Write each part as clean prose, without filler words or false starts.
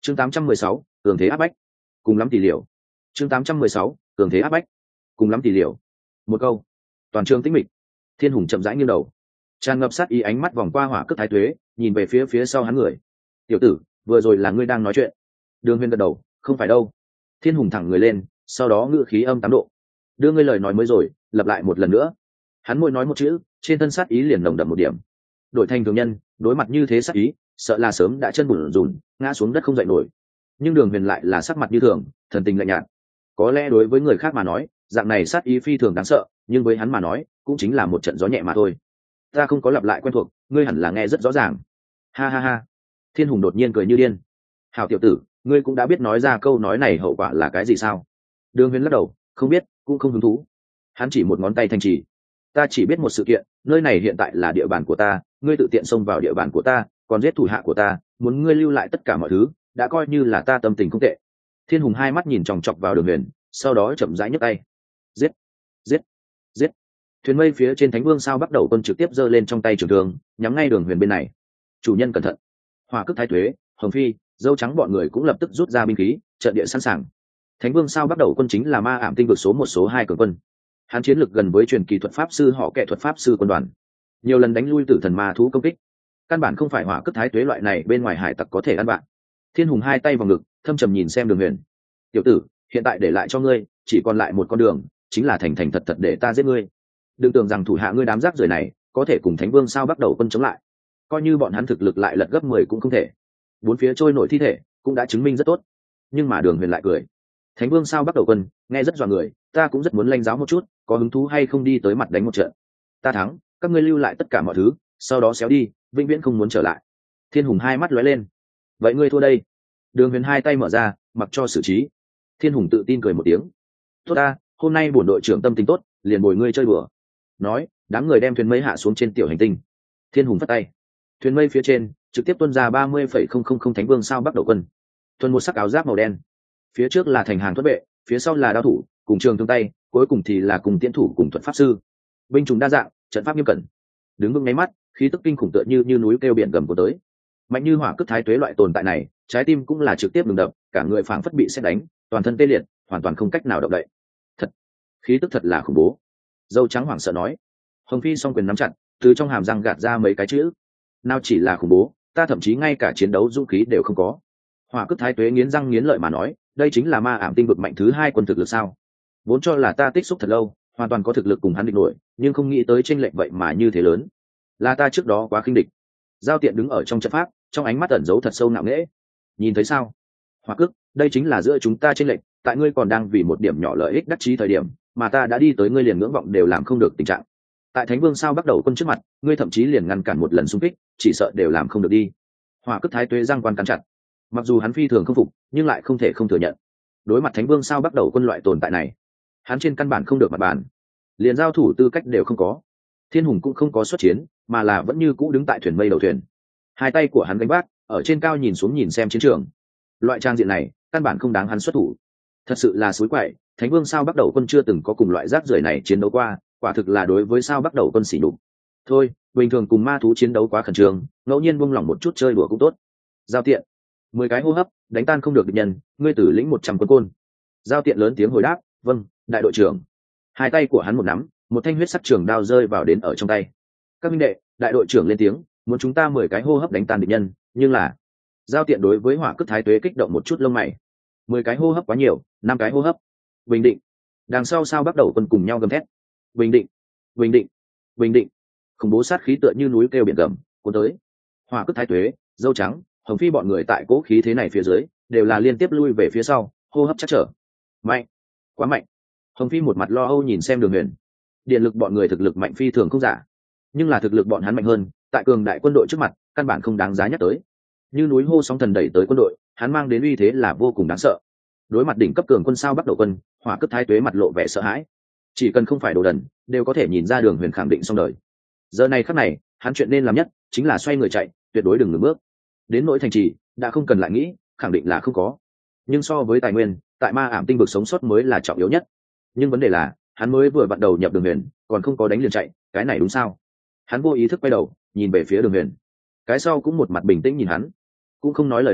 chương 816, cường thế áp bách, cùng lắm tỷ liều. chương 816, cường thế áp bách, cùng lắm tỷ liều. Một câu, toàn trường tĩnh mịch. Thiên Hùng chậm rãi nghiêng đầu, tràn ngập sát ý ánh mắt vòng qua Hỏa Cước Thái Tuế, nhìn về phía sau hắn người. Tiểu tử, vừa rồi là ngươi đang nói chuyện? Đường Huyền gật đầu, không phải đâu. Thiên Hùng thẳng người lên, sau đó ngữ khí âm 8 độ. Đưa ngươi lời nói mới rồi, lặp lại một lần nữa. Hắn môi nói một chữ, trên thân sát ý liền nồng đậm một điểm. Đổi thành thường nhân, đối mặt như thế sát ý, sợ là sớm đã chân bủn rủn, ngã xuống đất không dậy nổi. Nhưng Đường Huyền lại là sắc mặt như thường, thần tình lạnh nhạt. Có lẽ đối với người khác mà nói, dạng này sát ý phi thường đáng sợ, nhưng với hắn mà nói, cũng chính là một trận gió nhẹ mà thôi. Ta không có lặp lại quen thuộc, ngươi hẳn là nghe rất rõ ràng. Ha ha ha. Thiên Hùng đột nhiên cười như điên. Hảo tiểu tử, ngươi cũng đã biết nói ra câu nói này hậu quả là cái gì sao? Đường Huyền lắc đầu, không biết, cũng không hứng thú. Hắn chỉ một ngón tay thành trì. Ta chỉ biết một sự kiện, nơi này hiện tại là địa bàn của ta, ngươi tự tiện xông vào địa bàn của ta, còn giết thủ hạ của ta, muốn ngươi lưu lại tất cả mọi thứ, đã coi như là ta tâm tình không tệ. Thiên Hùng hai mắt nhìn chòng chọc vào Đường Huyền, sau đó chậm rãi nhấc tay. Giết, giết, giết. Thuyền mây phía trên Thánh Vương sao bắt đầu quân trực tiếp giơ lên trong tay trường thương, nhắm ngay Đường Huyền bên này. Chủ nhân cẩn thận. Hỏa Cước Thái Tuế, Hồng Phi, Dâu Trắng bọn người cũng lập tức rút ra binh khí, trận địa sẵn sàng. Thánh Vương sao bắt đầu quân chính là ma ảm tinh vực số 1 số 2 cường quân. Hắn chiến lực gần với truyền kỳ thuật pháp sư họ kệ thuật pháp sư quân đoàn, nhiều lần đánh lui tử thần ma thú công kích, căn bản không phải Hỏa Cước Thái Tuế loại này bên ngoài hải tặc có thể ăn bạn. Thiên Hùng hai tay vào ngực, thâm trầm nhìn xem Đường Huyền. Tiểu tử, hiện tại để lại cho ngươi chỉ còn lại một con đường, chính là thành thành thật thật để ta giết ngươi. Đừng tưởng rằng thủ hạ ngươi đám rác rưởi này có thể cùng Thánh Vương sao bắt đầu quân chống lại, coi như bọn hắn thực lực lại lật gấp 10 cũng không thể. Bốn phía trôi nổi thi thể cũng đã chứng minh rất tốt. Nhưng mà Đường Huyền lại cười. Thánh Vương sao bắt đầu quân nghe rất dọa người, ta cũng rất muốn lanh giáo một chút, có hứng thú hay không đi tới mặt đánh một trận? Ta thắng, các ngươi lưu lại tất cả mọi thứ, sau đó xéo đi, vĩnh viễn không muốn trở lại. Thiên Hùng hai mắt lóe lên. Vậy ngươi thua đây. Đường Huyền hai tay mở ra, mặc cho xử trí. Thiên Hùng tự tin cười một tiếng. Tốt ta, hôm nay bổn đội trưởng tâm tình tốt, liền bồi ngươi chơi bừa. Nói, đám người đem thuyền mây hạ xuống trên tiểu hành tinh. Thiên Hùng phất tay, thuyền mây phía trên trực tiếp tuôn ra 30,000 Thánh Vương sao bắt đầu quân. Tuân một sắc áo giáp màu đen, phía trước là thành hàng thuật vệ, phía sau là đao thủ cùng trường thương tay, cuối cùng thì là cùng tiễn thủ cùng thuật pháp sư. Binh chủng đa dạng, trận pháp nghiêm cẩn. Đứng vững nháy mắt, khí tức kinh khủng tựa như núi kêu biển gầm của tới. Mạnh như Hỏa Cước Thái Tuế loại tồn tại này, trái tim cũng là trực tiếp ngừng đập, cả người phảng phất bị sét đánh, toàn thân tê liệt, hoàn toàn không cách nào động đậy. Thật, khí tức thật là khủng bố. Dâu Trắng hoảng sợ nói. Hồng Phi song quyền nắm chặt, từ trong hàm răng gạt ra mấy cái chữ. Nào chỉ là khủng bố, ta thậm chí ngay cả chiến đấu dũng khí đều không có. Hỏa Cước Thái Tuế nghiến răng nghiến lợi mà nói, đây chính là ma ảm tinh vực mạnh thứ 2 quân thực lực sao? Vốn cho là ta tích xúc thật lâu, hoàn toàn có thực lực cùng hắn địch nổi, nhưng không nghĩ tới chênh lệch vậy mà như thế lớn. Là ta trước đó quá khinh địch. Giao Tiện đứng ở trong trận pháp, trong ánh mắt ẩn giấu thật sâu ngạo nghễ. Nhìn thấy sao? Hỏa Cước, đây chính là giữa chúng ta chênh lệch, tại ngươi còn đang vì một điểm nhỏ lợi ích đắc chí thời điểm, mà ta đã đi tới ngươi liền ngưỡng vọng đều làm không được tình trạng. Tại Thánh Vương sao bắt đầu quân trước mặt, ngươi thậm chí liền ngăn cản một lần xung kích, chỉ sợ đều làm không được đi. Hỏa Cước Thái Tuế răng quan cắn chặt. Mặc dù hắn phi thường không phục, nhưng lại không thể không thừa nhận. Đối mặt Thánh Vương sao bắt đầu quân loại tồn tại này, hắn trên căn bản không được mặt bàn, liền giao thủ tư cách đều không có. Thiên Hùng cũng không có xuất chiến, mà là vẫn như cũ đứng tại thuyền mây đầu thuyền, hai tay của hắn gánh vác, ở trên cao nhìn xuống nhìn xem chiến trường. Loại trang diện này căn bản không đáng hắn xuất thủ. Thật sự là suối quậy, Thánh Vương sao bắt đầu quân chưa từng có cùng loại rác rưởi này chiến đấu qua, quả thực là đối với sao bắt đầu quân sỉ nhục. Thôi, bình thường cùng ma thú chiến đấu quá khẩn trương, ngẫu nhiên buông lỏng một chút chơi đùa cũng tốt. Giao Tiện, 10 cái hô hấp đánh tan không được địch nhân, ngươi tử lĩnh 100 quân côn. Giao Tiện lớn tiếng hồi đáp, vâng, đại đội trưởng. Hai tay của hắn một nắm, một thanh huyết sắc trường đao rơi vào đến ở trong tay. Các minh đệ, đại đội trưởng lên tiếng, muốn chúng ta 10 cái hô hấp đánh tan địch nhân, nhưng là Giao Tiện đối với Hỏa Cước Thái Tuế kích động một chút lông mày. 10 cái hô hấp quá nhiều, 5 cái hô hấp. Bình định. Đằng sau sao bắt đầu quân cùng nhau gầm thét. Bình định, bình định, bình định. Khủng bố sát khí tựa như núi kêu biển gầm, cuốn tới. Hỏa Cước Thái Tuế, Dâu Trắng, Hồng Phi bọn người tại cố khí thế này phía dưới, đều là liên tiếp lui về phía sau, hô hấp chắc trở. Mạnh, quá mạnh. Hồng Phi một mặt lo âu nhìn xem Đường Huyền. Điện lực bọn người thực lực mạnh phi thường không giả, nhưng là thực lực bọn hắn mạnh hơn, tại cường đại quân đội trước mặt, căn bản không đáng giá nhắc tới. Như núi hô sóng thần đẩy tới quân đội, hắn mang đến uy thế là vô cùng đáng sợ. Đối mặt đỉnh cấp cường quân sao bắt đầu quân, Hỏa Cước Thái Tuế mặt lộ vẻ sợ hãi. Chỉ cần không phải đồ đần, đều có thể nhìn ra Đường Huyền khẳng định xong đời. Giờ này khắc này, hắn chuyện nên làm nhất chính là xoay người chạy, tuyệt đối đừng ngừng bước. Đến nỗi thành trì, đã không cần lại nghĩ, khẳng định là không có. Nhưng so với tài nguyên, tại ma ảm tinh vực sống sót mới là trọng yếu nhất. Nhưng vấn đề là, hắn mới vừa bắt đầu nhập Đường Huyền, còn không có đánh liền chạy, cái này đúng sao? Hắn vô ý thức quay đầu, nhìn về phía Đường Huyền. Cái sau cũng một mặt bình tĩnh nhìn hắn, cũng không nói lời nào,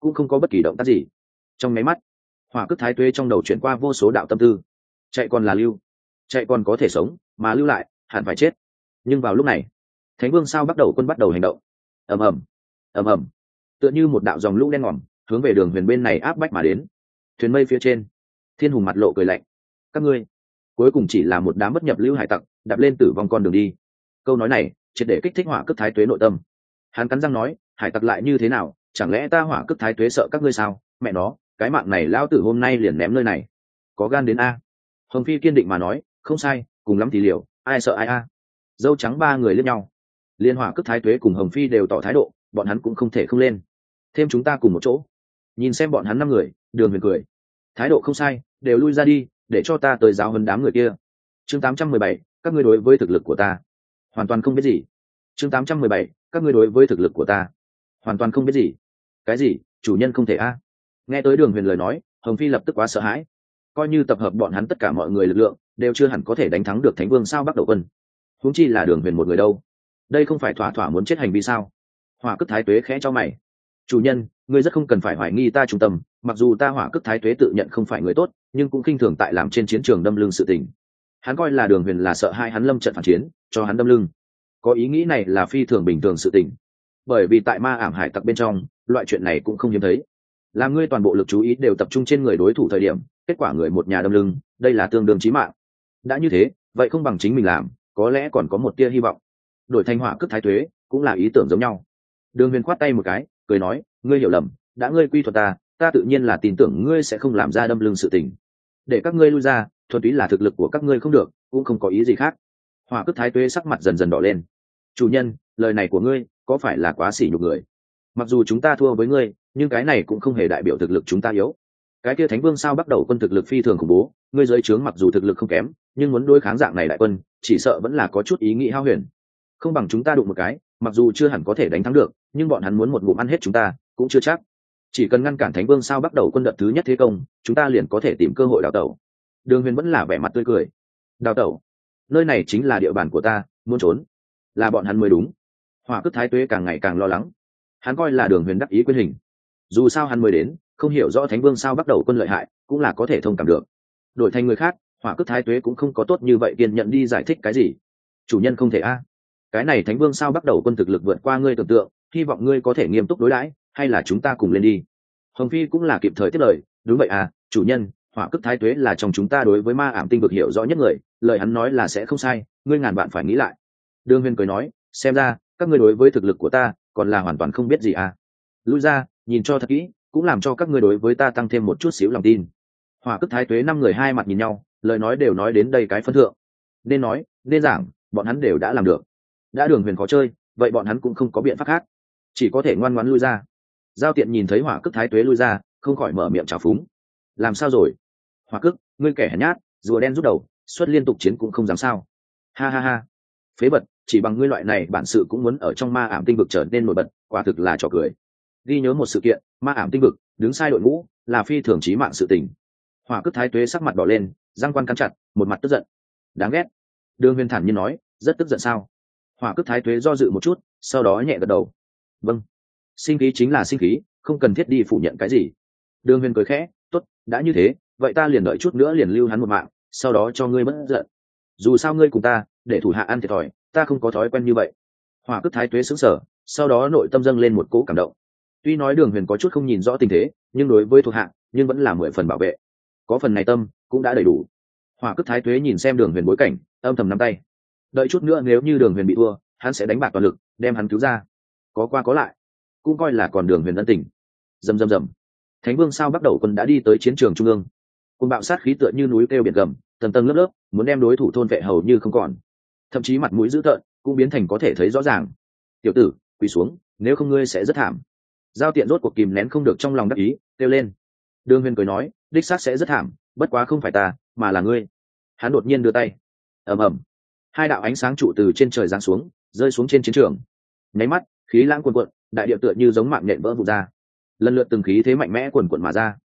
cũng không có bất kỳ động tác gì. Trong máy mắt, hỏa cước thái tuế trong đầu chuyển qua vô số đạo tâm tư. Chạy còn là lưu, chạy còn có thể sống, mà lưu lại hẳn phải chết. Nhưng vào lúc này, Thánh Vương sao bắt đầu quân bắt đầu hành động. Ầm ầm, ầm ầm, tựa như một đạo dòng lũ đen ngòm hướng về Đường Huyền bên này áp bách mà đến. Thuyền mây phía trên, Thiên Hùng mặt lộ cười lạnh. Các ngươi cuối cùng chỉ là một đám bất nhập lưu hải tặc, đạp lên tử vong con đường đi. Câu nói này triệt để kích thích hỏa cước thái tuế nội tâm. Hắn cắn răng nói, hải tặc lại như thế nào, chẳng lẽ ta hỏa cước thái tuế sợ các ngươi sao? Mẹ nó, cái mạng này lão tử hôm nay liền ném nơi này. Có gan đến a. Hồng Phi kiên định mà nói, không sai, cùng lắm thì liều, ai sợ ai a. Dâu trắng ba người liếc nhau. Liên hỏa cước thái tuế cùng Hồng Phi đều tỏ thái độ, bọn hắn cũng không thể không lên. Thêm chúng ta cùng một chỗ. Nhìn xem bọn hắn 5 người, Đường Huyền cười. Thái độ không sai, đều lui ra đi, để cho ta tới giáo huấn đám người kia. Chương 817, các ngươi đối với thực lực của ta hoàn toàn không biết gì. Chương 817, các ngươi đối với thực lực của ta hoàn toàn không biết gì. Cái gì? Chủ nhân không thể a? Nghe tới Đường Huyền lời nói, Hồng Phi lập tức quá sợ hãi. Coi như tập hợp bọn hắn tất cả mọi người lực lượng, đều chưa hẳn có thể đánh thắng được Thánh Vương sao bắt đầu quân. Huống chi là Đường Huyền một người đâu. Đây không phải thỏa thỏa muốn chết hành vi sao? Hỏa cước thái tuế khẽ cho mày. Chủ nhân, ngươi rất không cần phải hoài nghi ta trung tâm, mặc dù ta hỏa cước thái tuế tự nhận không phải người tốt, nhưng cũng khinh thường tại làm trên chiến trường đâm lưng sự tình. Hắn coi là Đường Huyền là sợ hai hắn lâm trận phản chiến, cho hắn đâm lưng. Có ý nghĩ này là phi thường bình thường sự tình, bởi vì tại ma ảm hải tặc bên trong, loại chuyện này cũng không hiếm thấy. Làm ngươi toàn bộ lực chú ý đều tập trung trên người đối thủ thời điểm, kết quả người một nhà đâm lưng, đây là tương đương chí mạng. Đã như thế, vậy không bằng chính mình làm, có lẽ còn có một tia hy vọng. Đổi thành hỏa cước thái tuế cũng là ý tưởng giống nhau. Đường Huyền khoát tay một cái, cười nói, ngươi hiểu lầm, đã ngươi quy thuật ta, ta tự nhiên là tin tưởng ngươi sẽ không làm ra đâm lưng sự tình. Để các ngươi lui ra, thuần túy là thực lực của các ngươi không được, cũng không có ý gì khác. Hỏa cước thái tuế sắc mặt dần dần đỏ lên. Chủ nhân, lời này của ngươi có phải là quá sỉ nhục người? Mặc dù chúng ta thua với ngươi, nhưng cái này cũng không hề đại biểu thực lực chúng ta yếu. Cái kia Thánh Vương sao bắt đầu quân thực lực phi thường khủng bố, ngươi dưới trướng mặc dù thực lực không kém, nhưng muốn đối kháng dạng này đại quân, chỉ sợ vẫn là có chút ý nghĩ hao huyền. Không bằng chúng ta đụng một cái, mặc dù chưa hẳn có thể đánh thắng được, nhưng bọn hắn muốn một ngụm ăn hết chúng ta, cũng chưa chắc. Chỉ cần ngăn cản Thánh Vương sao bắt đầu quân đợt thứ nhất thế công, chúng ta liền có thể tìm cơ hội đào tẩu. Đường Huyền vẫn là vẻ mặt tươi cười. Đào tẩu? Nơi này chính là địa bàn của ta, muốn trốn là bọn hắn mới đúng. Hỏa cước thái tuế càng ngày càng lo lắng. Hắn coi là Đường Huyền đắc ý quyên hình. Dù sao hắn mới đến, không hiểu rõ Thánh Vương sao bắt đầu quân lợi hại, cũng là có thể thông cảm được. Đổi thành người khác, hỏa cước thái tuế cũng không có tốt như vậy kiên nhận đi giải thích cái gì. Chủ nhân không thể a. Cái này Thánh Vương sao bắt đầu quân thực lực vượt qua ngươi tưởng tượng, hy vọng ngươi có thể nghiêm túc đối đãi, hay là chúng ta cùng lên đi. Hồng Phi cũng là kịp thời tiếp lời, đúng vậy à, chủ nhân, hỏa cước thái tuế là trong chúng ta đối với ma ảm tinh vực hiểu rõ nhất người, lời hắn nói là sẽ không sai, ngươi ngàn bạn phải nghĩ lại. Đường Huyền cười nói, xem ra các ngươi đối với thực lực của ta còn là hoàn toàn không biết gì à. Lui ra, nhìn cho thật kỹ, cũng làm cho các ngươi đối với ta tăng thêm một chút xíu lòng tin. Hỏa cước thái tuế 5 người hai mặt nhìn nhau, lời nói đều nói đến đây cái phân thượng. Nên nói, nên giảng, bọn hắn đều đã làm được. Đã Đường Huyền khó chơi, vậy bọn hắn cũng không có biện pháp khác, chỉ có thể ngoan ngoãn lui ra. Giao Tiện nhìn thấy hỏa cước thái tuế lui ra, không khỏi mở miệng chào phúng. Làm sao rồi? Hỏa cước, ngươi kẻ hèn nhát, rùa đen rút đầu, xuất liên tục chiến cũng không dám sao? Ha ha ha. Phế bật, chỉ bằng ngươi loại này bản sự cũng muốn ở trong ma ảm tinh vực trở nên nổi bật, quả thực là trò cười. Ghi nhớ một sự kiện, ma ảm tinh vực đứng sai đội ngũ là phi thường chí mạng sự tình. Hỏa cước thái tuế sắc mặt đỏ lên, răng quan cắn chặt, một mặt tức giận. Đáng ghét. Đường Huyền thản nhiên nói, rất tức giận sao? Hỏa cước thái tuế do dự một chút, sau đó nhẹ gật đầu. Vâng. Sinh khí chính là sinh khí, không cần thiết đi phủ nhận cái gì. Đường Huyền cười khẽ, tốt, đã như thế, vậy ta liền đợi chút nữa liền lưu hắn một mạng, sau đó cho ngươi bất giận. Dù sao ngươi cùng ta, để thủ hạ ăn thiệt thòi, ta không có thói quen như vậy. Hỏa cước thái tuế sững sờ, sau đó nội tâm dâng lên một cỗ cảm động. Tuy nói Đường Huyền có chút không nhìn rõ tình thế, nhưng đối với thuộc hạ, nhưng vẫn là 10 phần bảo vệ. Có phần này tâm, cũng đã đầy đủ. Hỏa cước thái tuế nhìn xem Đường Huyền bối cảnh, âm thầm nắm tay. Đợi chút nữa nếu như Đường Huyền bị thua, hắn sẽ đánh bạc toàn lực, đem hắn cứu ra. Có qua có lại, cũng coi là còn Đường Huyền ân tình. Rầm rầm rầm. Thánh Vương sao bắt đầu quân đã đi tới chiến trường trung ương. Cùng bạo sát khí tựa như núi kêu biển gầm, tầng tầng lớp lớp, muốn đem đối thủ thôn vệ hầu như không còn. Thậm chí mặt mũi dữ tợn cũng biến thành có thể thấy rõ ràng. Tiểu tử, quỳ xuống, nếu không ngươi sẽ rất thảm. Giao Tiện rốt cuộc kìm nén không được trong lòng đắc ý, kêu lên. Đường Huyền cười nói, đích xác sẽ rất thảm, bất quá không phải ta, mà là ngươi. Hắn đột nhiên đưa tay. Ầm ầm. 2 đạo ánh sáng trụ từ trên trời giáng xuống, rơi xuống trên chiến trường. Nháy mắt, khí lãng cuồn cuộn, đại địa tựa như giống mạng nhện vỡ vụn ra. Lần lượt từng khí thế mạnh mẽ cuồn cuộn mà ra.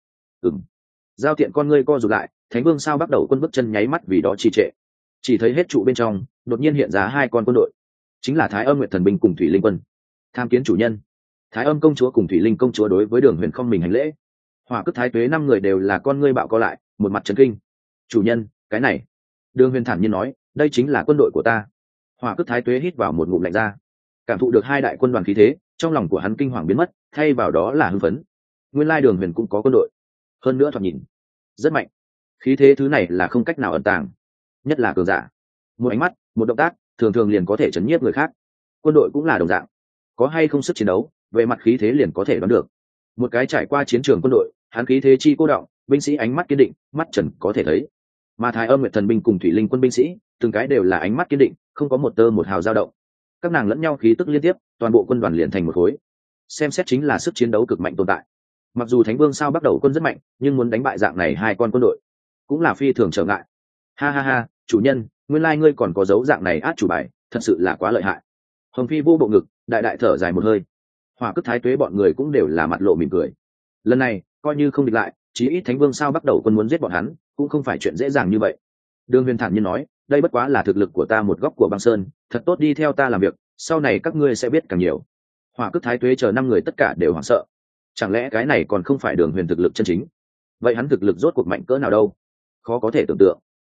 Giao Tiện con ngươi co rụt lại, Thánh Vương sao bắt đầu quân bước chân nháy mắt vì đó trì trệ. Chỉ thấy hết trụ bên trong, đột nhiên hiện ra 2 con quân đội, chính là Thái Âm Nguyệt Thần binh cùng Thủy Linh quân. Tham kiến chủ nhân. Thái Âm công chúa cùng Thủy Linh công chúa đối với Đường Huyền không mình hành lễ. Hỏa Cước Thái Tuế 5 người đều là con ngươi bạo co lại, một mặt chấn kinh. Chủ nhân, cái này. Đường Huyền thản nhiên nói, đây chính là quân đội của ta. Hỏa Cước Thái Tuế hít vào một ngụm lạnh ra, cảm thụ được hai đại quân đoàn khí thế, trong lòng của hắn kinh hoàng biến mất, thay vào đó là hưng phấn. Nguyên lai Đường Huyền cũng có quân đội, hơn nữa thoạt nhìn rất mạnh. Khí thế thứ này là không cách nào ẩn tàng, nhất là cường giả. Một ánh mắt, một động tác, thường thường liền có thể chấn nhiếp người khác. Quân đội cũng là đồng dạng, có hay không sức chiến đấu, về mặt khí thế liền có thể đoán được. Một cái trải qua chiến trường quân đội, hắn khí thế chi cô động, binh sĩ ánh mắt kiên định, mắt trần có thể thấy. Mà Thái Âm Nguyệt Thần binh cùng Thủy Linh quân binh sĩ, từng cái đều là ánh mắt kiên định, không có một tơ một hào dao động. Các nàng lẫn nhau khí tức liên tiếp, toàn bộ quân đoàn liền thành một khối. Xem xét chính là sức chiến đấu cực mạnh tồn tại. Mặc dù Thánh Vương sao bắt đầu quân rất mạnh, nhưng muốn đánh bại dạng này hai con quân đội, cũng là phi thường trở ngại. Ha ha ha, chủ nhân, nguyên lai ngươi còn có dấu dạng này át chủ bài, thật sự là quá lợi hại. Hồng Phi vô bộ ngực, đại đại thở dài một hơi. Hỏa Cước Thái Tuế bọn người cũng đều là mặt lộ mỉm cười. Lần này coi như không địch lại, chí ít Thánh Vương sao bắt đầu quân muốn giết bọn hắn cũng không phải chuyện dễ dàng như vậy. Đường Huyền thản nhiên nói, đây bất quá là thực lực của ta một góc của băng sơn, thật tốt đi theo ta làm việc, sau này các ngươi sẽ biết càng nhiều. Hỏa Cước Thái Tuế chờ 5 người tất cả đều hoảng sợ. Chẳng lẽ cái này còn không phải Đường Huyền thực lực chân chính? Vậy hắn thực lực rốt cuộc mạnh cỡ nào đâu? Khó có thể tưởng tượng.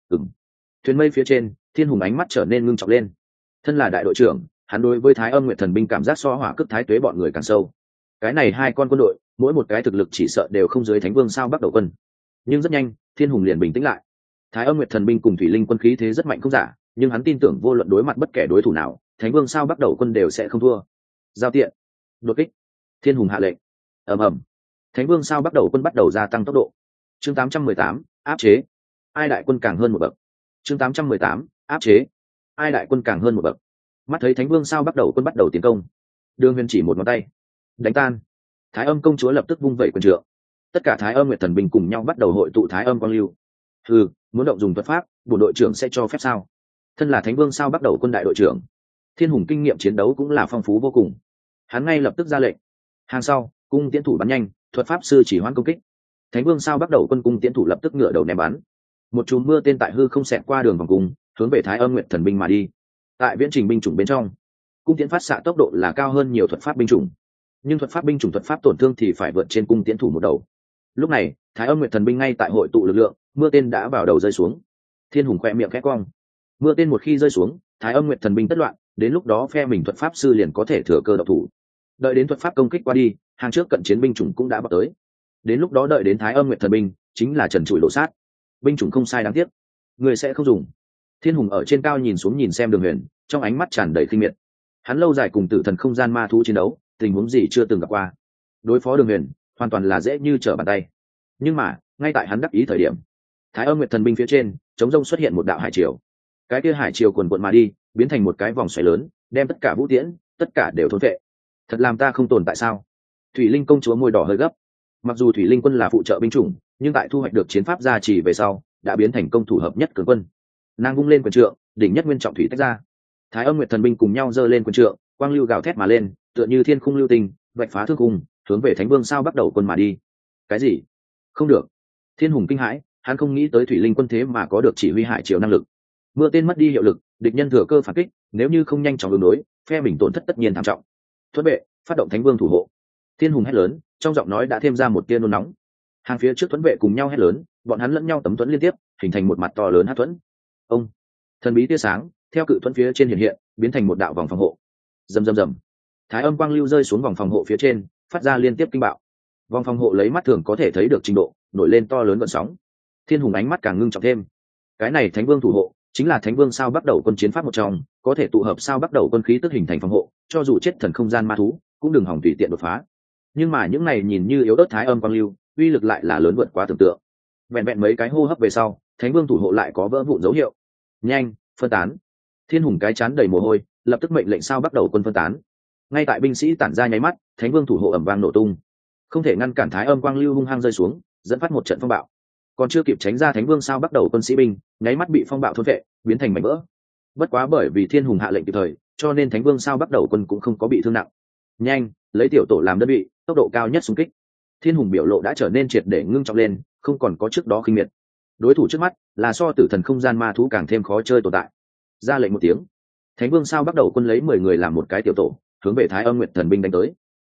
Thuyền mây phía trên, Thiên Hùng ánh mắt trở nên ngưng trọng lên. Thân là đại đội trưởng, hắn đối với Thái Âm Nguyệt Thần binh cảm giác so Hỏa Cước Thái Tuế bọn người càng sâu. Cái này hai con quân đội, mỗi một cái thực lực chỉ sợ đều không dưới Thánh Vương sao bắt đầu quân. Nhưng rất nhanh, Thiên Hùng liền bình tĩnh lại. Thái Âm Nguyệt Thần binh cùng Thủy Linh quân khí thế rất mạnh không giả, nhưng hắn tin tưởng vô luận đối mặt bất kể đối thủ nào, Thánh Vương sao bắt đầu quân đều sẽ không thua. Giao tiện, đột kích. Thiên Hùng hạ lệnh. Ầm ầm. Thánh Vương sao bắt đầu quân bắt đầu gia tăng tốc độ. Chương 818, áp chế. Ai đại quân càng hơn một bậc. Chương 818, áp chế. Ai đại quân càng hơn một bậc. Mắt thấy Thánh Vương sao bắt đầu quân bắt đầu tiến công, Đường Huyền chỉ một ngón tay, đánh tan. Thái Âm công chúa lập tức vung vẩy quyền trượng. Tất cả Thái Âm Nguyệt Thần binh cùng nhau bắt đầu hội tụ Thái Âm quang lưu. Muốn động dùng thuật pháp, bộ đội trưởng sẽ cho phép sao? Thân là Thánh Vương sao bắt đầu quân đại đội trưởng, Thiên Hùng kinh nghiệm chiến đấu cũng là phong phú vô cùng. Hắn ngay lập tức ra lệnh. Hàng sau, cung tiễn thủ bắn nhanh, thuật pháp sư chỉ hoãn công kích. Thánh Vương sao bắt đầu quân cung tiễn thủ lập tức ngửa đầu ném bắn. Một chùm mưa tên tại hư không xẹt qua đường vòng cung, hướng về Thái Âm Nguyệt Thần binh mà đi. Tại viễn trình binh chủng bên trong, cung tiễn phát xạ tốc độ là cao hơn nhiều thuật pháp binh chủng, nhưng thuật pháp binh chủng thuật pháp tổn thương thì phải vượt trên cung tiễn thủ một đầu. Lúc này, Thái Âm Nguyệt Thần binh ngay tại hội tụ lực lượng, mưa tên đã vào đầu rơi xuống. Thiên Hùng khoe miệng khẽ cong. Mưa tên một khi rơi xuống, Thái Âm Nguyệt Thần binh tất loạn, đến lúc đó phe mình thuật pháp sư liền có thể thừa cơ độc thủ. Đợi đến thuật pháp công kích qua đi, hàng trước cận chiến binh chủng cũng đã bắt tới. Đến lúc đó đợi đến Thái Âm Nguyệt Thần binh, chính là trần trụi đổ sát. Binh chủng không sai đáng tiếc, người sẽ không dùng. Thiên Hùng ở trên cao nhìn xuống nhìn xem Đường Huyền, trong ánh mắt tràn đầy khinh miệt. Hắn lâu dài cùng tử thần không gian ma thú chiến đấu, tình huống gì chưa từng gặp qua. Đối phó Đường Huyền, hoàn toàn là dễ như trở bàn tay. Nhưng mà, ngay tại hắn đắc ý thời điểm, Thái Âm Nguyệt Thần binh phía trên, chống rông xuất hiện một đạo hải triều. Cái kia hải triều cuồn cuộn mà đi, biến thành một cái vòng xoáy lớn, đem tất cả vũ tiễn, tất cả đều thôn phệ. Thật làm ta không tồn tại sao? Thủy Linh công chúa môi đỏ hơi gấp. Mặc dù Thủy Linh quân là phụ trợ binh chủng, nhưng tại thu hoạch được chiến pháp gia trì về sau, đã biến thành công thủ hợp nhất cường quân. Nàng vung lên quyền trượng, đỉnh nhất nguyên trọng thủy tách ra. Thái Âm Nguyệt Thần binh cùng nhau giơ lên quyền trượng, quang lưu gào thét mà lên, tựa như thiên khung lưu tinh, vạch phá thương khung, hướng về Thánh Vương sao bắt đầu quân mà đi. Cái gì? Không được! Thiên Hùng kinh hãi, hắn không nghĩ tới Thủy Linh quân thế mà có được chỉ huy hải triều năng lực. Mưa tên mất đi hiệu lực, địch nhân thừa cơ phản kích, nếu như không nhanh chóng ứng đối, phe mình tổn thất tất nhiên thảm trọng. Thuẫn bệ, phát động Thánh Vương thủ hộ. Thiên Hùng hét lớn, trong giọng nói đã thêm ra một tia nôn nóng. Hàng phía trước thuẫn vệ cùng nhau hét lớn, bọn hắn lẫn nhau tấm thuẫn liên tiếp, hình thành một mặt to lớn hát thuẫn. Ông, thần bí tia sáng theo cự thuẫn phía trên hiện hiện, biến thành một đạo vòng phòng hộ. Rầm rầm rầm, Thái Âm quang lưu rơi xuống vòng phòng hộ phía trên, phát ra liên tiếp kinh bạo. Vòng phòng hộ lấy mắt thường có thể thấy được trình độ, nổi lên to lớn gợn sóng. Thiên Hùng ánh mắt càng ngưng trọng thêm. Cái này Thánh Vương thủ hộ, chính là Thánh Vương sao bắt đầu quân chiến pháp một trong, có thể tụ hợp sao bắt đầu quân khí tức hình thành phòng hộ, cho dù chết thần không gian ma thú, cũng đừng hỏng tùy tiện đột phá. Nhưng mà những này nhìn như yếu ớt Thái Âm quang lưu, uy lực lại là lớn vượt quá tưởng tượng. Vẹn vẹn mấy cái hô hấp về sau, Thánh Vương thủ hộ lại có vỡ vụn dấu hiệu. Nhanh, phân tán! Thiên Hùng cái chán đầy mồ hôi, lập tức mệnh lệnh sao bắt đầu quân phân tán. Ngay tại binh sĩ tản ra nháy mắt, Thánh Vương thủ hộ ầm vang nổ tung, không thể ngăn cản Thái Âm quang lưu hung hăng rơi xuống, dẫn phát một trận phong bạo. Còn chưa kịp tránh ra Thánh Vương sao bắt đầu quân sĩ binh, nháy mắt bị phong bạo thôn phệ, biến thành mảnh vỡ. Bất quá bởi vì Thiên Hùng hạ lệnh kịp thời, cho nên Thánh Vương sao bắt đầu quân cũng không có bị thương nặng. Nhanh, lấy tiểu tổ làm đơn vị, tốc độ cao nhất xung kích. Thiên Hùng biểu lộ đã trở nên triệt để ngưng trọng lên, không còn có trước đó khinh miệt. Đối thủ trước mắt là so tử thần không gian ma thú càng thêm khó chơi tồn tại. Ra lệnh một tiếng, Thánh Vương sao bắt đầu quân lấy 10 người làm một cái tiểu tổ, hướng về Thái Âm Nguyệt Thần binh đánh tới.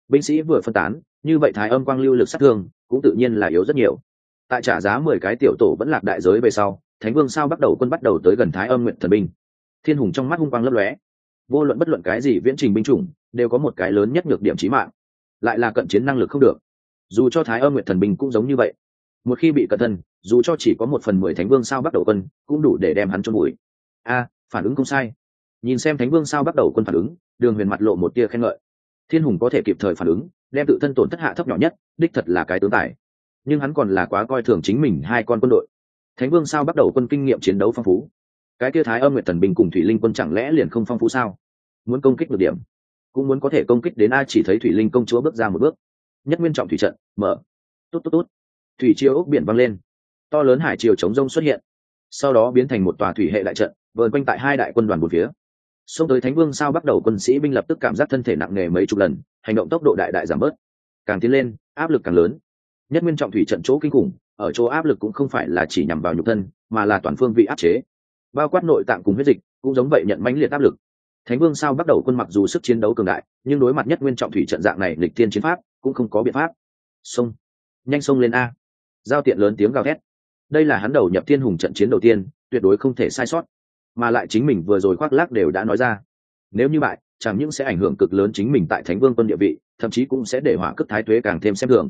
binh sĩ vừa phân tán, như vậy thái âm quang lưu lực sát thương cũng tự nhiên là yếu rất nhiều. Tại trả giá 10 cái tiểu tổ vẫn lạc đại giới về sau, Thánh Vương sao bắt đầu quân bắt đầu tới gần Thái Âm Nguyện Thần binh. Thiên Hùng trong mắt hung quang lấp lóe. Vô luận bất luận cái gì viễn trình binh chủng, đều có một cái lớn nhất nhược điểm chí mạng, lại là cận chiến năng lực không được. Dù cho Thái Âm Nguyện Thần binh cũng giống như vậy. Một khi bị cận thân, dù cho chỉ có 1/10 Thánh Vương sao bắt đầu quân, cũng đủ để đem hắn chôn vùi. Phản ứng không sai. Nhìn xem Thánh Vương sao bắt đầu quân phản ứng, Đường Huyền mặt lộ một tia khen ngợi. Thiên Hùng có thể kịp thời phản ứng, đem tự thân tổn thất hạ thấp nhỏ nhất, đích thật là cái tướng tài. Nhưng hắn còn là quá coi thường chính mình hai con quân đội. Thánh Vương sao bắt đầu quân kinh nghiệm chiến đấu phong phú, cái kia Thái Âm Nguyệt Thần binh cùng Thủy Linh quân chẳng lẽ liền không phong phú sao? Muốn công kích được điểm, cũng muốn có thể công kích đến ai. Chỉ thấy Thủy Linh công chúa bước ra một bước, nhất nguyên trọng thủy trận mở, tốt tốt tốt, thủy triều ốc biển văng lên, to lớn hải triều chống rông xuất hiện, sau đó biến thành một tòa thủy hệ đại trận vờn quanh tại hai đại quân đoàn bốn phía. Xông tới Thánh Vương sao bắt đầu quân sĩ binh lập tức cảm giác thân thể nặng nề mấy chục lần, hành động tốc độ đại giảm bớt, càng tiến lên áp lực càng lớn. Nhất nguyên trọng thủy trận chỗ kinh khủng, ở chỗ áp lực cũng không phải là chỉ nhằm vào nhục thân, mà là toàn phương vị áp chế, bao quát nội tạng cùng huyết dịch cũng giống vậy nhận mãnh liệt áp lực. Thánh Vương sao bắt đầu quân mặc dù sức chiến đấu cường đại, nhưng đối mặt nhất nguyên trọng thủy trận dạng này lịch thiên chiến pháp cũng không có biện pháp. Xông, nhanh xông lên a! Giao Tiện lớn tiếng gào thét. Đây là hắn đầu nhập Thiên Hùng trận chiến đầu tiên, tuyệt đối không thể sai sót. Mà lại chính mình vừa rồi khoác lác đều đã nói ra, nếu như bại, chẳng những sẽ ảnh hưởng cực lớn chính mình tại Thánh Vương quân địa vị, thậm chí cũng sẽ để Hỏa Cức Thái Tuế càng thêm xem thường.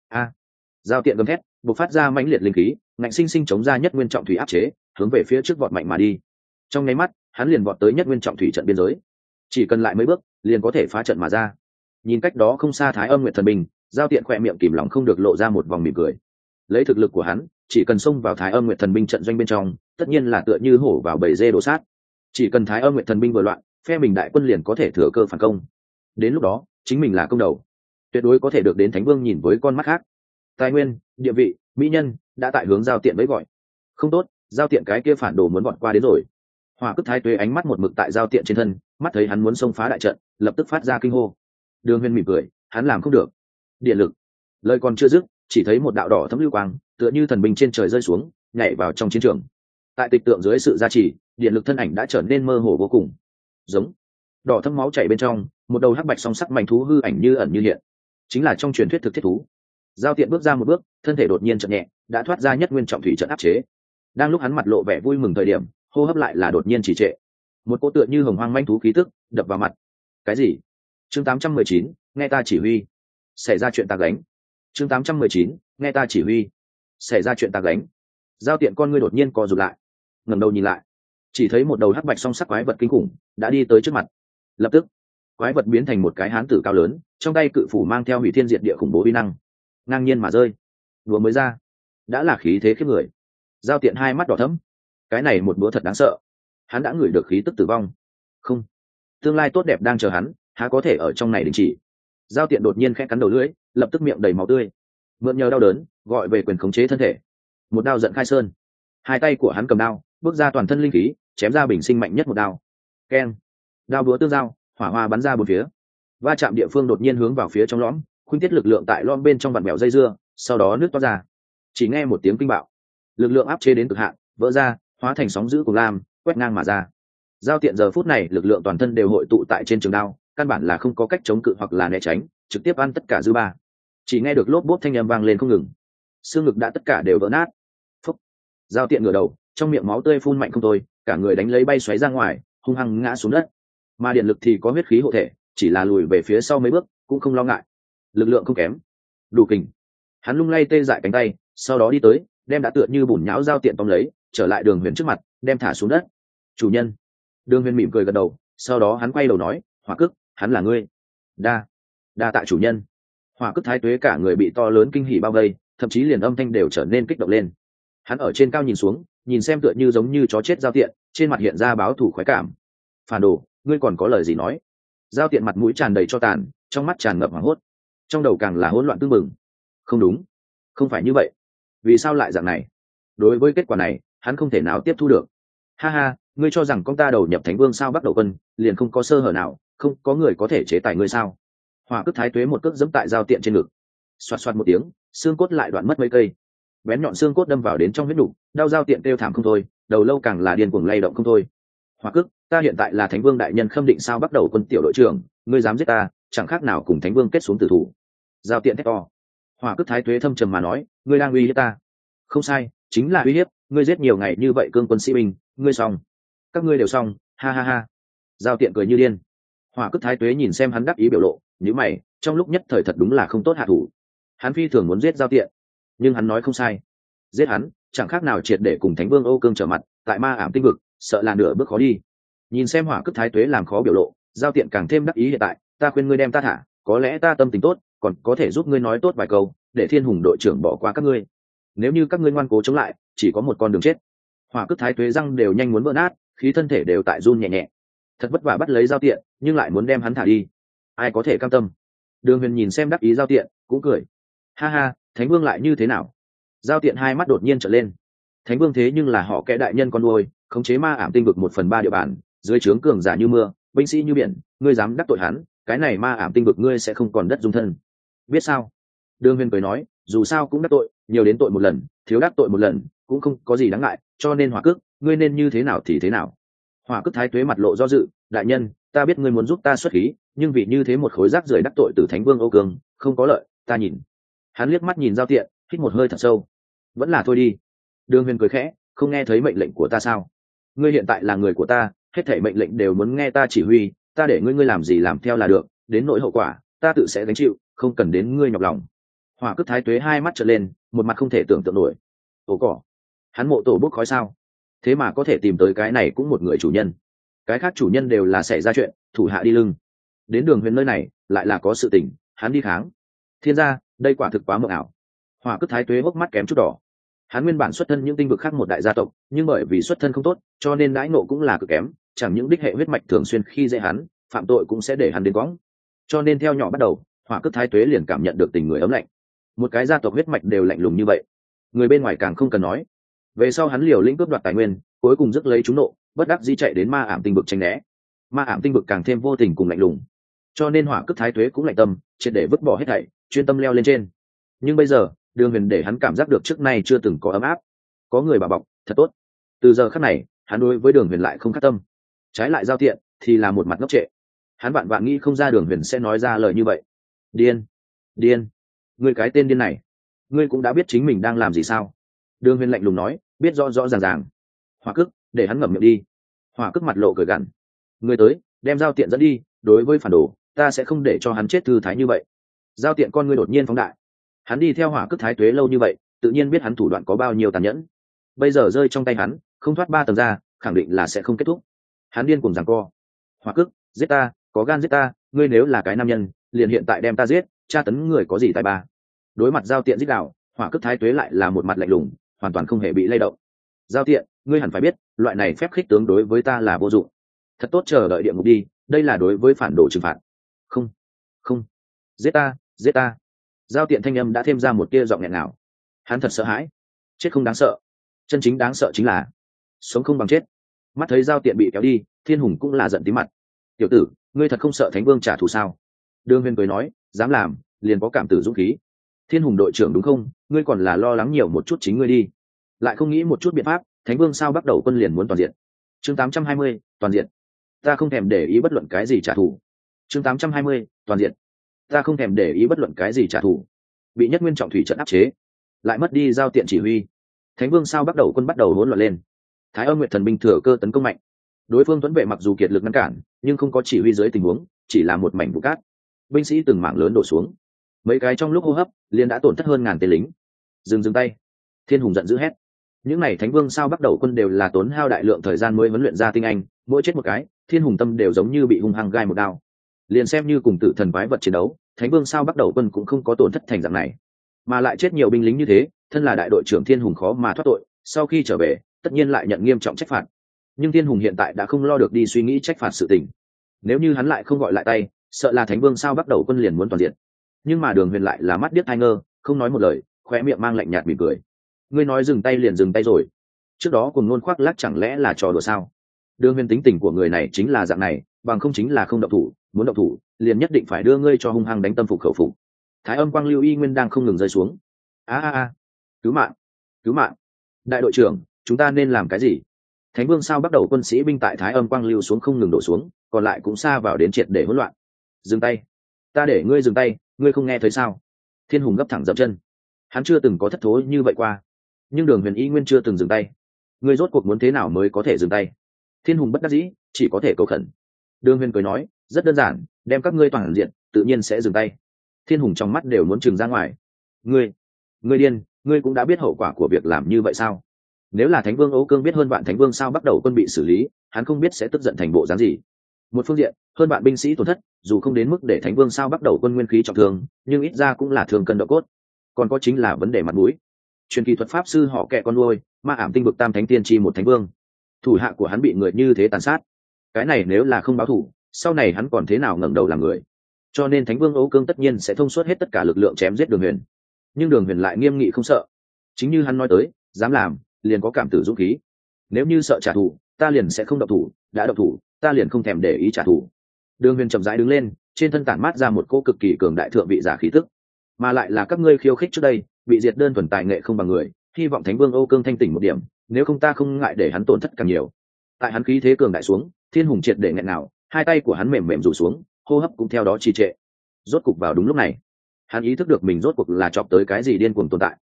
Giao Tiện gầm thét, bộc phát ra mãnh liệt linh khí, ngạnh sinh sinh chống ra nhất nguyên trọng thủy áp chế, hướng về phía trước vọt mạnh mà đi. Trong nháy mắt, hắn liền vọt tới nhất nguyên trọng thủy trận biên giới, chỉ cần lại mấy bước, liền có thể phá trận mà ra. Nhìn cách đó không xa Thái Âm Nguyệt Thần binh, Giao Tiện khỏe miệng kìm lòng không được lộ ra một vòng mỉm cười. Lấy thực lực của hắn, chỉ cần xông vào Thái Âm Nguyệt Thần binh trận doanh bên trong, tất nhiên là tựa như hổ vào bầy dê đổ sát. Chỉ cần Thái Âm Nguyệt Thần binh vừa loạn, phe mình đại quân liền có thể thừa cơ phản công. Đến lúc đó, chính mình là công đầu, tuyệt đối có thể được đến Thánh Vương nhìn với con mắt khác. Tài nguyên, địa vị, mỹ nhân đã tại hướng Giao Tiện với gọi. Không tốt, Giao Tiện cái kia phản đồ muốn vọt qua đến rồi. Hỏa Cức Thái Tuế ánh mắt một mực tại Giao Tiện trên thân, mắt thấy hắn muốn xông phá đại trận, lập tức phát ra kinh hô. Đường Huyền mỉm cười, hắn làm không được. Điện lực. Lời còn chưa dứt, chỉ thấy một đạo đỏ thấm lưu quang, tựa như thần binh trên trời rơi xuống, nhảy vào trong chiến trường. Tại tịch tượng dưới sự gia trì, điện lực thân ảnh đã trở nên mơ hồ vô cùng. Giống. Đỏ thấm máu chảy bên trong, một đầu hắc bạch song sắc manh thú hư ảnh như ẩn như hiện, chính là trong truyền thuyết thực thiết thú. Giao Tiện bước ra một bước, thân thể đột nhiên chậm nhẹ, đã thoát ra nhất nguyên trọng thủy trận áp chế. Đang lúc hắn mặt lộ vẻ vui mừng thời điểm, hô hấp lại là đột nhiên trì trệ. Một cỗ tựa như hồng hoang manh thú khí tức đập vào mặt. Cái gì? Chương 819, nghe ta chỉ huy. Xảy ra chuyện ta gánh. Chương 819, nghe ta chỉ huy. Xảy ra chuyện ta gánh. Giao Tiện con ngươi đột nhiên co rụt lại, ngẩng đầu nhìn lại, chỉ thấy một đầu hắc bạch song sắc quái vật kinh khủng đã đi tới trước mặt. Lập tức, quái vật biến thành một cái hán tử cao lớn, trong tay cự phủ mang theo hủy thiên diệt địa khủng bố uy năng, ngang nhiên mà rơi. Đùa mới ra, đã là khí thế khiếp người. Giao Tiện hai mắt đỏ thẫm, cái này một bữa thật đáng sợ. Hắn đã ngửi được khí tức tử vong. Không, tương lai tốt đẹp đang chờ hắn, há có thể ở trong này đình chỉ. Giao Tiện đột nhiên khẽ cắn đầu lưỡi, lập tức miệng đầy máu tươi, mượn nhờ đau đớn gọi về quyền khống chế thân thể, một đao giận khai sơn. Hai tay của hắn cầm đao, bước ra toàn thân linh khí, chém ra bình sinh mạnh nhất một đao. Keng, đao búa tương giao, hỏa hoa bắn ra bốn phía. Va chạm địa phương đột nhiên hướng vào phía trong lõm, khuynh tiết lực lượng tại lõm bên trong vặn bèo dây dưa, sau đó nứt toát ra. Chỉ nghe một tiếng kinh bạo, lực lượng áp chế đến cực hạn, vỡ ra, hóa thành sóng dữ cùng lam, quét ngang mà ra. Giao Tiện giờ phút này lực lượng toàn thân đều hội tụ tại trên trường đao, căn bản là không có cách chống cự hoặc là né tránh, trực tiếp ăn tất cả dư ba. Chỉ nghe được lốp bốp thanh âm vang lên không ngừng, xương ngực đã tất cả đều vỡ nát. Phúc. Giao Tiện ngửa đầu, trong miệng máu tươi phun mạnh không thôi, cả người đánh lấy bay xoáy ra ngoài, hung hăng ngã xuống đất. Mà điện lực thì có huyết khí hộ thể, chỉ là lùi về phía sau mấy bước, cũng không lo ngại. Lực lượng không kém, đủ kình. Hắn lung lay tê dại cánh tay, sau đó đi tới, đem đã tựa như bùn nhão Giao Tiện tóm lấy, trở lại Đường Huyền trước mặt, đem thả xuống đất. Chủ nhân. Đường Huyền mỉm cười gật đầu, sau đó hắn quay đầu nói, Hỏa Cức, hắn là ngươi. Đa tạ chủ nhân. Hỏa Cức Thái Tuế cả người bị to lớn kinh hỉ bao vây, thậm chí liền âm thanh đều trở nên kích động lên. Hắn ở trên cao nhìn xuống, nhìn xem tựa như giống như chó chết Giao Tiện, trên mặt hiện ra báo thù khoái cảm. Phản đồ, ngươi còn có lời gì nói? Giao Tiện mặt mũi tràn đầy cho tàn, trong mắt tràn ngập hoảng hốt, trong đầu càng là hỗn loạn tương mừng. Không đúng, không phải như vậy. Vì sao lại dạng này? Đối với kết quả này, hắn không thể nào tiếp thu được. Ha ha, ngươi cho rằng con ta đầu nhập Thánh Vương sao bắt đầu quân, liền không có sơ hở nào, không có người có thể chế tài ngươi sao? Hỏa Cức Thái Tuế một cước giẫm tại Giao Tiện trên ngực, xoạt xoạt một tiếng, xương cốt lại đoạn mất mấy cây, bén nhọn xương cốt đâm vào đến trong huyết đục, đau Giao Tiện kêu thảm không thôi, đầu lâu càng là điên cuồng lay động không thôi. Hỏa Cức, ta hiện tại là Thánh Vương đại nhân khâm định sao bắt đầu quân tiểu đội trưởng, ngươi dám giết ta, chẳng khác nào cùng thánh vương kết xuống tử thủ. Giao tiện thét to. Hỏa Cức Thái Tuế thâm trầm mà nói, ngươi đang uy hiếp ta. Không sai, chính là uy hiếp, ngươi giết nhiều ngày như vậy cương quân sĩ binh, ngươi xong. Các ngươi đều xong, ha ha ha. Giao tiện cười như điên. Hỏa Cức Thái Tuế nhìn xem hắn đắc ý biểu lộ, nhíu mày, trong lúc nhất thời thật đúng là không tốt hạ thủ. Hắn phi thường muốn giết Giao tiện, nhưng hắn nói không sai. Giết hắn, chẳng khác nào triệt để cùng Thánh Vương Âu Cương trở mặt, tại Ma Ảm Tinh vực, sợ là nửa bước khó đi. Nhìn xem Hỏa Cức Thái Tuế làm khó biểu lộ, Giao tiện càng thêm đắc ý hiện tại, ta khuyên ngươi đem ta thả, có lẽ ta tâm tình tốt, còn có thể giúp ngươi nói tốt vài câu, để Thiên Hùng đội trưởng bỏ qua các ngươi. Nếu như các ngươi ngoan cố chống lại, chỉ có một con đường chết. Hỏa Cức Thái Tuế răng đều nhanh muốn vỡ nát, khí thân thể đều tại run nhẹ nhẹ. Thật vất vả bắt lấy Giao tiện, nhưng lại muốn đem hắn thả đi. Ai có thể cam tâm? Đường Huyền nhìn xem đắc ý Giao tiện, cũng cười. Ha ha, Thánh Vương lại như thế nào? Giao tiện hai mắt đột nhiên trợn lên. Thánh Vương thế nhưng là họ kẻ đại nhân con nuôi, khống chế Ma Ảm Tinh vực 1/3 địa bàn, dưới trướng cường giả như mưa, binh sĩ như biển, ngươi dám đắc tội hắn, cái này Ma Ảm Tinh vực ngươi sẽ không còn đất dung thân. Biết sao? Đường Huyền cười nói, dù sao cũng đắc tội, nhiều đến tội một lần, thiếu đắc tội một lần, cũng không có gì đáng ngại, cho nên Hỏa Cức, ngươi nên như thế nào thì thế nào. Hỏa Cức Thái Tuế mặt lộ do dự, đại nhân, ta biết ngươi muốn giúp ta xuất khí, nhưng vì như thế một khối rác rưởi đắc tội từ Thánh Vương Âu Cương, không có lợi, ta nhìn. Hắn liếc mắt nhìn Giao tiện, hít một hơi thật sâu. Vẫn là thôi đi. Đường Huyền cười khẽ, không nghe thấy mệnh lệnh của ta sao? Ngươi hiện tại là người của ta, hết thảy mệnh lệnh đều muốn nghe ta chỉ huy, ta để ngươi làm gì làm theo là được, đến nỗi hậu quả, ta tự sẽ gánh chịu, không cần đến ngươi nhọc lòng. Hỏa Cức Thái Tuế hai mắt trợn lên, một mặt không thể tưởng tượng nổi. Ồ cỏ, hắn mộ tổ bốc khói sao? Thế mà có thể tìm tới cái này cũng một người chủ nhân. Cái khác chủ nhân đều là xảy ra chuyện, thủ hạ đi lưng. Đến Đường Huyền nơi này, lại là có sự tình, hắn đi kháng. Thiên gia, đây quả thực quá mộng ảo. Hỏa Cức Thái Tuế hốc mắt kém chút đỏ. Hắn nguyên bản xuất thân những tinh vực khác một đại gia tộc, nhưng bởi vì xuất thân không tốt, cho nên đãi ngộ cũng là cực kém, chẳng những đích hệ huyết mạch thường xuyên khi dễ hắn, phạm tội cũng sẽ để hắn đến quõng. Cho nên theo nhỏ bắt đầu, Hỏa Cức Thái Tuế liền cảm nhận được tình người ấm lạnh. Một cái gia tộc huyết mạch đều lạnh lùng như vậy, người bên ngoài càng không cần nói. Về sau hắn liều lĩnh cướp đoạt tài nguyên, cuối cùng rước lấy chúng nộ, bất đắc dĩ chạy đến Ma Ảm Tinh vực tránh né. Ma Ảm Tinh vực càng thêm vô tình cùng lạnh lùng, cho nên Hỏa Cức Thái Tuế cũng lạnh tâm, triệt để vứt bỏ hết thảy, chuyên tâm leo lên trên. Nhưng bây giờ, Đường Huyền để hắn cảm giác được trước nay chưa từng có ấm áp, có người bảo bọc, thật tốt. Từ giờ khắc này, hắn đối với Đường Huyền lại không khát tâm, trái lại Giao tiện thì là một mặt ngốc trệ. Hắn vạn nghĩ không ra Đường Huyền sẽ nói ra lời như vậy. Điên, điên, ngươi cái tên điên này, ngươi cũng đã biết chính mình đang làm gì sao? Đường Huyền lạnh lùng nói, biết rõ rõ ràng ràng. Hỏa Cức, để hắn ngậm miệng đi. Hỏa Cức mặt lộ cười gằn. Ngươi tới, đem Giao tiện dẫn đi, đối với phản đồ, ta sẽ không để cho hắn chết thư thái như vậy. Giao tiện con ngươi đột nhiên phóng đại. Hắn đi theo Hỏa Cức Thái Tuế lâu như vậy, tự nhiên biết hắn thủ đoạn có bao nhiêu tàn nhẫn. Bây giờ rơi trong tay hắn, không thoát 3 tầng ra, khẳng định là sẽ không kết thúc. Hắn điên cuồng giằng co. Hỏa Cức, giết ta, có gan giết ta, ngươi nếu là cái nam nhân, liền hiện tại đem ta giết, tra tấn người có gì tài ba. Đối mặt Giao tiện giết đạo, Hỏa Cức Thái Tuế lại là một mặt lạnh lùng, hoàn toàn không hề bị lay động. Giao tiện, ngươi hẳn phải biết, loại này phép khích tướng đối với ta là vô dụng. Thật tốt chờ đợi địa ngục đi, đây là đối với phản đồ trừng phạt. Không, không, giết ta, giết ta. Giao tiện thanh âm đã thêm ra một tia giọng nghẹn ngào. Hắn thật sợ hãi. Chết không đáng sợ, chân chính đáng sợ chính là sống không bằng chết. Mắt thấy Giao tiện bị kéo đi, Thiên Hùng cũng là giận tí mặt. Tiểu tử, ngươi thật không sợ Thánh Vương trả thù sao? Đường Huyền cười nói, dám làm, liền có cảm tử dũng khí. Thiên Hùng đội trưởng đúng không? Ngươi còn là lo lắng nhiều một chút chính ngươi đi, lại không nghĩ một chút biện pháp. Thánh Vương sao bắt đầu quân liền muốn toàn diện. Chương 820, toàn diện. Ta không thèm để ý bất luận cái gì trả thù. Chương 820, toàn diện. Ta không thèm để ý bất luận cái gì trả thù. Bị Nhất Nguyên trọng thủy trận áp chế, lại mất đi Giao tiện chỉ huy, Thánh Vương sao bắt đầu quân bắt đầu hỗn loạn lên. Thái Âm Nguyệt Thần binh thừa cơ tấn công mạnh. Đối phương tuấn vệ mặc dù kiệt lực ngăn cản, nhưng không có chỉ huy dưới tình huống, chỉ là một mảnh vụ cát. Binh sĩ từng mảng lớn đổ xuống, mấy cái trong lúc hô hấp liền đã tổn thất hơn ngàn tên lính. Dừng tay! Thiên Hùng giận dữ hét. Những này Thánh Vương sao bắt đầu quân đều là tốn hao đại lượng thời gian mới huấn luyện ra tinh anh, mỗi chết một cái, Thiên Hùng tâm đều giống như bị hung hăng gai một đao. Liền xem như cùng tử thần quái vật chiến đấu, Thánh Vương sao bắt đầu quân cũng không có tổn thất thành dạng này, mà lại chết nhiều binh lính như thế, thân là đại đội trưởng Thiên Hùng khó mà thoát tội, sau khi trở về tất nhiên lại nhận nghiêm trọng trách phạt. Nhưng Thiên Hùng hiện tại đã không lo được đi suy nghĩ trách phạt sự tình, nếu như hắn lại không gọi lại tay, sợ là Thánh Vương sao bắt đầu quân liền muốn toàn diện. Nhưng mà Đường Huyền lại là mắt điếc tai ngơ, không nói một lời, khóe miệng mang lạnh nhạt mỉm cười. Ngươi nói dừng tay liền dừng tay rồi, trước đó cùng nôn khoác lác chẳng lẽ là trò đùa sao? Đường Huyền tính tình của người này chính là dạng này, bằng không chính là không động thủ, muốn động thủ liền nhất định phải đưa ngươi cho hung hăng đánh tâm phục khẩu phục. Thái Âm quang lưu y nguyên đang không ngừng rơi xuống. Cứu mạng, cứu mạng! Đại đội trưởng, chúng ta nên làm cái gì? Thánh Vương sao bắt đầu quân sĩ binh tại Thái Âm quang lưu xuống không ngừng đổ xuống, còn lại cũng xa vào đến triệt để hỗn loạn. Dừng tay! Ta để ngươi dừng tay, ngươi không nghe thấy sao? Thiên hùng gấp thẳng dậm chân. Hắn chưa từng có thất thố như vậy qua, nhưng Đường Huyền y nguyên chưa từng dừng tay. Ngươi rốt cuộc muốn thế nào mới có thể dừng tay? Thiên hùng bất đắc dĩ, chỉ có thể cầu khẩn. Đường Huyền cười nói, rất đơn giản, đem các ngươi toàn diện, tự nhiên sẽ dừng tay. Thiên hùng trong mắt đều muốn trừng ra ngoài. Ngươi điên, ngươi cũng đã biết hậu quả của việc làm như vậy sao? Nếu là Thánh Vương Âu Cương biết hơn bạn Thánh Vương sao bắt đầu quân bị xử lý, hắn không biết sẽ tức giận thành bộ dáng gì. Một phương diện, hơn bạn binh sĩ tổn thất, dù không đến mức để Thánh Vương sao bắt đầu quân nguyên khí trọng thương, nhưng ít ra cũng là thương cân độ cốt. Còn có chính là vấn đề mặt mũi. Truyền kỳ thuật pháp sư họ kẹ con nuôi, ma ảm tinh vực tam thánh tiên tri một thánh vương, thủ hạ của hắn bị người như thế tàn sát. Cái này nếu là không báo thù, sau này hắn còn thế nào ngẩng đầu làm người? Cho nên Thánh Vương Âu Cương tất nhiên sẽ thông suốt hết tất cả lực lượng chém giết Đường Huyền. Nhưng Đường Huyền lại nghiêm nghị không sợ. Chính như hắn nói tới, dám làm, liền có cảm tử dũng khí. Nếu như sợ trả thù, ta liền sẽ không động thủ, đã động thủ, ta liền không thèm để ý trả thù. Đường Huyền chậm rãi đứng lên, trên thân tản mát ra một cỗ cực kỳ cường đại thượng vị giả khí tức, mà lại là các ngươi khiêu khích trước đây, bị diệt đơn thuần tài nghệ không bằng người, hy vọng Thánh Vương Âu Cương thanh tỉnh một điểm, nếu không ta không ngại để hắn tổn thất càng nhiều. Tại hắn khí thế cường đại xuống, Thiên Hùng triệt để nghẹn nào, hai tay của hắn mềm mềm rủ xuống, hô hấp cũng theo đó trì trệ. Rốt cục vào đúng lúc này, hắn ý thức được mình rốt cuộc là chọc tới cái gì điên cuồng tồn tại.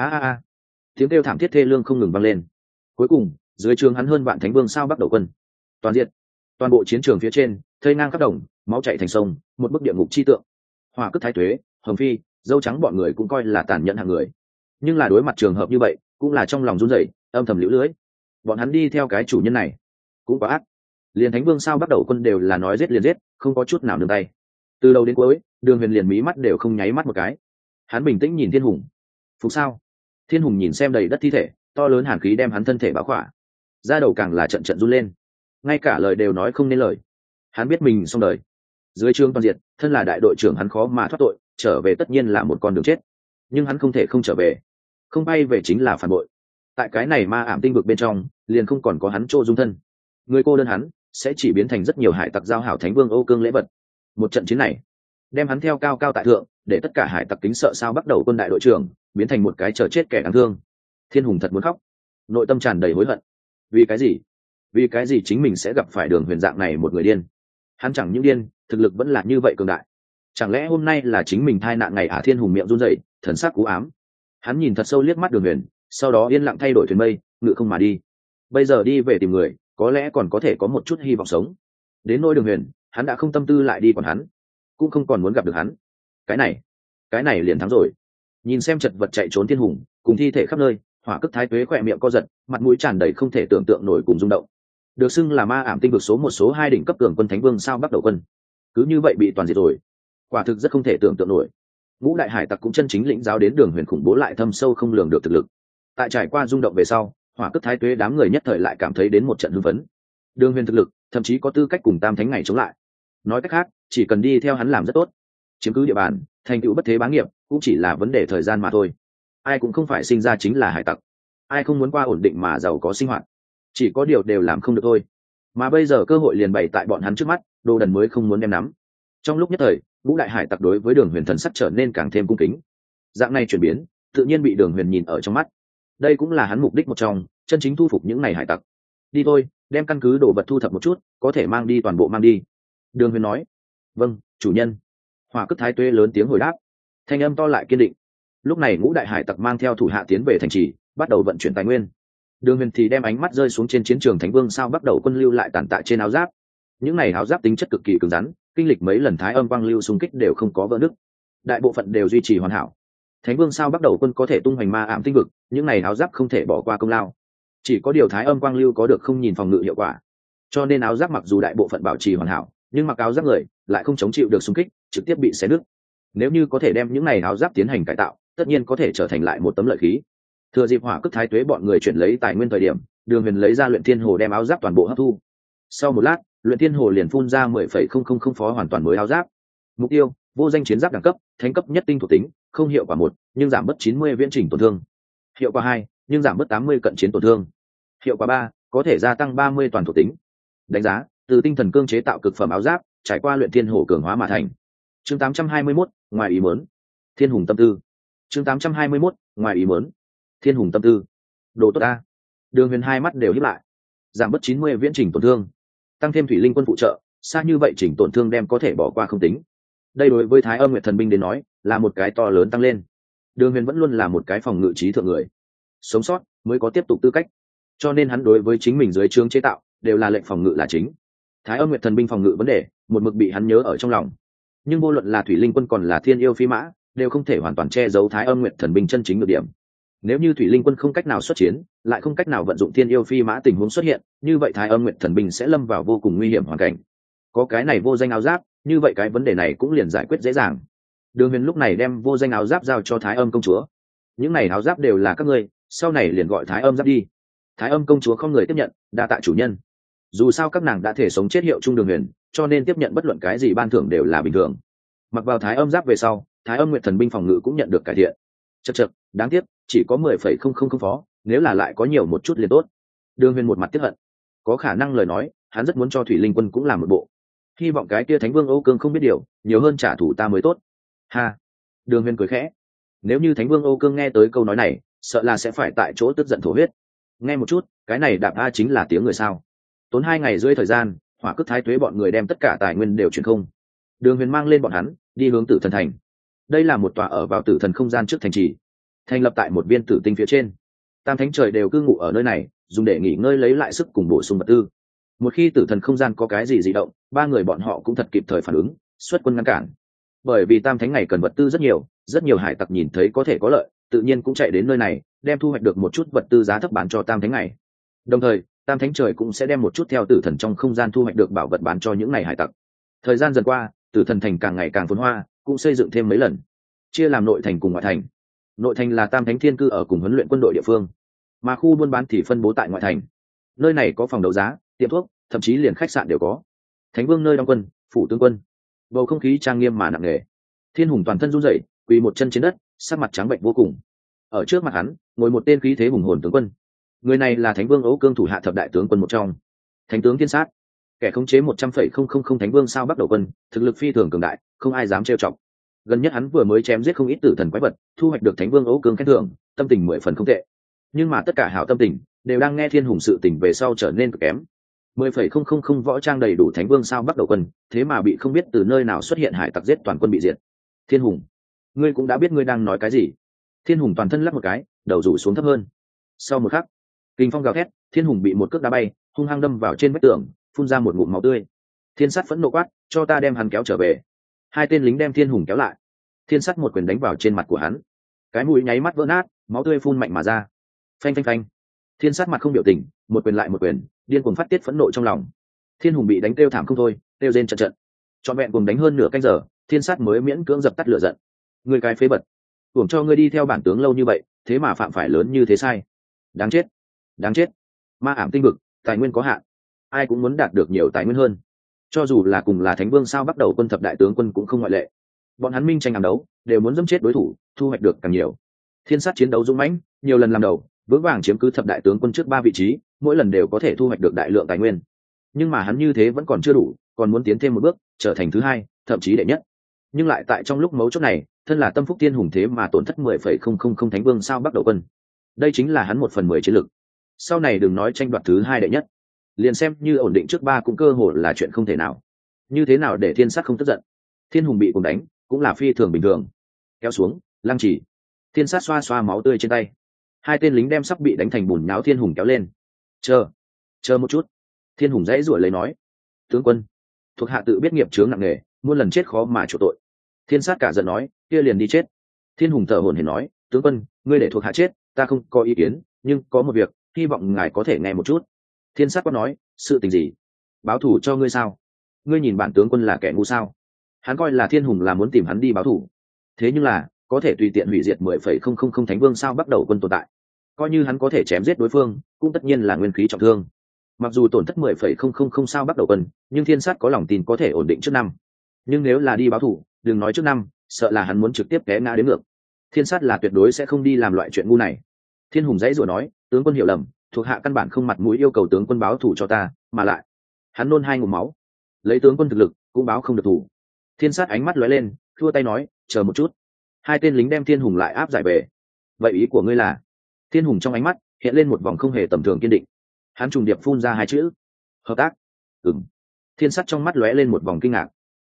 A tiếng kêu thảm thiết thê lương không ngừng vang lên. Cuối cùng, dưới trường hắn hơn vạn Thánh Vương sao bắt đầu quân toàn diện, toàn bộ chiến trường phía trên thây ngang khắp đồng, máu chảy thành sông, một bức địa ngục chi tượng. Hỏa Cất Thái Tuế, Hồng Phi, Dâu Trắng bọn người cũng coi là tàn nhẫn hạng người, nhưng là đối mặt trường hợp như vậy cũng là trong lòng run rẩy, âm thầm liễu lưới. Bọn hắn đi theo cái chủ nhân này cũng quá ác. Liền Thánh Vương sao bắt đầu quân đều là nói giết liền giết, không có chút nào nương tay. Từ đầu đến cuối, Đường Huyền liền mí mắt đều không nháy mắt một cái. Hắn bình tĩnh nhìn Thiên Hùng. Phục sao? Thiên Hùng nhìn xem đầy đất thi thể, to lớn hàn khí đem hắn thân thể bao khỏa, da đầu càng là trận trận run lên, ngay cả lời đều nói không nên lời. Hắn biết mình xong đời, dưới trướng toàn diện, thân là đại đội trưởng hắn khó mà thoát tội, trở về tất nhiên là một con đường chết. Nhưng hắn không thể không trở về, không bay về chính là phản bội. Tại cái này ma ảm tinh vực bên trong, liền không còn có hắn chỗ dung thân. Người cô đơn hắn sẽ chỉ biến thành rất nhiều hải tặc giao hảo Thánh Vương Âu Cương lễ vật. Một trận chiến này đem hắn theo cao cao tại thượng, để tất cả hải tặc kính sợ sao bắt đầu quân đại đội trưởng biến thành một cái chờ chết kẻ đáng thương. Thiên Hùng thật muốn khóc, nội tâm tràn đầy hối hận. Vì cái gì chính mình sẽ gặp phải Đường Huyền dạng này một người điên? Hắn chẳng những điên, thực lực vẫn là như vậy cường đại. Chẳng lẽ hôm nay là chính mình thai nạn ngày à? Thiên Hùng miệng run rẩy, thần sắc cú ám. Hắn nhìn thật sâu liếc mắt Đường Huyền, sau đó yên lặng thay đổi thuyền mây, ngự không mà đi. Bây giờ đi về tìm người, có lẽ còn có thể có một chút hy vọng sống. Đến nỗi Đường Huyền, hắn đã không tâm tư lại đi, còn hắn cũng không còn muốn gặp được hắn. Cái này liền thắng rồi. Nhìn xem chật vật chạy trốn Thiên Hùng cùng thi thể khắp nơi, Hỏa Cất Thái Tuế khỏe miệng co giật, mặt mũi tràn đầy không thể tưởng tượng nổi cùng rung động. Được xưng là ma ảm tinh vực số 1 số 2 đỉnh cấp cường quân Thánh Vương sao bắt đầu quân, cứ như vậy bị toàn diệt rồi, quả thực rất không thể tưởng tượng nổi. Ngũ đại hải tặc cũng chân chính lĩnh giáo đến Đường Huyền khủng bố lại thâm sâu không lường được thực lực. Tại trải qua rung động về sau, Hỏa Cất Thái Tuế đám người nhất thời lại cảm thấy đến một trận hưng phấn. Đường Huyền thực lực thậm chí có tư cách cùng Tam Thánh ngày chống lại. Nói cách khác, chỉ cần đi theo hắn làm rất tốt, chiếm cứ địa bàn, thành tựu bất thế bá nghiệp, cũng chỉ là vấn đề thời gian mà thôi. Ai cũng không phải sinh ra chính là hải tặc, ai không muốn qua ổn định mà giàu có sinh hoạt, chỉ có điều đều làm không được thôi. Mà bây giờ cơ hội liền bày tại bọn hắn trước mắt, Đồ Đần mới không muốn đem nắm. Trong lúc nhất thời, ngũ đại hải tặc đối với Đường Huyền thần sắc trở nên càng thêm cung kính. Dạng này chuyển biến tự nhiên bị Đường Huyền nhìn ở trong mắt. Đây cũng là hắn mục đích một trong, chân chính thu phục những này hải tặc. Đi thôi, đem căn cứ đồ vật thu thập một chút, có thể mang đi toàn bộ mang đi. Đường Huyền nói. Vâng, chủ nhân. Hỏa Cất Thái Tuế lớn tiếng hồi đáp, thanh âm to lại kiên định. Lúc này ngũ đại hải tặc mang theo thủ hạ tiến về thành trì, bắt đầu vận chuyển tài nguyên. Đường Huyền thì đem ánh mắt rơi xuống trên chiến trường Thánh Vương sao bắt đầu quân lưu lại tàn tạ trên áo giáp. Những này áo giáp tính chất cực kỳ cứng rắn, kinh lịch mấy lần thái âm quang lưu xung kích đều không có vỡ nứt, đại bộ phận đều duy trì hoàn hảo. Thánh Vương sao bắt đầu quân có thể tung hoành ma ảm tinh vực, những này áo giáp không thể bỏ qua công lao. Chỉ có điều thái âm quang lưu có được không nhìn phòng ngự hiệu quả, cho nên áo giáp mặc dù đại bộ phận bảo trì hoàn hảo, nhưng mặc áo giáp người lại không chống chịu được xung kích, trực tiếp bị xé nứt. Nếu như có thể đem những này áo giáp tiến hành cải tạo, tất nhiên có thể trở thành lại một tấm lợi khí. Thừa dịp Hỏa Cất Thái Tuế bọn người chuyển lấy tài nguyên thời điểm, Đường Huyền lấy ra Luyện Thiên Hồ đem áo giáp toàn bộ hấp thu. Sau một lát, Luyện Thiên Hồ liền phun ra 10,000 phó hoàn toàn mới áo giáp. Mục tiêu: vô danh chiến giáp đẳng cấp, thánh cấp nhất tinh thuộc tính, không hiệu quả 1, nhưng giảm bớt 90 viễn chỉnh tổn thương. Hiệu quả 2, nhưng giảm bớt 80 cận chiến tổn thương. Hiệu quả 3, có thể gia tăng 30 toàn thuộc tính. Đánh giá: từ tinh thần cương chế tạo cực phẩm áo giáp, trải qua Luyện Thiên Hồ cường hóa mà thành. Chương 821, ngoài ý muốn. Thiên Hùng tâm tư. Chương 821, ngoài ý muốn. Thiên Hùng tâm tư. Đồ tốt a. Đường Huyền hai mắt đều híp lại. Giảm bớt 90 viễn chỉnh tổn thương, tăng thêm thủy linh quân phụ trợ, xa như vậy chỉnh tổn thương đem có thể bỏ qua không tính. đây đối với Thái Âm Nguyệt Thần binh đến nói là một cái to lớn tăng lên. Đường Huyền vẫn luôn là một cái phòng ngự trí thượng người, sống sót mới có tiếp tục tư cách, cho nên hắn đối với chính mình dưới trướng chế tạo đều là lệnh phòng ngự là chính. Thái Âm Nguyệt Thần binh phòng ngự vấn đề một mực bị hắn nhớ ở trong lòng, nhưng vô luận là Thủy Linh Quân còn là Thiên Yêu Phi Mã đều không thể hoàn toàn che giấu Thái Âm Nguyệt Thần binh chân chính nhược điểm. Nếu như Thủy Linh Quân không cách nào xuất chiến, lại không cách nào vận dụng Thiên Yêu Phi Mã tình huống xuất hiện, như vậy Thái Âm Nguyệt Thần binh sẽ lâm vào vô cùng nguy hiểm hoàn cảnh. Có cái này vô danh áo giáp, như vậy cái vấn đề này cũng liền giải quyết dễ dàng. Đường Huyền lúc này đem vô danh áo giáp giao cho Thái Âm công chúa. Những này áo giáp đều là các ngươi, sau này liền gọi Thái Âm giáp đi. Thái Âm công chúa không người tiếp nhận, đa tạ chủ nhân. Dù sao các nàng đã thể sống chết hiệu chung Đường Huyền, cho nên tiếp nhận bất luận cái gì ban thưởng đều là bình thường. Mặc vào Thái Âm giáp về sau, Thái Âm Nguyệt Thần binh phòng ngự cũng nhận được cải thiện. Chậc, đáng tiếc, chỉ có 10,000 phó, nếu là lại có nhiều một chút liền tốt. Đường Huyền một mặt tiếc hận. Có khả năng lời nói, hắn rất muốn cho Thủy Linh Quân cũng làm một bộ. Hy vọng cái kia Thánh Vương Âu Cương không biết điều, nhiều hơn trả thù ta mới tốt. Ha. Đường Huyền cười khẽ. Nếu như Thánh Vương Âu Cương nghe tới câu nói này, sợ là sẽ phải tại chỗ tức giận thổ huyết. Nghe một chút, cái này đạp a chính là tiếng người sao? Tốn 2 ngày rưỡi thời gian, Hỏa Cước Thái Tuế bọn người đem tất cả tài nguyên đều chuyển không. Đường Huyền mang lên bọn hắn, đi hướng Tử Thần Thành. Đây là một tòa ở vào Tử Thần không gian trước thành trì, thành lập tại một viên tử tinh phía trên. Tam thánh trời đều cư ngụ ở nơi này, dùng để nghỉ ngơi lấy lại sức cùng bổ sung vật tư. Một khi Tử Thần không gian có cái gì dị động, 3 người bọn họ cũng thật kịp thời phản ứng, xuất quân ngăn cản. Bởi vì Tam thánh ngày cần vật tư rất nhiều hải tặc nhìn thấy có thể có lợi, tự nhiên cũng chạy đến nơi này, đem thu hoạch được một chút vật tư giá thấp bán cho Tam thánh ngày. Đồng thời, Tam thánh trời cũng sẽ đem một chút theo Tử Thần trong không gian thu hoạch được bảo vật bán cho những này hải tặc. Thời gian dần qua, Tử Thần thành càng ngày càng phồn hoa, cũng xây dựng thêm mấy lần, chia làm nội thành cùng ngoại thành. Nội thành là Tam thánh thiên cư ở cùng huấn luyện quân đội địa phương, mà khu buôn bán thì phân bố tại ngoại thành. Nơi này có phòng đấu giá, tiệm thuốc, thậm chí liền khách sạn đều có. Thánh Vương nơi đóng quân, phủ tướng quân. Bầu không khí trang nghiêm mà nặng nề. Thiên Hùng toàn thân run rẩy, quỳ một chân trên đất, sắc mặt trắng bệnh vô cùng. Ở trước mặt hắn, ngồi một tên khí thế hùng hồn tướng quân. Người này là Thánh Vương Ấu Cương thủ hạ thập đại tướng quân một trong, Thánh tướng Thiên Sát. Kẻ khống chế 100,000 Thánh Vương sao Bắc Đầu quân, thực lực phi thường cường đại, không ai dám trêu chọc. Gần nhất hắn vừa mới chém giết không ít tử thần quái vật, thu hoạch được Thánh Vương Ấu Cương khen thưởng, tâm tình 10 phần không tệ. Nhưng mà tất cả hảo tâm tình đều đang nghe Thiên Hùng sự tình về sau trở nên cực kém. 10,000 võ trang đầy đủ Thánh Vương sao Bắc Đầu quân, thế mà bị không biết từ nơi nào xuất hiện hải tặc giết toàn quân bị diệt. Thiên Hùng, ngươi cũng đã biết ngươi đang nói cái gì. Thiên Hùng toàn thân lắc một cái, đầu rủ xuống thấp hơn. Sau một khắc, kình phong gào thét, Thiên Hùng bị một cước đá bay, hung hăng đâm vào trên vách tường, phun ra một ngụm máu tươi. Thiên Sát phẫn nộ quát, cho ta đem hắn kéo trở về. 2 tên lính đem Thiên Hùng kéo lại. Thiên Sát một quyền đánh vào trên mặt của hắn, cái mũi nháy mắt vỡ nát, máu tươi phun mạnh mà ra. Phanh phanh phanh. Thiên Sát mặt không biểu tình, một quyền lại một quyền, điên cuồng phát tiết phẫn nộ trong lòng. Thiên Hùng bị đánh kêu thảm không thôi, kêu rên trận trận. Trọn vẹn cùng đánh hơn nửa canh giờ, Thiên Sát mới miễn cưỡng dập tắt lửa giận. Người cái phế vật, tưởng cho ngươi đi theo bản tướng lâu như vậy, thế mà phạm phải lớn như thế sai. Đáng chết, đáng chết. Ma ảm tinh vực, tài nguyên có hạn, ai cũng muốn đạt được nhiều tài nguyên hơn. Cho dù là cùng là Thánh Vương sao Bắc Đầu quân thập đại tướng quân cũng không ngoại lệ. Bọn hắn minh tranh ám đấu, đều muốn dẫm chết đối thủ, thu hoạch được càng nhiều. Thiên Sát chiến đấu dũng mãnh, nhiều lần làm đầu, vững vàng chiếm cứ thập đại tướng quân trước 3 vị trí, mỗi lần đều có thể thu hoạch được đại lượng tài nguyên. Nhưng mà hắn như thế vẫn còn chưa đủ, còn muốn tiến thêm một bước, trở thành thứ 2, thậm chí đệ nhất. Nhưng lại tại trong lúc mấu chốt này, thân là Tâm Phúc Thiên Hùng thế mà tổn thất 10,000 Thánh Vương sao Bắc Đầu quân. Đây chính là hắn 1/10 chiến lực. Sau này đừng nói tranh đoạt thứ 2 đệ nhất, liền xem như ổn định trước 3 cũng cơ hội là chuyện không thể nào. Như thế nào để Thiên Sát không tức giận? Thiên Hùng bị cùng đánh, cũng là phi thường bình thường. Kéo xuống, lăng chỉ. Thiên Sát xoa xoa máu tươi trên tay. 2 tên lính đem sắp bị đánh thành bùn nháo Thiên Hùng kéo lên. Chờ một chút. Thiên Hùng dãy rủa lấy nói, tướng quân, thuộc hạ tự biết nghiệp chướng nặng nề, muôn lần chết khó mà chuộc tội. Thiên Sát cả giận nói, kia liền đi chết. Thiên Hùng thở hổn hển nói, tướng quân, ngươi để thuộc hạ chết, ta không có ý kiến, nhưng có một việc, hy vọng ngài có thể nghe một chút. Thiên Sát quát nói, sự tình gì? Báo thù cho ngươi sao? Ngươi nhìn bản tướng quân là kẻ ngu sao? Hắn coi là Thiên Hùng là muốn tìm hắn đi báo thù, thế nhưng là có thể tùy tiện hủy diệt 10,000 Thánh Vương sao Bắc Đầu quân tồn tại, coi như hắn có thể chém giết đối phương, cũng tất nhiên là nguyên khí trọng thương. Mặc dù tổn thất 10,000 sao Bắc Đầu quân, nhưng Thiên Sát có lòng tin có thể ổn định trước năm. Nhưng nếu là đi báo thù, đừng nói trước năm, sợ là hắn muốn trực tiếp té ngã đến ngược. Thiên Sát là tuyệt đối sẽ không đi làm loại chuyện ngu này. Thiên Hùng dãy rủa nói, tướng quân hiểu lầm, thuộc hạ căn bản không mặt mũi yêu cầu tướng quân báo thù cho ta, mà lại hắn nôn 2 ngụm máu, lấy tướng quân thực lực cũng báo không được thù. Thiên Sát ánh mắt lóe lên, thua tay nói, chờ một chút. 2 tên lính đem Thiên Hùng lại áp giải về. Vậy ý của ngươi là? Thiên Hùng trong ánh mắt hiện lên một vòng không hề tầm thường kiên định. Hắn trùng điệp phun ra 2 chữ, hợp tác. Thiên Sát trong mắt lóe lên một vòng kinh ngạc.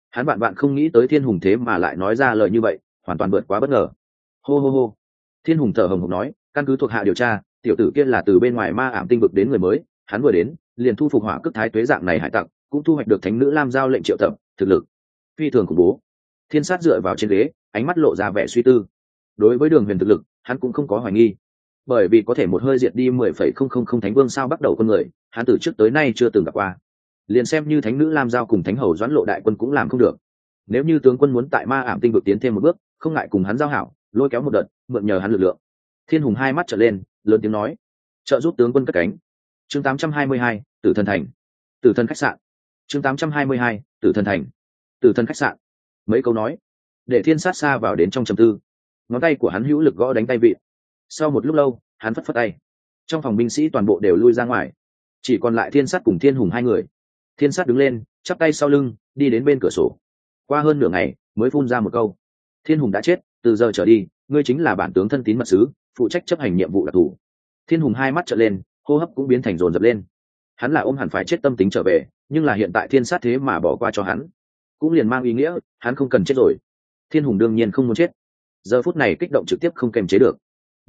Hắn bạn bạn không nghĩ tới Thiên Hùng thế mà lại nói ra lời như vậy, hoàn toàn vượt quá bất ngờ. Hô hô hô. Thiên Hùng thở hồng hộc nói, căn cứ thuộc hạ điều tra, tiểu tử kia là từ bên ngoài ma ảm tinh vực đến người mới, hắn vừa đến liền thu phục hỏa cước thái tuế dạng này hải tặc, cũng thu hoạch được thánh nữ lam giao lệnh triệu tập, thực lực phi thường khủng bố. Thiên Sát dựa vào trên ghế, ánh mắt lộ ra vẻ suy tư. Đối với Đường Huyền thực lực, hắn cũng không có hoài nghi, bởi vì có thể một hơi diệt đi 10,000 thánh vương sao bắt đầu con người, hắn từ trước tới nay chưa từng gặp qua. Liền xem như thánh nữ lam giao cùng thánh hầu doãn lộ đại quân cũng làm không được. Nếu như tướng quân muốn tại ma ảm tinh vực tiến thêm một bước, không ngại cùng hắn giao hảo, lôi kéo một đợt, mượn nhờ hắn lực lượng. Thiên Hùng hai mắt trợn lên, lớn tiếng nói, trợ giúp tướng quân cất cánh. Chương 822, Tử Thần Thành. Tử Thần khách sạn. Chương 822, Tử Thần Thành. Tử Thần khách sạn. Mấy câu nói, để Thiên Sát xa vào đến trong trầm tư. Ngón tay của hắn hữu lực gõ đánh tay vị. Sau một lúc lâu, hắn phất phất tay. Trong phòng binh sĩ toàn bộ đều lui ra ngoài, chỉ còn lại Thiên Sát cùng Thiên Hùng hai người. Thiên Sát đứng lên, chắp tay sau lưng, đi đến bên cửa sổ. Qua hơn nửa ngày, mới phun ra một câu, Thiên Hùng đã chết, từ giờ trở đi, ngươi chính là bản tướng thân tín mật sứ, phụ trách chấp hành nhiệm vụ đặc thù. Thiên Hùng hai mắt trợn lên, hô hấp cũng biến thành dồn dập lên. Hắn là ôm hẳn phải chết tâm tính trở về, nhưng là hiện tại Thiên Sát thế mà bỏ qua cho hắn, cũng liền mang ý nghĩa hắn không cần chết rồi. Thiên Hùng đương nhiên không muốn chết, giờ phút này kích động trực tiếp không kềm chế được.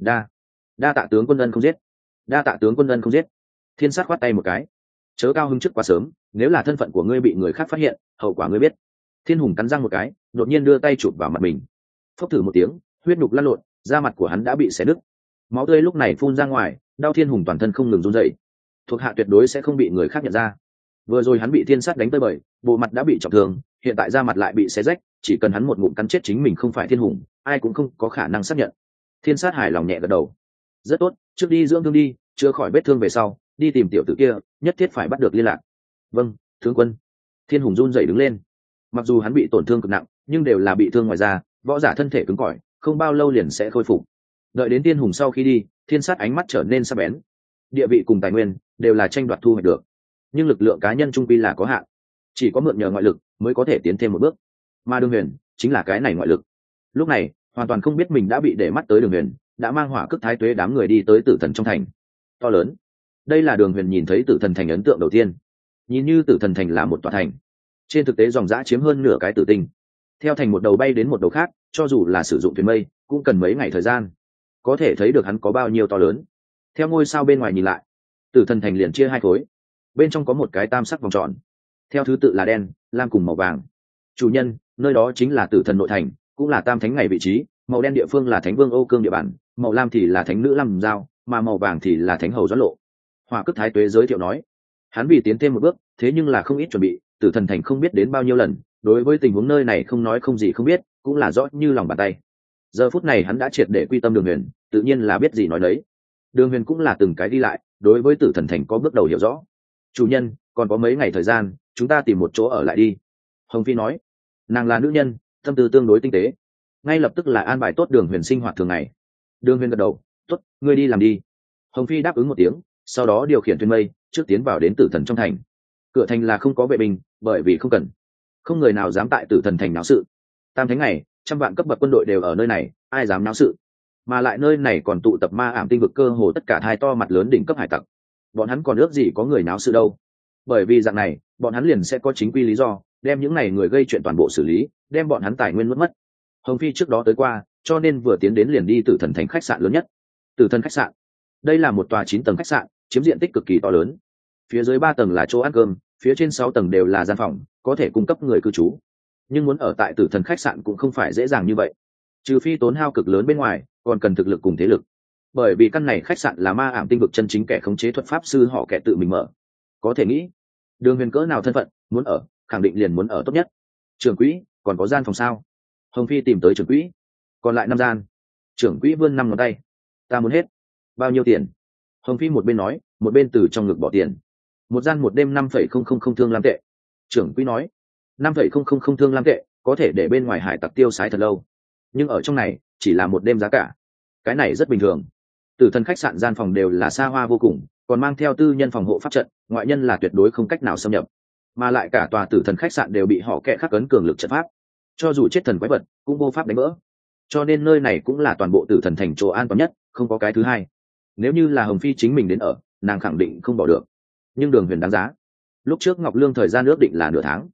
Đa tạ tướng quân ân không giết, đa tạ tướng quân ân không giết. Thiên Sát khoát tay một cái, chớ cao hứng trước quá sớm, nếu là thân phận của ngươi bị người khác phát hiện, hậu quả ngươi biết. Thiên Hùng cắn răng một cái, đột nhiên đưa tay chụp vào mặt mình, phốc thử một tiếng, huyết nhục lăn lộn, da mặt của hắn đã bị xé nứt, máu tươi lúc này phun ra ngoài, đau. Thiên Hùng toàn thân không ngừng run rẩy, thuộc hạ tuyệt đối sẽ không bị người khác nhận ra. Vừa rồi hắn bị Thiên Sát đánh tới bời, bộ mặt đã bị trọng thương, hiện tại da mặt lại bị xé rách, chỉ cần hắn một ngụm cắn chết chính mình không phải Thiên Hùng, ai cũng không có khả năng xác nhận. Thiên Sát hài lòng nhẹ gật đầu, rất tốt, trước đi dưỡng thương đi, chữa khỏi vết thương về sau, đi tìm tiểu tử kia, nhất thiết phải bắt được liên lạc. Vâng, tướng quân. Thiên Hùng run rẩy đứng lên, mặc dù hắn bị tổn thương cực nặng, nhưng đều là bị thương ngoài da, võ giả thân thể cứng cỏi, không bao lâu liền sẽ khôi phục. Đợi đến Thiên Hùng sau khi đi, Thiên Sát ánh mắt trở nên sắc bén. Địa vị cùng tài nguyên đều là tranh đoạt thu hoạch được, nhưng lực lượng cá nhân trung quy là có hạn, chỉ có mượn nhờ ngoại lực mới có thể tiến thêm một bước, mà Đường Huyền chính là cái này ngoại lực. Lúc này hoàn toàn không biết mình đã bị để mắt tới Đường Huyền, đã mang hỏa cước thái tuế đám người đi tới Tử Thần trong thành. To lớn, đây là Đường Huyền nhìn thấy Tử Thần thành ấn tượng đầu tiên. Nhìn như Tử Thần thành là một tòa thành, trên thực tế dòng dã chiếm hơn nửa cái tử tinh. Theo thành một đầu bay đến một đầu khác, cho dù là sử dụng thuyền mây cũng cần mấy ngày thời gian, có thể thấy được hắn có bao nhiêu to lớn. Theo ngôi sao bên ngoài nhìn lại, Tử Thần thành liền chia hai khối, bên trong có một cái tam sắc vòng tròn, theo thứ tự là đen, lam cùng màu vàng. Chủ nhân, nơi đó chính là Tử Thần nội thành, cũng là tam thánh ngày vị trí. Màu đen địa phương là Thánh Vương Âu Cương địa bàn, màu lam thì là Thánh Nữ Lam Giao, mà màu vàng thì là Thánh Hầu Doãn Lộ. Hỏa Cước Thái Tuế giới thiệu nói, hắn vì tiến thêm một bước, thế nhưng là không ít chuẩn bị, Tử Thần thành không biết đến bao nhiêu lần, đối với tình huống nơi này không nói không gì không biết, cũng là rõ như lòng bàn tay. Giờ phút này hắn đã triệt để quy tâm Đường Huyền, tự nhiên là biết gì nói nấy. Đường Huyền cũng là từng cái đi lại, đối với Tử Thần thành có bước đầu hiểu rõ. Chủ nhân, còn có mấy ngày thời gian, chúng ta tìm một chỗ ở lại đi. Hồng Phi nói, nàng là nữ nhân, tâm tư tương đối tinh tế, ngay lập tức là an bài tốt Đường Huyền sinh hoạt thường ngày. Đường Huyền gật đầu, tốt, ngươi đi làm đi. Hồng Phi đáp ứng một tiếng, sau đó điều khiển thuyền mây trước tiến vào đến Tử Thần trong thành. Cửa thành là không có vệ binh, bởi vì không cần, không người nào dám tại Tử Thần thành náo sự. Tam thánh ngày, trăm vạn cấp bậc quân đội đều ở nơi này, ai dám náo sự? Mà lại nơi này còn tụ tập ma ảm tinh vực cơ hồ tất cả thai to mặt lớn đỉnh cấp hải tặc, bọn hắn còn ước gì có người náo sự đâu. Bởi vì dạng này, bọn hắn liền sẽ có chính quy lý do đem những này người gây chuyện toàn bộ xử lý, đem bọn hắn tài nguyên mất. Hồng Phi trước đó tới qua, cho nên vừa tiến đến liền đi Tử Thần thành khách sạn lớn nhất. Tử Thần khách sạn, đây là một tòa 9 tầng khách sạn, chiếm diện tích cực kỳ to lớn. Phía dưới 3 tầng là chỗ ăn cơm, phía trên 6 tầng đều là gian phòng, có thể cung cấp người cư trú. Nhưng muốn ở tại Tử Thần khách sạn cũng không phải dễ dàng như vậy, trừ phi tốn hao cực lớn bên ngoài, còn cần thực lực cùng thế lực. Bởi vì căn này khách sạn là ma ảm tinh vực chân chính kẻ khống chế thuật pháp sư họ kẻ tự mình mở. Có thể nghĩ, Đường Huyền cỡ nào thân phận, muốn ở, khẳng định liền muốn ở tốt nhất. Trưởng quỹ, còn có gian phòng sao? Hồng Phi tìm tới trưởng quỹ. Còn lại 5 gian. Trưởng quỹ vươn 5 ngón tay. Ta muốn hết. Bao nhiêu tiền? Hồng Phi một bên nói, một bên từ trong ngực bỏ tiền. Một gian một đêm 5,000 thương lam tệ. Trưởng quỹ nói, 5,000 thương lam tệ, có thể để bên ngoài hải tặc tiêu sái thật lâu. Nhưng ở trong này, chỉ là một đêm giá cả. Cái này rất bình thường. Tử Thần khách sạn gian phòng đều là xa hoa vô cùng, còn mang theo tư nhân phòng hộ pháp trận, ngoại nhân là tuyệt đối không cách nào xâm nhập. Mà lại cả tòa Tử Thần khách sạn đều bị họ kẻ khắc ấn cường lực trận pháp, cho dù chết thần quái vật cũng vô pháp đánh vỡ. Cho nên nơi này cũng là toàn bộ Tử Thần thành chỗ an toàn nhất, không có cái thứ hai. Nếu như là Hồng Phi chính mình đến ở, nàng khẳng định không bỏ được. Nhưng Đường Huyền đáng giá. Lúc trước Ngọc Lương thời gian ước định là nửa tháng,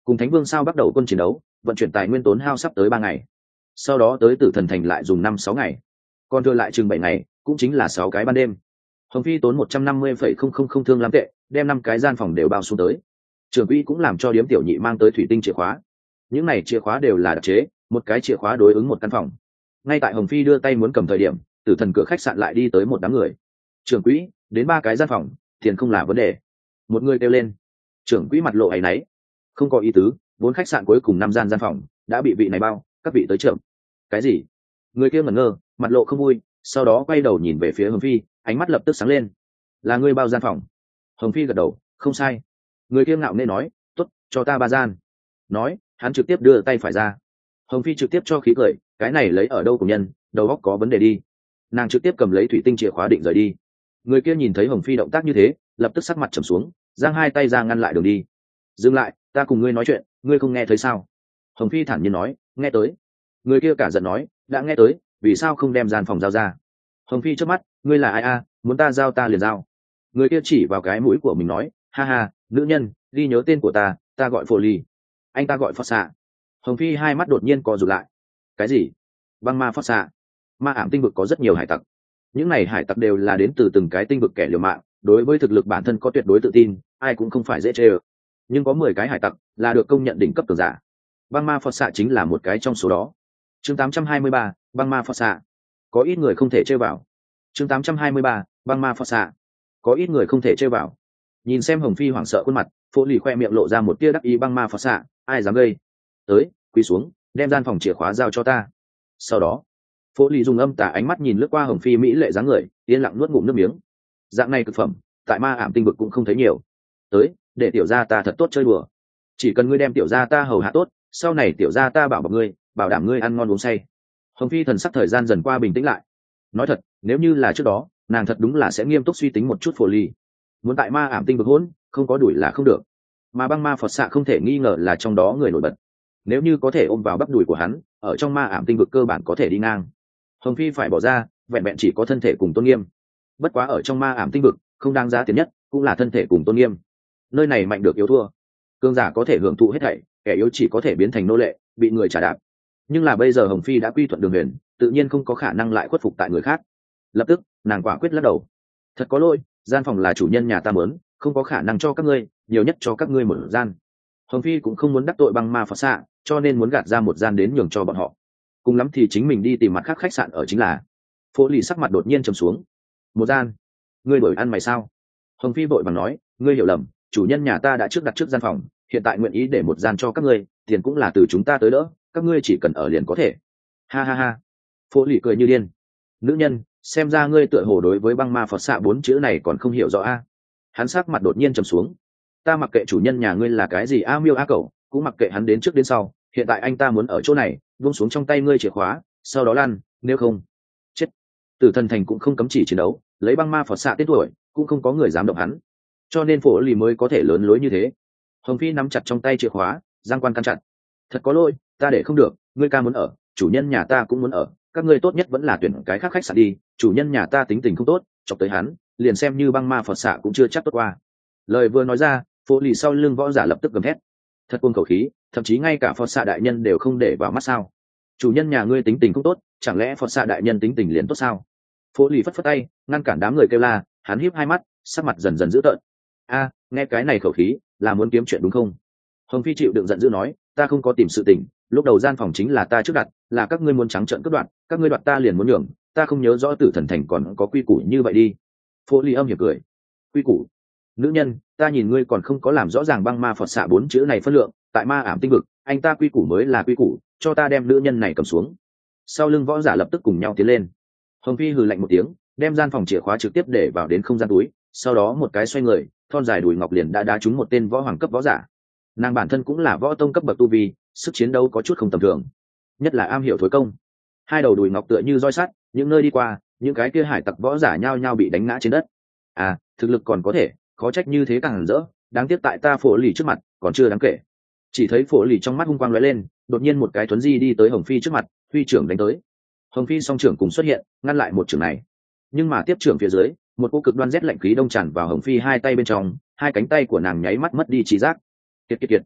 cùng Thánh Vương sao bắt đầu quân chiến đấu, vận chuyển tài nguyên tốn hao sắp tới 3 ngày. Sau đó tới Tử Thần thành lại dùng 5-6 ngày. Còn thừa lại chừng 7 ngày, cũng chính là 6 cái ban đêm. Hồng Phi tốn 150,000 thương lam tệ, đem 5 cái gian phòng đều bao xuống tới. Trưởng quỹ cũng làm cho điếm tiểu nhị mang tới thủy tinh chìa khóa. Những này chìa khóa đều là đặc chế, một cái chìa khóa đối ứng một căn phòng. Ngay tại Hồng Phi đưa tay muốn cầm thời điểm, Tử Thần cửa khách sạn lại đi tới một đám người. Trưởng quỹ, đến 3 cái gian phòng, tiền không là vấn đề. Một người kêu lên. Trưởng quỹ mặt lộ áy náy. Không có ý tứ, vốn khách sạn cuối cùng 5 gian phòng đã bị vị này bao, các vị tới chậm. Cái gì? Người kia ngẩn ngơ, mặt lộ không vui, sau đó quay đầu nhìn về phía Hồng Phi, ánh mắt lập tức sáng lên. Là ngươi bao gian phòng? Hồng Phi gật đầu, không sai. Người kia ngạo nghễ nói, tốt, cho ta 3 gian. Nói, hắn trực tiếp đưa tay phải ra. Hồng Phi trực tiếp cho khí cười, cái này lấy ở đâu của nhân, đầu óc có vấn đề đi. Nàng trực tiếp cầm lấy thủy tinh chìa khóa định rời đi. Người kia nhìn thấy Hồng Phi động tác như thế, lập tức sắc mặt trầm xuống, giang hai tay ra ngăn lại đường đi. Dừng lại, ta cùng ngươi nói chuyện, ngươi không nghe thấy sao? Hồng Phi thản nhiên nói, nghe tới. Người kia cả giận nói, đã nghe tới, vì sao không đem gian phòng giao ra? Hồng Phi trước mắt, ngươi là ai a? Muốn ta giao ta liền giao. Người kia chỉ vào cái mũi của mình nói, ha ha, nữ nhân, ghi nhớ tên của ta gọi Phổ Ly. Anh ta gọi Phật Xạ. Hồng Phi hai mắt đột nhiên co rụt lại. Cái gì? Băng ma Phật Xạ? Ma ảm tinh vực có rất nhiều hải tặc. Những này hải tặc đều là đến từ từng cái tinh vực kẻ liều mạng, đối với thực lực bản thân có tuyệt đối tự tin, ai cũng không phải dễ chơi. Nhưng có 10 cái hải tặc là được công nhận đỉnh cấp cường giả. Băng ma Phật Xạ chính là một cái trong số đó. Chương 823, băng ma Phật Xạ. Có ít người không thể chơi vào. Chương 823, băng ma Phật Xạ. Có ít người không thể chơi vào. Nhìn xem Hồng Phi hoảng sợ khuôn mặt, Phổ Lì khoe miệng lộ ra một tia đắc ý. Băng ma Phật Xạ, ai dám gây? Tới, quỳ xuống, đem gian phòng chìa khóa giao cho ta. Sau đó, Phổ Lì dùng âm tà ánh mắt nhìn lướt qua Hồng Phi mỹ lệ dáng người, yên lặng nuốt ngụm nước miếng. Dạng này cực phẩm, tại ma ảm tinh vực cũng không thấy nhiều. Tới, để tiểu gia ta thật tốt chơi đùa. Chỉ cần ngươi đem tiểu gia ta hầu hạ tốt, sau này tiểu gia ta bảo bọc ngươi, bảo đảm ngươi ăn ngon uống say. Hồng Phi thần sắc thời gian dần qua bình tĩnh lại. Nói thật, nếu như là trước đó, nàng thật đúng là sẽ nghiêm túc suy tính một chút. Phổ Lì muốn tại ma ảm tinh vực hỗn, không có đuổi là không được. Mà băng ma Phật Xạ không thể nghi ngờ là trong đó người nổi bật. Nếu như có thể ôm vào bắp đùi của hắn, ở trong ma ảm tinh vực cơ bản có thể đi ngang. Hồng Phi phải bỏ ra, vẹn vẹn chỉ có thân thể cùng tôn nghiêm. Bất quá ở trong ma ảm tinh vực, không đáng giá tiền nhất, cũng là thân thể cùng tôn nghiêm. Nơi này mạnh được yếu thua, cường giả có thể hưởng thụ hết thảy, kẻ yếu chỉ có thể biến thành nô lệ, bị người trả đạp. Nhưng là bây giờ Hồng Phi đã quy thuận Đường Huyền, tự nhiên không có khả năng lại khuất phục tại người khác. Lập tức, nàng quả quyết lắc đầu. Thật có lỗi, gian phòng là chủ nhân nhà ta muốn, không có khả năng cho các ngươi, nhiều nhất cho các ngươi một gian. Hồng Phi cũng không muốn đắc tội băng ma Phật Xạ, cho nên muốn gạt ra một gian đến nhường cho bọn họ. Cùng lắm thì chính mình đi tìm mặt khác khách sạn ở chính là. Phổ Lì sắc mặt đột nhiên trầm xuống. Một gian? Ngươi đổi ăn mày sao? Hồng Phi vội vàng nói, ngươi hiểu lầm, chủ nhân nhà ta đã trước đặt trước gian phòng, hiện tại nguyện ý để một gian cho các ngươi, tiền cũng là từ chúng ta tới đỡ, các ngươi chỉ cần ở liền có thể. Ha ha ha. Phổ Lì cười như điên. Nữ nhân, xem ra ngươi tựa hồ đối với băng ma Phật Xạ 4 chữ này còn không hiểu rõ a. Hắn sắc mặt đột nhiên trầm xuống. Ta mặc kệ chủ nhân nhà ngươi là cái gì a miêu a cẩu, cũng mặc kệ hắn đến trước đến sau, hiện tại anh ta muốn ở chỗ này, buông xuống trong tay ngươi chìa khóa, sau đó lăn, nếu không chết. Tử Thần thành cũng không cấm chỉ chiến đấu, lấy băng ma Phật Xạ tên tuổi, cũng không có người dám động hắn, cho nên Phổ Lì mới có thể lớn lối như thế. Hồng Phi nắm chặt trong tay chìa khóa, giang quan căn chặt. Thật có lỗi, ta để không được, ngươi ca muốn ở, chủ nhân nhà ta cũng muốn ở, các ngươi tốt nhất vẫn là tuyển cái khác khách sạn đi, chủ nhân nhà ta tính tình không tốt, chọc tới hắn, liền xem như băng ma Phật Xạ cũng chưa chắc tốt qua. Lời vừa nói ra, Phổ Lì sau lưng võ giả lập tức gầm thét. Thật cuồng khẩu khí, thậm chí ngay cả Phật Xạ đại nhân đều không để vào mắt sao? Chủ nhân nhà ngươi tính tình không tốt, chẳng lẽ Phật Xạ đại nhân tính tình liền tốt sao? Phổ Lì phất phất tay, ngăn cản đám người kêu la, hắn híp hai mắt, sắc mặt dần dần dữ tợn. A, nghe cái này khẩu khí, là muốn kiếm chuyện đúng không? Hồng Phi chịu đựng giận dữ nói, ta không có tìm sự tình, lúc đầu gian phòng chính là ta trước đặt, là các ngươi muốn trắng trợn cướp đoạt, các ngươi đoạt ta liền muốn nhường, ta không nhớ rõ Tử Thần thành còn có quy củ như vậy đi. Phổ Lì âm hiểm cười. Quy củ? Nữ nhân, ta nhìn ngươi còn không có làm rõ ràng băng ma Phật Xạ 4 chữ này phân lượng, tại ma ảm tinh vực, anh ta quy củ mới là quy củ, cho ta đem nữ nhân này cầm xuống. Sau lưng võ giả lập tức cùng nhau tiến lên. Hồng Phi hừ lạnh một tiếng, đem gian phòng chìa khóa trực tiếp để vào đến không gian túi, sau đó một cái xoay người, thon dài đùi ngọc liền đã đá trúng một tên võ hoàng cấp võ giả. Nàng bản thân cũng là võ tông cấp bậc tu vi, sức chiến đấu có chút không tầm thường, nhất là am hiểu thối công. Hai đầu đùi ngọc tựa như roi sắt, những nơi đi qua, những cái kia hải tặc võ giả nhao nhao bị đánh ngã trên đất. À, thực lực còn có thể, khó trách như thế càng hẳn rỡ, đáng tiếc tại ta Phổ Lì trước mặt, còn chưa đáng kể. Chỉ thấy Phổ Lì trong mắt hung quang lóe lên, đột nhiên một cái thuấn di đi tới Hồng Phi trước mặt, huy trưởng đánh tới. Hồng Phi song trưởng cùng xuất hiện, ngăn lại một trưởng này. Nhưng mà tiếp trưởng phía dưới, một cỗ cực đoan rét lạnh khí đông tràn vào Hồng Phi hai tay bên trong, hai cánh tay của nàng nháy mắt mất đi trí giác. Kiệt kiệt kiệt.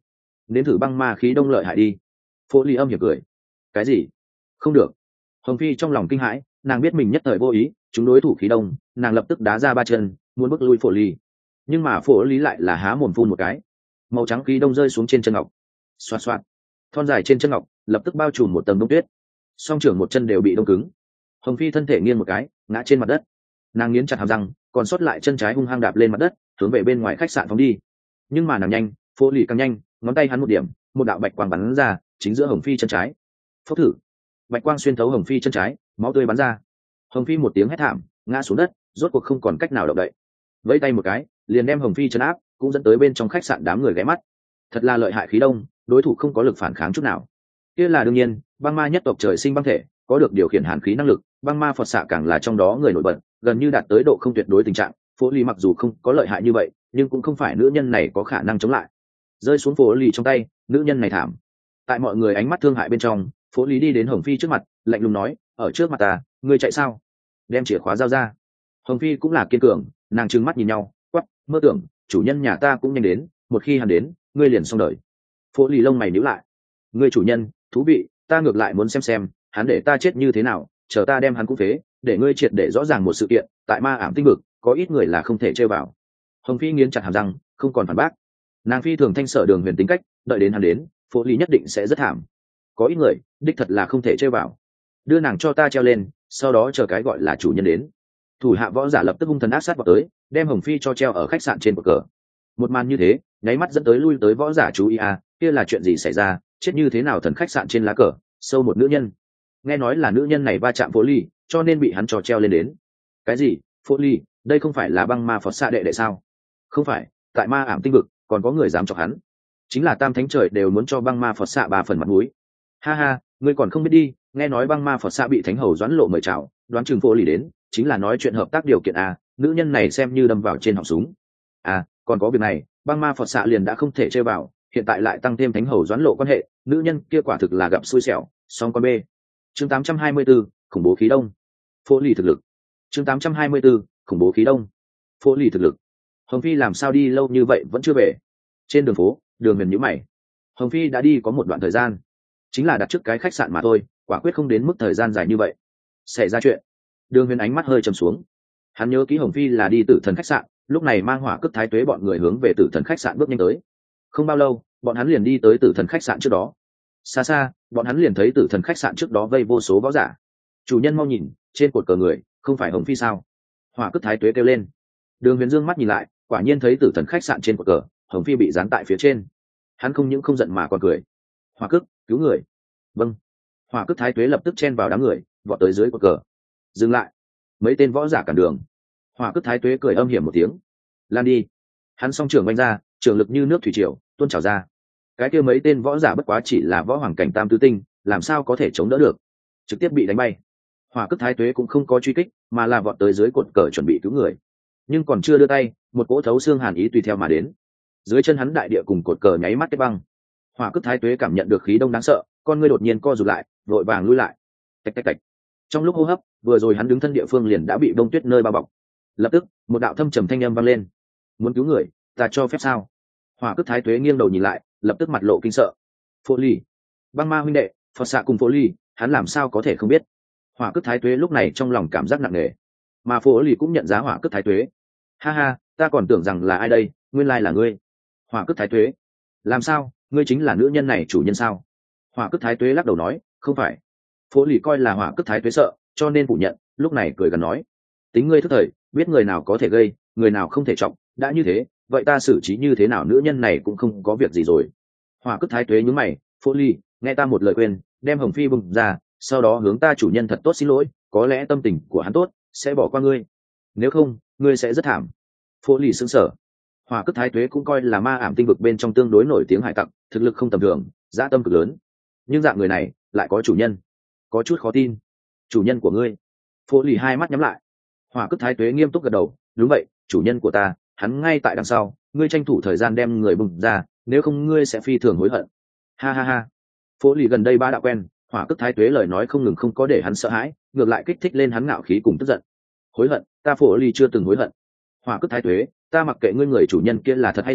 nếm thử băng ma khí đông lợi hại đi. Phố ly âm hiểm cười. Cái gì? Không được. Hồng Phi trong lòng kinh hãi, nàng biết mình nhất thời vô ý chúng đối thủ khí đông, nàng lập tức đá ra ba chân muốn bước lui Phổ ly. Nhưng mà Phổ ly lại là há mồm phun một cái, màu trắng khí đông rơi xuống trên chân ngọc. Xoạt xoạt, thon dài trên chân ngọc lập tức bao trùm một tầng đông tuyết, song trưởng một chân đều bị đông cứng. Hồng Phi thân thể nghiêng một cái ngã trên mặt đất, nàng nghiến chặt hàm răng, còn sót lại chân trái hung hăng đạp lên mặt đất, hướng về bên ngoài khách sạn phóng đi. Nhưng mà nàng nhanh, Phổ ly càng nhanh, ngón tay hắn một điểm, một đạo bạch quang bắn ra chính giữa Hồng Phi chân trái. Phốc thử, bạch quang xuyên thấu Hồng Phi chân trái, máu tươi bắn ra. Hồng Phi một tiếng hét thảm ngã xuống đất, rốt cuộc không còn cách nào động đậy. Vẫy tay một cái liền đem Hồng Phi trấn áp, cũng dẫn tới bên trong khách sạn đám người ghé mắt. Thật là lợi hại khí đông, đối thủ không có lực phản kháng chút nào. Kia là đương nhiên, băng ma nhất tộc trời sinh băng thể, có được điều khiển hàn khí năng lực, băng ma Phật xạ càng là trong đó người nổi bật, gần như đạt tới độ không tuyệt đối tình trạng. Phố ly mặc dù không có lợi hại như vậy, nhưng cũng không phải nữ nhân này có khả năng chống lại. Rơi xuống Phố ly trong tay, nữ nhân này thảm. Tại mọi người ánh mắt thương hại bên trong, Phố ly đi đến Hồng Phi trước mặt, lạnh lùng nói, ở trước mặt ta, ngươi chạy sao? Đem chìa khóa giao ra. Hồng Phi cũng là kiên cường, nàng trừng mắt nhìn nhau, quắc, mơ tưởng chủ nhân nhà ta cũng nhanh đến, một khi hắn đến ngươi liền xong đời. Phố lì lông mày nhíu lại, ngươi chủ nhân thú vị, ta ngược lại muốn xem hắn để ta chết như thế nào, chờ ta đem hắn cũng phế, để ngươi triệt để rõ ràng một sự kiện, tại ma ảm tinh vực có ít người là không thể chơi vào. Hồng Phi nghiến chặt hàm răng không còn phản bác, nàng phi thường thanh sở Đường Huyền tính cách, đợi đến hắn đến Phố lì nhất định sẽ rất thảm. Có ít người đích thật là không thể chơi vào, đưa nàng cho ta treo lên, sau đó chờ cái gọi là chủ nhân đến. Thủ hạ võ giả lập tức hung thần ác sát vào tới, đem Hồng Phi cho treo ở khách sạn trên cột cờ. Một màn như thế nháy mắt dẫn tới lui tới võ giả chú ý, kia là chuyện gì xảy ra, chết như thế nào thần khách sạn trên lá cờ sâu một nữ nhân. Nghe nói là nữ nhân này va chạm Phố ly, cho nên bị hắn cho treo lên đến. Cái gì? Phố ly, đây không phải là băng ma Phật xạ đệ đệ sao? Không phải, tại ma ảm tinh vực còn có người dám chọc hắn, chính là tam thánh trời đều muốn cho băng ma Phật xạ 3 phần mặt mũi. Ha ha, ngươi còn không biết đi, nghe nói băng ma Phật xạ bị thánh hầu Doãn Lộ mời chào, đoán chừng Phố ly đến chính là nói chuyện hợp tác điều kiện nữ nhân này xem như đâm vào trên họng súng. Còn có việc này, băng ma Phật xạ liền đã không thể chơi vào, hiện tại lại tăng thêm thánh hầu Doãn Lộ quan hệ, nữ nhân kia quả thực là gặp xui xẻo. Song con b. Chương 824, khủng bố khí đông. Phố ly thực lực. Chương 824, khủng bố khí đông. Phố ly thực lực. Hồng Phi làm sao đi lâu như vậy vẫn chưa về? Trên đường phố, Đường Huyền nhíu mày. Hồng Phi đã đi có một đoạn thời gian, chính là đặt trước cái khách sạn mà thôi, quả quyết không đến mức thời gian dài như vậy. Xảy ra chuyện. Đường Huyền ánh mắt hơi trầm xuống, hắn nhớ kỹ Hồng Phi là đi Tử Thần khách sạn, lúc này mang Hỏa Cức Thái Tuế bọn người hướng về Tử Thần khách sạn bước nhanh tới. Không bao lâu, bọn hắn liền đi tới Tử Thần khách sạn trước đó. Xa xa, bọn hắn liền thấy Tử Thần khách sạn trước đó vây vô số võ giả. Chủ nhân mau nhìn, trên cột cờ người, không phải Hồng Phi sao? Hỏa Cức Thái Tuế kêu lên. Đường Huyền dương mắt nhìn lại, quả nhiên thấy Tử Thần khách sạn trên cột cờ, Hồng Phi bị dán tại phía trên. Hắn không những không giận mà còn cười. Hỏa Cức, cứu người. Vâng. Hỏa Cức Thái Tuế lập tức chen vào đám người, vọt tới dưới cột cờ. Dừng lại. Mấy tên võ giả cản đường. Hỏa Cức Thái Tuế cười âm hiểm một tiếng, lan đi. Hắn song trưởng oanh ra, trường lực như nước thủy triều tuôn trào ra. Cái kia mấy tên võ giả bất quá chỉ là võ hoàng cảnh tam tứ tinh, làm sao có thể chống đỡ được, trực tiếp bị đánh bay. Hỏa Cức Thái Tuế cũng không có truy kích, mà là vọt tới dưới cột cờ chuẩn bị cứu người. Nhưng còn chưa đưa tay, một cỗ thấu xương hàn ý tùy theo mà đến. Dưới chân hắn đại địa cùng cột cờ nháy mắt kết băng. Hỏa Cức Thái Tuế cảm nhận được khí đông đáng sợ, con ngươi đột nhiên co rụt lại, vội vàng lui lại. Tạch tạch tạch. Trong lúc hô hấp, vừa rồi hắn đứng thân địa phương liền đã bị bông tuyết nơi bao bọc. Lập tức, một đạo thâm trầm thanh âm vang lên. Muốn cứu người, ta cho phép sao? Hỏa Cức Thái Tuế nghiêng đầu nhìn lại, lập tức mặt lộ kinh sợ. Phố ly, băng ma huynh đệ, Phật xạ cùng Phố ly, hắn làm sao có thể không biết? Hỏa Cức Thái Tuế lúc này trong lòng cảm giác nặng nề, mà Phố ly cũng nhận ra Hỏa Cức Thái Tuế. Ha ha, ta còn tưởng rằng là ai đây, nguyên lai là ngươi. Hỏa Cức Thái Tuế, làm sao, ngươi chính là nữ nhân này chủ nhân sao? Hỏa Cức Thái Tuế lắc đầu nói, không phải. Phố ly coi là Hỏa Cức Thái Tuế sợ, cho nên phủ nhận, lúc này cười gần nói, tính ngươi thức thời, biết người nào có thể gây, người nào không thể trọng, đã như thế, vậy ta xử trí như thế nào nữ nhân này cũng không có việc gì rồi. Hỏa Cức Thái Tuế nhướng mày, Phố ly, nghe ta một lời khuyên, đem Hồng Phi bùng ra, sau đó hướng ta chủ nhân thật tốt xin lỗi, có lẽ tâm tình của hắn tốt, sẽ bỏ qua ngươi. Nếu không, ngươi sẽ rất thảm. Phố ly sững sờ. Hỏa Cức Thái Tuế cũng coi là ma ảm tinh vực bên trong tương đối nổi tiếng hải tặc, thực lực không tầm thường, dã tâm cực lớn. Nhưng dạng người này lại có chủ nhân, có chút khó tin. Chủ nhân của ngươi? Phố ly hai mắt nhắm lại. Hỏa Cức Thái Tuế nghiêm túc gật đầu, đúng vậy, chủ nhân của ta, hắn ngay tại đằng sau, ngươi tranh thủ thời gian đem người bùng ra, nếu không ngươi sẽ phi thường hối hận. Ha ha ha. Phố ly gần đây ba đã quen, Hỏa Cức Thái Tuế lời nói không ngừng không có để hắn sợ hãi, ngược lại kích thích lên hắn ngạo khí cùng tức giận. Hối hận? Ta Phố ly chưa từng hối hận. Hỏa Cức Thái Tuế, ta mặc kệ ngươi người chủ nhân kia là thật hay giả,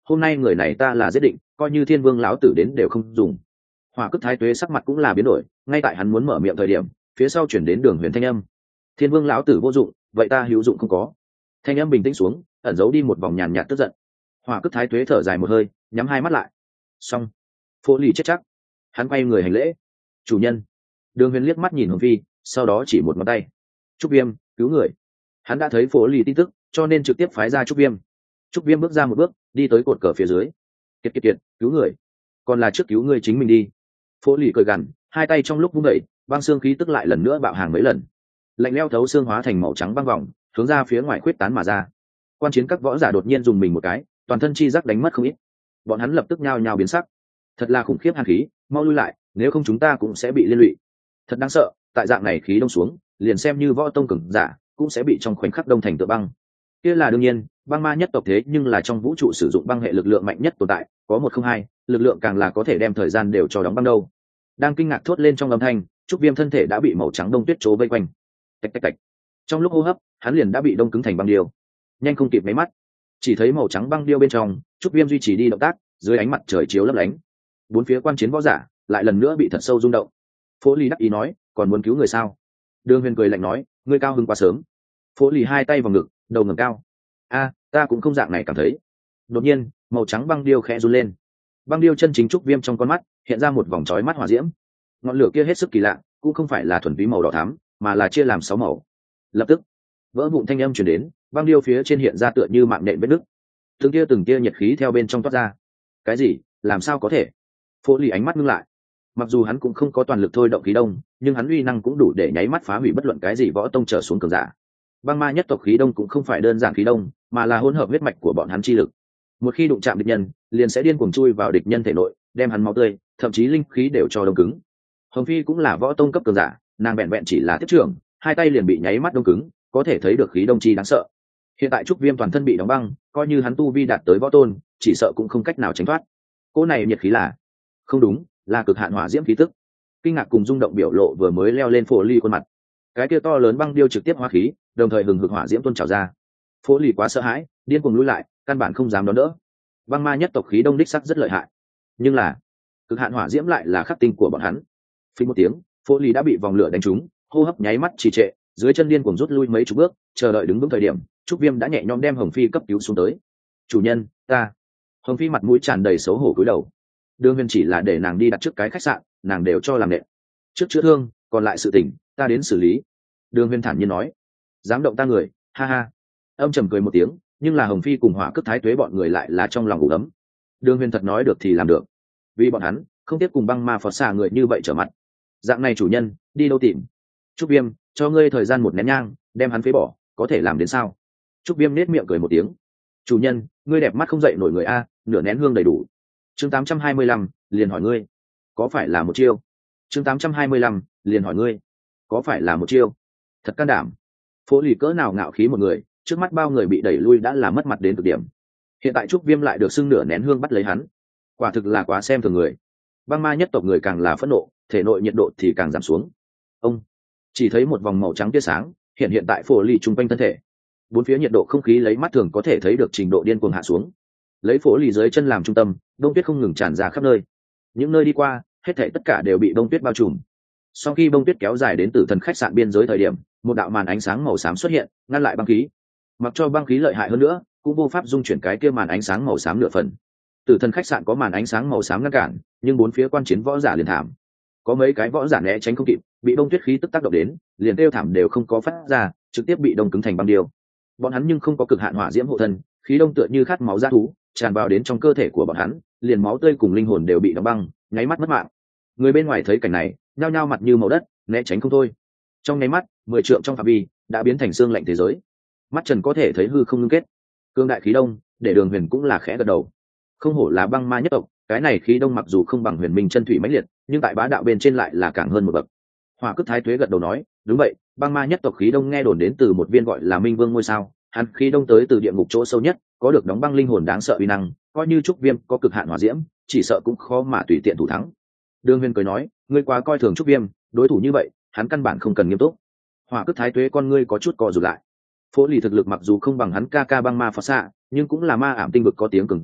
hôm nay người này ta là giết định, coi như thiên vương lão tử đến đều không dùng. Hỏa Cức Thái Tuế sắc mặt cũng là biến đổi, ngay tại hắn muốn mở miệng thời điểm, phía sau chuyển đến Đường Huyền thanh âm. Thiên vương lão tử vô dụng, vậy ta hữu dụng không có. Thanh âm bình tĩnh xuống, ẩn giấu đi một vòng nhàn nhạt tức giận. Hỏa Cức Thái Tuế thở dài một hơi, nhắm hai mắt lại. Xong, Phố Lì chết chắc. Hắn quay người hành lễ. Chủ nhân. Đường Huyền liếc mắt nhìn Hồng Phi, sau đó chỉ một ngón tay. Trúc Viêm, cứu người. Hắn đã thấy Phố Lì tin tức, cho nên trực tiếp phái ra Trúc Viêm. Trúc Viêm bước ra một bước, đi tới cột cờ phía dưới. Kiệt kiệt kiệt, cứu người. Còn là trước cứu người chính mình đi. Phố Lì cười gằn, hai tay trong lúc vung đẩy, băng xương khí tức lại lần nữa bạo hàng mấy lần. Lạnh lẽo thấu xương hóa thành màu trắng băng vòng, hướng ra phía ngoài khuyết tán mà ra. Quan chiến các võ giả đột nhiên dùng mình một cái, toàn thân chi giác đánh mất không ít. Bọn hắn lập tức nhao nhao biến sắc. Thật là khủng khiếp hàn khí, mau lui lại, nếu không chúng ta cũng sẽ bị liên lụy. Thật đáng sợ, tại dạng này khí đông xuống, liền xem như võ tông cường giả, cũng sẽ bị trong khoảnh khắc đông thành tựa băng. Kia là đương nhiên, băng ma nhất tộc thế nhưng là trong vũ trụ sử dụng băng hệ lực lượng mạnh nhất tồn tại, có 102, lực lượng càng là có thể đem thời gian đều cho đóng băng đâu. Đang kinh ngạc thốt lên trong âm thanh, Trúc Viêm thân thể đã bị màu trắng đông tuyết trố vây quanh. Tạch tạch tạch. Trong lúc hô hấp, hắn liền đã bị đông cứng thành băng điêu. Nhanh không kịp mấy mắt, chỉ thấy màu trắng băng điêu bên trong, Trúc Viêm duy trì đi động tác, dưới ánh mặt trời chiếu lấp lánh. Bốn phía quan chiến võ giả lại lần nữa bị thật sâu rung động. Phố Ly đắc ý nói, còn muốn cứu người sao? Đường Huyền cười lạnh nói, ngươi cao hứng quá sớm. Phố Ly hai tay vào ngực, đầu ngẩng cao. A, ta cũng không dạng này cảm thấy. Đột nhiên, màu trắng băng điêu khẽ run lên. Băng điêu chân chính Trúc Viêm trong con mắt hiện ra một vòng chói mắt hỏa diễm. Ngọn lửa kia hết sức kỳ lạ, cũng không phải là thuần túy màu đỏ thắm, mà là chia làm 6 màu. Lập tức, vỡ vụn thanh âm truyền đến, băng điêu phía trên hiện ra tựa như mạng nện vết nứt. Từng tia nhiệt khí theo bên trong toát ra. Cái gì? Làm sao có thể? Phố Ly ánh mắt ngưng lại. Mặc dù hắn cũng không có toàn lực thôi động khí đông, nhưng hắn uy năng cũng đủ để nháy mắt phá hủy bất luận cái gì võ tông trở xuống cường giả. Băng ma nhất tộc khí đông cũng không phải đơn giản khí đông, mà là hỗn hợp huyết mạch của bọn hắn chi lực. Một khi đụng chạm địch nhân, liền sẽ điên cuồng chui vào địch nhân thể nội, đem hắn máu tươi, thậm chí linh khí đều cho đông cứng. Hồng Phi cũng là võ tông cấp cường giả, nàng vẹn vẹn chỉ là tiếp trưởng, hai tay liền bị nháy mắt đông cứng, có thể thấy được khí đông chi đáng sợ. Hiện tại Trúc Viêm toàn thân bị đóng băng, coi như hắn tu vi đạt tới võ tôn, chỉ sợ cũng không cách nào tránh thoát. Cỗ này nhiệt khí là, không đúng, là cực hạn hỏa diễm khí tức. Kinh ngạc cùng rung động biểu lộ vừa mới leo lên Phố Ly khuôn mặt. Cái kia to lớn băng điêu trực tiếp hóa khí, đồng thời hừng hực hỏa diễm tuôn trào ra. Phố Ly quá sợ hãi, điên cuồng lùi lại, căn bản không dám đón đỡ. Băng ma nhất tộc khí đông đích sắc rất lợi hại, nhưng là cực hạn hỏa diễm lại là khắc tinh của bọn hắn. Phí một tiếng, Phố Ly đã bị vòng lửa đánh trúng, hô hấp nháy mắt trì trệ, dưới chân điên cuồng rút lui mấy chục bước, chờ đợi đứng vững thời điểm, Trúc Viêm đã nhẹ nhõm đem Hồng Phi cấp cứu xuống tới. Chủ nhân, ta. Hồng Phi mặt mũi tràn đầy xấu hổ cúi đầu. Đường Huyền chỉ là để nàng đi đặt trước cái khách sạn, nàng đều cho làm nện. Trước chữa thương, còn lại sự tình, ta đến xử lý. Đường Huyền thản nhiên nói. Dám động ta người, ha ha. Âm trầm cười một tiếng, nhưng là Hồng Phi cùng Hỏa Cức Thái Tuế bọn người lại là trong lòng ủ ấm. Đường Huyền thật nói được thì làm được, vì bọn hắn không tiếp cùng băng ma phật xà người như vậy trở mặt. Dạng này chủ nhân, đi đâu tìm? Trúc Viêm, cho ngươi thời gian 1 nén nhang, đem hắn phế bỏ, có thể làm đến sao? Trúc Viêm nết miệng cười một tiếng. Chủ nhân, ngươi đẹp mắt không dậy nổi người a, nửa nén hương đầy đủ. Chương 825, liền hỏi ngươi, có phải là một chiêu? Chương 825, liền hỏi ngươi, có phải là một chiêu? Thật can đảm. Phố Lì cỡ nào ngạo khí một người, trước mắt bao người bị đẩy lui đã là mất mặt đến cực điểm. Hiện tại Trúc Viêm lại được xưng nửa nén hương bắt lấy hắn, quả thực là quá xem thường người. Băng ma nhất tộc người càng là phẫn nộ, thể nội nhiệt độ thì càng giảm xuống. Ông chỉ thấy một vòng màu trắng tia sáng hiện tại Phố Lì trung quanh thân thể. Bốn phía nhiệt độ không khí lấy mắt thường có thể thấy được trình độ điên cuồng hạ xuống. Lấy Phố Lì dưới chân làm trung tâm, đông tuyết không ngừng tràn ra khắp nơi. Những nơi đi qua, hết thảy tất cả đều bị đông tuyết bao trùm. Sau khi bông tuyết kéo dài đến Tử Thần khách sạn biên giới thời điểm, một đạo màn ánh sáng màu xám xuất hiện, ngăn lại băng khí. Mặc cho băng khí lợi hại hơn nữa, cũng vô pháp dung chuyển cái kia màn ánh sáng màu xám nửa phần. Tử Thần khách sạn có màn ánh sáng màu xám ngăn cản, nhưng bốn phía quan chiến võ giả liền thảm. Có mấy cái võ giả né tránh không kịp, bị bông tuyết khí tức tác động đến, liền kêu thảm đều không có phát ra, trực tiếp bị đông cứng thành băng điêu. Bọn hắn nhưng không có cực hạn hỏa diễm hộ thân, khí đông tựa như khát máu dã thú, tràn vào đến trong cơ thể của bọn hắn, liền máu tươi cùng linh hồn đều bị đóng băng, nháy mắt mất mạng. Người bên ngoài thấy cảnh này, nhao nhao mặt như màu đất, né tránh không thôi. Trong nháy mắt, 10 trượng trong phạm vi đã biến thành xương lạnh thế giới. Mắt Trần có thể thấy hư không ngưng kết. Cương đại khí đông, để Đường Huyền cũng là khẽ gật đầu. Không hổ là băng ma nhất tộc, cái này khí đông mặc dù không bằng Huyền Minh chân thủy mãnh liệt, nhưng tại bá đạo bên trên lại là càng hơn một bậc. Hỏa Cức Thái Tuế gật đầu nói, đúng vậy, băng ma nhất tộc khí đông nghe đồn đến từ một viên gọi là Minh Vương ngôi sao, hắn khí đông tới từ địa ngục chỗ sâu nhất, có được đóng băng linh hồn đáng sợ uy năng, coi như Trúc Viêm có cực hạn hỏa diễm, chỉ sợ cũng khó mà tùy tiện thủ thắng. Đường Huyền cười nói, ngươi quá coi thường Trúc Viêm, đối thủ như vậy, hắn căn bản không cần nghiêm túc. Hỏa Cức Thái Tuế con ngươi có chút co rụt lại. Phố Lì thực lực mặc dù không bằng hắn ca ca băng ma phật xạ, nhưng cũng là ma ảm tinh vực có tiếng cường giả,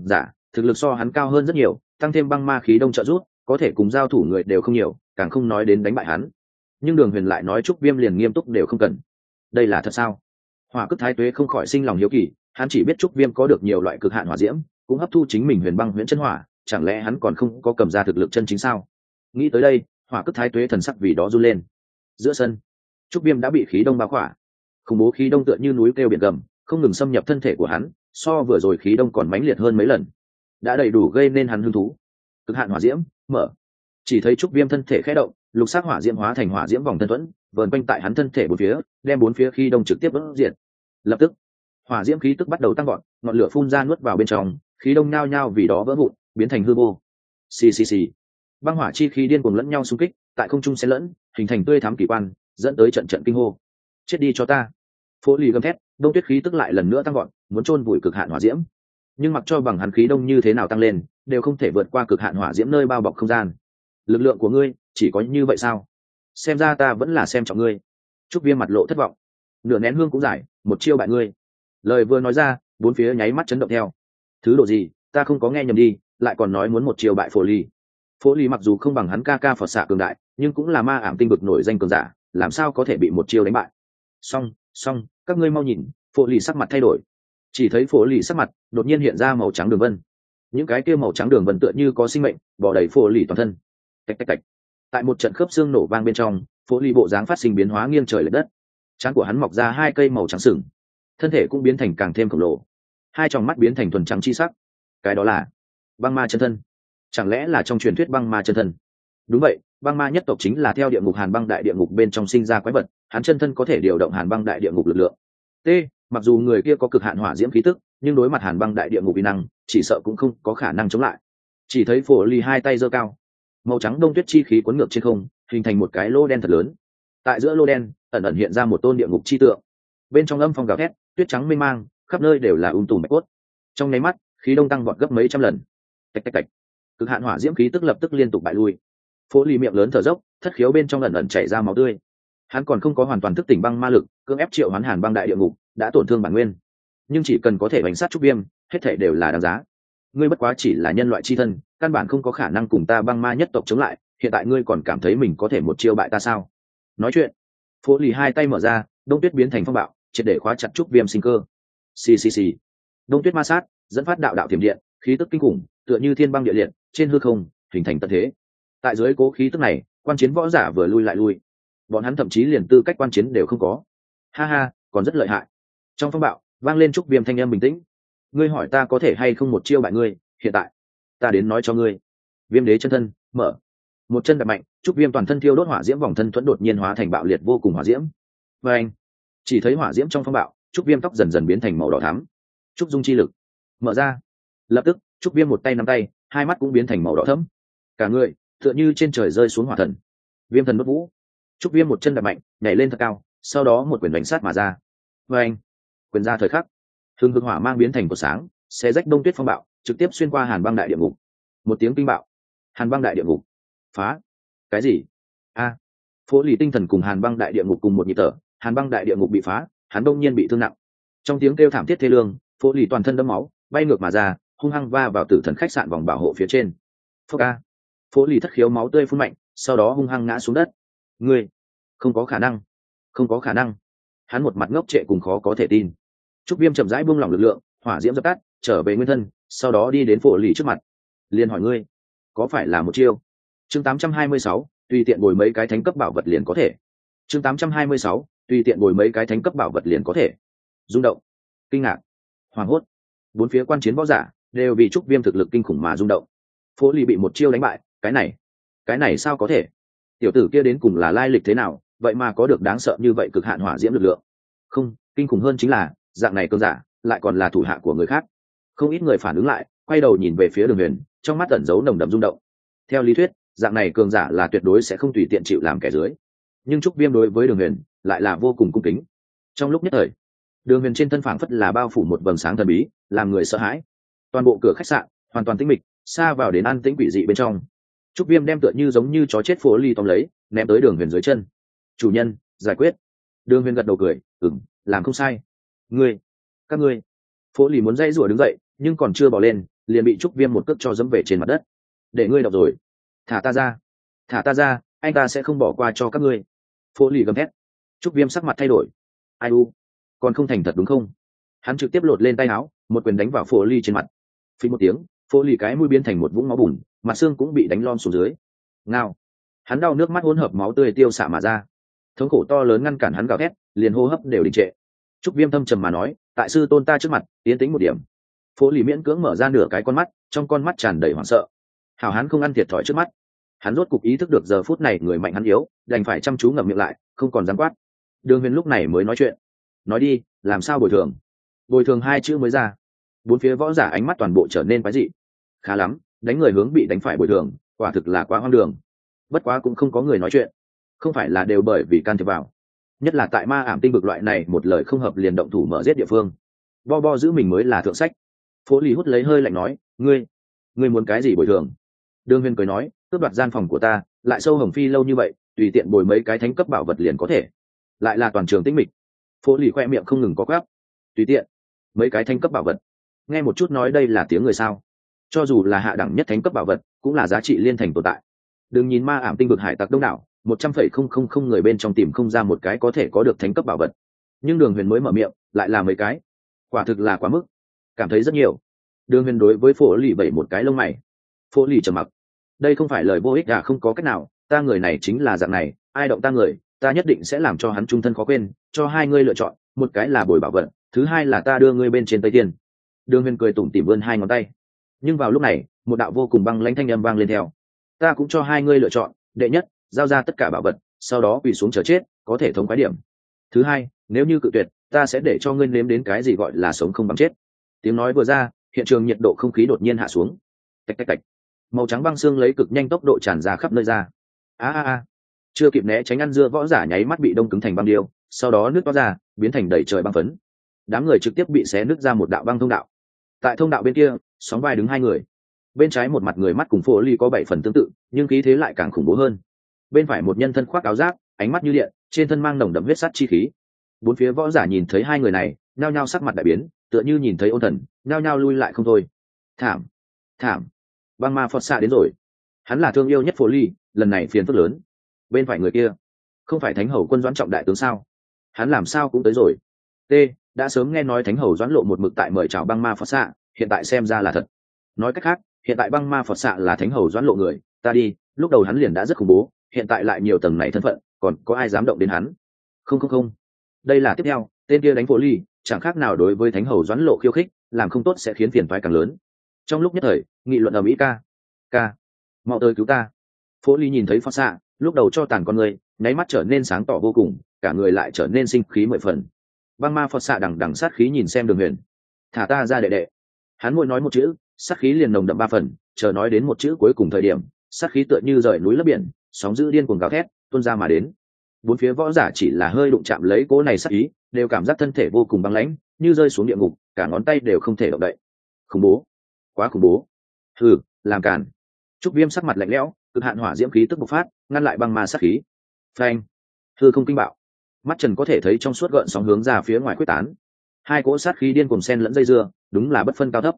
thực lực so hắn cao hơn rất nhiều, tăng thêm băng ma khí đông trợ rút, có thể cùng giao thủ người đều không nhiều, càng không nói đến đánh bại hắn. Nhưng Đường Huyền lại nói Trúc Viêm liền nghiêm túc đều không cần. Đây là thật sao? Hỏa Cức Thái Tuế không khỏi sinh lòng hiếu kỳ, hắn chỉ biết Trúc Viêm có được nhiều loại cực hạn hỏa diễm, cũng hấp thu chính mình huyền băng huyền chân hỏa, chẳng lẽ hắn còn không có cầm ra thực lực chân chính sao? Nghĩ tới đây, Hỏa Cức Thái Tuế thần sắc vì đó run lên. Giữa sân, Trúc Viêm đã bị khí đông bao khỏa, khủng bố khí đông tựa như núi kêu biển gầm, không ngừng xâm nhập thân thể của hắn, so vừa rồi khí đông còn mãnh liệt hơn mấy lần, đã đầy đủ gây nên hắn hứng thú. Cực hạn hỏa diễm mở, chỉ thấy Trúc Viêm thân thể khẽ động, lục sắc hỏa diễm hóa thành hỏa diễm vòng thân thuẫn, vờn quanh tại hắn thân thể bốn phía, đem bốn phía khí đông trực tiếp đốt diệt. Lập tức, hỏa diễm khí tức bắt đầu tăng vọt, ngọn lửa phun ra nuốt vào bên trong, khí đông nhao nhao vì đó vỡ vụn, biến thành hư vô. Xì xì xì, băng hỏa chi khí điên cuồng lẫn nhau xung kích, tại không trung xen lẫn, hình thành tươi thắm kỳ quan, dẫn tới trận trận kinh hô. Chết đi cho ta! Phố lì gầm thét, đông tuyết khí tức lại lần nữa tăng vọt, muốn chôn vùi cực hạn hỏa diễm. Nhưng mặc cho bằng hắn khí đông như thế nào tăng lên, đều không thể vượt qua cực hạn hỏa diễm nơi bao bọc không gian. Lực lượng của ngươi chỉ có như vậy sao? Xem ra ta vẫn là xem trọng ngươi. Trúc Viêm mặt lộ thất vọng. Nửa nén hương cũng giải, một chiêu bại ngươi. Lời vừa nói ra, bốn phía nháy mắt chấn động theo. Thứ độ gì, ta không có nghe nhầm đi, lại còn nói muốn một chiêu bại Phố Lì. Phố Lì mặc dù không bằng hắn ca ca Phật xạ cường đại, nhưng cũng là ma ảm tinh vực nổi danh cường giả, làm sao có thể bị một chiêu đánh bại? Xong, các ngươi mau nhìn, Phố Lì sắc mặt thay đổi. Chỉ thấy Phố Lì sắc mặt đột nhiên hiện ra màu trắng đường vân. Những cái kia màu trắng đường vân tựa như có sinh mệnh, bò đầy Phố Lì toàn thân. Tạch tạch tạch. Tại một trận khớp xương nổ vang bên trong, Phố Lì bộ dáng phát sinh biến hóa nghiêng trời lệch đất. Trán của hắn mọc ra hai cây màu trắng sừng, thân thể cũng biến thành càng thêm khổng lồ, hai tròng mắt biến thành thuần trắng chi sắc. Cái đó là băng ma chân thân. Chẳng lẽ là trong truyền thuyết băng ma chân thân? Đúng vậy, băng ma nhất tộc chính là theo địa ngục Hàn Băng Đại Địa Ngục bên trong sinh ra quái vật, hắn chân thân có thể điều động Hàn Băng Đại Địa Ngục lực lượng. T, mặc dù người kia có cực hạn hỏa diễm khí tức, nhưng đối mặt Hàn Băng Đại Địa Ngục uy năng, chỉ sợ cũng không có khả năng chống lại. Chỉ thấy Phổ Ly hai tay giơ cao, màu trắng đông tuyết chi khí cuốn ngược trên không, hình thành một cái lô đen thật lớn. Tại giữa lô đen, ẩn ẩn hiện ra một tôn địa ngục chi tượng. Bên trong âm phong gào thét, tuyết trắng mênh mang, khắp nơi đều là tùm bạch cốt. Trong nháy mắt, khí đông tăng vọt gấp mấy trăm lần. Tạch tạch tạch. Cực hạn hỏa diễm khí tức lập tức liên tục bại lui. Phố Lì miệng lớn thở dốc, thất khiếu bên trong ẩn ẩn chảy ra máu tươi. Hắn còn không có hoàn toàn thức tỉnh băng ma lực, cưỡng ép triệu hoán Hàn Băng Đại Địa Ngục, đã tổn thương bản nguyên. Nhưng chỉ cần có thể bành sát Trúc Viêm, hết thảy đều là đáng giá. Ngươi bất quá chỉ là nhân loại chi thân, căn bản không có khả năng cùng ta băng ma nhất tộc chống lại, hiện tại ngươi còn cảm thấy mình có thể một chiêu bại ta sao? Nói chuyện, Phố Lì hai tay mở ra, đông tuyết biến thành phong bạo, triệt để khóa chặt Trúc Viêm sinh cơ. Xì xì xì. Đông tuyết ma sát, dẫn phát đạo đạo tiềm điện, khí tức kinh khủng, tựa như thiên băng địa liệt, trên hư không hình thành tận thế. Tại dưới cố khí tức này, quan chiến võ giả vừa lui lại lui, bọn hắn thậm chí liền tư cách quan chiến đều không có. Ha ha, còn rất lợi hại. Trong phong bạo vang lên Trúc Viêm thanh âm bình tĩnh. Ngươi hỏi ta có thể hay không một chiêu bại ngươi, hiện tại ta đến nói cho ngươi. Viêm đế chân thân mở, một chân đạp mạnh, Trúc Viêm toàn thân thiêu đốt hỏa diễm vòng thân thuẫn đột nhiên hóa thành bạo liệt vô cùng hỏa diễm. Và anh chỉ thấy hỏa diễm trong phong bạo, Trúc Viêm tóc dần dần biến thành màu đỏ thắm. Trúc dung chi lực mở ra, lập tức Trúc Viêm một tay nắm tay, hai mắt cũng biến thành màu đỏ thẫm. Cả người tựa như trên trời rơi xuống hỏa thần. Viêm thần đốt vũ. Trúc Viêm một chân đạp mạnh, nhảy lên thật cao, sau đó một quyền đánh sát mà ra. Và anh quyền ra thời khắc, hương hương hỏa mang biến thành cột sáng, xé rách đông tuyết phong bạo, trực tiếp xuyên qua Hàn Băng Đại Địa Ngục. Một tiếng kinh bạo, Hàn Băng Đại Địa Ngục phá. Cái gì? A, Phố Lì tinh thần cùng Hàn Băng Đại Địa Ngục cùng một nhịp thở, Hàn Băng Đại Địa Ngục bị phá, hắn đông nhiên bị thương nặng. Trong tiếng kêu thảm thiết thê lương, Phố Lì toàn thân đẫm máu, bay ngược mà ra, hung hăng va vào tử thần khách sạn vòng bảo hộ phía trên. Phốc a. Phố Lì thất khiếu máu tươi phun mạnh, sau đó hung hăng ngã xuống đất. Ngươi, không có khả năng, không có khả năng. Hắn một mặt ngốc trệ cùng khó có thể tin. Trúc Viêm chậm rãi buông lỏng lực lượng, hỏa diễm dập tắt, trở về nguyên thân, sau đó đi đến Phố Lì trước mặt. Liền hỏi ngươi, có phải là một chiêu? Chương 826, tùy tiện bồi mấy cái thánh cấp bảo vật liền có thể. Chương 826, tùy tiện bồi mấy cái thánh cấp bảo vật liền có thể. Rung động, kinh ngạc, hoảng hốt, bốn phía quan chiến võ giả đều vì Trúc Viêm thực lực kinh khủng mà rung động. Phố Lì bị một chiêu đánh bại, cái này sao có thể? Tiểu tử kia đến cùng là lai lịch thế nào, vậy mà có được đáng sợ như vậy cực hạn hỏa diễm lực lượng? Không, kinh khủng hơn chính là dạng này cường giả lại còn là thủ hạ của người khác. Không ít người phản ứng lại, quay đầu nhìn về phía Đường Huyền, trong mắt ẩn giấu nồng đậm rung động. Theo lý thuyết, dạng này cường giả là tuyệt đối sẽ không tùy tiện chịu làm kẻ dưới, nhưng Trúc Viêm đối với Đường Huyền lại là vô cùng cung kính. Trong lúc nhất thời, Đường Huyền trên thân phảng phất là bao phủ một vầng sáng thần bí, làm người sợ hãi. Toàn bộ cửa khách sạn hoàn toàn tĩnh mịch, xa vào đến an tĩnh quỷ dị bên trong. Trúc Viêm đem tựa như giống như chó chết Phố Lì tóm lấy, ném tới Đường Huyền dưới chân. Chủ nhân, giải quyết. Đường Huyền gật đầu cười, làm không sai. Các ngươi. Phố Lì muốn dãy rủa đứng dậy, nhưng còn chưa bỏ lên, liền bị trúc viêm một cước cho dẫm về trên mặt đất. Để ngươi đọc rồi, thả ta ra, thả ta ra, anh ta sẽ không bỏ qua cho các ngươi. Phố lì gầm thét. Trúc viêm sắc mặt thay đổi. Ai u, còn không thành thật đúng không? Hắn trực tiếp lột lên tay áo, một quyền đánh vào phố lì trên mặt. Phí một tiếng, phố lì cái mũi biến thành một vũng máu bùn, mặt xương cũng bị đánh lom xuống dưới. Ngao. Hắn đau nước mắt hỗn hợp máu tươi tiêu xạ mà ra. Thống khổ to lớn ngăn cản hắn gào thét, liền hô hấp đều đình trệ. Trúc viêm thâm trầm mà nói, tại sư tôn ta trước mặt, tiến tĩnh một điểm. Phố lì miễn cưỡng mở ra nửa cái con mắt, trong con mắt tràn đầy hoảng sợ. Hảo hắn không ăn thiệt thòi trước mắt. Hắn rốt cục ý thức được giờ phút này người mạnh hắn yếu, đành phải chăm chú ngậm miệng lại, không còn dám quát. Đường Huyền lúc này mới nói chuyện. Nói đi, làm sao bồi thường? Bồi thường hai chữ mới ra. Bốn phía võ giả ánh mắt toàn bộ trở nên quái dị. Khá lắm, đánh người hướng bị đánh phải bồi thường, quả thực là quá hoang đường. Bất quá cũng không có người nói chuyện. Không phải là đều bởi vì can thiệp vào. Nhất là tại ma ảm tinh vực loại này một lời không hợp liền động thủ mở giết địa phương. Bo bo giữ mình mới là thượng sách. Phố lì hút lấy hơi lạnh nói, ngươi muốn cái gì bồi thường? Đường Huyền cười nói, cướp đoạt gian phòng của ta, lại sâu hồng phi lâu như vậy, tùy tiện bồi mấy cái thánh cấp bảo vật liền có thể. Lại là toàn trường tĩnh mịch. Phố lì khoe miệng không ngừng có quáp. Tùy tiện, mấy cái thánh cấp bảo vật. Nghe một chút nói đây là tiếng người sao? Cho dù là hạ đẳng nhất thánh cấp bảo vật, cũng là giá trị liên thành tồn tại. Đừng nhìn ma ảm tinh vực hải tặc đông đảo, 100,000 người bên trong tìm không ra một cái có thể có được thánh cấp bảo vật. Nhưng Đường Huyền mới mở miệng, lại là mấy cái. Quả thực là quá mức. Cảm thấy rất nhiều. Đường Huyền đối với Phố lì vẩy một cái lông mày. Phố lì trầm mặc. Đây không phải lời vô ích à, không có cách nào, ta người này chính là dạng này, ai động ta người, ta nhất định sẽ làm cho hắn trung thân khó quên, cho hai ngươi lựa chọn, một cái là bồi bảo vật, thứ hai là ta đưa ngươi bên trên Tây Tiên. Đường Huyền cười tủm tỉm vươn hai ngón tay. Nhưng vào lúc này, một đạo vô cùng băng lãnh thanh âm vang lên theo. Ta cũng cho hai ngươi lựa chọn, đệ nhất, giao ra tất cả bảo vật, sau đó quỳ xuống chờ chết, có thể thống khoái điểm. Thứ hai, nếu như cự tuyệt, ta sẽ để cho ngươi nếm đến cái gì gọi là sống không bằng chết. Tiếng nói vừa ra, hiện trường nhiệt độ không khí đột nhiên hạ xuống. Tạch tạch tạch. Màu trắng băng xương lấy cực nhanh tốc độ tràn ra khắp nơi ra. Chưa kịp né tránh ăn dưa võ giả nháy mắt bị đông cứng thành băng điêu, sau đó nước toát ra, biến thành đầy trời băng phấn. Đám người trực tiếp bị xé nứt ra một đạo băng thông đạo. Tại thông đạo bên kia, sóng vai đứng hai người. Bên trái một mặt người mắt cùng Phố lì có 7 phần tương tự, nhưng khí thế lại càng khủng bố hơn. Bên phải một nhân thân khoác áo giáp, ánh mắt như điện, trên thân mang nồng đậm huyết sắt chi khí. Bốn phía võ giả nhìn thấy hai người này, nhao nhao sắc mặt đại biến, tựa như nhìn thấy ôn thần, nhao nhao lui lại không thôi. Thảm, thảm. Băng ma Phật xạ đến rồi. Hắn là thương yêu nhất Phố lì, lần này phiền phức lớn. Bên phải người kia, không phải Thánh Hầu quân Doãn Trọng đại tướng sao? Hắn làm sao cũng tới rồi. T, đã sớm nghe nói Thánh Hầu Doãn Lộ một mực tại mời chào băng ma Phật xạ, hiện tại xem ra là thật. Nói cách khác, hiện tại băng ma Phật xạ là Thánh Hầu Doãn Lộ người, ta đi, lúc đầu hắn liền đã rất khủng bố, hiện tại lại nhiều tầng này thân phận, còn có ai dám động đến hắn? Không. Đây là tiếp theo, tên kia đánh Phố lì, chẳng khác nào đối với Thánh Hầu Doãn Lộ khiêu khích, làm không tốt sẽ khiến phiền toái càng lớn. Trong lúc nhất thời, nghị luận ở mỹ ca, mau tới cứu ta. Phố lì nhìn thấy Phật xạ, lúc đầu cho tàn con người, nháy mắt trở nên sáng tỏ vô cùng, cả người lại trở nên sinh khí 10 phần. Băng ma Phật xạ đằng sát khí nhìn xem Đường Huyền. Thả ta ra đệ đệ. Hắn mỗi nói một chữ, sát khí liền nồng đậm 3 phần, chờ nói đến một chữ cuối cùng thời điểm, sát khí tựa như rời núi lấp biển, sóng dữ điên cuồng gào thét, tuôn ra mà đến. Bốn phía võ giả chỉ là hơi đụng chạm lấy cỗ này sát ý, đều cảm giác thân thể vô cùng băng lãnh, như rơi xuống địa ngục, cả ngón tay đều không thể động đậy. Khủng bố, quá khủng bố. Hừ, làm càn. Trúc Viêm sắc mặt lạnh lẽo, cực hạn hỏa diễm khí tức bộc phát, ngăn lại băng ma sát khí. Phanh, hư không kinh bạo. Mắt Trần có thể thấy trong suốt gợn sóng hướng ra phía ngoài quyết tán. Hai cỗ sát khí điên cuồng xen lẫn dây dưa, đúng là bất phân cao thấp.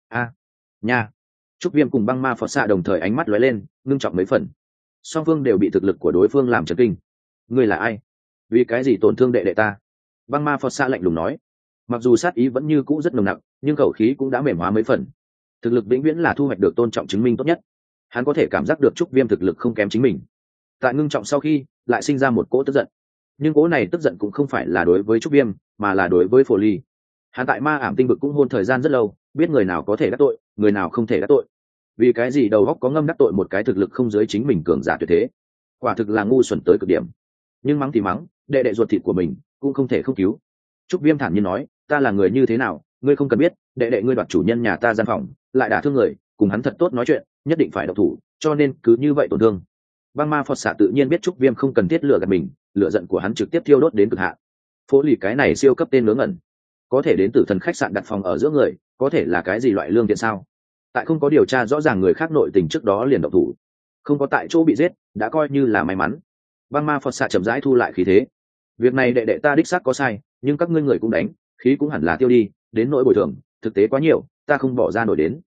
Nha. Trúc Viêm cùng băng ma Phật xạ đồng thời ánh mắt lóe lên, ngưng trọng mấy phần. Song phương đều bị thực lực của đối phương làm chấn kinh. Ngươi là ai? Vì cái gì tổn thương đệ đệ ta? Băng ma Phật xạ lạnh lùng nói. Mặc dù sát ý vẫn như cũ rất nồng nặc, nhưng khẩu khí cũng đã mềm hóa mấy phần. Thực lực vĩnh viễn là thu hoạch được tôn trọng chứng minh tốt nhất. Hắn có thể cảm giác được Trúc Viêm thực lực không kém chính mình. Tại ngưng trọng sau khi, lại sinh ra một cỗ tức giận. Nhưng cỗ này tức giận cũng không phải là đối với Trúc Viêm, mà là đối với Phố lì. Hắn tại ma ảm tinh vực cũng hôn thời gian rất lâu, biết người nào có thể đắc tội, người nào không thể đắc tội. Vì cái gì đầu óc có ngâm đắc tội một cái thực lực không dưới chính mình cường giả tuyệt thế? Quả thực là ngu xuẩn tới cực điểm. Nhưng mắng thì mắng, đệ đệ ruột thịt của mình cũng không thể không cứu. Trúc Viêm thản nhiên nói, ta là người như thế nào, ngươi không cần biết, đệ đệ ngươi đoạt chủ nhân nhà ta gian phòng, lại đả thương người, cùng hắn thật tốt nói chuyện, nhất định phải độc thủ, cho nên cứ như vậy tổn thương. Băng ma Phật xạ tự nhiên biết Trúc Viêm không cần thiết lừa gạt mình, lửa giận của hắn trực tiếp thiêu đốt đến cực hạn. Phố lì cái này siêu cấp tên ngớ ngẩn, có thể đến từ thần khách sạn đặt phòng ở giữa người, có thể là cái gì loại lương thiện sao? Tại không có điều tra rõ ràng người khác nội tình trước đó liền động thủ, không có tại chỗ bị giết, đã coi như là may mắn. Băng ma Phật xạ chậm rãi thu lại khí thế. Việc này đệ đệ ta đích xác có sai, nhưng các ngươi người cũng đánh, khí cũng hẳn là tiêu đi, đến nỗi bồi thường, thực tế quá nhiều, ta không bỏ ra nổi đến.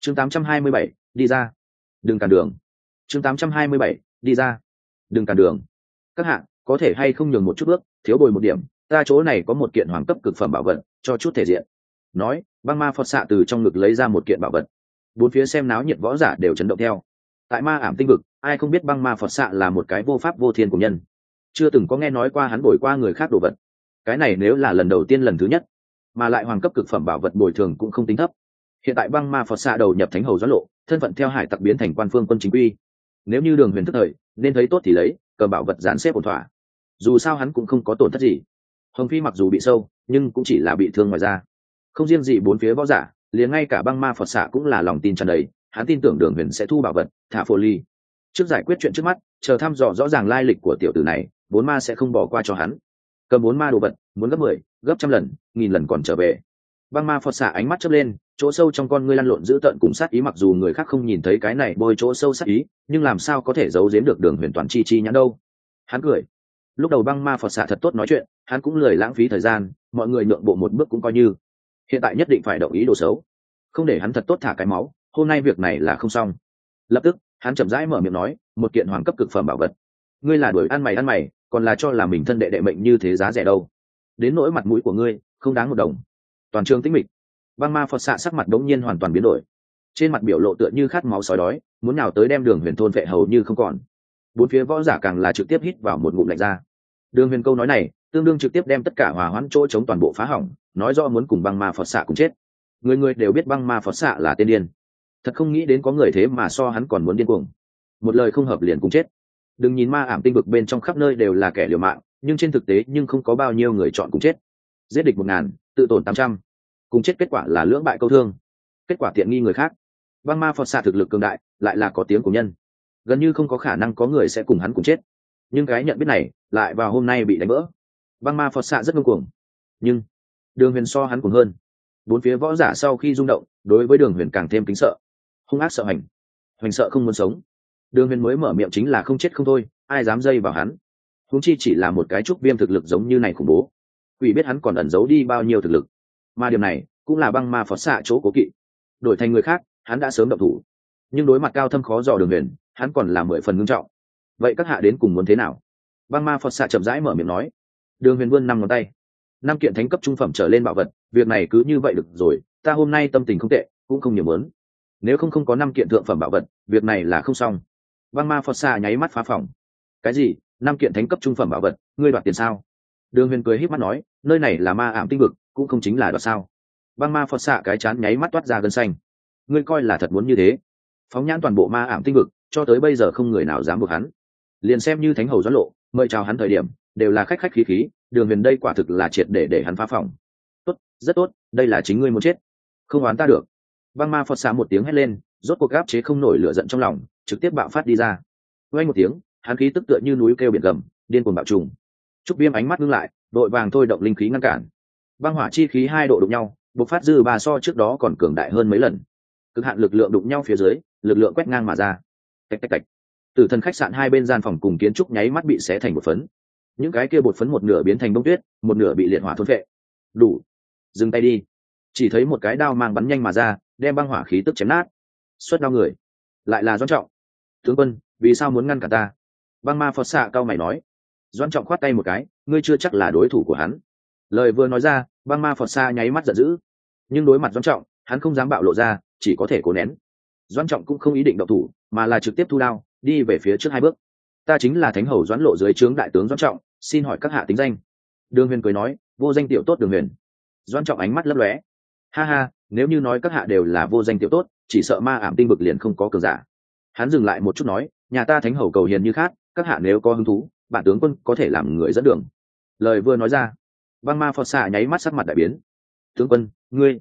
chương 827, đi ra, đừng cản đường. chương 827, đi ra, đừng cản đường. Các hạ có thể hay không nhường một chút bước, thiếu bồi một điểm, ta chỗ này có một kiện hoàng cấp cực phẩm bảo vật, cho chút thể diện. Nói, băng ma phật xạ từ trong ngực lấy ra một kiện bảo vật. Bốn phía xem náo nhiệt võ giả đều chấn động theo. Tại ma ảm tinh vực, ai không biết băng ma phật xạ là một cái vô pháp vô thiên của nhân, chưa từng có nghe nói qua hắn bồi qua người khác đồ vật. Cái này nếu là lần đầu tiên lần thứ nhất, mà lại hoàng cấp cực phẩm bảo vật bồi thường cũng không tính thấp. Hiện tại băng ma phật xạ đầu nhập thánh hầu doãn lộ, thân phận theo hải tặc biến thành quan phương quân chính quy. Nếu như Đường Huyền thức thời nên thấy tốt thì lấy, cầm bảo vật dán xếp ổn thỏa. Dù sao hắn cũng không có tổn thất gì. Hồng Phi mặc dù bị sâu nhưng cũng chỉ là bị thương ngoài da. Không riêng gì bốn phía võ giả, liền ngay cả băng ma phật xạ cũng là lòng tin tràn đầy, hắn tin tưởng Đường Huyền sẽ thu bảo vật, thả phổ ly. Trước giải quyết chuyện trước mắt, chờ thăm dò rõ ràng lai lịch của tiểu tử này, bốn ma sẽ không bỏ qua cho hắn. Cầm bốn ma đồ vật, muốn gấp 10, gấp trăm lần, nghìn lần còn trở về. Băng ma phật xạ ánh mắt chớp lên, chỗ sâu trong con ngươi lăn lộn dữ tợn cùng sát ý, mặc dù người khác không nhìn thấy cái này bôi chỗ sâu sát ý, nhưng làm sao có thể giấu giếm được Đường Huyền toàn chi nhãn đâu. Hắn cười. Lúc đầu băng ma phật xạ thật tốt nói chuyện, hắn cũng lười lãng phí thời gian, mọi người nhượng bộ một bước cũng coi như. Hiện tại nhất định phải động ý đồ xấu, không để hắn thật tốt thả cái máu, hôm nay việc này là không xong. Lập tức, hắn chậm rãi mở miệng nói, một kiện hoàng cấp cực phẩm bảo vật. Ngươi là đuổi ăn mày, còn là cho là mình thân đệ đệ mệnh như thế giá rẻ đâu. Đến nỗi mặt mũi của ngươi, không đáng một đồng. Toàn trường tĩnh mịch. Băng ma phật xạ sắc mặt đống nhiên hoàn toàn biến đổi, trên mặt biểu lộ tựa như khát máu sói đói, muốn nào tới đem Đường Huyền thôn vệ hầu như không còn. Bốn phía võ giả càng là trực tiếp hít vào một ngụm lạnh ra. Đường Huyền câu nói này tương đương trực tiếp đem tất cả hòa hoãn chỗ chống toàn bộ phá hỏng, nói rõ muốn cùng băng ma phật xạ cùng chết. Người người đều biết băng ma phật xạ là tên điên, thật không nghĩ đến có người thế mà so hắn còn muốn điên cuồng. Một lời không hợp liền cùng chết. Đừng nhìn ma ảm tinh vực bên trong khắp nơi đều là kẻ liều mạng, nhưng trên thực tế nhưng không có bao nhiêu người chọn cùng chết. Giết địch 1000, tự tổn 800, cùng chết kết quả là lưỡng bại câu thương, kết quả tiện nghi người khác. Băng ma phật xạ thực lực cường đại, lại là có tiếng của nhân, gần như không có khả năng có người sẽ cùng hắn cùng chết. Nhưng cái nhận biết này lại vào hôm nay bị đánh vỡ. Băng ma phật xạ rất ngông cuồng, nhưng Đường Huyền so hắn cuồng hơn. Bốn phía võ giả sau khi rung động, đối với Đường Huyền càng thêm kính sợ, hung ác sợ hành, hoành sợ không muốn sống. Đường Huyền mới mở miệng chính là không chết không thôi, ai dám dây vào hắn. Huống chi chỉ là một cái trúc viêm thực lực giống như này khủng bố, quỷ biết hắn còn ẩn giấu đi bao nhiêu thực lực. Mà điểm này cũng là băng ma phật xạ chỗ cố kỵ. Đổi thành người khác, hắn đã sớm động thủ, nhưng đối mặt cao thâm khó dò Đường Huyền, hắn còn là 10 phần ngưng trọng. Vậy các hạ đến cùng muốn thế nào? Băng ma phật xạ chậm rãi mở miệng nói. Đường Huyền vươn 5 ngón tay. 5 kiện thánh cấp trung phẩm trở lên bảo vật, việc này cứ như vậy được rồi, ta hôm nay tâm tình không tệ, cũng không nhiều muốn. Nếu không có 5 kiện thượng phẩm bảo vật, việc này là không xong. Băng ma phật xạ nháy mắt phá phòng. Cái gì? 5 kiện thánh cấp trung phẩm bảo vật, ngươi đoạt tiền sao? Đường Huyền cười híp mắt nói, nơi này là ma ảm tinh vực, cũng không chính là đoạt sao? Băng ma phật xạ cái chán nháy mắt toát ra gân xanh. Ngươi coi là thật muốn như thế? Phóng nhãn toàn bộ ma ảm tinh vực, cho tới bây giờ không người nào dám buộc hắn. Liền xem như thánh hầu doãn lộ mời chào hắn thời điểm, đều là khách khách khí khí. Đường Huyền đây quả thực là triệt để hắn phá phòng. Tốt, rất tốt, đây là chính ngươi muốn chết, không oán ta được. Băng ma phật xạ một tiếng hét lên, rốt cuộc áp chế không nổi lửa giận trong lòng, trực tiếp bạo phát đi ra. Vang một tiếng, hắn khí tức tựa như núi kêu biển gầm, điên cuồng bạo trùng. Trúc Viêm ánh mắt ngưng lại, đội vàng thôi động linh khí ngăn cản. Băng hỏa chi khí hai độ đụng nhau, bộc phát dư ba so trước đó còn cường đại hơn mấy lần. Cực hạn lực lượng đụng nhau phía dưới, lực lượng quét ngang mà ra. Tạch tạch tạch. Tử thần khách sạn hai bên gian phòng cùng kiến trúc nháy mắt bị xé thành một phấn. Những cái kia bột phấn một nửa biến thành bông tuyết, một nửa bị liệt hỏa thôn phệ. Đủ, dừng tay đi. Chỉ thấy một cái đao mang bắn nhanh mà ra, đem băng hỏa khí tức chém nát. Xuất đao người, lại là Doãn Trọng. Tướng quân, vì sao muốn ngăn cả ta? Băng ma phật xạ cao mày nói. Doãn Trọng khoát tay một cái, ngươi chưa chắc là đối thủ của hắn. Lời vừa nói ra, băng ma phật xạ nháy mắt giận dữ, nhưng đối mặt Doãn Trọng, hắn không dám bạo lộ ra, chỉ có thể cố nén. Doãn Trọng cũng không ý định động thủ, mà là trực tiếp thu đao, đi về phía trước 2 bước. Ta chính là thánh hầu Doãn lộ dưới trướng đại tướng Doãn Trọng, xin hỏi các hạ tính danh? Đường Huyền cười nói, vô danh tiểu tốt Đường Huyền. Doãn Trọng ánh mắt lấp lóe. Ha ha, nếu như nói các hạ đều là vô danh tiểu tốt, chỉ sợ ma ảm tinh vực liền không có cường giả. Hắn dừng lại một chút nói, nhà ta thánh hầu cầu hiền như khác, các hạ nếu có hứng thú, bản tướng quân có thể làm người dẫn đường. Lời vừa nói ra, băng ma phật xạ nháy mắt sắc mặt đại biến. Tướng quân, ngươi?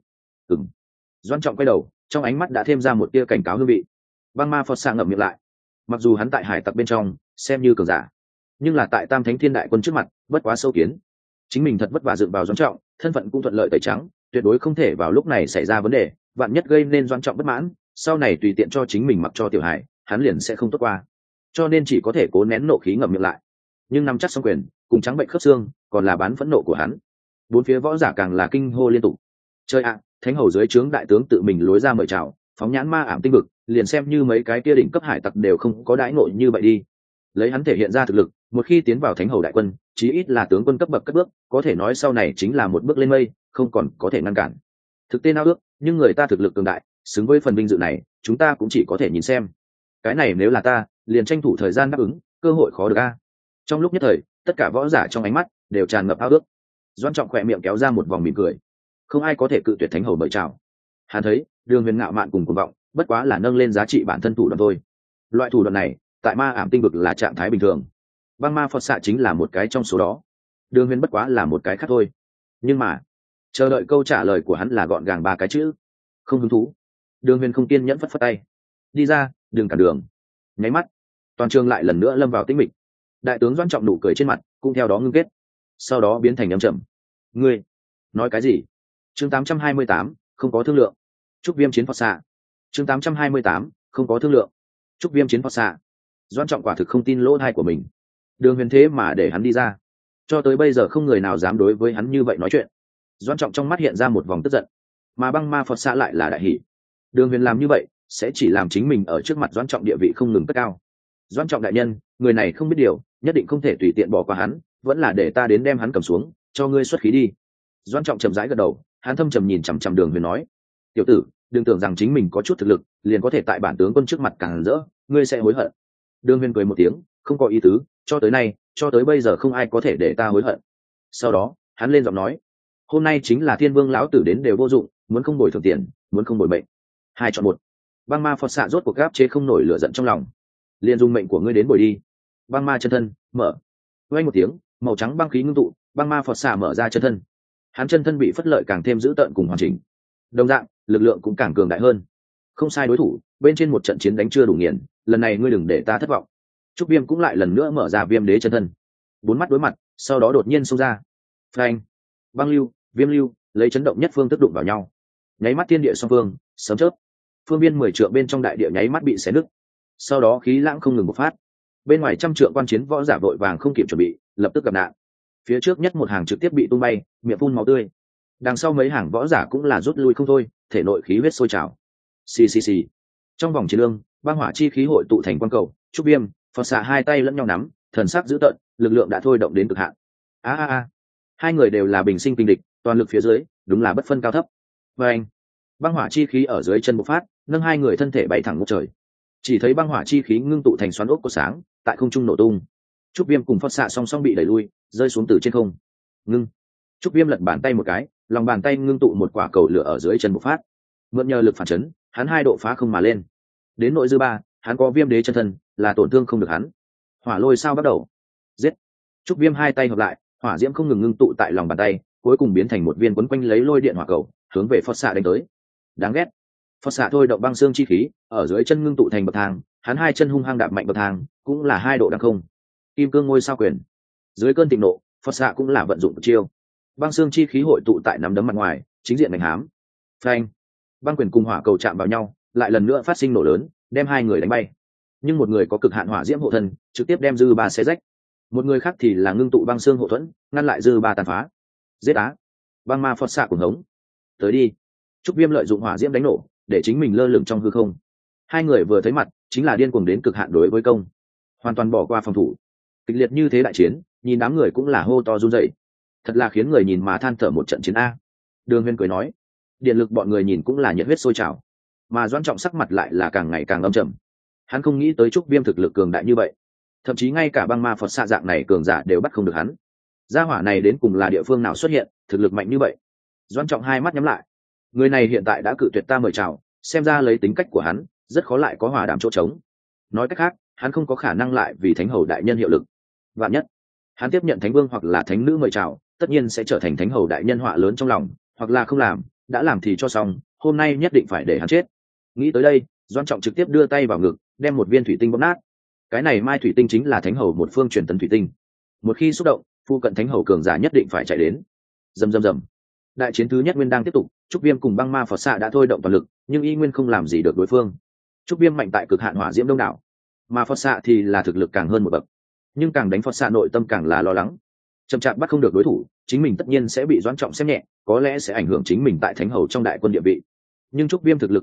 Doãn Trọng quay đầu, trong ánh mắt đã thêm ra một tia cảnh cáo hương vị. Băng ma phật xạ ngậm miệng lại. Mặc dù hắn tại hải tặc bên trong xem như cường giả, nhưng là tại tam thánh thiên đại quân trước mặt bất quá sâu kiến. Chính mình thật vất vả dựng vào Doãn Trọng, thân phận cũng thuận lợi tẩy trắng, tuyệt đối không thể vào lúc này xảy ra vấn đề, vạn nhất gây nên Doãn Trọng bất mãn, sau này tùy tiện cho chính mình mặc cho tiểu hải, hắn liền sẽ không tốt qua. Cho nên chỉ có thể cố nén nộ khí ngậm miệng lại. Nhưng nắm chắc song quyền, cùng trắng bệnh khớp xương, còn là bán phẫn nộ của hắn. Bốn phía võ giả càng là kinh hô liên tục. Chơi ạ, thánh hầu dưới trướng đại tướng tự mình lối ra mời chào, phóng nhãn ma ảm tinh vực, liền xem như mấy cái kia đỉnh cấp hải tặc đều không có đãi ngộ như vậy đi. Lấy hắn thể hiện ra thực lực, một khi tiến vào thánh hầu đại quân, chí ít là tướng quân cấp bậc cất bước, có thể nói sau này chính là một bước lên mây, không còn có thể ngăn cản. Thực tế nào ước, nhưng người ta thực lực cường đại, xứng với phần vinh dự này, chúng ta cũng chỉ có thể nhìn xem. Cái này nếu là ta, liền tranh thủ thời gian đáp ứng, cơ hội khó được a. Trong lúc nhất thời, tất cả võ giả trong ánh mắt đều tràn ngập ao ước. Doãn Trọng khỏe miệng kéo ra một vòng mỉm cười. Không ai có thể cự tuyệt thánh hầu mời chào. Hắn thấy, Đường Huyền ngạo mạn cùng cuồng vọng, bất quá là nâng lên giá trị bản thân thủ đoạn thôi. Loại thủ đoạn này, tại ma ảm tinh vực là trạng thái bình thường. Băng ma Phật xạ chính là một cái trong số đó. Đường Huyền bất quá là một cái khác thôi. Nhưng mà, chờ đợi câu trả lời của hắn là gọn gàng ba cái chữ: không hứng thú. Đường Huyền không kiên nhẫn phất phất tay. Đi ra, đừng cản đường. Nháy mắt, toàn trường lại lần nữa lâm vào tĩnh mịch. Đại tướng Doãn Trọng nụ cười trên mặt cũng theo đó ngưng kết, sau đó biến thành âm trầm. Ngươi nói cái gì? Chương 828, không có thương lượng. Trúc Viêm chiến Phật xạ. Chương 828, không có thương lượng. Trúc Viêm chiến Phật xạ. Doãn Trọng quả thực không tin lỗ tai của mình. Đường Huyền thế mà để hắn đi ra, cho tới bây giờ không người nào dám đối với hắn như vậy nói chuyện. Doãn Trọng trong mắt hiện ra một vòng tức giận, mà băng ma Phật xạ lại là đại hỉ. Đường Huyền làm như vậy sẽ chỉ làm chính mình ở trước mặt Doãn Trọng địa vị không ngừng cất cao. Doãn Trọng đại nhân, người này không biết điều, nhất định không thể tùy tiện bỏ qua hắn, vẫn là để ta đến đem hắn cầm xuống, cho ngươi xuất khí đi. Doãn Trọng chậm rãi gật đầu, hắn thâm trầm nhìn chằm chằm Đường Huyền nói: tiểu tử, đừng tưởng rằng chính mình có chút thực lực liền có thể tại bản tướng quân trước mặt càng rỡ, ngươi sẽ hối hận. Đường Huyền cười một tiếng, không có ý tứ, cho tới nay, cho tới bây giờ không ai có thể để ta hối hận. Sau đó, hắn lên giọng nói: hôm nay chính là Thiên Vương lão tử đến đều vô dụng, muốn không bồi thường tiền, muốn không bồi mệnh, hai chọn một. Băng ma Phật xạ rốt cuộc gáp chế không nổi lửa giận trong lòng, liền dùng mệnh của ngươi đến bồi đi. Băng ma chân thân mở. Vang một tiếng, màu trắng băng khí ngưng tụ, băng ma Phật xạ mở ra chân thân. Hắn chân thân bị phất lợi càng thêm dữ tợn cùng hoàn chỉnh, đồng dạng lực lượng cũng càng cường đại hơn. Không sai đối thủ, bên trên một trận chiến đánh chưa đủ nghiền, lần này ngươi đừng để ta thất vọng. Trúc Viêm cũng lại lần nữa mở ra Viêm Đế chân thân, bốn mắt đối mặt, sau đó đột nhiên xông ra. Phanh! Băng lưu, viêm lưu, lấy chấn động nhất phương tức đụng vào nhau. Nháy mắt thiên địa song phương, sấm chớp. Phương viên 10 trượng bên trong đại địa nháy mắt bị xé nứt. Sau đó khí lãng không ngừng bộc phát. Bên ngoài trăm trượng quan chiến võ giả vội vàng không kịp chuẩn bị, lập tức gặp nạn. Phía trước nhất một hàng trực tiếp bị tung bay, miệng phun máu tươi. Đằng sau mấy hàng võ giả cũng là rút lui không thôi, thể nội khí huyết sôi trào. Xì xì xì. Trong vòng chiến lương, băng hỏa chi khí hội tụ thành quang cầu, Trúc Viêm, Phật xạ hai tay lẫn nhau nắm, thần sắc dữ tợn, lực lượng đã thôi động đến cực hạn. A. Hai người đều là bình sinh kinh địch, toàn lực phía dưới, đúng là bất phân cao thấp. Và anh, băng hỏa chi khí ở dưới chân bộc phát, nâng hai người thân thể bay thẳng ngút trời. Chỉ thấy băng hỏa chi khí ngưng tụ thành xoắn ốc của sáng, tại không trung nổ tung. Trúc Viêm cùng Phật xạ song song bị đẩy lui, rơi xuống từ trên không. Ngưng. Trúc Viêm lật bàn tay một cái, lòng bàn tay ngưng tụ một quả cầu lửa ở dưới chân bộc phát. Mượn nhờ lực phản chấn, hắn hai độ phá không mà lên. Đến nội dư ba, hắn có Viêm Đế chân thân, là tổn thương không được hắn. Hỏa lôi sao bắt đầu. Giết. Trúc Viêm hai tay hợp lại, hỏa diễm không ngừng ngưng tụ tại lòng bàn tay, cuối cùng biến thành một viên quấn quanh lấy lôi điện hỏa cầu, hướng về Phật xạ đánh tới. Đáng ghét. Phật xạ thôi động băng xương chi khí, ở dưới chân ngưng tụ thành bậc thang, hắn hai chân hung hăng đạp mạnh bậc thang, cũng là hai độ đằng không. Kim cương ngôi sao quyền. Dưới cơn thịnh nộ, Phật xạ cũng là vận dụng chiêu. Băng xương chi khí hội tụ tại nắm đấm mặt ngoài, chính diện đánh hám. Phanh. Băng quyền cùng hỏa cầu chạm vào nhau, lại lần nữa phát sinh nổ lớn, đem hai người đánh bay. Nhưng một người có cực hạn hỏa diễm hộ thân, trực tiếp đem dư ba xé rách. Một người khác thì là ngưng tụ băng xương hộ thuẫn, ngăn lại dư ba tàn phá. Giết á. Băng ma Phật xạ cuồng hống. Tới đi. Trúc Viêm lợi dụng hỏa diễm đánh nổ, để chính mình lơ lửng trong hư không. Hai người vừa thấy mặt, chính là điên cuồng đến cực hạn đối với công, hoàn toàn bỏ qua phòng thủ. Kịch liệt như thế đại chiến, nhìn đám người cũng là hô to run rẩy. Thật là khiến người nhìn mà than thở một trận chiến a. Đường Huyên cười nói, điện lực bọn người nhìn cũng là nhiệt huyết sôi trào, mà Doãn Trọng sắc mặt lại là càng ngày càng âm trầm. Hắn không nghĩ tới Trúc Viêm thực lực cường đại như vậy, thậm chí ngay cả băng ma Phật xạ dạng này cường giả đều bắt không được hắn. Gia hỏa này đến cùng là địa phương nào xuất hiện, thực lực mạnh như vậy? Doãn Trọng hai mắt nhắm lại. Người này hiện tại đã cự tuyệt ta mời chào, xem ra lấy tính cách của hắn, rất khó lại có hòa đàm chỗ trống. Nói cách khác, hắn không có khả năng lại vì thánh hầu đại nhân hiệu lực. Vạn nhất, hắn tiếp nhận thánh vương hoặc là thánh nữ mời chào, tất nhiên sẽ trở thành thánh hầu đại nhân họa lớn trong lòng, hoặc là không làm, đã làm thì cho xong, hôm nay nhất định phải để hắn chết. Nghĩ tới đây, Doãn Trọng trực tiếp đưa tay vào ngực, đem một viên thủy tinh bóp nát. Cái này mai thủy tinh chính là thánh hầu một phương truyền tấn thủy tinh. Một khi xúc động, phu cận thánh hầu cường giả nhất định phải chạy đến. Rầm rầm rầm. Đại chiến thứ nhất nguyên đang tiếp tục, Trúc Viêm cùng băng ma Phật xạ đã thôi động toàn lực, nhưng y nguyên không làm gì được đối phương. Trúc Viêm mạnh tại cực hạn hỏa diễm đông đảo, mà Phật xạ thì là thực lực càng hơn một bậc, nhưng càng đánh Phật xạ nội tâm càng là lo lắng. Chậm chạp bắt không được đối thủ, chính mình tất nhiên sẽ bị Doãn Trọng xem nhẹ, có lẽ sẽ ảnh hưởng chính mình tại thánh hầu trong đại quân địa vị. Nhưng Trúc Viêm thực lực cường đại,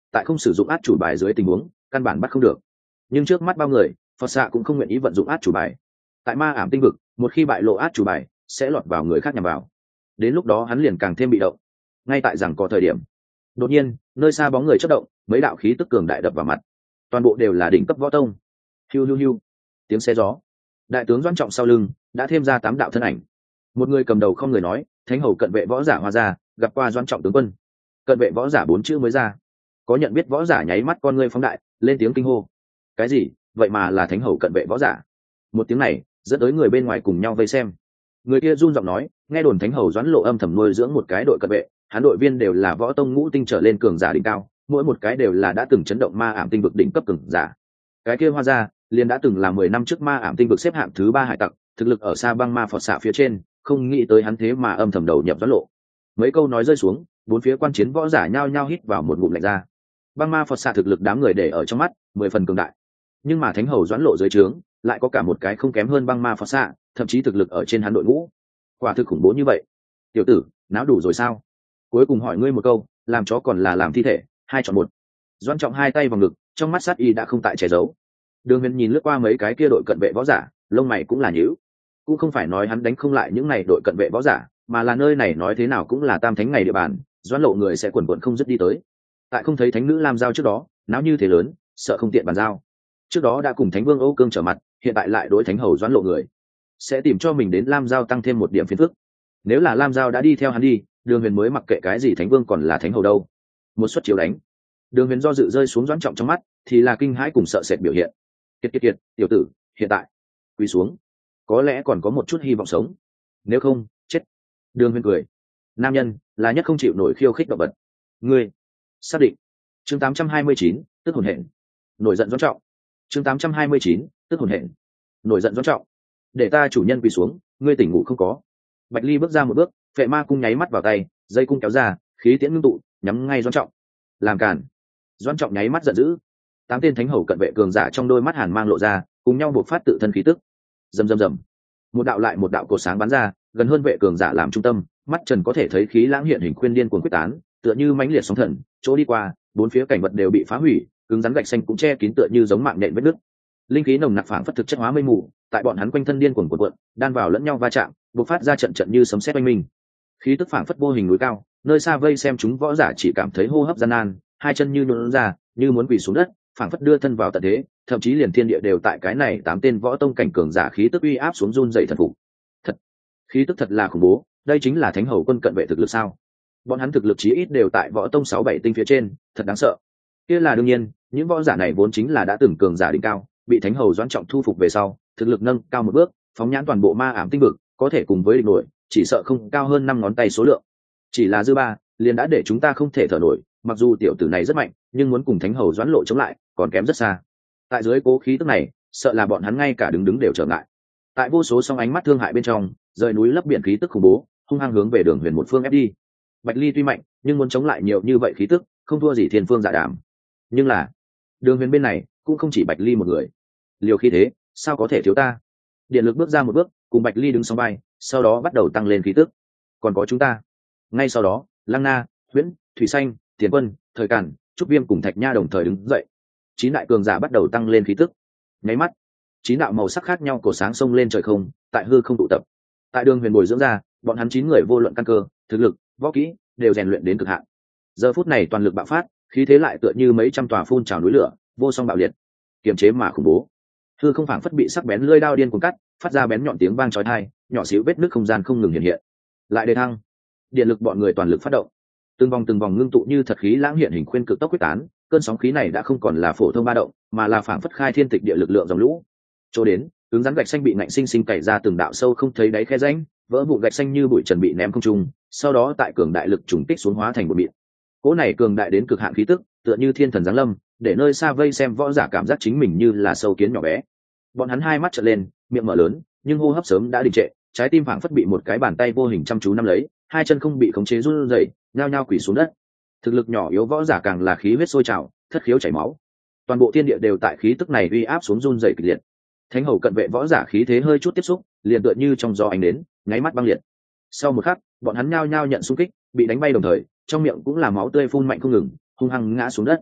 tại không sử dụng át chủ bài dưới tình huống căn bản bắt không được. Nhưng trước mắt bao người, Phật xạ cũng không nguyện ý vận dụng át chủ bài. Tại ma ảm tinh vực, một khi bại lộ át chủ bài sẽ lọt vào người khác nhằm vào, đến lúc đó hắn liền càng thêm bị động. Ngay tại rằng có thời điểm, đột nhiên nơi xa bóng người chớp động, mấy đạo khí tức cường đại đập vào mặt, toàn bộ đều là đỉnh cấp võ tông. Hiu hiu hiu, tiếng xe gió. Đại tướng Doãn Trọng sau lưng đã thêm ra 8 đạo thân ảnh. Một người cầm đầu không người nói, thánh hầu cận vệ võ giả Hoa gia gặp qua Doãn Trọng tướng quân. Cận vệ võ giả 4 chữ mới ra, có nhận biết võ giả nháy mắt con ngươi phóng đại, lên tiếng kinh hô. Cái gì? Vậy mà là thánh hầu cận vệ võ giả? Một tiếng này dẫn tới người bên ngoài cùng nhau vây xem. Người kia run giọng nói, nghe đồn thánh hầu Doãn Lộ âm thầm nuôi dưỡng một cái đội cận vệ, hắn đội viên đều là võ tông ngũ tinh trở lên cường giả đỉnh cao, mỗi một cái đều là đã từng chấn động ma ảm tinh vực đỉnh cấp cường giả. Cái kia Hoa gia liền đã từng là 10 năm trước ma ảm tinh vực xếp hạng thứ 3 hải tặc, thực lực ở xa băng ma Phật xạ phía trên, không nghĩ tới hắn thế mà âm thầm đầu nhập Doãn Lộ. Mấy câu nói rơi xuống, bốn phía quan chiến võ giả nhao nhao hít vào một ngụm lạnh ra. Băng ma Phật xạ thực lực đám người để ở trong mắt, 10 phần cường đại. Nhưng mà thánh hầu Doãn Lộ dưới trướng lại có cả một cái không kém hơn băng ma Phật xạ, thậm chí thực lực ở trên hắn đội ngũ. Quả thực khủng bố như vậy. Tiểu tử, náo đủ rồi sao? Cuối cùng hỏi ngươi một câu, làm chó còn là làm thi thể, hai chọn một. Doãn Trọng hai tay vào ngực, trong mắt sát y đã không tại che giấu. Đường Huyền nhìn lướt qua mấy cái kia đội cận vệ võ giả, lông mày cũng là nhíu. Cũng không phải nói hắn đánh không lại những này đội cận vệ võ giả, mà là nơi này nói thế nào cũng là tam thánh ngày địa bàn, Doãn Lộ người sẽ quần quần không dứt đi tới. Tại không thấy thánh nữ Lam Giao trước đó, náo như thế lớn, sợ không tiện bàn giao. Trước đó đã cùng thánh vương Âu Cương trở mặt, hiện tại lại đối thánh hầu Doãn Lộ người, sẽ tìm cho mình đến Lam Giao tăng thêm một điểm phiền phức. Nếu là Lam Giao đã đi theo hắn đi, Đường Huyền mới mặc kệ cái gì thánh vương còn là thánh hầu đâu. Một suất chiếu đánh, Đường Huyền do dự rơi xuống Doãn Trọng trong mắt, thì là kinh hãi cùng sợ sệt biểu hiện. Kiệt, tiểu tử, hiện tại quỳ xuống, có lẽ còn có một chút hy vọng sống, nếu không chết. Đường Huyền cười, nam nhân là nhất không chịu nổi khiêu khích động vật. Ngươi xác định? Chương 829, tức hồn hển. Nổi giận Doãn Trọng. Chương 829, tức hồn hển. Nổi giận Doãn Trọng. Để ta chủ nhân quỳ xuống, ngươi tỉnh ngủ không có? Bạch Ly bước ra một bước, phệ ma cung nháy mắt vào tay, dây cung kéo ra, khí tiễn ngưng tụ, nhắm ngay Doãn Trọng. Làm cản! Doãn Trọng nháy mắt giận dữ. 8 tên thánh hầu cận vệ cường giả trong đôi mắt hàn mang lộ ra, cùng nhau buộc phát tự thân khí tức. Rầm rầm rầm. Một đạo lại một đạo cột sáng bắn ra, gần hơn vệ cường giả làm trung tâm, mắt trần có thể thấy khí lãng hiện hình khuyên điên cuồng quyết tán, tựa như mãnh liệt sóng thần, chỗ đi qua, bốn phía cảnh vật đều bị phá hủy, cứng rắn gạch xanh cũng che kín tựa như giống mạng nện vết nứt. Linh khí nồng nặc phảng phất thực chất hóa mây mù, tại bọn hắn quanh thân điên cuồng cuộn, đan vào lẫn nhau va chạm, bộc phát ra trận trận như sấm sét oanh minh. Khí tức phảng phất vô hình núi cao, nơi xa vây xem chúng võ giả chỉ cảm thấy hô hấp gian nan, hai chân như nhũn ra, như muốn quỳ xuống đất, phảng phất đưa thân vào tận thế, thậm chí liền thiên địa đều tại cái này 8 tên võ tông cảnh cường giả khí tức uy áp xuống run dậy thần phục. Thật, khí tức thật là khủng bố, đây chính là thánh hầu quân cận vệ thực lực sao? Bọn hắn thực lực chí ít đều tại võ tông 6-7 tinh phía trên, thật đáng sợ. Kia là đương nhiên, những võ giả này vốn chính là đã từng cường giả đỉnh cao, bị thánh hầu Doãn Trọng thu phục về sau, thực lực nâng cao một bước, phóng nhãn toàn bộ ma ảm tinh vực, có thể cùng với địch nổi, chỉ sợ không cao hơn 5 ngón tay số lượng. Chỉ là dư ba, liền đã để chúng ta không thể thở nổi, mặc dù tiểu tử này rất mạnh, nhưng muốn cùng thánh hầu Doãn Lộ chống lại, còn kém rất xa. Tại dưới cố khí tức này, sợ là bọn hắn ngay cả đứng đều trở ngại. Tại vô số song ánh mắt thương hại bên trong, rời núi lấp biển khí tức khủng bố, hung hăng hướng về Đường Huyền một phương ép đi. Bạch Ly tuy mạnh, nhưng muốn chống lại nhiều như vậy khí tức, không thua gì Thiên Phương Dạ Đàm. Nhưng là, Đường Huyền bên này cũng không chỉ Bạch Ly một người. Liều khí thế, sao có thể thiếu ta? Điện lực bước ra một bước, cùng Bạch Ly đứng song vai, sau đó bắt đầu tăng lên khí tức. Còn có chúng ta. Ngay sau đó, Lăng Na, Huyễn, Thủy Xanh, Tiền Quân, Thời Cản, Trúc Viêm cùng Thạch Nha đồng thời đứng dậy. 9 đại cường giả bắt đầu tăng lên khí tức. Nháy mắt, 9 đạo màu sắc khác nhau cổ sáng xông lên trời không, tại hư không tụ tập. Tại Đường Huyền bồi dưỡng ra, bọn hắn 9 người vô luận căn cơ, thực lực, võ kỹ đều rèn luyện đến cực hạn. Giờ phút này toàn lực bạo phát, khí thế lại tựa như mấy trăm tòa phun trào núi lửa, vô song bạo liệt, kiềm chế mà khủng bố. Hư không phảng phất bị sắc bén lưỡi đao điên cuồng cắt, phát ra bén nhọn tiếng vang chói tai, nhỏ xíu vết nứt không gian không ngừng hiện hiện. Lại đề thăng, điện lực bọn người toàn lực phát động, từng vòng ngưng tụ như thật khí lãng hiện hình khuyên cực tốc quyết tán, cơn sóng khí này đã không còn là phổ thông ba động, mà là phảng phất khai thiên tịch địa lực lượng dòng lũ. Chỗ đến, cứng rắn gạch xanh bị ngạnh sinh cày ra từng đạo sâu không thấy đáy khe rãnh, vỡ vụn gạch xanh như bụi trần bị ném không trung, sau đó tại cường đại lực trùng kích xuống hóa thành một mịn. Cỗ này cường đại đến cực hạn khí tức, tựa như thiên thần giáng lâm, để nơi xa vây xem võ giả cảm giác chính mình như là sâu kiến nhỏ bé. Bọn hắn hai mắt trợn lên, miệng mở lớn, nhưng hô hấp sớm đã đình trệ, trái tim phảng phất bị một cái bàn tay vô hình chăm chú nắm lấy, hai chân không bị khống chế run rẩy, nhao nhao quỳ xuống đất. Thực lực nhỏ yếu võ giả càng là khí huyết sôi trào, thất khiếu chảy máu. Toàn bộ thiên địa đều tại khí tức này uy áp xuống run rẩy kịch liệt. Thánh hầu cận vệ võ giả khí thế hơi chút tiếp xúc, liền tựa như trong gió ánh đến, nháy mắt băng liệt. Sau một khắc, bọn hắn nhao nhao nhận xung kích, bị đánh bay đồng thời, trong miệng cũng là máu tươi phun mạnh không ngừng, hung hăng ngã xuống đất.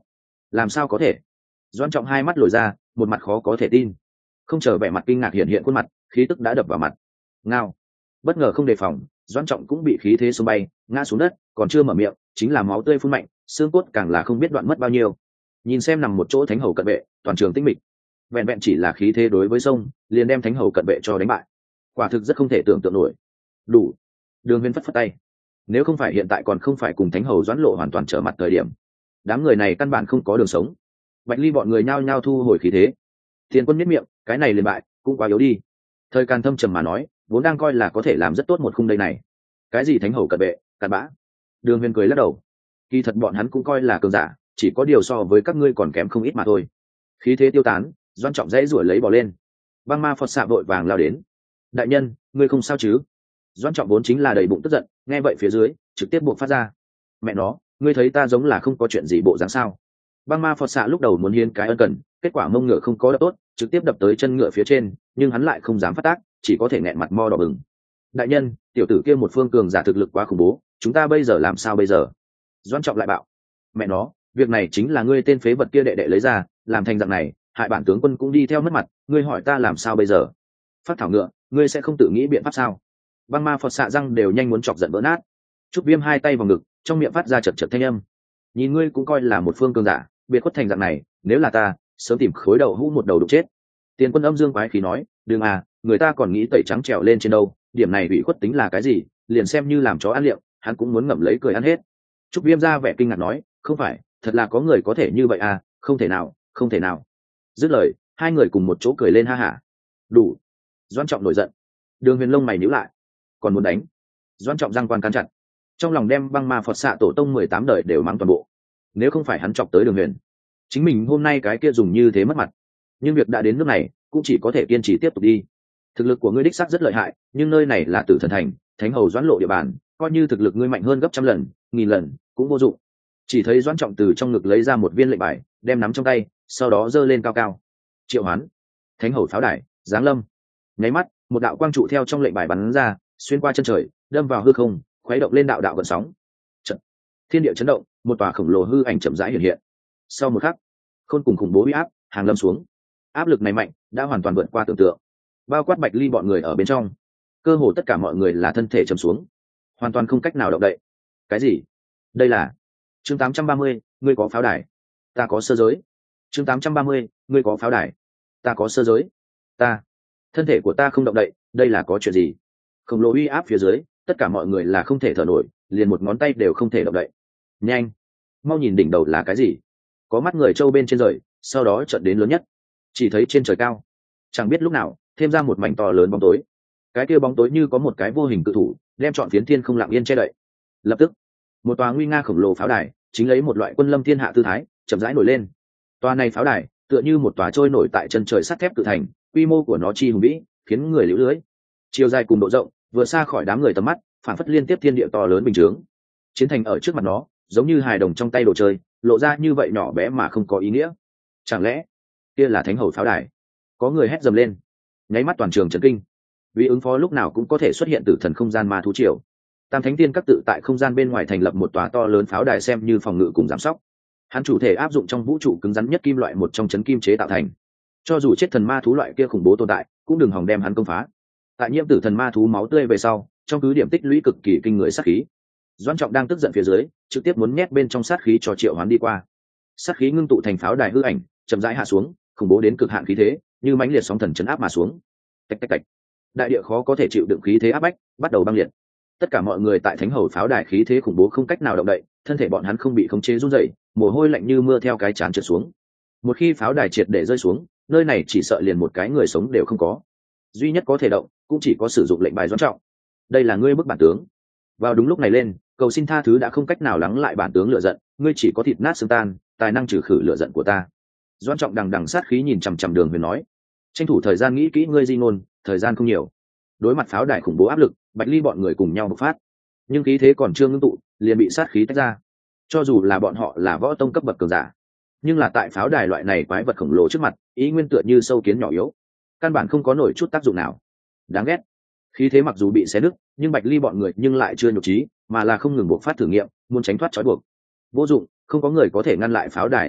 làm sao có thể? Doãn Trọng hai mắt lồi ra, một mặt khó có thể tin. Không chờ vẻ mặt kinh ngạc hiện hiện khuôn mặt, khí tức đã đập vào mặt. Ngao. Bất ngờ không đề phòng, Doãn Trọng cũng bị khí thế xông bay, ngã xuống đất, còn chưa mở miệng, chính là máu tươi phun mạnh, xương cốt càng là không biết đoạn mất bao nhiêu. Nhìn xem nằm một chỗ thánh hầu cận vệ, toàn trường tĩnh mịch. Vẹn vẹn chỉ là khí thế đối với sông, liền đem thánh hầu cận vệ cho đánh bại. Quả thực rất không thể tưởng tượng nổi. Đủ. Đường Huyên phất phất tay. Nếu không phải hiện tại còn không phải cùng thánh hầu Doãn Lộ hoàn toàn trở mặt thời điểm, đám người này căn bản không có đường sống. Bạch Ly bọn người nhao nhao thu hồi khí thế. Tiền Quân miết miệng, cái này liền bại, cũng quá yếu đi. Thời Càn thâm trầm mà nói, vốn đang coi là có thể làm rất tốt một khung đây này. Cái gì thánh hầu cận vệ, cặn bã. Đường Huyên cười lắc đầu. Kỳ thật bọn hắn cũng coi là cường giả, chỉ có điều so với các ngươi còn kém không ít mà thôi. Khí thế tiêu tán, Doãn Trọng dãy rủi lấy bỏ lên. Băng ma Phật xạ vội vàng lao đến. Đại nhân, ngươi không sao chứ? Doãn Trọng vốn chính là đầy bụng tức giận, nghe vậy phía dưới trực tiếp buộc phát ra. Mẹ nó, ngươi thấy ta giống là không có chuyện gì bộ dáng sao? Băng ma Phật xạ lúc đầu muốn hiến cái ân cần, kết quả mông ngựa không có đập tốt, trực tiếp đập tới chân ngựa phía trên, nhưng hắn lại không dám phát tác, chỉ có thể nghẹn mặt mo đỏ bừng. Đại nhân, tiểu tử kia một phương cường giả thực lực quá khủng bố, chúng ta bây giờ làm sao bây giờ? Doãn Trọng lại bảo. Mẹ nó, việc này chính là ngươi tên phế vật kia đệ đệ lấy ra, làm thành dạng này, hại bản tướng quân cũng đi theo mất mặt, ngươi hỏi ta làm sao bây giờ? Phát thảo ngựa, ngươi sẽ không tự nghĩ biện pháp sao? Băng ma Phật xạ răng đều nhanh muốn chọc giận vỡ nát. Trúc Viêm hai tay vào ngực, trong miệng phát ra chật chật thanh âm. Nhìn ngươi cũng coi là một phương cường giả, biệt khuất thành dạng này, nếu là ta, sớm tìm khối đầu hũ một đầu đục chết. Tiền Quân âm dương quái khí nói, đừng à, người ta còn nghĩ tẩy trắng trèo lên trên đâu, điểm này bị khuất tính là cái gì, liền xem như làm chó ăn liệu, hắn cũng muốn ngậm lấy cười ăn hết. Trúc Viêm ra vẻ kinh ngạc nói, không phải, thật là có người có thể như vậy à, không thể nào, không thể nào. Dứt lời, hai người cùng một chỗ cười lên ha hả. Đủ. Doãn Trọng nổi giận. Đường Huyền lông mày nhíu lại, còn muốn đánh. Doãn Trọng răng quan can chặt, trong lòng đem băng ma Phật xạ tổ tông 18 đời đều mắng toàn bộ. Nếu không phải hắn chọc tới Đường Huyền, chính mình hôm nay cái kia dùng như thế mất mặt. Nhưng việc đã đến nước này, cũng chỉ có thể kiên trì tiếp tục đi. Thực lực của ngươi đích xác rất lợi hại, nhưng nơi này là Tử Thần Thành, thánh hầu Doãn Lộ địa bàn, coi như thực lực ngươi mạnh hơn gấp trăm lần, nghìn lần, cũng vô dụng. Chỉ thấy Doãn Trọng từ trong ngực lấy ra một viên lệnh bài, đem nắm trong tay, sau đó giơ lên cao cao. Triệu hoán, thánh hầu pháo đài, giáng lâm. Nháy mắt, một đạo quang trụ theo trong lệnh bài bắn ra, xuyên qua chân trời, đâm vào hư không, khuấy động lên đạo đạo gợn sóng. Trận. Thiên địa chấn động, một tòa khổng lồ hư ảnh chậm rãi hiện hiện. Sau một khắc, khôn cùng khủng bố uy áp hàng lâm xuống. Áp lực này mạnh, đã hoàn toàn vượt qua tưởng tượng. Bao quát Bạch Ly bọn người ở bên trong, cơ hồ tất cả mọi người là thân thể trầm xuống, hoàn toàn không cách nào động đậy. Cái gì? Đây là chương 830, ngươi có pháo đài, ta có sơ giới. Chương 830, ngươi có pháo đài, ta có sơ giới. Ta, thân thể của ta không động đậy, đây là có chuyện gì? Khổng lồ uy áp phía dưới, tất cả mọi người là không thể thở nổi, liền một ngón tay đều không thể động đậy. Nhanh, mau nhìn đỉnh đầu là cái gì? Có mắt người trâu bên trên rời, sau đó chợt đến lớn nhất. Chỉ thấy trên trời cao, chẳng biết lúc nào thêm ra một mảnh to lớn bóng tối. Cái kia bóng tối như có một cái vô hình cự thủ, đem trọn phiến thiên không lặng yên che đậy. Lập tức, một tòa nguy nga khổng lồ pháo đài, chính lấy một loại quân lâm thiên hạ tư thái, chậm rãi nổi lên. Tòa này pháo đài, tựa như một tòa trôi nổi tại chân trời sắt thép cự thành, quy mô của nó chi hùng vĩ, khiến người liễu lưới. Chiều dài cùng độ rộng, vừa xa khỏi đám người tầm mắt, phản phất liên tiếp thiên địa to lớn bình chướng. Chiến thành ở trước mặt nó, giống như hài đồng trong tay đồ chơi, lộ ra như vậy nhỏ bé mà không có ý nghĩa. Chẳng lẽ kia là thánh hầu pháo đài? Có người hét dầm lên, nháy mắt toàn trường chấn kinh. Vì ứng phó lúc nào cũng có thể xuất hiện từ thần không gian ma thú triều, Tam Thánh Tiên các tự tại không gian bên ngoài thành lập một tòa to lớn pháo đài xem như phòng ngự cùng giám sóc. Hắn chủ thể áp dụng trong vũ trụ cứng rắn nhất kim loại một trong chấn kim chế tạo thành. Cho dù chết thần ma thú loại kia khủng bố tồn tại, cũng đừng hòng đem hắn công phá. Tại nhiễm tử thần ma thú máu tươi về sau, trong cứ điểm tích lũy cực kỳ kinh người sát khí. Doãn Trọng đang tức giận phía dưới, trực tiếp muốn nhét bên trong sát khí cho Triệu Hoán đi qua. Sát khí ngưng tụ thành pháo đài hư ảnh, chậm rãi hạ xuống, khủng bố đến cực hạn khí thế, như mãnh liệt sóng thần chấn áp mà xuống. Tạch tạch tạch. Đại địa khó có thể chịu đựng khí thế áp bách, bắt đầu băng liệt. Tất cả mọi người tại thánh hầu pháo đài khí thế khủng bố không cách nào động đậy, thân thể bọn hắn không bị khống chế run rẩy, mồ hôi lạnh như mưa theo cái trán trượt xuống. Một khi pháo đài triệt để rơi xuống, nơi này chỉ sợ liền một cái người sống đều không có. Duy nhất có thể động, cũng chỉ có sử dụng lệnh bài Doãn Trọng. Đây là ngươi bức bản tướng. Vào đúng lúc này lên, cầu xin tha thứ đã không cách nào lắng lại bản tướng lửa giận, ngươi chỉ có thịt nát xương tan, tài năng trừ khử lửa giận của ta. Doãn Trọng đằng đằng sát khí nhìn chằm chằm Đường Huyền nói, tranh thủ thời gian nghĩ kỹ ngươi di ngôn, thời gian không nhiều. Đối mặt pháo đài khủng bố áp lực, Bạch Ly bọn người cùng nhau bộc phát, nhưng khí thế còn chưa ngưng tụ, liền bị sát khí tách ra. Cho dù là bọn họ là võ tông cấp bậc cường giả, nhưng là tại pháo đài loại này quái vật khổng lồ trước mặt, ý nguyên tựa như sâu kiến nhỏ yếu, căn bản không có nổi chút tác dụng nào. Đáng ghét. Khí thế mặc dù bị xé nứt, nhưng Bạch Ly bọn người nhưng lại chưa nhục trí, mà là không ngừng bộc phát thử nghiệm, muốn tránh thoát trói buộc. Vô dụng, không có người có thể ngăn lại pháo đài uy năng,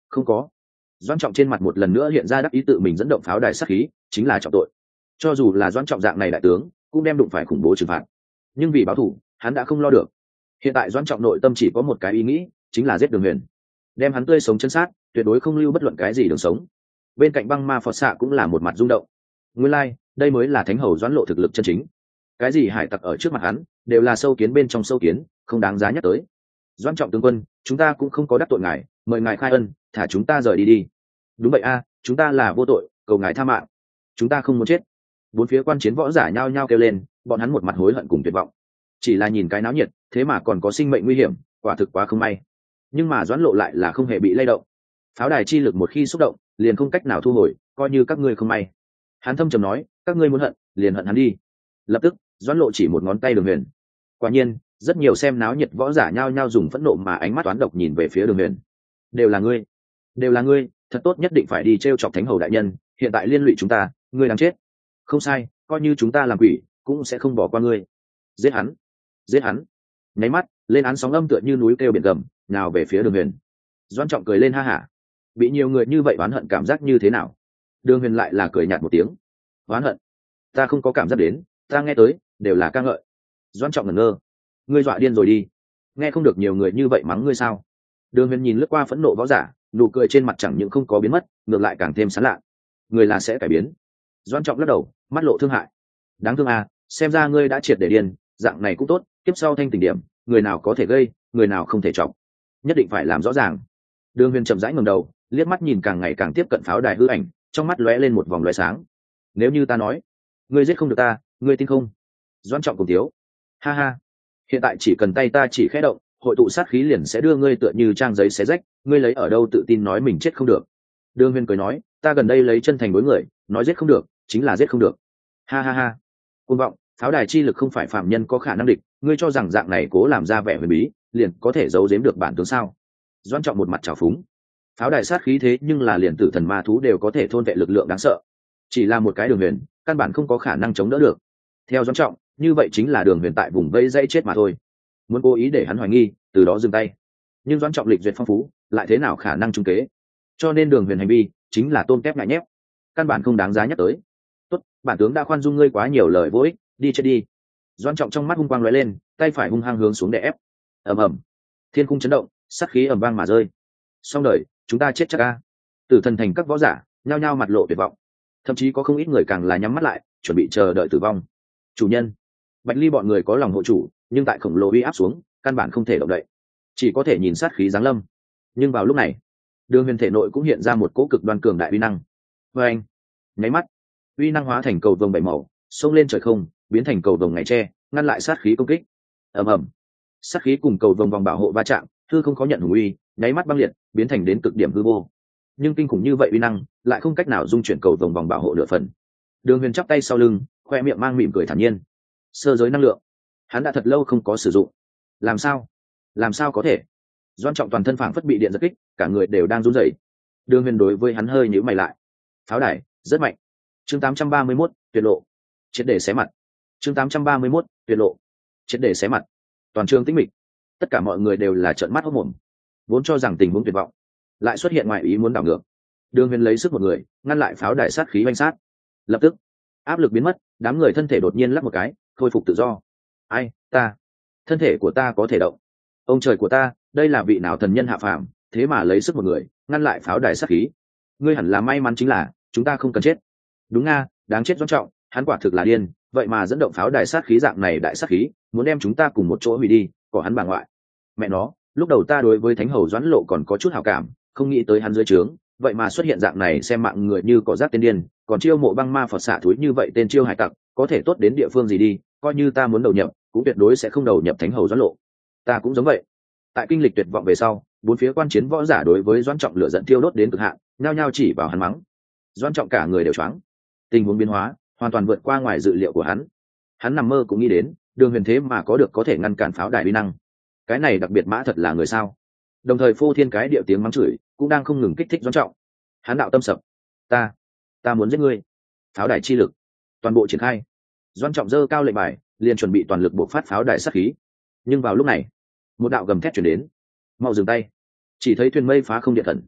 không có. Doãn Trọng trên mặt một lần nữa hiện ra đắc ý tự mình dẫn động pháo đài sát khí, chính là trọng tội. Cho dù là Doãn Trọng dạng này đại tướng, cũng đem đụng phải khủng bố trừng phạt. Nhưng vì báo thù, hắn đã không lo được. Hiện tại Doãn Trọng nội tâm chỉ có một cái ý nghĩ, chính là giết Đường Huyền, đem hắn tươi sống chân sát, tuyệt đối không lưu bất luận cái gì đường sống. Bên cạnh băng ma phật xạ cũng là một mặt rung động. Nguyên lai, đây mới là thánh hầu Doãn Lộ thực lực chân chính. Cái gì hải tặc ở trước mặt hắn, đều là sâu kiến bên trong sâu kiến, không đáng giá nhắc tới. Doãn Trọng tướng quân, chúng ta cũng không có đắc tội ngài, mời ngài khai ân, thả chúng ta rời đi đi. Đúng vậy a, chúng ta là vô tội, cầu ngài tha mạng, chúng ta không muốn chết. Bốn phía quan chiến võ giả nhao nhao kêu lên, bọn hắn một mặt hối hận cùng tuyệt vọng. Chỉ là nhìn cái náo nhiệt, thế mà còn có sinh mệnh nguy hiểm, quả thực quá không may. Nhưng mà Doãn Lộ lại là không hề bị lay động. Pháo đài chi lực một khi xúc động, liền không cách nào thu hồi, coi như các ngươi không may. Hắn thâm trầm nói, các ngươi muốn hận, liền hận hắn đi. Lập tức, Doãn Lộ chỉ một ngón tay Đường Huyền. Quả nhiên, rất nhiều xem náo nhiệt võ giả nhao nhao dùng phẫn nộ mà ánh mắt toán độc nhìn về phía Đường Huyền. Đều là ngươi, đều là ngươi, thật tốt nhất định phải đi trêu chọc thánh hầu đại nhân, hiện tại liên lụy chúng ta, ngươi đáng chết. Không sai, coi như chúng ta làm quỷ, cũng sẽ không bỏ qua ngươi. Giết hắn, giết hắn. Nháy mắt, lên án sóng âm tựa như núi kêu biển gầm, nào về phía Đường Huyền. Doãn Trọng cười lên ha hả. Bị nhiều người như vậy oán hận cảm giác như thế nào? Đường Huyền lại là cười nhạt một tiếng. Oán hận? Ta không có cảm giác đến, ta nghe tới đều là ca ngợi. Doãn Trọng ngẩn ngơ. Ngươi dọa điên rồi đi. Nghe không được nhiều người như vậy mắng ngươi sao? Đường Huyền nhìn lướt qua phẫn nộ võ giả, nụ cười trên mặt chẳng những không có biến mất, ngược lại càng thêm sán lạ. Người là sẽ cải biến. Doãn Trọng lắc đầu, mắt lộ thương hại. Đáng thương à, xem ra ngươi đã triệt để điên, dạng này cũng tốt, tiếp sau thanh tỉnh điểm, người nào có thể gây, người nào không thể chọc, nhất định phải làm rõ ràng. Đường Huyền chậm rãi ngẩng đầu, liếc mắt nhìn càng ngày càng tiếp cận pháo đài hư ảnh, trong mắt lóe lên một vòng lóe sáng. Nếu như ta nói, ngươi giết không được ta, ngươi tin không? Doãn Trọng cùng thiếu. Ha ha, hiện tại chỉ cần tay ta chỉ khẽ động, hội tụ sát khí liền sẽ đưa ngươi tựa như trang giấy xé rách, ngươi lấy ở đâu tự tin nói mình chết không được? Đường Huyền cười nói, ta gần đây lấy chân thành đối người, nói giết không được, chính là giết không được. Ha ha ha, cuồng vọng, pháo đài chi lực không phải phạm nhân có khả năng địch, ngươi cho rằng dạng này cố làm ra vẻ huyền bí, liền có thể giấu giếm được bản tướng sao? Doãn Trọng một mặt trào phúng. Pháo đài sát khí thế nhưng là liền tử thần ma thú đều có thể thôn vệ lực lượng đáng sợ, chỉ là một cái Đường Huyền, căn bản không có khả năng chống đỡ được. Theo Doãn Trọng, như vậy chính là Đường Huyền tại vùng vây dây chết mà thôi. Muốn cố ý để hắn hoài nghi, từ đó dừng tay. Nhưng Doãn Trọng lịch duyệt phong phú, lại thế nào khả năng trung kế? Cho nên Đường Huyền hành vi chính là tôn kép ngại nhép, căn bản không đáng giá nhắc tới. Tốt, bản tướng đã khoan dung ngươi quá nhiều lời vô ích, đi chết đi. Doãn Trọng trong mắt hung quang lóe lên, tay phải hung hăng hướng xuống đè ép. Ầm ầm, thiên cung chấn động, sát khí ầm vang mà rơi. Xong đời, chúng ta chết chắc a. Tử thần thành các võ giả nhao nhao mặt lộ tuyệt vọng, thậm chí có không ít người càng là nhắm mắt lại, chuẩn bị chờ đợi tử vong. Chủ nhân, Bạch Ly bọn người có lòng hộ chủ, nhưng tại khổng lồ uy áp xuống, căn bản không thể động đậy, chỉ có thể nhìn sát khí giáng lâm. Nhưng vào lúc này, Đường Huyền thể nội cũng hiện ra một cỗ cực đoan cường đại uy năng. Vê anh, nháy mắt, uy năng hóa thành cầu vồng bảy màu, xông lên trời không, biến thành cầu vồng ngày tre, ngăn lại sát khí công kích. Ầm ầm, sát khí cùng cầu vồng vòng bảo hộ va chạm, hư không có nhận hùng uy, nháy mắt băng liệt, biến thành đến cực điểm hư vô. Nhưng kinh khủng như vậy uy năng, lại không cách nào dung chuyển cầu vồng vòng bảo hộ nửa phần. Đường Huyền chắp tay sau lưng, khoe miệng mang mỉm cười thản nhiên. Sơ giới năng lượng, hắn đã thật lâu không có sử dụng. Làm sao có thể? Doãn Trọng toàn thân phảng phất bị điện giật kích, cả người đều đang run rẩy. Đường Huyền đối với hắn hơi nhíu mày lại. Pháo đài rất mạnh. Chương 831, tuyệt lộ. Triệt để xé mặt. Chương 831, tuyệt lộ. Triệt để xé mặt. Toàn trường tĩnh mịch. Tất cả mọi người đều là trợn mắt hốt mồm. Vốn cho rằng tình huống tuyệt vọng, lại xuất hiện ngoại ý muốn đảo ngược. Đường Huyền lấy sức một người, ngăn lại pháo đài sát khí oanh sát. Lập tức, áp lực biến mất, đám người thân thể đột nhiên lắc một cái, khôi phục tự do. Ai, ta, thân thể của ta có thể động. Ông trời của ta, đây là vị nào thần nhân hạ phàm, thế mà lấy sức một người, ngăn lại pháo đài sát khí. Ngươi hẳn là may mắn chính là, chúng ta không cần chết. Đúng nga, đáng chết Doãn Trọng, hắn quả thực là điên, vậy mà dẫn động pháo đài sát khí dạng này đại sát khí, muốn đem chúng ta cùng một chỗ hủy đi, có hắn bà ngoại. Mẹ nó, lúc đầu ta đối với Thánh hầu Doãn Lộ còn có chút hảo cảm, không nghĩ tới hắn dưới trướng, vậy mà xuất hiện dạng này xem mạng người như cỏ rác tên điên, còn chiêu mộ băng ma phật xạ thúi như vậy tên chiêu hải tặc, có thể tốt đến địa phương gì đi, coi như ta muốn đầu nhập, cũng tuyệt đối sẽ không đầu nhập Thánh hầu Doãn Lộ. Ta cũng giống vậy. Tại kinh lịch tuyệt vọng về sau, bốn phía quan chiến võ giả đối với Doãn Trọng lửa giận thiêu đốt đến cực hạn, nhao nhao chỉ vào hắn mắng. Doãn Trọng cả người đều choáng. Tình huống biến hóa hoàn toàn vượt qua ngoài dự liệu của hắn. Hắn nằm mơ cũng nghĩ đến, Đường Huyền thế mà có được có thể ngăn cản pháo đài uy năng. Cái này đặc biệt mã thật là người sao? Đồng thời phô thiên cái địa tiếng mắng chửi cũng đang không ngừng kích thích Doãn Trọng. Hắn đạo tâm sập. Ta muốn giết ngươi. Pháo đài chi lực toàn bộ triển khai. Doãn Trọng giơ cao lệnh bài, liền chuẩn bị toàn lực bộc phát pháo đài sát khí. Nhưng vào lúc này, một đạo gầm thét truyền đến. Mau dừng tay. Chỉ thấy thuyền mây phá không điện thần.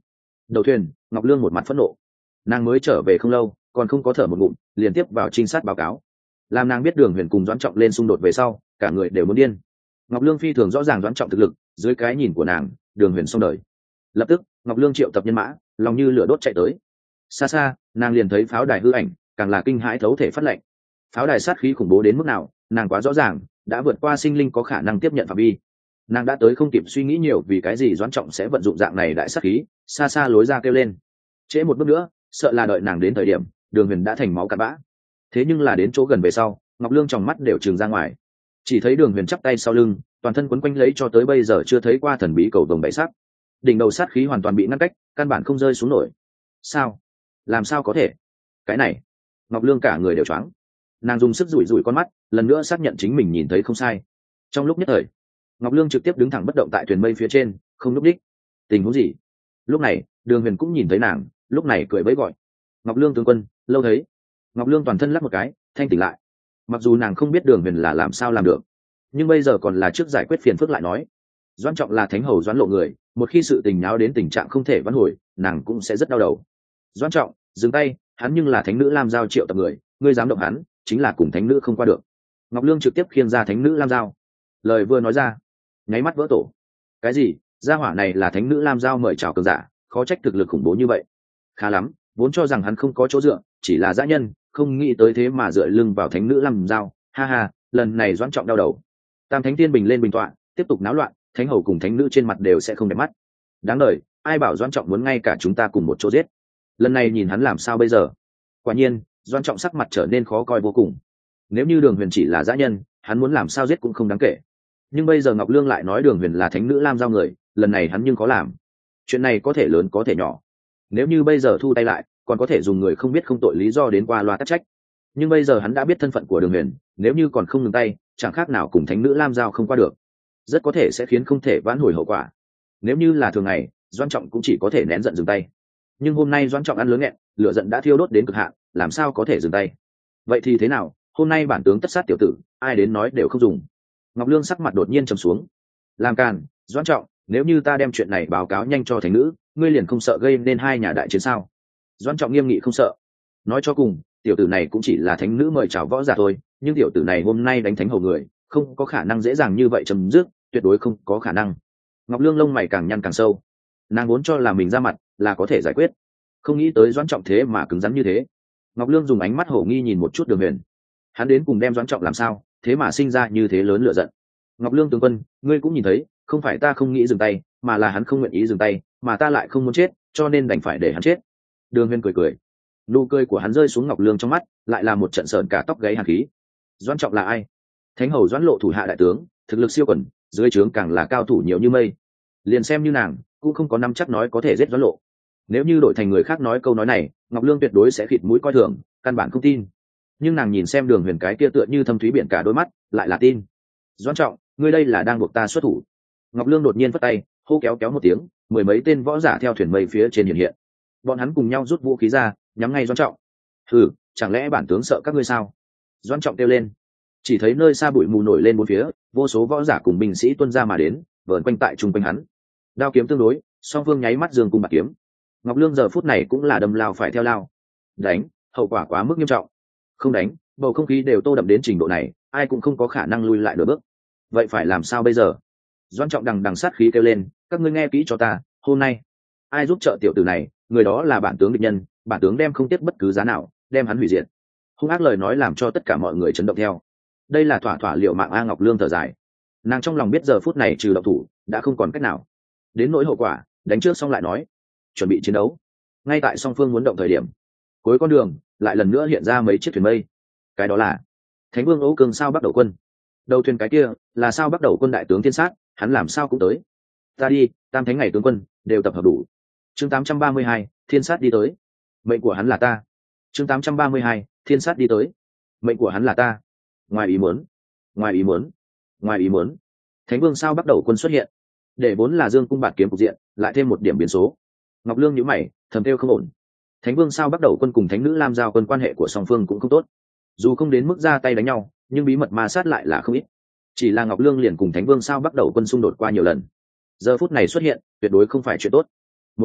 Đầu thuyền, Ngọc Lương một mặt phẫn nộ. Nàng mới trở về không lâu, còn không có thở một ngụm, liền tiếp vào trinh sát báo cáo. Làm nàng biết Đường Huyền cùng Doãn Trọng lên xung đột về sau, cả người đều muốn điên. Ngọc Lương phi thường rõ ràng Doãn Trọng thực lực, dưới cái nhìn của nàng, Đường Huyền xong đời. Lập tức, Ngọc Lương triệu tập nhân mã, lòng như lửa đốt chạy tới. Xa xa, nàng liền thấy pháo đài hư ảnh, càng là kinh hãi thấu thể phát lệnh. Pháo đài sát khí khủng bố đến mức nào, nàng quá rõ ràng, đã vượt qua sinh linh có khả năng tiếp nhận phạm vi. Nàng đã tới không kịp suy nghĩ nhiều vì cái gì Doãn Trọng sẽ vận dụng dạng này đại sát khí, xa xa lối ra kêu lên. Trễ một bước nữa, sợ là đợi nàng đến thời điểm, Đường Huyền đã thành máu cặn bã. Thế nhưng là đến chỗ gần về sau, Ngọc Lương trong mắt đều trừng ra ngoài, chỉ thấy Đường Huyền chắp tay sau lưng, toàn thân quấn quanh lấy cho tới bây giờ chưa thấy qua thần bí cầu vồng bảy sắc. Đỉnh đầu sát khí hoàn toàn bị ngăn cách, căn bản không rơi xuống nổi. Sao? Làm sao có thể? Cái này, Ngọc Lương cả người đều choáng. Nàng dùng sức rủi rủi con mắt, lần nữa xác nhận chính mình nhìn thấy không sai. Trong lúc nhất thời, Ngọc Lương trực tiếp đứng thẳng bất động tại thuyền mây phía trên, không nhúc đích. Tình huống gì? Lúc này, Đường Huyền cũng nhìn thấy nàng, lúc này cười bẫy gọi. Ngọc Lương tướng quân, lâu thấy. Ngọc Lương toàn thân lắc một cái, thanh tỉnh lại. Mặc dù nàng không biết Đường Huyền là làm sao làm được, nhưng bây giờ còn là trước giải quyết phiền phức lại nói. Doãn Trọng là thánh hầu Doãn Lộ người, một khi sự tình náo đến tình trạng không thể vãn hồi, nàng cũng sẽ rất đau đầu. Doãn Trọng, dừng tay, hắn nhưng là thánh nữ Lam Giao triệu tập người, ngươi dám động hắn, chính là cùng thánh nữ không qua được. Ngọc Lương trực tiếp khiêng ra thánh nữ Lam Giao. Lời vừa nói ra, nháy mắt vỡ tổ. Cái gì? Gia hỏa này là thánh nữ Lam Giao mời chào cường giả, khó trách thực lực khủng bố như vậy. Khá lắm, vốn cho rằng hắn không có chỗ dựa, chỉ là dã nhân, không nghĩ tới thế mà dựa lưng vào thánh nữ Lam Giao. Ha ha, lần này Doãn Trọng đau đầu. Tam thánh tiên bình lên bình tọa, tiếp tục náo loạn, thánh hầu cùng thánh nữ trên mặt đều sẽ không đẹp mắt. Đáng đời, ai bảo Doãn Trọng muốn ngay cả chúng ta cùng một chỗ giết. Lần này nhìn hắn làm sao bây giờ. Quả nhiên, Doãn Trọng sắc mặt trở nên khó coi vô cùng. Nếu như Đường Huyền chỉ là dã nhân, hắn muốn làm sao giết cũng không đáng kể. Nhưng bây giờ Ngọc Lương lại nói Đường Huyền là thánh nữ Lam Giao người, lần này hắn nhưng có làm. Chuyện này có thể lớn có thể nhỏ. Nếu như bây giờ thu tay lại, còn có thể dùng người không biết không tội lý do đến qua loa tắc trách. Nhưng bây giờ hắn đã biết thân phận của Đường Huyền, nếu như còn không ngừng tay, chẳng khác nào cùng thánh nữ Lam Giao không qua được, rất có thể sẽ khiến không thể vãn hồi hậu quả. Nếu như là thường ngày, Doãn Trọng cũng chỉ có thể nén giận dừng tay. Nhưng hôm nay Doãn Trọng ăn lớn nghẹn, lửa giận đã thiêu đốt đến cực hạn, làm sao có thể dừng tay? Vậy thì thế nào? Hôm nay bản tướng tất sát tiểu tử, ai đến nói đều không dùng. Ngọc Lương sắc mặt đột nhiên trầm xuống. Làm càn, Doãn Trọng, nếu như ta đem chuyện này báo cáo nhanh cho thánh nữ, ngươi liền không sợ gây nên hai nhà đại chiến sao? Doãn Trọng nghiêm nghị không sợ. Nói cho cùng, tiểu tử này cũng chỉ là thánh nữ mời chào võ giả thôi, nhưng tiểu tử này hôm nay đánh thánh hầu người, không có khả năng dễ dàng như vậy chấm dứt, tuyệt đối không có khả năng. Ngọc Lương lông mày càng nhăn càng sâu. Nàng vốn cho là mình ra mặt là có thể giải quyết, không nghĩ tới Doãn Trọng thế mà cứng rắn như thế. Ngọc Lương dùng ánh mắt hổ nghi nhìn một chút Đường Huyền, hắn đến cùng đem Doãn Trọng làm sao, thế mà sinh ra như thế lớn lửa giận. Ngọc Lương tướng quân, ngươi cũng nhìn thấy, không phải ta không nghĩ dừng tay, mà là hắn không nguyện ý dừng tay, mà ta lại không muốn chết, cho nên đành phải để hắn chết. Đường Huyền cười cười, nụ cười của hắn rơi xuống Ngọc Lương trong mắt, lại là một trận sờn cả tóc gáy hàn khí. Doãn Trọng là ai? Thánh hầu Doãn Lộ thủ hạ đại tướng, thực lực siêu quần, dưới trướng càng là cao thủ nhiều như mây. Liền xem như nàng, cũng không có nắm chắc nói có thể giết Doãn Lộ. Nếu như đổi thành người khác nói câu nói này, Ngọc Lương tuyệt đối sẽ khịt mũi coi thường, căn bản không tin. Nhưng nàng nhìn xem Đường Huyền cái kia tựa như thâm thúy biển cả đôi mắt, lại là tin. Doãn Trọng, ngươi đây là đang buộc ta xuất thủ. Ngọc Lương đột nhiên vất tay, hô kéo kéo một tiếng, mười mấy tên võ giả theo thuyền mây phía trên hiện hiện. Bọn hắn cùng nhau rút vũ khí ra, nhắm ngay Doãn Trọng. Hừ, chẳng lẽ bản tướng sợ các ngươi sao? Doãn Trọng kêu lên. Chỉ thấy nơi xa bụi mù nổi lên bốn phía, vô số võ giả cùng binh sĩ tuân ra mà đến, vờn quanh tại trung quanh hắn. Đao kiếm tương đối, song phương nháy mắt dương cung bạc kiếm. Ngọc Lương giờ phút này cũng là đâm lao phải theo lao. Đánh, hậu quả quá mức nghiêm trọng. Không đánh, bầu không khí đều tô đậm đến trình độ này, ai cũng không có khả năng lui lại nửa bước. Vậy phải làm sao bây giờ? Doãn Trọng đằng đằng sát khí kêu lên, các ngươi nghe kỹ cho ta, hôm nay ai giúp trợ tiểu tử này, người đó là bản tướng địch nhân, bản tướng đem không tiếc bất cứ giá nào, đem hắn hủy diệt. Hung ác lời nói làm cho tất cả mọi người chấn động theo. Đây là thỏa thỏa liệu mạng. A Ngọc Lương thở dài, nàng trong lòng biết giờ phút này trừ động thủ đã không còn cách nào. Đến nỗi hậu quả, đánh trước xong lại nói. Chuẩn bị chiến đấu. Ngay tại song phương muốn động thời điểm, cuối con đường lại lần nữa hiện ra mấy chiếc thuyền mây. Cái đó là Thánh Vương Âu Cương Sao Bắc Đầu Quân. Đầu thuyền cái kia là Sao Bắc Đầu Quân đại tướng Thiên Sát, hắn làm sao cũng tới. Ta đi, tam thánh ngày tướng quân đều tập hợp đủ. Chương 832, Thiên Sát đi tới. Mệnh của hắn là ta. Chương 832, Thiên Sát đi tới. Mệnh của hắn là ta. Ngoài ý muốn, ngoài ý muốn, ngoài ý muốn. Thánh Vương Sao Bắc Đầu Quân xuất hiện, để vốn là dương cung bạt kiếm cục diện lại thêm một điểm biến số. Ngọc Lương nhíu mày, thầm kêu không ổn. Thánh Vương Sao Bắc Đầu Quân cùng Thánh Nữ Lam Giao Quân quan hệ của song phương cũng không tốt, dù không đến mức ra tay đánh nhau, nhưng bí mật ma sát lại là không ít. Chỉ là Ngọc Lương liền cùng Thánh Vương Sao Bắc Đầu Quân xung đột qua nhiều lần, giờ phút này xuất hiện tuyệt đối không phải chuyện tốt. Một bên khác,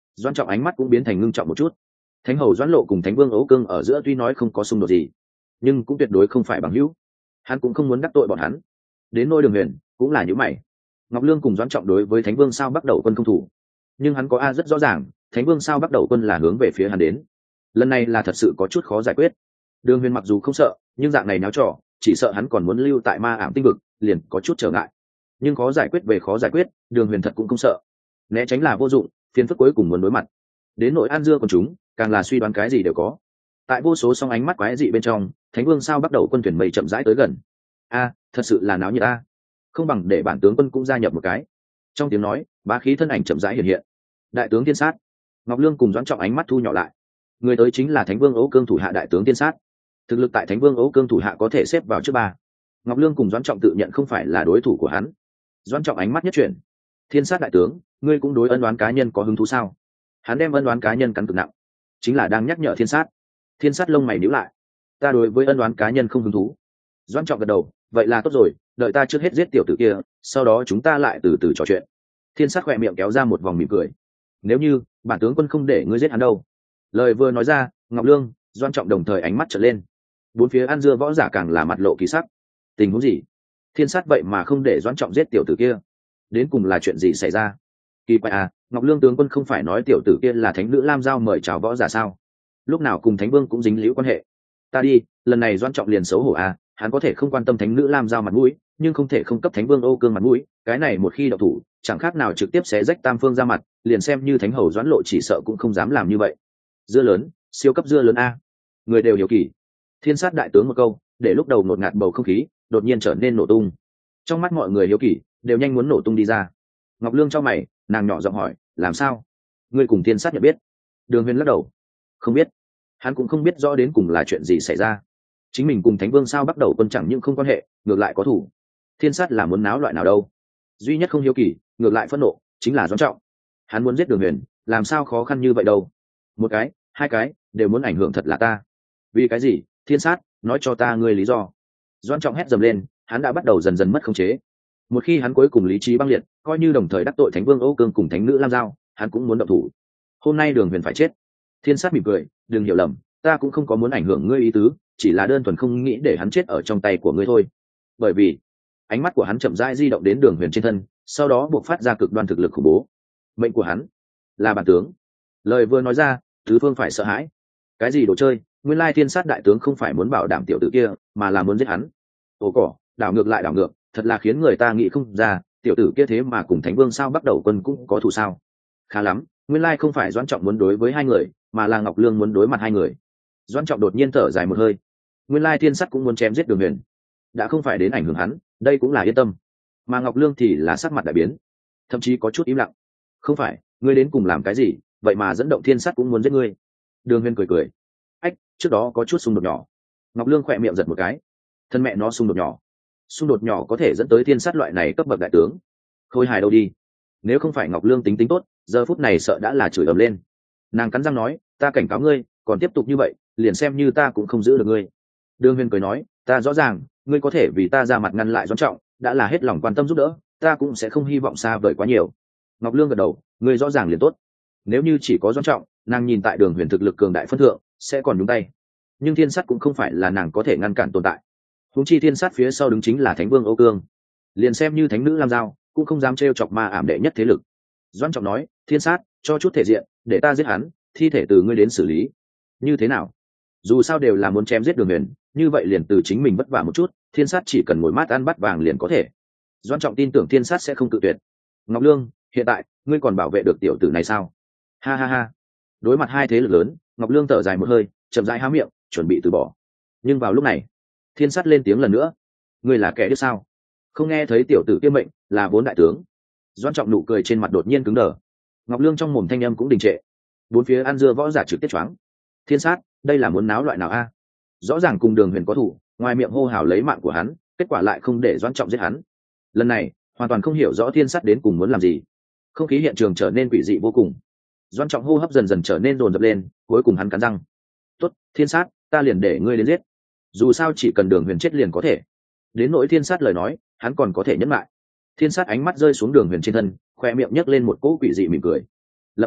Doãn Trọng ánh mắt cũng biến thành ngưng trọng một chút. Thánh hầu Doãn Lộ cùng Thánh Vương Ấu Cương ở giữa tuy nói không có xung đột gì, nhưng cũng tuyệt đối không phải bằng hữu. Hắn cũng không muốn đắc tội bọn hắn. Đến nôi Đường Huyền cũng là như mày. Ngọc Lương cùng Doãn Trọng đối với Thánh Vương sao bắt đầu quân không thủ, nhưng hắn có rất rõ ràng, Thánh Vương sao bắt đầu quân là hướng về phía hắn đến. Lần này là thật sự có chút khó giải quyết. Đường Huyền mặc dù không sợ, nhưng dạng này náo trò, chỉ sợ hắn còn muốn lưu tại Ma Ảm Tinh vực, liền có chút trở ngại. Nhưng khó giải quyết về khó giải quyết, Đường Huyền thật cũng không sợ. Né tránh là vô dụng, phiền phức cuối cùng muốn đối mặt. Đến nội An Dưa còn chúng, càng là suy đoán cái gì đều có. Tại vô số song ánh mắt quái dị bên trong, Thánh Vương sao bắt đầu quân thuyền mây chậm rãi tới gần. Thật sự là náo nhiệt a. Không bằng để bản tướng quân cũng gia nhập một cái. Trong tiếng nói, bá khí thân ảnh chậm rãi hiện hiện. Đại tướng Tiên Sát. Ngọc Lương cùng Doãn Trọng ánh mắt thu nhỏ lại. Người tới chính là Thánh Vương Ấu Cương thủ hạ đại tướng Tiên Sát. Thực lực tại Thánh Vương Ấu Cương thủ hạ có thể xếp vào trước ba. Ngọc Lương cùng Doãn Trọng tự nhận không phải là đối thủ của hắn. Doãn Trọng ánh mắt nhất chuyển. Thiên Sát đại tướng, ngươi cũng đối ân oán cá nhân có hứng thú sao? Hắn đem ân oán cá nhân cắn cực nặng, chính là đang nhắc nhở Thiên Sát. Thiên Sát lông mày nhíu lại. Ta đối với ân oán cá nhân không hứng thú. Doãn Trọng gật đầu, vậy là tốt rồi, đợi ta trước hết giết tiểu tử kia, sau đó chúng ta lại từ từ trò chuyện. Thiên Sát khỏe miệng kéo ra một vòng mỉm cười. Nếu như bản tướng quân không để ngươi giết hắn đâu. Lời vừa nói ra, Ngọc Lương, Doãn Trọng đồng thời ánh mắt trợn lên. Bốn phía An Dưa võ giả càng là mặt lộ kỳ sắc. Tình huống gì? Thiên Sát vậy mà không để Doãn Trọng giết tiểu tử kia, đến cùng là chuyện gì xảy ra? Kỳ quái Ngọc Lương tướng quân không phải nói tiểu tử kia là thánh nữ Lam Giao mời chào võ giả sao? Lúc nào cùng Thánh Vương cũng dính líu quan hệ. Ta đi, lần này Doãn Trọng liền xấu hổ hắn có thể không quan tâm thánh nữ Lam Giao mặt mũi, nhưng không thể không cấp Thánh Vương Âu Cương mặt mũi, cái này một khi động thủ, chẳng khác nào trực tiếp xé rách tam phương ra mặt, liền xem như Thánh hầu Doãn Lộ chỉ sợ cũng không dám làm như vậy. Dưa lớn, siêu cấp dưa lớn người đều hiểu kỳ. Thiên Sát đại tướng một câu, để lúc đầu ngột ngạt bầu không khí đột nhiên trở nên nổ tung. Trong mắt mọi người hiếu kỳ đều nhanh muốn nổ tung đi ra. Ngọc Lương cho mày, nàng nhỏ giọng hỏi, làm sao? Ngươi cùng Thiên Sát nhận biết? Đường Huyền lắc đầu, không biết. Hắn cũng không biết rõ đến cùng là chuyện gì xảy ra. Chính mình cùng Thánh Vương sao bắt đầu quân chẳng những không quan hệ, ngược lại có thủ. Thiên Sát là muốn náo loại nào đâu? Duy nhất không hiếu kỳ, ngược lại phẫn nộ, chính là Doãn Trọng. Hắn muốn giết Đường Huyền, làm sao khó khăn như vậy đâu? Một cái, hai cái, đều muốn ảnh hưởng thật là ta. Vì cái gì? Thiên Sát, nói cho ta ngươi lý do. Doãn Trọng hét dầm lên, hắn đã bắt đầu dần dần mất khống chế. Một khi hắn cuối cùng lý trí băng liệt, coi như đồng thời đắc tội Thánh Vương Âu Cương cùng Thánh nữ Lam Giao, hắn cũng muốn động thủ. Hôm nay Đường Huyền phải chết. Thiên Sát mỉm cười, đừng hiểu lầm, ta cũng không có muốn ảnh hưởng ngươi ý tứ, chỉ là đơn thuần không nghĩ để hắn chết ở trong tay của ngươi thôi. Bởi vì ánh mắt của hắn chậm rãi di động đến Đường Huyền trên thân, sau đó buộc phát ra cực đoan thực lực khủng bố. Mệnh của hắn là bản tướng. Lời vừa nói ra, tứ phương phải sợ hãi. Cái gì đồ chơi? Nguyên lai Thiên Sát đại tướng không phải muốn bảo đảm tiểu tử kia, mà là muốn giết hắn. Ồ cỏ, đảo ngược lại đảo ngược, thật là khiến người ta nghĩ không ra, tiểu tử kia thế mà cùng Thánh Vương sao bắt đầu quân cũng có thù sao? Khá lắm, nguyên lai không phải Doãn Trọng muốn đối với hai người, mà là Ngọc Lương muốn đối mặt hai người. Doãn Trọng đột nhiên thở dài một hơi. Nguyên lai Thiên Sát cũng muốn chém giết Đường Huyền, đã không phải đến ảnh hưởng hắn, đây cũng là yên tâm. Mà Ngọc Lương thì là sắc mặt đại biến, thậm chí có chút im lặng. Không phải, ngươi đến cùng làm cái gì, vậy mà dẫn động Thiên Sát cũng muốn giết ngươi? Đường Huyền cười cười. Ách, trước đó có chút xung đột nhỏ. Ngọc Lương khỏe miệng giật một cái. Thân mẹ nó xung đột nhỏ. Xung đột nhỏ có thể dẫn tới Thiên Sát loại này cấp bậc đại tướng. Khôi hài đâu đi. Nếu không phải Ngọc Lương tính tính tốt, giờ phút này sợ đã là chửi ầm lên. Nàng cắn răng nói, ta cảnh cáo ngươi, còn tiếp tục như vậy, liền xem như ta cũng không giữ được ngươi. Đường Huyền cười nói, ta rõ ràng, ngươi có thể vì ta ra mặt ngăn lại Doãn Trọng, đã là hết lòng quan tâm giúp đỡ, ta cũng sẽ không hy vọng xa vời quá nhiều. Ngọc Lương gật đầu, ngươi rõ ràng liền tốt. Nếu như chỉ có Doãn Trọng, nàng nhìn tại Đường Huyền thực lực cường đại phân thượng, sẽ còn nhúng tay. Nhưng Thiên Sát cũng không phải là nàng có thể ngăn cản tồn tại. Huống chi Thiên Sát phía sau đứng chính là Thánh Vương Âu Cương, liền xem như Thánh nữ Lam Giao, cũng không dám trêu chọc Ma Ảm đệ nhất thế lực. Doãn Trọng nói, Thiên Sát, cho chút thể diện, để ta giết hắn, thi thể từ ngươi đến xử lý. Như thế nào? Dù sao đều là muốn chém giết Đường Huyền, như vậy liền từ chính mình vất vả một chút, Thiên Sát chỉ cần ngồi mát ăn bát vàng liền có thể. Doãn Trọng tin tưởng Thiên Sát sẽ không tự tuyệt. Ngọc Lương, hiện tại ngươi còn bảo vệ được tiểu tử này sao? Ha ha ha. Đối mặt hai thế lực lớn, Ngọc Lương thở dài một hơi, chậm rãi há miệng, chuẩn bị từ bỏ. Nhưng vào lúc này, Thiên Sát lên tiếng lần nữa, ngươi là kẻ điếc sao? Không nghe thấy tiểu tử kia mệnh là vốn đại tướng? Doãn Trọng nụ cười trên mặt đột nhiên cứng đờ. Ngọc Lương trong mồm thanh âm cũng đình trệ. Bốn phía An Dưa võ giả trực tiếp choáng. Thiên Sát, đây là muốn náo loại nào a? Rõ ràng cùng Đường Huyền có thủ, ngoài miệng hô hào lấy mạng của hắn, kết quả lại không để Doãn Trọng giết hắn. Lần này, hoàn toàn không hiểu rõ Thiên Sát đến cùng muốn làm gì. Không khí hiện trường trở nên quỷ dị vô cùng. Doãn Trọng hô hấp dần dần trở nên dồn dập lên, cuối cùng hắn cắn răng. "Tốt, Thiên Sát, ta liền để ngươi đến giết. Dù sao chỉ cần Đường Huyền chết liền có thể." Đến nỗi Thiên Sát lời nói, hắn còn có thể nhẫn lại. Thiên Sát ánh mắt rơi xuống Đường Huyền trên thân, khoe miệng nhấc lên một cỗ quỷ dị mỉm cười. Lập tức,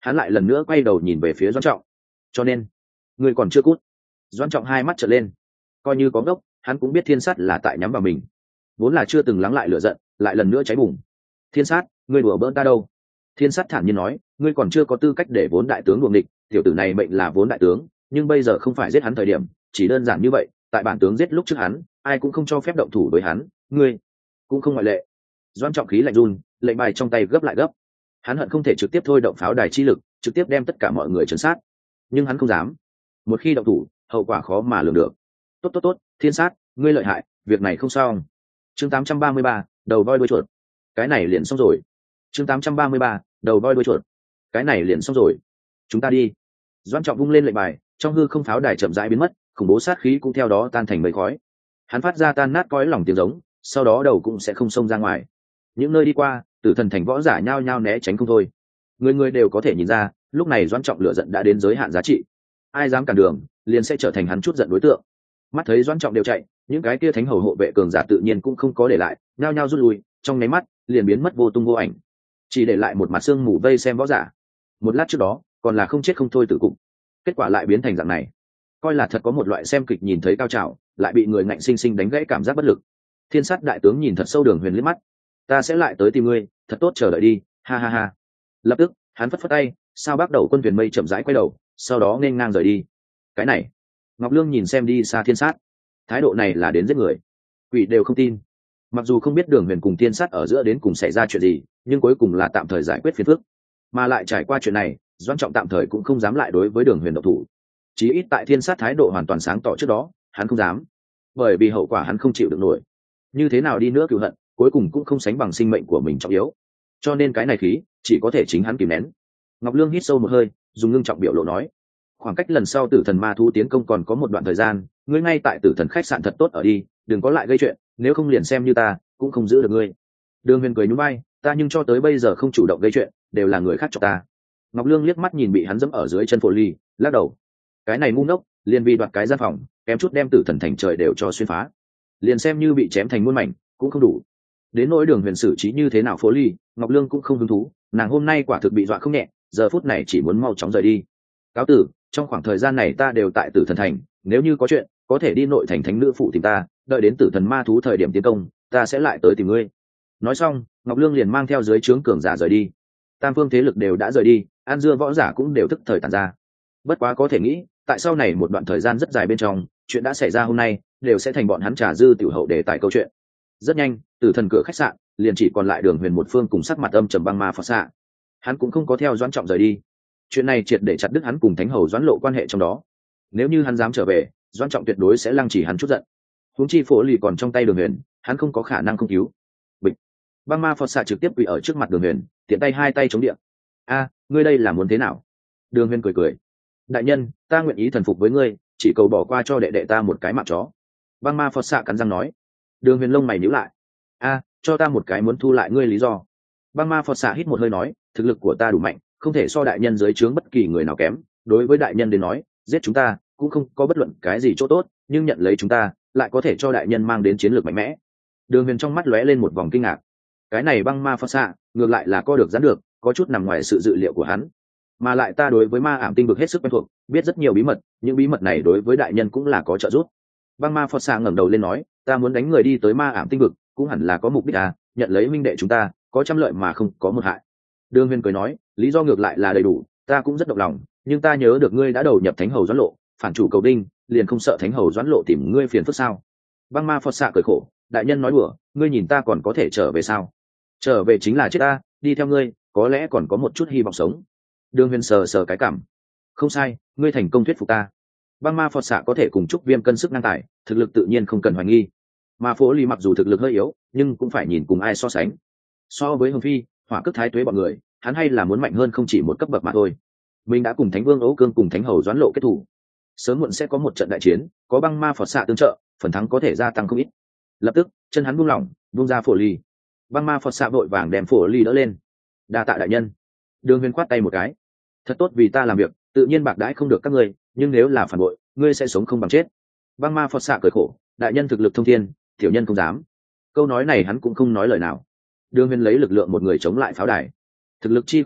hắn lại lần nữa quay đầu nhìn về phía Doãn Trọng. Cho nên ngươi còn chưa cút. Doãn Trọng hai mắt trợn lên, coi như có ngốc hắn cũng biết Thiên Sát là tại nhắm vào mình, vốn là chưa từng lắng lại lửa giận lại lần nữa cháy bùng. Thiên Sát, ngươi đùa bỡn ta đâu? Thiên Sát thản nhiên nói, ngươi còn chưa có tư cách để vốn đại tướng đuồng địch, tiểu tử này mệnh là vốn đại tướng, nhưng bây giờ không phải giết hắn thời điểm, chỉ đơn giản như vậy, tại bản tướng giết lúc trước hắn, ai cũng không cho phép động thủ với hắn, ngươi cũng không ngoại lệ. Doãn Trọng khí lạnh run, lệnh bài trong tay gấp lại gấp. Hắn hận không thể trực tiếp thôi động pháo đài chi lực, trực tiếp đem tất cả mọi người trấn sát, nhưng hắn không dám. Một khi động thủ, hậu quả khó mà lường được. Tốt, Thiên Sát, ngươi lợi hại, việc này không xong. Chương 833, đầu voi đuôi chuột. Cái này liền xong rồi. Chương 833, đầu voi đuôi chuột. Cái này liền xong rồi. Chúng ta đi. Doãn Trọng vung lên lệnh bài, trong hư không pháo đài chậm rãi biến mất, khủng bố sát khí cũng theo đó tan thành mây khói. Hắn phát ra tan nát cõi lòng tiếng giống, sau đó đầu cũng sẽ không xông ra ngoài. Những nơi đi qua, Tử Thần Thành võ giả nhao nhao né tránh không thôi. Người người đều có thể nhìn ra, lúc này Doãn Trọng lửa giận đã đến giới hạn giá trị. Ai dám cản đường, liền sẽ trở thành hắn chút giận đối tượng. Mắt thấy Doãn Trọng đều chạy, những cái kia thánh hầu hộ vệ cường giả tự nhiên cũng không có để lại, nhao nhao rút lui, trong nháy mắt liền biến mất vô tung vô ảnh, chỉ để lại một mặt xương mù vây xem võ giả. Một lát trước đó còn là không chết không thôi tử cục, kết quả lại biến thành dạng này. Coi là thật có một loại xem kịch nhìn thấy cao trào, lại bị người ngạnh sinh sinh đánh gãy cảm giác bất lực. Thiên Sát đại tướng nhìn thật sâu Đường Huyền liếc mắt, ta sẽ lại tới tìm ngươi, thật tốt chờ đợi đi, ha ha ha. Lập tức hắn phất phất tay, sao bắt đầu quân thuyền mây chậm rãi quay đầu, sau đó nên ngang rời đi. Cái này, Ngọc Lương nhìn xem đi xa Thiên Sát, thái độ này là đến giết người, quỷ đều không tin. Mặc dù không biết Đường Huyền cùng Thiên Sát ở giữa đến cùng xảy ra chuyện gì, nhưng cuối cùng là tạm thời giải quyết phiền phức, mà lại trải qua chuyện này, Doãn Trọng tạm thời cũng không dám lại đối với Đường Huyền động thủ. Chí ít tại Thiên Sát thái độ hoàn toàn sáng tỏ trước đó, hắn không dám, bởi vì hậu quả hắn không chịu được nổi. Như thế nào đi nữa cừu hận, cuối cùng cũng không sánh bằng sinh mệnh của mình trọng yếu. Cho nên cái này khí, chỉ có thể chính hắn kìm nén. Ngọc Lương hít sâu một hơi, dùng ngưng trọng biểu lộ nói: khoảng cách lần sau Tử Thần ma thú tiến công còn có một đoạn thời gian, ngươi ngay tại Tử Thần khách sạn thật tốt ở đi, đừng có lại gây chuyện, nếu không liền xem như ta cũng không giữ được ngươi. Đường Huyền cười nhún vai, ta nhưng cho tới bây giờ không chủ động gây chuyện, đều là người khác cho ta. Ngọc Lương liếc mắt nhìn bị hắn dẫm ở dưới chân Phổ Ly, lắc đầu, cái này ngu ngốc, liền vì đoạt cái gian phòng, kém chút đem Tử Thần thành trời đều cho xuyên phá, liền xem như bị chém thành muôn mảnh cũng không đủ. Đến nỗi Đường Huyền xử trí như thế nào Phổ Ly, Ngọc Lương cũng không hứng thú, nàng hôm nay quả thực bị dọa không nhẹ, giờ phút này chỉ muốn mau chóng rời đi. Cáo tử, trong khoảng thời gian này ta đều tại Tử Thần thành, nếu như có chuyện có thể đi nội thành thánh nữ phụ tìm ta, đợi đến Tử Thần ma thú thời điểm tiến công, ta sẽ lại tới tìm ngươi. Nói xong, Ngọc Lương liền mang theo dưới trướng cường giả rời đi. Tam phương thế lực đều đã rời đi, An Dưa võ giả cũng đều thức thời tản ra. Bất quá có thể nghĩ, tại sau này một đoạn thời gian rất dài bên trong, chuyện đã xảy ra hôm nay đều sẽ thành bọn hắn trà dư tiểu hậu để tại câu chuyện. Rất nhanh, Tử Thần cửa khách sạn liền chỉ còn lại Đường Huyền một phương cùng sắc mặt âm trầm băng ma phật xạ. Hắn cũng không có theo Doãn Trọng rời đi. Chuyện này triệt để chặt đứt hắn cùng thánh hầu Doãn Lộ quan hệ trong đó. Nếu như hắn dám trở về, Doãn Trọng tuyệt đối sẽ lăng trì hắn chút giận. Huống chi Phổ Lì còn trong tay Đường Huyền, hắn không có khả năng không cứu. Bịch. Băng ma phật xạ trực tiếp quỳ ở trước mặt Đường Huyền, tiện tay hai tay chống điện. A, ngươi đây là muốn thế nào? Đường Huyền cười cười, đại nhân, ta nguyện ý thần phục với ngươi, chỉ cầu bỏ qua cho đệ đệ ta một cái mạng chó. Băng ma phật xạ cắn răng nói. Đường Huyền lông mày nhíu lại. A, cho ta một cái muốn thu lại ngươi lý do. Băng ma phật xạ hít một hơi nói, thực lực của ta đủ mạnh, không thể so đại nhân dưới trướng bất kỳ người nào kém. Đối với đại nhân đến nói, giết chúng ta cũng không có bất luận cái gì chỗ tốt, nhưng nhận lấy chúng ta lại có thể cho đại nhân mang đến chiến lược mạnh mẽ. Đường Huyền trong mắt lóe lên một vòng kinh ngạc. Cái này băng ma phật xạ ngược lại là co được gián được, có chút nằm ngoài sự dự liệu của hắn. Mà lại ta đối với ma ảm tinh vực hết sức quen thuộc, biết rất nhiều bí mật, những bí mật này đối với đại nhân cũng là có trợ giúp. Băng ma phật xạ ngẩng đầu lên nói, ta muốn đánh người đi tới ma ảm tinh vực cũng hẳn là có mục đích à, nhận lấy minh đệ chúng ta có trăm lợi mà không có một hại. Đường Huyền cười nói, lý do ngược lại là đầy đủ, ta cũng rất động lòng, nhưng ta nhớ được ngươi đã đầu nhập thánh hầu Doãn Lộ, phản chủ cầu đinh, liền không sợ thánh hầu Doãn Lộ tìm ngươi phiền phức sao? Băng ma phật xạ cười khổ, đại nhân nói đùa, ngươi nhìn ta còn có thể trở về sao? Trở về chính là chết ta, đi theo ngươi có lẽ còn có một chút hy vọng sống. Đường Huyền sờ sờ cái cảm, không sai, ngươi thành công thuyết phục ta. Băng ma phật xạ có thể cùng Trúc Viêm cân sức ngang tài, thực lực tự nhiên không cần hoài nghi. Mà Phố Ly mặc dù thực lực hơi yếu, nhưng cũng phải nhìn cùng ai so sánh. So với Hồng Phi, Hỏa Cước Thái Tuế bọn người, hắn hay là muốn mạnh hơn không chỉ một cấp bậc mà thôi. Mình đã cùng Thánh Vương Ấu Cương cùng Thánh Hầu Doãn Lộ kết thủ, sớm muộn sẽ có một trận đại chiến, có băng ma phật xạ tương trợ, phần thắng có thể gia tăng không ít. Lập tức, chân hắn buông lỏng, buông ra Phổ Ly. Băng ma phật xạ vội vàng đem Phổ Ly đỡ lên. Đa tạ đại nhân. Đường Huyền khoát tay một cái, thật tốt vì ta làm việc, tự nhiên bạc đãi không được các ngươi, nhưng nếu là phản bội, ngươi sẽ sống không bằng chết. Băng ma phật xạ cười khổ, đại nhân thực lực thông thiên, tiểu nhân không dám. Câu nói này hắn cũng không nói lời nào. Đường Huyền lấy lực lượng một người chống lại pháo đài, thực lực chi khủng bố,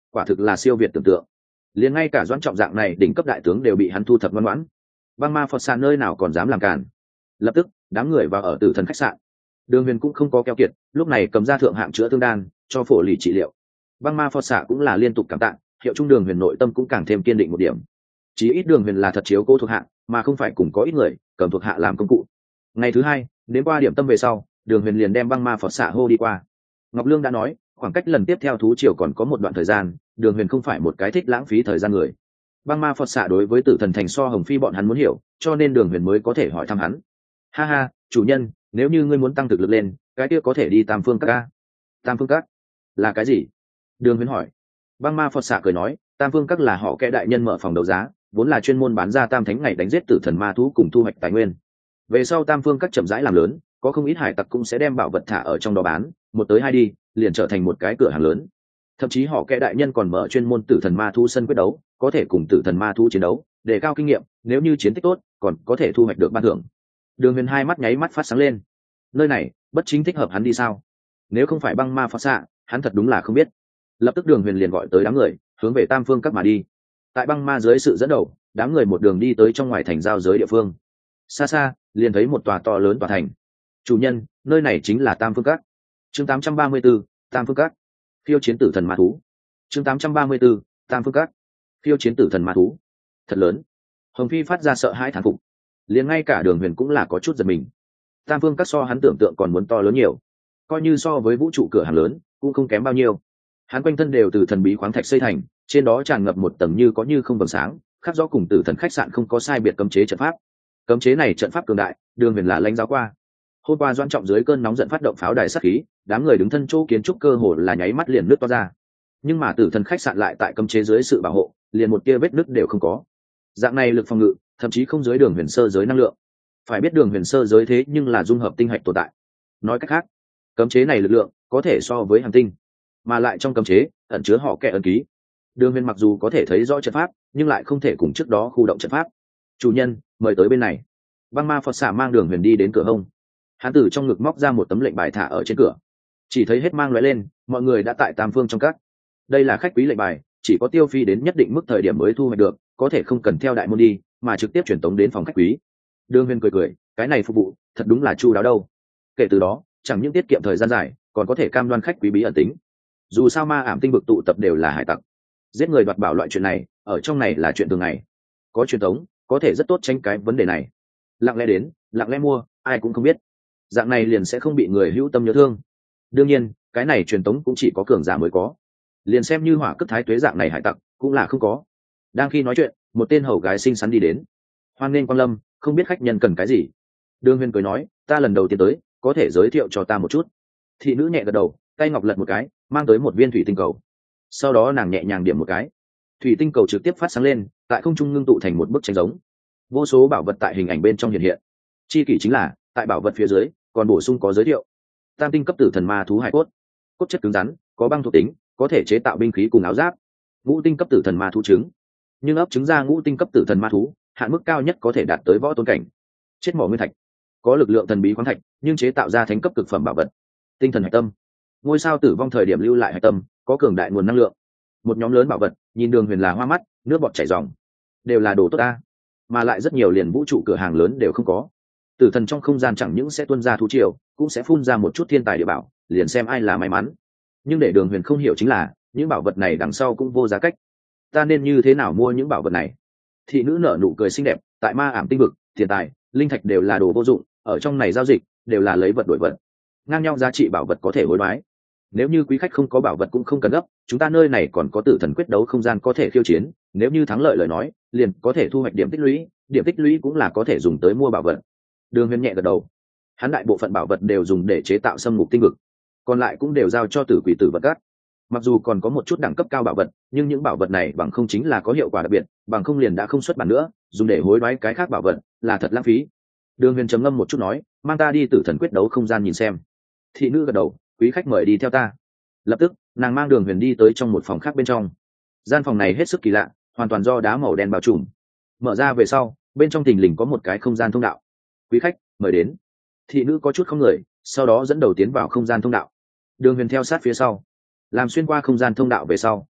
quả thực là siêu việt tưởng tượng. Liền ngay cả Doãn Trọng dạng này đỉnh cấp đại tướng đều bị hắn thu thập ngoan ngoãn. Băng ma Phật xạ nơi nào còn dám làm cản. Lập tức đám người vào ở Tử Thần khách sạn. Đường Huyền cũng không có keo kiệt, lúc này cầm ra thượng hạng chữa thương đan cho Phổ Lì trị liệu. Băng ma Phật xạ cũng là liên tục cảm tạ, hiệu trung Đường Huyền nội tâm cũng càng thêm kiên định một điểm. Chí ít Đường Huyền là thật chiếu cố thuộc hạ, mà không phải cùng có ít người cầm thuộc hạ làm công cụ. Ngày thứ hai, đến qua điểm tâm về sau, Đường Huyền liền đem băng ma Phật xạ hô đi qua. Ngọc Lương đã nói, khoảng cách lần tiếp theo thú triều còn có một đoạn thời gian, Đường Huyền không phải một cái thích lãng phí thời gian người. Băng ma Phật xạ đối với Tử Thần thành so Hồng Phi bọn hắn muốn hiểu, cho nên Đường Huyền mới có thể hỏi thăm hắn. Ha ha, chủ nhân, nếu như ngươi muốn tăng thực lực lên, cái kia có thể đi Tam Phương Các a. Tam Phương Các là cái gì? Đường Huyền hỏi. Băng ma Phật xạ cười nói, Tam Phương Các là họ kẻ đại nhân mở phòng đấu giá, vốn là chuyên môn bán ra tam thánh ngày đánh giết tử thần ma thú cùng thu hoạch tài nguyên. Về sau Tam Phương Các chậm rãi làm lớn, có không ít hải tặc cũng sẽ đem bảo vật thả ở trong đó bán, một tới hai đi, liền trở thành một cái cửa hàng lớn. Thậm chí họ kẻ đại nhân còn mở chuyên môn tử thần ma thú sân quyết đấu, có thể cùng tử thần ma thú chiến đấu, để cao kinh nghiệm, nếu như chiến tích tốt, còn có thể thu hoạch được ban thưởng. Đường Huyền hai mắt nháy mắt phát sáng lên. Nơi này, bất chính thích hợp hắn đi sao? Nếu không phải băng ma Phật xạ, hắn thật đúng là không biết. Lập tức Đường Huyền liền gọi tới đám người, hướng về Tam Phương Các mà đi. Tại băng ma dưới sự dẫn đầu, đám người một đường đi tới trong ngoài thành giao giới địa phương. Xa xa, liền thấy một tòa to lớn tòa thành. Chủ nhân, nơi này chính là Tam Phương Các. Chương 834, Tam Phương Các. Phiêu chiến tử thần ma thú. Chương 834, Tam Phương Các. Phiêu chiến tử thần ma thú. Thật lớn. Hồng Phi phát ra sợ hãi thán phục. Liền ngay cả Đường Huyền cũng là có chút giật mình. Tam Phương Các so hắn tưởng tượng còn muốn to lớn nhiều, coi như so với vũ trụ cửa hàng lớn cũng không kém bao nhiêu. Hắn quanh thân đều từ thần bí khoáng thạch xây thành, trên đó tràn ngập một tầng như có như không vầng sáng, khắc rõ cùng tử thần khách sạn không có sai biệt cấm chế trận pháp. Cấm chế này trận pháp cường đại, Đường Huyền là lãnh giáo qua. Hôm qua Doãn Trọng dưới cơn nóng giận phát động pháo đài sát khí, đám người đứng thân chỗ kiến trúc cơ hồ là nháy mắt liền nứt toa ra. Nhưng mà tử thần khách sạn lại tại cấm chế dưới sự bảo hộ, liền một tia vết nứt đều không có. Dạng này lực phòng ngự, thậm chí không dưới Đường Huyền sơ giới năng lượng. Phải biết Đường Huyền sơ giới thế nhưng là dung hợp tinh hạch tồn tại. Nói cách khác, cấm chế này lực lượng có thể so với hành tinh, mà lại trong cấm chế ẩn chứa họ kẻ ấn ký. Đường Huyền mặc dù có thể thấy rõ trận pháp, nhưng lại không thể cùng trước đó khu động trận pháp. Chủ nhân, mời tới bên này. Băng ma Phật xạ mang Đường Huyền đi đến cửa hông. Hắn từ trong ngực móc ra một tấm lệnh bài thả ở trên cửa. Chỉ thấy hết mang lóe lên, mọi người đã tại Tam Phương trong các. Đây là khách quý lệnh bài, chỉ có tiêu phi đến nhất định mức thời điểm mới thu hoạch được, có thể không cần theo đại môn đi, mà trực tiếp truyền tống đến phòng khách quý. Đường Huyền cười cười, cái này phục vụ thật đúng là chu đáo đâu. Kể từ đó, chẳng những tiết kiệm thời gian dài, còn có thể cam đoan khách quý bí ẩn tính. Dù sao ma ảm tinh vực tụ tập đều là hải tặc, giết người đoạt bảo loại chuyện này ở trong này là chuyện thường ngày. Có truyền thống có thể rất tốt tránh cái vấn đề này. Lặng lẽ đến, lặng lẽ mua, ai cũng không biết, dạng này liền sẽ không bị người hữu tâm nhớ thương. Đương nhiên cái này truyền thống cũng chỉ có cường giả mới có, liền xem như Hỏa Cất Thái Tuế dạng này hải tặc cũng là không có. Đang khi nói chuyện, một tên hầu gái xinh xắn đi đến. Hoan nghênh quan lâm, không biết khách nhân cần cái gì. Đường Huyền cười nói, ta lần đầu tiên tới, có thể giới thiệu cho ta một chút. Thị nữ nhẹ gật đầu, tay ngọc lật một cái, mang tới một viên thủy tinh cầu. Sau đó nàng nhẹ nhàng điểm một cái, thủy tinh cầu trực tiếp phát sáng lên, tại không trung ngưng tụ thành một bức tranh giống. Vô số bảo vật tại hình ảnh bên trong hiện hiện. Chi kỷ chính là tại bảo vật phía dưới còn bổ sung có giới thiệu: tam tinh cấp tử thần ma thú hải cốt, cốt chất cứng rắn, có băng thuộc tính, có thể chế tạo binh khí cùng áo giáp. Ngũ tinh cấp tử thần ma thú trứng, nhưng ấp trứng ra ngũ tinh cấp tử thần ma thú, hạn mức cao nhất có thể đạt tới võ tôn cảnh. Chết mỏ nguyên thạch, có lực lượng thần bí khoáng thạch, nhưng chế tạo ra thánh cấp cực phẩm bảo vật. Tinh thần hạch tâm, ngôi sao tử vong thời điểm lưu lại hạch tâm, có cường đại nguồn năng lượng. Một nhóm lớn bảo vật, nhìn Đường Huyền là hoa mắt, nước bọt chảy ròng. Đều là đồ tốt ta, mà lại rất nhiều liền vũ trụ cửa hàng lớn đều không có. Tử thần trong không gian chẳng những sẽ tuôn ra thú triều, cũng sẽ phun ra một chút thiên tài địa bảo, liền xem ai là may mắn. Nhưng để Đường Huyền không hiểu chính là, những bảo vật này đằng sau cũng vô giá cách. Ta nên như thế nào mua những bảo vật này? Thị nữ nở nụ cười xinh đẹp, tại ma ảm tinh vực, tiền tài, linh thạch đều là đồ vô dụng, ở trong này giao dịch đều là lấy vật đổi vật. Ngang nhau giá trị bảo vật có thể hối đoái. Nếu như quý khách không có bảo vật cũng không cần gấp, chúng ta nơi này còn có tử thần quyết đấu không gian có thể khiêu chiến, nếu như thắng lợi lời nói, liền có thể thu hoạch điểm tích lũy, điểm tích lũy cũng là có thể dùng tới mua bảo vật. Đường Huyền nhẹ gật đầu. Hắn đại bộ phận bảo vật đều dùng để chế tạo xâm ngục tinh vực, còn lại cũng đều giao cho tử quỷ tử vật cát. Mặc dù còn có một chút đẳng cấp cao bảo vật, nhưng những bảo vật này bằng không chính là có hiệu quả đặc biệt, bằng không liền đã không xuất bản nữa, dùng để hối đoái cái khác bảo vật là thật lãng phí. Đường Huyền trầm ngâm một chút nói, mang ta đi tử thần quyết đấu không gian nhìn xem. Thị nữ gật đầu, quý khách mời đi theo ta. Lập tức nàng mang Đường Huyền đi tới trong một phòng khác bên trong. Gian phòng này hết sức kỳ lạ, hoàn toàn do đá màu đen bao trùm. Mở ra về sau, bên trong thình lình có một cái không gian thông đạo. Quý khách mời đến. Thị nữ có chút không người, sau đó dẫn đầu tiến vào không gian thông đạo. Đường Huyền theo sát phía sau, làm xuyên qua không gian thông đạo về sau,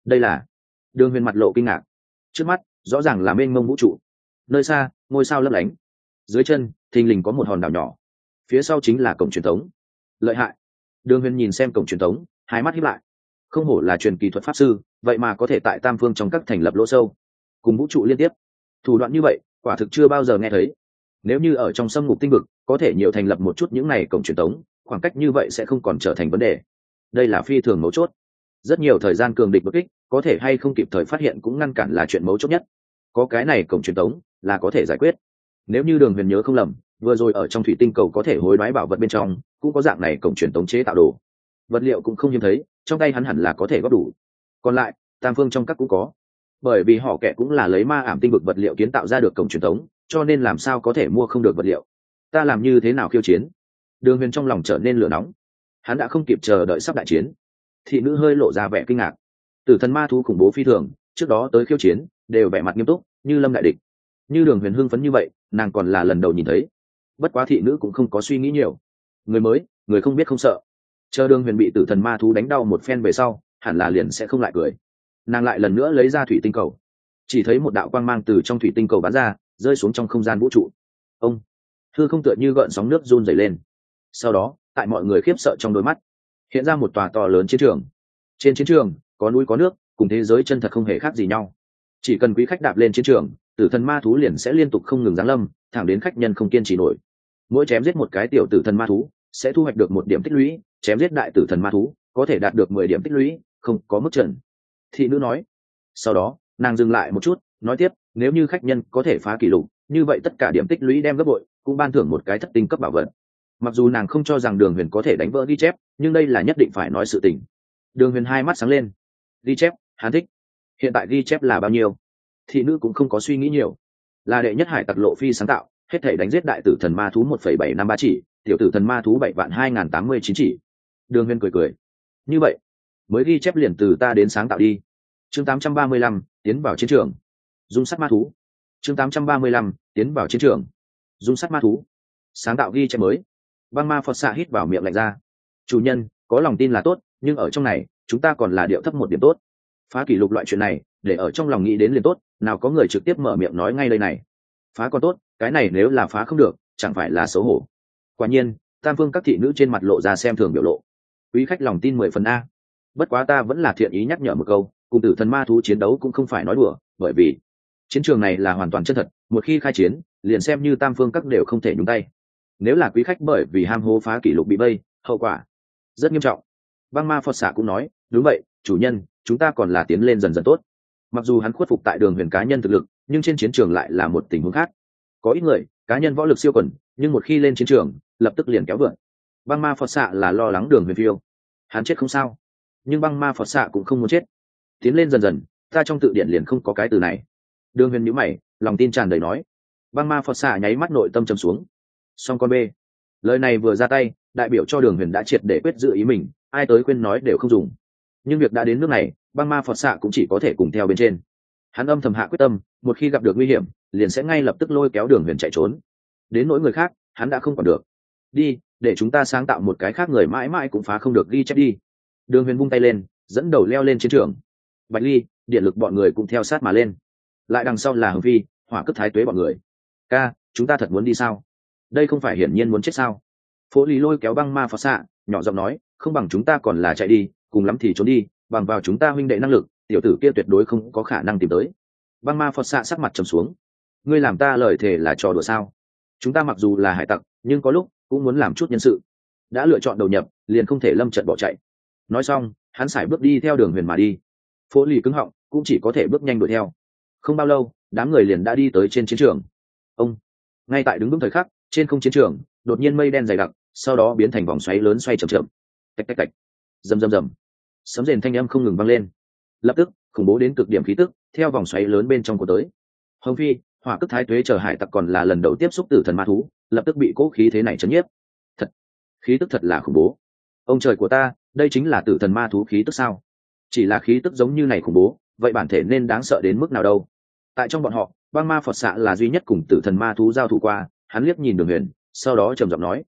Đây là Đường Huyền mặt lộ kinh ngạc. Trước mắt rõ ràng là mênh mông vũ trụ, nơi xa ngôi sao lấp lánh, dưới chân thình lình có một hòn đảo nhỏ, phía sau chính là cổng truyền thống. Lợi hại. Đường Huyền nhìn xem cổng truyền thống, hai mắt híp lại. Không hổ là truyền kỳ thuật pháp sư, vậy mà có thể tại tam phương trong các thành lập lỗ sâu, cùng vũ trụ liên tiếp. Thủ đoạn như vậy quả thực chưa bao giờ nghe thấy. Nếu như ở trong xâm ngục tinh vực có thể nhiều thành lập một chút những này cổng truyền thống, khoảng cách như vậy sẽ không còn trở thành vấn đề. Đây là phi thường mấu chốt. Rất nhiều thời gian cường địch bất kích, có thể hay không kịp thời phát hiện cũng ngăn cản là chuyện mấu chốt nhất. Có cái này cổng truyền thống là có thể giải quyết. Nếu như Đường Huyền nhớ không lầm, vừa rồi ở trong thủy tinh cầu có thể hối đoái bảo vật bên trong cũng có dạng này cổng truyền thống chế tạo đồ. Vật liệu cũng không hiếm thấy, trong tay hắn hẳn là có thể góp đủ. Còn lại tam phương trong các cũng có, bởi vì họ kẻ cũng là lấy ma ảm tinh vực vật liệu kiến tạo ra được cổng truyền thống, cho nên làm sao có thể mua không được vật liệu. Ta làm như thế nào khiêu chiến? Đường Huyền trong lòng trở nên lửa nóng. Hắn đã không kịp chờ đợi sắp đại chiến. Thị nữ hơi lộ ra vẻ kinh ngạc. Tử thần ma thú khủng bố phi thường, trước đó tới khiêu chiến đều vẻ mặt nghiêm túc như lâm đại địch. Như Đường Huyền hưng phấn như vậy nàng còn là lần đầu nhìn thấy. Bất quá thị nữ cũng không có suy nghĩ nhiều. Người mới, người không biết không sợ. Chờ Đường Huyền bị tử thần ma thú đánh đau một phen về sau hẳn là liền sẽ không lại cười. Nàng lại lần nữa lấy ra thủy tinh cầu, chỉ thấy một đạo quang mang từ trong thủy tinh cầu bắn ra, rơi xuống trong không gian vũ trụ. Ông hư không tựa như gợn sóng nước run rẩy lên. Sau đó tại mọi người khiếp sợ trong đôi mắt hiện ra một tòa to lớn chiến trường. Trên chiến trường có núi có nước, cùng thế giới chân thật không hề khác gì nhau. Chỉ cần quý khách đạp lên chiến trường, tử thần ma thú liền sẽ liên tục không ngừng giáng lâm, thẳng đến khách nhân không kiên trì nổi. Mỗi chém giết một cái tiểu tử thần ma thú sẽ thu hoạch được 1 điểm tích lũy, chém giết đại tử thần ma thú có thể đạt được 10 điểm tích lũy, không có mức trần. Thị nữ nói. Sau đó nàng dừng lại một chút, nói tiếp, nếu như khách nhân có thể phá kỷ lục, như vậy tất cả điểm tích lũy đem gấp bội, cũng ban thưởng một cái thất tinh cấp bảo vật. Mặc dù nàng không cho rằng Đường Huyền có thể đánh vỡ ghi chép, nhưng đây là nhất định phải nói sự tình. Đường Huyền hai mắt sáng lên. Ghi chép, hắn thích. Hiện tại ghi chép là bao nhiêu? Thị nữ cũng không có suy nghĩ nhiều. Là đệ nhất hải tặc lộ phi sáng tạo, hết thể đánh giết đại tử thần ma thú 1,753 chỉ, tiểu tử thần ma thú 7.2089 chỉ. Đường Huyền cười cười. Như vậy, mới ghi chép liền từ ta đến sáng tạo đi. Chương 835, tiến vào chiến trường. Dung sắt ma thú. Chương 835, tiến vào chiến trường. Dung sắt ma thú. Sáng tạo ghi chép mới. Băng ma Phật xạ hít vào miệng lạnh ra. Chủ nhân, có lòng tin là tốt, nhưng ở trong này chúng ta còn là điệu thấp một điểm tốt. Phá kỷ lục loại chuyện này để ở trong lòng nghĩ đến liền tốt, nào có người trực tiếp mở miệng nói ngay đây này. Phá còn tốt, cái này nếu là phá không được chẳng phải là xấu hổ. Quả nhiên tam phương các thị nữ trên mặt lộ ra xem thường biểu lộ. Quý khách lòng tin 10 phần a. Bất quá ta vẫn là thiện ý nhắc nhở một câu, cùng tử thần ma thú chiến đấu cũng không phải nói đùa, bởi vì chiến trường này là hoàn toàn chân thật, một khi khai chiến liền xem như tam phương các đều không thể nhúng tay. Nếu là quý khách bởi vì ham hố phá kỷ lục bị vây, hậu quả rất nghiêm trọng. Băng ma Phật xạ cũng nói, đúng vậy chủ nhân, chúng ta còn là tiến lên dần dần tốt. Mặc dù hắn khuất phục tại Đường Huyền cá nhân thực lực, nhưng trên chiến trường lại là một tình huống khác. Có ít người cá nhân võ lực siêu quần, nhưng một khi lên chiến trường lập tức liền kéo vượt. Băng ma Phật xạ là lo lắng Đường Huyền phiêu, hắn chết không sao, nhưng băng ma Phật xạ cũng không muốn chết. Tiến lên dần dần, ta trong tự điển liền không có cái từ này. Đường Huyền nhíu mày, lòng tin tràn đầy nói. Băng ma Phật xạ nháy mắt nội tâm trầm xuống. Song con b, lời này vừa ra tay đại biểu cho Đường Huyền đã triệt để quyết giữ ý mình, ai tới khuyên nói đều không dùng. Nhưng việc đã đến nước này, băng ma Phật xạ cũng chỉ có thể cùng theo bên trên. Hắn âm thầm hạ quyết tâm, một khi gặp được nguy hiểm liền sẽ ngay lập tức lôi kéo Đường Huyền chạy trốn. Đến nỗi người khác hắn đã không còn được. Đi, để chúng ta sáng tạo một cái khác người mãi mãi cũng phá không được ghi chép đi. Đường Huyền vung tay lên, dẫn đầu leo lên chiến trường. Bạch Ly, điện lực bọn người cũng theo sát mà lên. Lại đằng sau là Hồng Phi, Hỏa Cất Thái Tuế bọn người. Ca, chúng ta thật muốn đi sao? Đây không phải hiển nhiên muốn chết sao? Phố Lý lôi kéo băng ma Phật xạ, nhỏ giọng nói, không bằng chúng ta còn là chạy đi, cùng lắm thì trốn đi, bằng vào chúng ta huynh đệ năng lực, tiểu tử kia tuyệt đối không có khả năng tìm tới. Băng ma Phật xạ sắc mặt trầm xuống. Ngươi làm ta lời thề là trò đùa sao? Chúng ta mặc dù là hải tặc, nhưng có lúc cũng muốn làm chút nhân sự. Đã lựa chọn đầu nhập, liền không thể lâm trận bỏ chạy. Nói xong, hắn sải bước đi theo Đường Huyền mà đi. Phố Lý cứng họng, cũng chỉ có thể bước nhanh đuổi theo. Không bao lâu, đám người liền đã đi tới trên chiến trường. Ông, ngay tại đứng vững thời khắc, trên không chiến trường đột nhiên mây đen dày đặc, sau đó biến thành vòng xoáy lớn xoay chậm chậm. Tạch tạch tạch, rầm rầm rầm, sấm rền thanh âm không ngừng vang lên. Lập tức, khủng bố đến cực điểm khí tức theo vòng xoáy lớn bên trong của tới. Hồng Phi, Hỏa Cất Thái Tuế chờ hải tặc còn là lần đầu tiếp xúc tử thần ma thú, lập tức bị cố khí thế này chấn nhiếp. Thật, khí tức thật là khủng bố. Ông trời của ta, đây chính là tử thần ma thú khí tức sao? Chỉ là khí tức giống như này khủng bố, vậy bản thể nên đáng sợ đến mức nào đâu? Tại trong bọn họ, băng ma Phật xạ là duy nhất cùng tử thần ma thú giao thủ qua. Hắn liếc nhìn Đường Huyền, sau đó trầm giọng nói,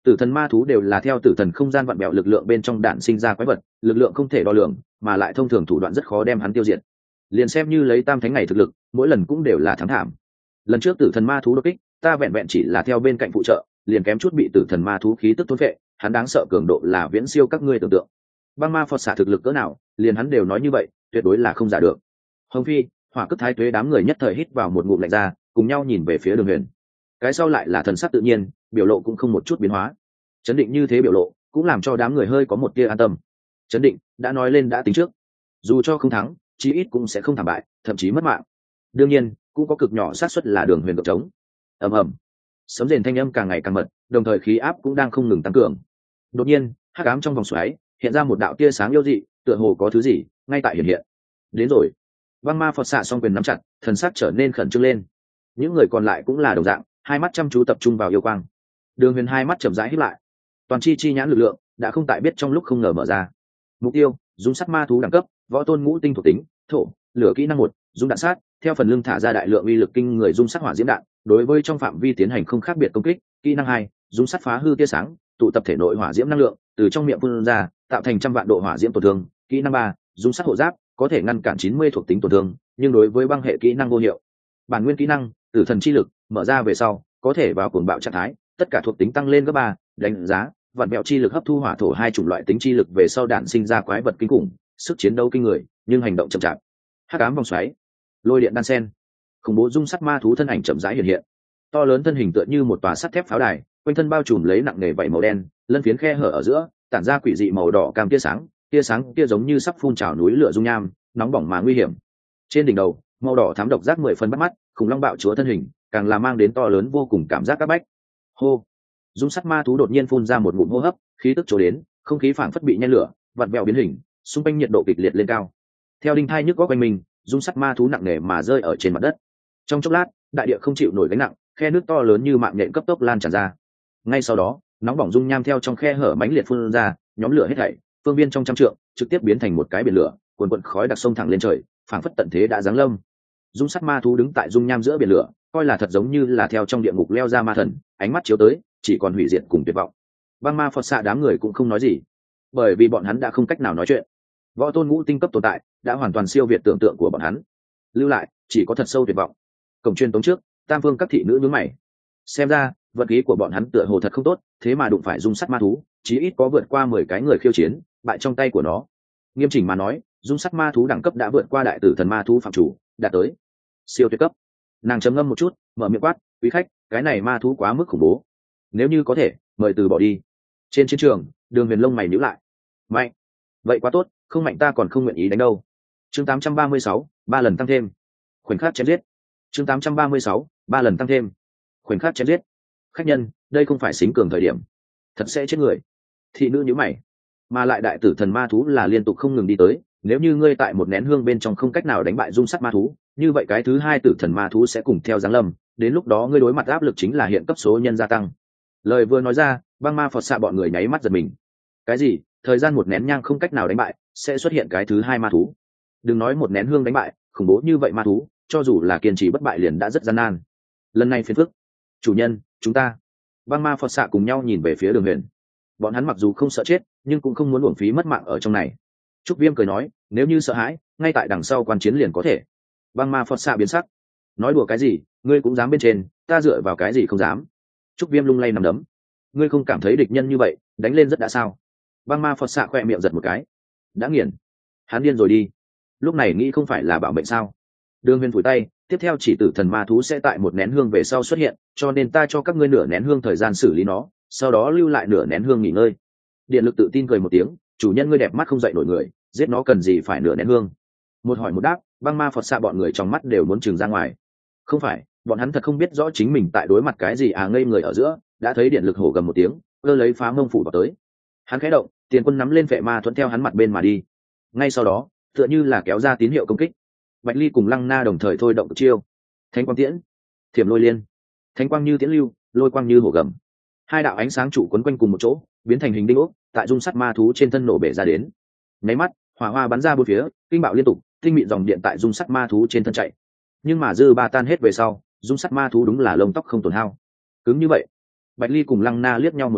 Tử thần ma thú đều là theo tử thần không gian vặn bẹo lực lượng bên trong đạn sinh ra quái vật, lực lượng không thể đo lường, mà lại thông thường thủ đoạn rất khó đem hắn tiêu diệt. Liền xem như lấy tam thánh ngày thực lực, mỗi lần cũng đều là thắng thảm. Lần trước tử thần ma thú đột kích, ta vẹn vẹn chỉ là theo bên cạnh phụ trợ, liền kém chút bị tử thần ma thú khí tức thôn phệ, hắn đáng sợ cường độ là viễn siêu các ngươi tưởng tượng. Băng ma phật xạ thực lực cỡ nào, liền hắn đều nói như vậy, tuyệt đối là không giả được. Hồng Phi, Hỏa Cức Thái Tuế đám người nhất thời hít vào một ngụm lạnh ra, cùng nhau nhìn về phía Đường Huyền. Cái sau lại là thần sắc tự nhiên, biểu lộ cũng không một chút biến hóa. Chấn định như thế biểu lộ, cũng làm cho đám người hơi có một tia an tâm. Chấn định, đã nói lên đã tính trước, dù cho không thắng, chí ít cũng sẽ không thảm bại, thậm chí mất mạng. Đương nhiên, cũng có cực nhỏ xác suất là Đường Huyền gợp trống. Ầm ầm, sấm rền thanh âm càng ngày càng mật, đồng thời khí áp cũng đang không ngừng tăng cường. Đột nhiên, hắc ám trong vòng xoáy hiện ra một đạo tia sáng yêu dị, tựa hồ có thứ gì ngay tại hiện hiện. Đến rồi. Băng ma phật xạ song quyền nắm chặt, thần sắc trở nên khẩn trương lên. Những người còn lại cũng là đồng dạng, hai mắt chăm chú tập trung vào yêu quang. Đường Huyền hai mắt chậm rãi híp lại, toàn chi nhãn lực lượng đã không tại biết trong lúc không ngờ mở ra. Mục tiêu: dung sắt ma thú đẳng cấp, võ tôn ngũ tinh thuộc tính, thổ, lửa kỹ năng 1, dung đạn sát, theo phần lưng thả ra đại lượng uy lực kinh người dung sắt hỏa diễm đạn, đối với trong phạm vi tiến hành không khác biệt công kích. Kỹ năng 2, dung sắt phá hư tia sáng, tụ tập thể nội hỏa diễm năng lượng, từ trong miệng phun ra, tạo thành trăm vạn độ hỏa diễm tổn thương. Kỹ năng 3, dung sắt hộ giáp, có thể ngăn cản 90 thuộc tính tổn thương, nhưng đối với băng hệ kỹ năng vô hiệu. Bản nguyên kỹ năng, tử thần chi lực, mở ra về sau, có thể vào cuồng bạo trạng thái, tất cả thuộc tính tăng lên gấp 3, đánh giá, vạn mẹo chi lực hấp thu hỏa thổ hai chủng loại tính chi lực về sau đạn sinh ra quái vật kinh khủng, sức chiến đấu kinh người, nhưng hành động chậm chạp. Hắc ám vòng xoáy, lôi điện đan sen, khủng bố dung sắt ma thú thân ảnh chậm rãi hiện hiện. To lớn thân hình tựa như một tòa sắt thép pháo đài, quanh thân bao trùm lấy nặng nề vảy màu đen, lân phiến khe hở ở giữa, tản ra quỷ dị màu đỏ cam tia sáng kia giống như sắp phun trào núi lửa dung nham, nóng bỏng mà nguy hiểm. Trên đỉnh đầu, màu đỏ thắm độc giác 10 phân bắt mắt, khủng long bạo chúa thân hình, càng là mang đến to lớn vô cùng cảm giác áp bách. Hô! Dung sắt ma thú đột nhiên phun ra một ngụm hô hấp, khí tức trổ đến, không khí phảng phất bị nhen lửa, vặn vẹo biến hình, xung quanh nhiệt độ kịch liệt lên cao. Theo đinh thai nhức góc quanh mình, dung sắt ma thú nặng nề mà rơi ở trên mặt đất. Trong chốc lát, đại địa không chịu nổi gánh nặng, khe nước to lớn như mạng nhện cấp tốc lan tràn ra. Ngay sau đó, nóng bỏng dung nham theo trong khe hở mãnh liệt phun ra, nhóm lửa hết thảy, phương viên trong trăm trượng, trực tiếp biến thành một cái biển lửa, cuồn cuộn khói đặc sông thẳng lên trời, phảng phất tận thế đã giáng lâm. Dung sắt ma thú đứng tại dung nham giữa biển lửa, coi là thật giống như là theo trong địa ngục leo ra ma thần, ánh mắt chiếu tới, chỉ còn hủy diệt cùng tuyệt vọng. Băng ma phật xạ đám người cũng không nói gì, bởi vì bọn hắn đã không cách nào nói chuyện. Võ tôn ngũ tinh cấp tồn tại đã hoàn toàn siêu việt tưởng tượng của bọn hắn, lưu lại chỉ có thật sâu tuyệt vọng. Cổng truyền tống trước, tam vương các thị nữ nhướng mày, xem ra vật khí của bọn hắn tựa hồ thật không tốt, thế mà đụng phải dung sắt ma thú, chí ít có vượt qua 10 cái người khiêu chiến, bại trong tay của nó. Nghiêm chỉnh mà nói, dung sắt ma thú đẳng cấp đã vượt qua đại tử thần ma thú phạm chủ, đạt tới siêu tuyệt cấp. Nàng trầm ngâm một chút, mở miệng quát: quý khách, cái này ma thú quá mức khủng bố, nếu như có thể mời từ bỏ đi. Trên chiến trường, Đường Huyền lông mày nhíu lại. Mạnh? Vậy quá tốt, không mạnh ta còn không nguyện ý đánh đâu. Chương 836, 3 lần tăng thêm. Khoảnh khắc chém giết. Chương 836, 3 lần tăng thêm. Khoảnh khắc chém giết. Khách nhân, đây không phải xính cường thời điểm, thật sẽ chết người. Thị nữ nhíu mày. Mà lại đại tử thần ma thú là liên tục không ngừng đi tới, nếu như ngươi tại một nén hương bên trong không cách nào đánh bại dung sắt ma thú, như vậy cái thứ hai tử thần ma thú sẽ cùng theo giáng lâm, đến lúc đó ngươi đối mặt áp lực chính là hiện cấp số nhân gia tăng. Lời vừa nói ra, băng ma phật xạ bọn người nháy mắt giật mình. Cái gì? Thời gian một nén nhang không cách nào đánh bại, sẽ xuất hiện cái thứ hai ma thú? Đừng nói một nén hương đánh bại, khủng bố như vậy ma thú, cho dù là kiên trì bất bại liền đã rất gian nan. Lần này phiền phức. Chủ nhân, chúng ta. Băng ma phật xạ cùng nhau nhìn về phía Đường Huyền. Bọn hắn mặc dù không sợ chết, nhưng cũng không muốn uổng phí mất mạng ở trong này. Trúc Viêm cười nói, nếu như sợ hãi, ngay tại đằng sau quan chiến liền có thể. Băng ma phật xạ biến sắc. Nói đùa cái gì, ngươi cũng dám bên trên, ta dựa vào cái gì không dám. Trúc Viêm lung lay nằm đấm. Ngươi không cảm thấy địch nhân như vậy, đánh lên rất đã sao? Băng ma phật xạ khoe miệng giật một cái. Đã nghiền. Hắn điên rồi đi. Lúc này nghĩ không phải là bảo mệnh sao? Đường Huyền phủi tay, tiếp theo chỉ tử thần ma thú sẽ tại một nén hương về sau xuất hiện, cho nên ta cho các ngươi nửa nén hương thời gian xử lý nó, sau đó lưu lại nửa nén hương nghỉ ngơi. Điện lực tự tin cười một tiếng, chủ nhân ngươi đẹp mắt không dậy nổi người, giết nó cần gì phải nửa nén hương. Một hỏi một đáp, băng ma phật xạ bọn người trong mắt đều muốn trừng ra ngoài. Không phải, bọn hắn thật không biết rõ chính mình tại đối mặt cái gì ngây người ở giữa, đã thấy điện lực hổ gầm một tiếng, cơ lấy phá mông phủ vào tới. Hắn khẽ động, tiền quân nắm lên vệ ma thuận theo hắn mặt bên mà đi. Ngay sau đó, tựa như là kéo ra tín hiệu công kích, Bạch Ly cùng Lăng Na đồng thời thôi động chiêu. Thánh quang tiễn, thiểm lôi liên, thánh quang như tiễn lưu, lôi quang như hổ gầm. Hai đạo ánh sáng trụ quấn quanh cùng một chỗ, biến thành hình đinh ốc, tại dung sắt ma thú trên thân nổ bể ra đến. Nháy mắt, hỏa hoa bắn ra bốn phía, kinh bạo liên tục, tinh mịn dòng điện tại dung sắt ma thú trên thân chạy. Nhưng mà dư ba tan hết về sau, dung sắt ma thú đúng là lông tóc không tổn hao. Cứng như vậy. Bạch Ly cùng Lăng Na liếc nhau một cái,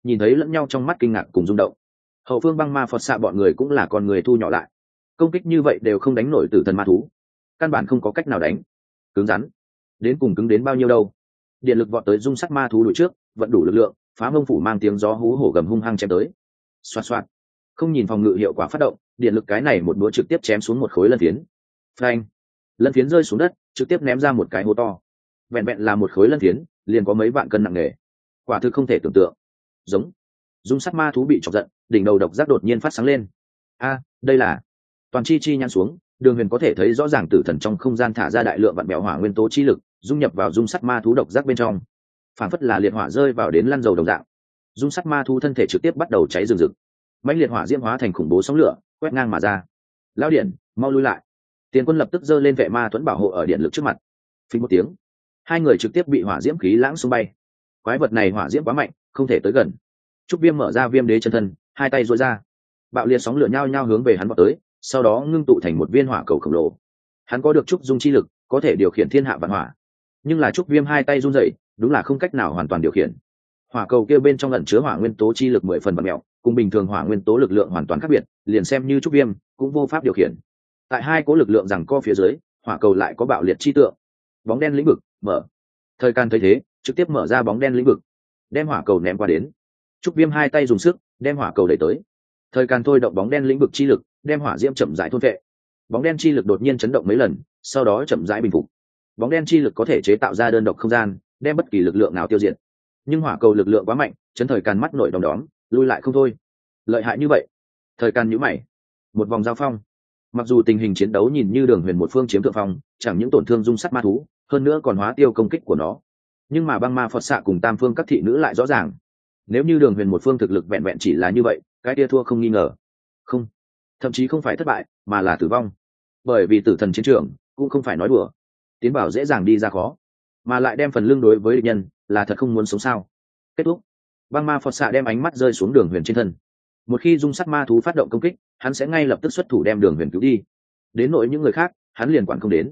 nhìn thấy lẫn nhau trong mắt kinh ngạc cùng rung động. Hậu phương băng ma phật xạ bọn người cũng là con người thu nhỏ lại, công kích như vậy đều không đánh nổi tử thần ma thú, căn bản không có cách nào đánh. Cứng rắn đến cùng cứng đến bao nhiêu đâu. Điện lực vọt tới dung sắt ma thú đuổi trước, vận đủ lực lượng, phá mông phủ mang tiếng gió hú hổ gầm hung hăng chém tới. Xoạt xoạt, không nhìn phòng ngự hiệu quả phát động, điện lực cái này một búa trực tiếp chém xuống một khối lân phiến. Phanh, lân phiến rơi xuống đất, trực tiếp ném ra một cái hố to. Vẹn vẹn là một khối lân phiến, liền có mấy vạn cân nặng nề, quả thực không thể tưởng tượng. Giống, dung sắt ma thú bị chọc giận, đỉnh đầu độc giác đột nhiên phát sáng lên. A, đây là toàn chi chi nhăn xuống, Đường Huyền có thể thấy rõ ràng tử thần trong không gian thả ra đại lượng vạn bèo hỏa nguyên tố chi lực, dung nhập vào dung sắt ma thú độc giác bên trong, phản phất là liệt hỏa rơi vào đến lăn dầu đồng dạng. Dung sắt ma thú thân thể trực tiếp bắt đầu cháy rừng rực, mãnh liệt hỏa diễm hóa thành khủng bố sóng lửa quét ngang mà ra. Lão điện, mau lui lại. Tiền Quân lập tức giơ lên vệ ma thuẫn bảo hộ ở điện lực trước mặt. Phình một tiếng, hai người trực tiếp bị hỏa diễm khí lãng xung bay. Quái vật này hỏa diễm quá mạnh, không thể tới gần. Trúc Viêm mở ra Viêm Đế chân thân, hai tay duỗi ra, bạo liệt sóng lửa nhao nhao hướng về hắn vọt tới, sau đó ngưng tụ thành một viên hỏa cầu khổng lồ. Hắn có được trúc dung chi lực, có thể điều khiển thiên hạ vạn hỏa, nhưng là Trúc Viêm hai tay run rẩy, đúng là không cách nào hoàn toàn điều khiển. Hỏa cầu kia bên trong ẩn chứa hỏa nguyên tố chi lực 10 phần bặm mèo, cùng bình thường hỏa nguyên tố lực lượng hoàn toàn khác biệt, liền xem như Trúc Viêm cũng vô pháp điều khiển. Tại hai cố lực lượng giằng co phía dưới, hỏa cầu lại có bạo liệt chi tượng. Bóng đen lĩnh vực mở. Thời Can thấy thế, trực tiếp mở ra bóng đen lĩnh vực, đem hỏa cầu ném qua đến. Trúc Viêm hai tay dùng sức, đem hỏa cầu đẩy tới. Thời Can thôi động bóng đen lĩnh vực chi lực, đem hỏa diễm chậm rãi thôn phệ. Bóng đen chi lực đột nhiên chấn động mấy lần, sau đó chậm rãi bình phục. Bóng đen chi lực có thể chế tạo ra đơn độc không gian, đem bất kỳ lực lượng nào tiêu diệt. Nhưng hỏa cầu lực lượng quá mạnh, chấn Thời Can mắt nổi đom đóm, lui lại không thôi. Lợi hại như vậy? Thời Can nhíu mày. Một vòng giao phong. Mặc dù tình hình chiến đấu nhìn như Đường Huyền một phương chiếm thượng phong, chẳng những tổn thương dung sắt ma thú, hơn nữa còn hóa tiêu công kích của nó. Nhưng mà băng ma Phật xạ cùng tam phương các thị nữ lại rõ ràng, nếu như Đường Huyền một phương thực lực vẹn vẹn chỉ là như vậy, cái kia thua không nghi ngờ. Không, thậm chí không phải thất bại, mà là tử vong. Bởi vì tử thần chiến trường cũng không phải nói đùa, tiến bảo dễ dàng đi ra khó, mà lại đem phần lương đối với địch nhân, là thật không muốn sống sao. Kết thúc. Băng ma Phật xạ đem ánh mắt rơi xuống Đường Huyền trên thân. Một khi dung sắt ma thú phát động công kích, hắn sẽ ngay lập tức xuất thủ đem Đường Huyền cứu đi. Đến nỗi những người khác, hắn liền quản không đến.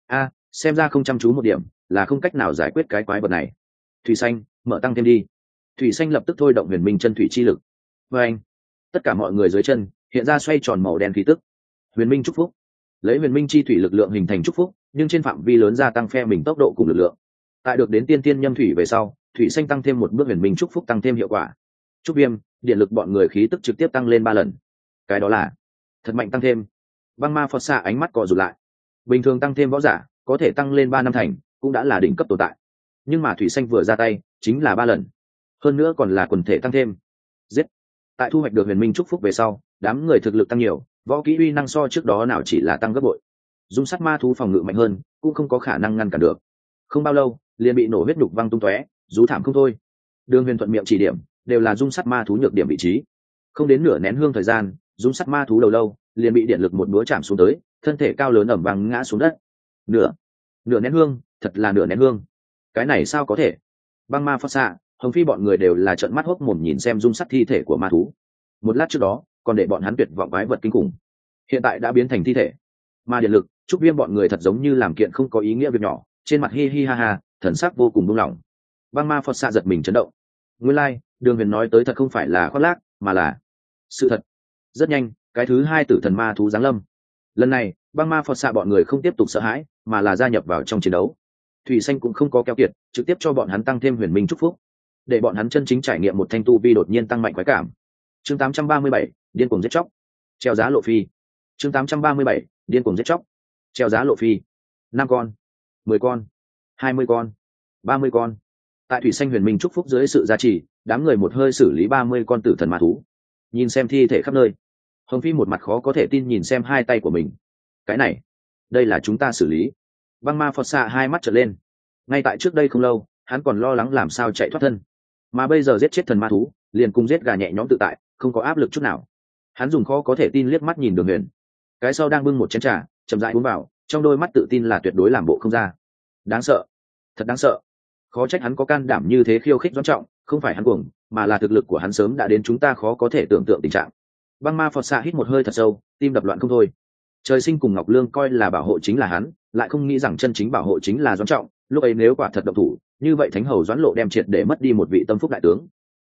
Xem ra không chăm chú một điểm, là không cách nào giải quyết cái quái vật này. Thủy Xanh, mở tăng thêm đi. Thủy Xanh lập tức thôi động huyền minh chân thủy chi lực. Và anh, tất cả mọi người dưới chân hiện ra xoay tròn màu đen khí tức. Huyền minh chúc phúc, lấy huyền minh chi thủy lực lượng hình thành chúc phúc, nhưng trên phạm vi lớn gia tăng phe mình tốc độ cùng lực lượng. Tại được đến tiên tiên nhâm thủy về sau, Thủy Xanh tăng thêm một bước huyền minh chúc phúc tăng thêm hiệu quả. Trúc Viêm, điện lực bọn người khí tức trực tiếp tăng lên 3 lần. Cái đó là thật mạnh tăng thêm. Băng ma Phật xạ ánh mắt co rụt lại. Bình thường tăng thêm võ giả có thể tăng lên 3 năm thành, cũng đã là đỉnh cấp tồn tại. Nhưng mà Thủy Xanh vừa ra tay, chính là 3 lần. Hơn nữa còn là quần thể tăng thêm. Giết. Tại thu hoạch được huyền minh chúc phúc về sau, đám người thực lực tăng nhiều, võ kỹ uy năng so trước đó nào chỉ là tăng gấp bội. Dung sắt ma thú phòng ngự mạnh hơn, cũng không có khả năng ngăn cản được. Không bao lâu, liền bị nổ huyết nhục văng tung tóe, rú thảm không thôi. Đường Huyền thuận miệng chỉ điểm, đều là dung sắt ma thú nhược điểm vị trí. Không đến nửa nén hương thời gian, dung sắt ma thú đầu lâu liền bị điện lực một búa chạm xuống tới, thân thể cao lớn ẩm vang ngã xuống đất. Nửa nén hương, thật là nửa nén hương. Cái này sao có thể? Băng ma Phật xạ, Hồng Phi bọn người đều là trợn mắt hốc mồm nhìn xem dung sắt thi thể của ma thú. Một lát trước đó, còn để bọn hắn tuyệt vọng quái vật kinh khủng, hiện tại đã biến thành thi thể. Mà điện lực, Trúc Viêm bọn người thật giống như làm kiện không có ý nghĩa việc nhỏ, trên mặt hi hi ha ha, thần sắc vô cùng buông lỏng. Băng ma Phật xạ giật mình chấn động. Nguyên lai, Đường Huyền nói tới thật không phải là khoác lác, mà là sự thật. Rất nhanh, cái thứ hai tử thần ma thú giáng lâm. Lần này, băng ma Phật xạ bọn người không tiếp tục sợ hãi, mà là gia nhập vào trong chiến đấu. Thủy Xanh cũng không có keo kiệt, trực tiếp cho bọn hắn tăng thêm huyền minh chúc phúc, để bọn hắn chân chính trải nghiệm một thanh tu vi đột nhiên tăng mạnh quái cảm. Chương 837, điên cuồng giết chóc. Treo giá lộ phi. Chương 837, điên cuồng giết chóc. Treo giá lộ phi. 5 con, 10 con, 20 con, 30 con. Tại Thủy Xanh huyền minh chúc phúc dưới sự gia trì, đám người một hơi xử lý 30 con tử thần ma thú. Nhìn xem thi thể khắp nơi, Hồng Phi một mặt khó có thể tin nhìn xem hai tay của mình. Cái này, đây là chúng ta xử lý. Băng ma Phật xạ hai mắt trợn lên. Ngay tại trước đây không lâu, hắn còn lo lắng làm sao chạy thoát thân, mà bây giờ giết chết thần ma thú, liền cùng giết gà nhẹ nhõm tự tại, không có áp lực chút nào. Hắn dùng khó có thể tin liếc mắt nhìn Đường Huyền, cái sau đang bưng một chén trà, chậm rãi uống vào, trong đôi mắt tự tin là tuyệt đối làm bộ không ra. Đáng sợ, thật đáng sợ. Khó trách hắn có can đảm như thế khiêu khích Doãn Trọng, không phải hắn cuồng, mà là thực lực của hắn sớm đã đến chúng ta khó có thể tưởng tượng tình trạng. Băng ma Phật xạ hít một hơi thật sâu, tim đập loạn không thôi. Trời sinh cùng Ngọc Lương coi là bảo hộ chính là hắn, lại không nghĩ rằng chân chính bảo hộ chính là Doãn Trọng. Lúc ấy nếu quả thật động thủ, như vậy Thánh Hầu Doãn Lộ đem triệt để mất đi một vị tâm phúc đại tướng.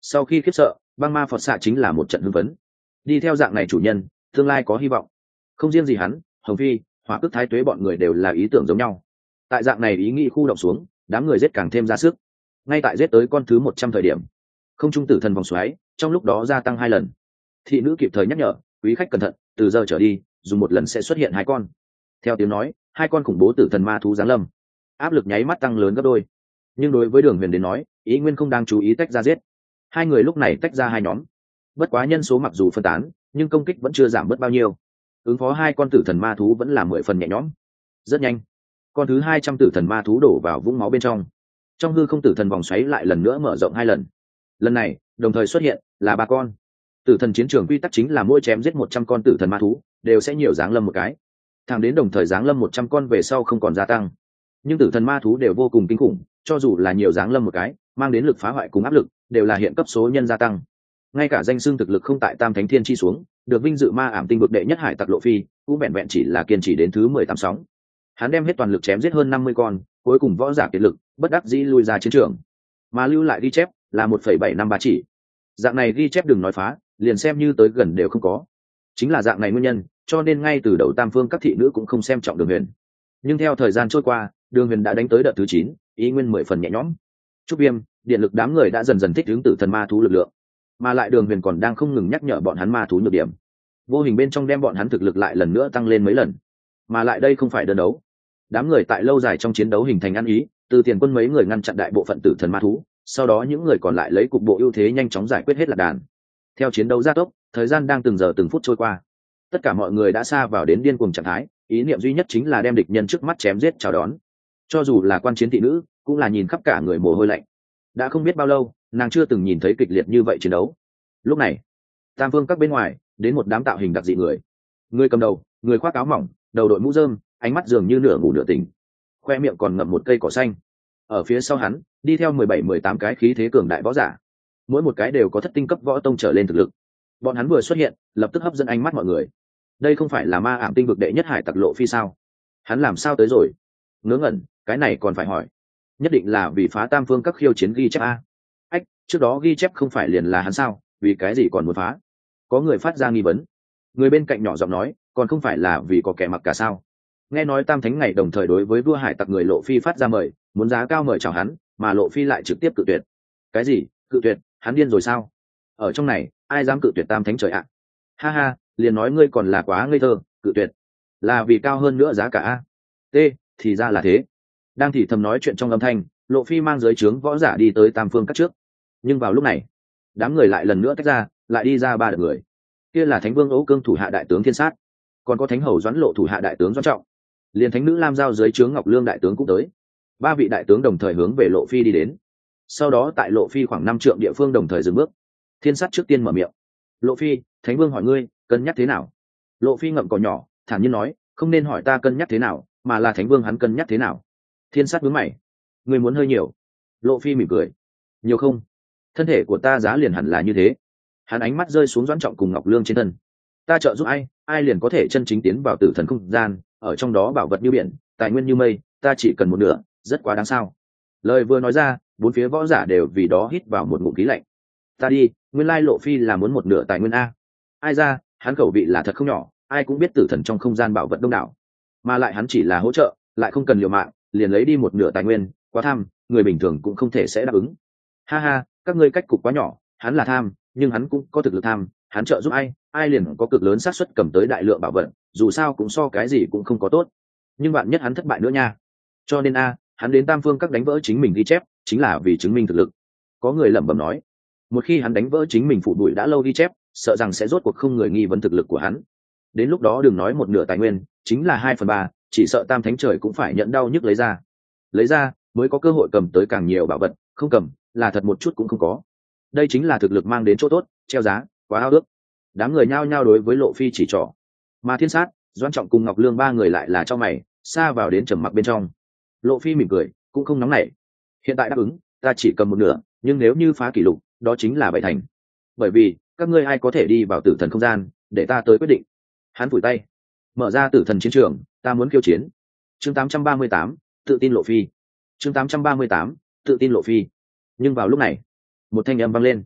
Sau khi khiếp sợ, băng ma phật xạ chính là một trận hưng phấn. Đi theo dạng này chủ nhân, tương lai có hy vọng. Không riêng gì hắn, Hồng Phi, Hỏa Cước Thái Tuế bọn người đều là ý tưởng giống nhau. Tại dạng này ý nghĩ khu động xuống, đám người giết càng thêm ra sức. Ngay tại giết tới con thứ 100 thời điểm, không trung tử thần vòng xoáy trong lúc đó gia tăng 2 lần. Thị nữ kịp thời nhắc nhở, quý khách cẩn thận, từ giờ trở đi, dùng một lần sẽ xuất hiện 2 con. Theo tiếng nói, 2 con khủng bố tử thần ma thú giáng lâm, áp lực nháy mắt tăng lớn gấp đôi. Nhưng đối với Đường Huyền đến nói, ý nguyên không đang chú ý tách ra giết. Hai người lúc này tách ra 2 nhóm. Bất quá nhân số mặc dù phân tán, nhưng công kích vẫn chưa giảm bớt bao nhiêu. Ứng phó 2 con tử thần ma thú vẫn là 10 phần nhẹ nhõm. Rất nhanh, con thứ 200 tử thần ma thú đổ vào vũng máu bên trong. Trong hư không tử thần vòng xoáy lại lần nữa mở rộng 2 lần. Lần này, đồng thời xuất hiện là 3 con. Tử thần chiến trường quy tắc chính là mỗi chém giết 100 con tử thần ma thú, đều sẽ nhiều giáng lâm một cái. Thẳng đến đồng thời giáng lâm 100 con về sau không còn gia tăng. Nhưng tử thần ma thú đều vô cùng kinh khủng, cho dù là nhiều giáng lâm một cái, mang đến lực phá hoại cùng áp lực, đều là hiện cấp số nhân gia tăng. Ngay cả danh xưng thực lực không tại Tam Thánh Thiên chi xuống, được vinh dự ma ảm tinh vực đệ nhất hải tặc Lộ Phi, cũng vẹn vẹn chỉ là kiên trì đến thứ 18 sóng. Hắn đem hết toàn lực chém giết hơn 50 con, cuối cùng võ giả kiệt lực, bất đắc dĩ lui ra chiến trường. Mà lưu lại ghi chép là 1,753 chỉ. Dạng này ghi chép đừng nói phá, liền xem như tới gần đều không có. Chính là dạng này nguyên nhân, cho nên ngay từ đầu Tam Phương các thị nữ cũng không xem trọng Đường Huyền. Nhưng theo thời gian trôi qua, Đường Huyền đã đánh tới đợt thứ 9, ý nguyên 10 phần nhẹ nhõm. Trúc Viêm, điện lực đám người đã dần dần thích ứng tử thần ma thú lực lượng, mà lại Đường Huyền còn đang không ngừng nhắc nhở bọn hắn ma thú nhược điểm, vô hình bên trong đem bọn hắn thực lực lại lần nữa tăng lên mấy lần. Mà lại đây không phải đơn đấu, đám người tại lâu dài trong chiến đấu hình thành ăn ý, từ Tiền Quân mấy người ngăn chặn đại bộ phận tử thần ma thú, sau đó những người còn lại lấy cục bộ ưu thế nhanh chóng giải quyết hết lạc đàn. Theo chiến đấu gia tốc, thời gian đang từng giờ từng phút trôi qua, tất cả mọi người đã xa vào đến điên cuồng trạng thái, ý niệm duy nhất chính là đem địch nhân trước mắt chém giết chào đón. Cho dù là quan chiến thị nữ, cũng là nhìn khắp cả người mồ hôi lạnh. Đã không biết bao lâu, nàng chưa từng nhìn thấy kịch liệt như vậy chiến đấu. Lúc này, Tam Phương các bên ngoài đến một đám tạo hình đặc dị người. Người cầm đầu, người khoác áo mỏng, đầu đội mũ rơm, ánh mắt dường như nửa ngủ nửa tỉnh, khoe miệng còn ngậm một cây cỏ xanh. Ở phía sau hắn, đi theo 17-18 cái khí thế cường đại võ giả, mỗi một cái đều có thất tinh cấp võ tông trở lên thực lực. Bọn hắn vừa xuất hiện, lập tức hấp dẫn ánh mắt mọi người. Đây không phải là ma ảm tinh vực đệ nhất hải tặc Lộ Phi sao? Hắn làm sao tới rồi? Ngớ ngẩn, cái này còn phải hỏi. Nhất định là vì phá Tam Phương các khiêu chiến ghi chép a. Ách, trước đó ghi chép không phải liền là hắn sao? Vì cái gì còn muốn phá? Có người phát ra nghi vấn. Người bên cạnh nhỏ giọng nói, còn không phải là vì có kẻ mặc cả sao? Nghe nói Tam Thánh ngày đồng thời đối với vua hải tặc người Lộ Phi phát ra mời, muốn giá cao mời chào hắn, mà Lộ Phi lại trực tiếp cự tuyệt. Cái gì? Cự tuyệt? Hắn điên rồi sao? Ở trong này, ai dám cự tuyệt Tam Thánh trời ạ? Ha ha, liền nói ngươi còn là quá ngây thơ, cự tuyệt là vì cao hơn nữa giá cả a. T, thì ra là thế. Đang thì thầm nói chuyện trong âm thanh, Lộ Phi mang giới trướng võ giả đi tới Tam Phương các trước. Nhưng vào lúc này, đám người lại lần nữa tách ra, lại đi ra 3 đợt người. Kia là Thánh Vương Ấu Cương thủ hạ đại tướng Thiên Sát, còn có Thánh Hầu Doãn Lộ thủ hạ đại tướng Doãn Trọng, liền Thánh Nữ Lam Giao giới trướng Ngọc Lương đại tướng cũng tới. 3 vị đại tướng đồng thời hướng về Lộ Phi đi đến. Sau đó tại Lộ Phi khoảng 5 trượng địa phương đồng thời dừng bước. Thiên Sát trước tiên mở miệng. Lộ Phi, Thánh Vương hỏi ngươi, cân nhắc thế nào? Lộ Phi ngậm cỏ nhỏ, thản nhiên nói, không nên hỏi ta cân nhắc thế nào, mà là Thánh Vương hắn cân nhắc thế nào. Thiên Sát nhướng mày. Ngươi muốn hơi nhiều. Lộ Phi mỉm cười. Nhiều không? Thân thể của ta giá liền hẳn là như thế. Hắn ánh mắt rơi xuống Doãn Trọng cùng Ngọc Lương trên thân. Ta trợ giúp ai, ai liền có thể chân chính tiến vào tử thần không gian, ở trong đó bảo vật như biển, tài nguyên như mây, ta chỉ cần một nửa, rất quá đáng sao. Lời vừa nói ra, 4 phía võ giả đều vì đó hít vào một ngụm khí lạnh. Ta đi, nguyên lai Lộ Phi là muốn một nửa tài nguyên a. Ai ra, hắn khẩu vị là thật không nhỏ, ai cũng biết tử thần trong không gian bảo vật đông đảo, mà lại hắn chỉ là hỗ trợ, lại không cần liều mạng, liền lấy đi một nửa tài nguyên, quá tham, người bình thường cũng không thể sẽ đáp ứng. Ha ha, các ngươi cách cục quá nhỏ, hắn là tham, nhưng hắn cũng có thực lực tham, hắn trợ giúp ai, ai liền có cực lớn xác suất cầm tới đại lượng bảo vật, dù sao cũng so cái gì cũng không có tốt. Nhưng bạn nhất hắn thất bại nữa nha. Cho nên hắn đến Tam Phương các đánh vỡ chính mình ghi chép, chính là vì chứng minh thực lực. Có người lẩm bẩm nói, một khi hắn đánh vỡ chính mình phủ đuổi đã lâu ghi chép, sợ rằng sẽ rốt cuộc không người nghi vấn thực lực của hắn. Đến lúc đó đừng nói một nửa tài nguyên, chính là 2/3, chỉ sợ Tam Thánh trời cũng phải nhận đau nhức lấy ra mới có cơ hội cầm tới càng nhiều bảo vật, không cầm là thật một chút cũng không có. Đây chính là thực lực mang đến chỗ tốt, treo giá quá ao ước. Đám người nhao nhao đối với Lộ Phi chỉ trỏ, mà Thiên Sát, Doãn Trọng cùng Ngọc Lương 3 người lại là cho mày xa vào đến trầm mặc bên trong. Lộ Phi mỉm cười, cũng không nóng nảy. Hiện tại đáp ứng, ta chỉ cầm một nửa, nhưng nếu như phá kỷ lục, đó chính là 7 thành. Bởi vì các ngươi ai có thể đi vào tử thần không gian, để ta tới quyết định. Hắn phủi tay, mở ra tử thần chiến trường, ta muốn khiêu chiến. Chương 838, tự tin Lộ Phi. Chương 838, tự tin Lộ Phi. Nhưng vào lúc này, một thanh âm vang lên.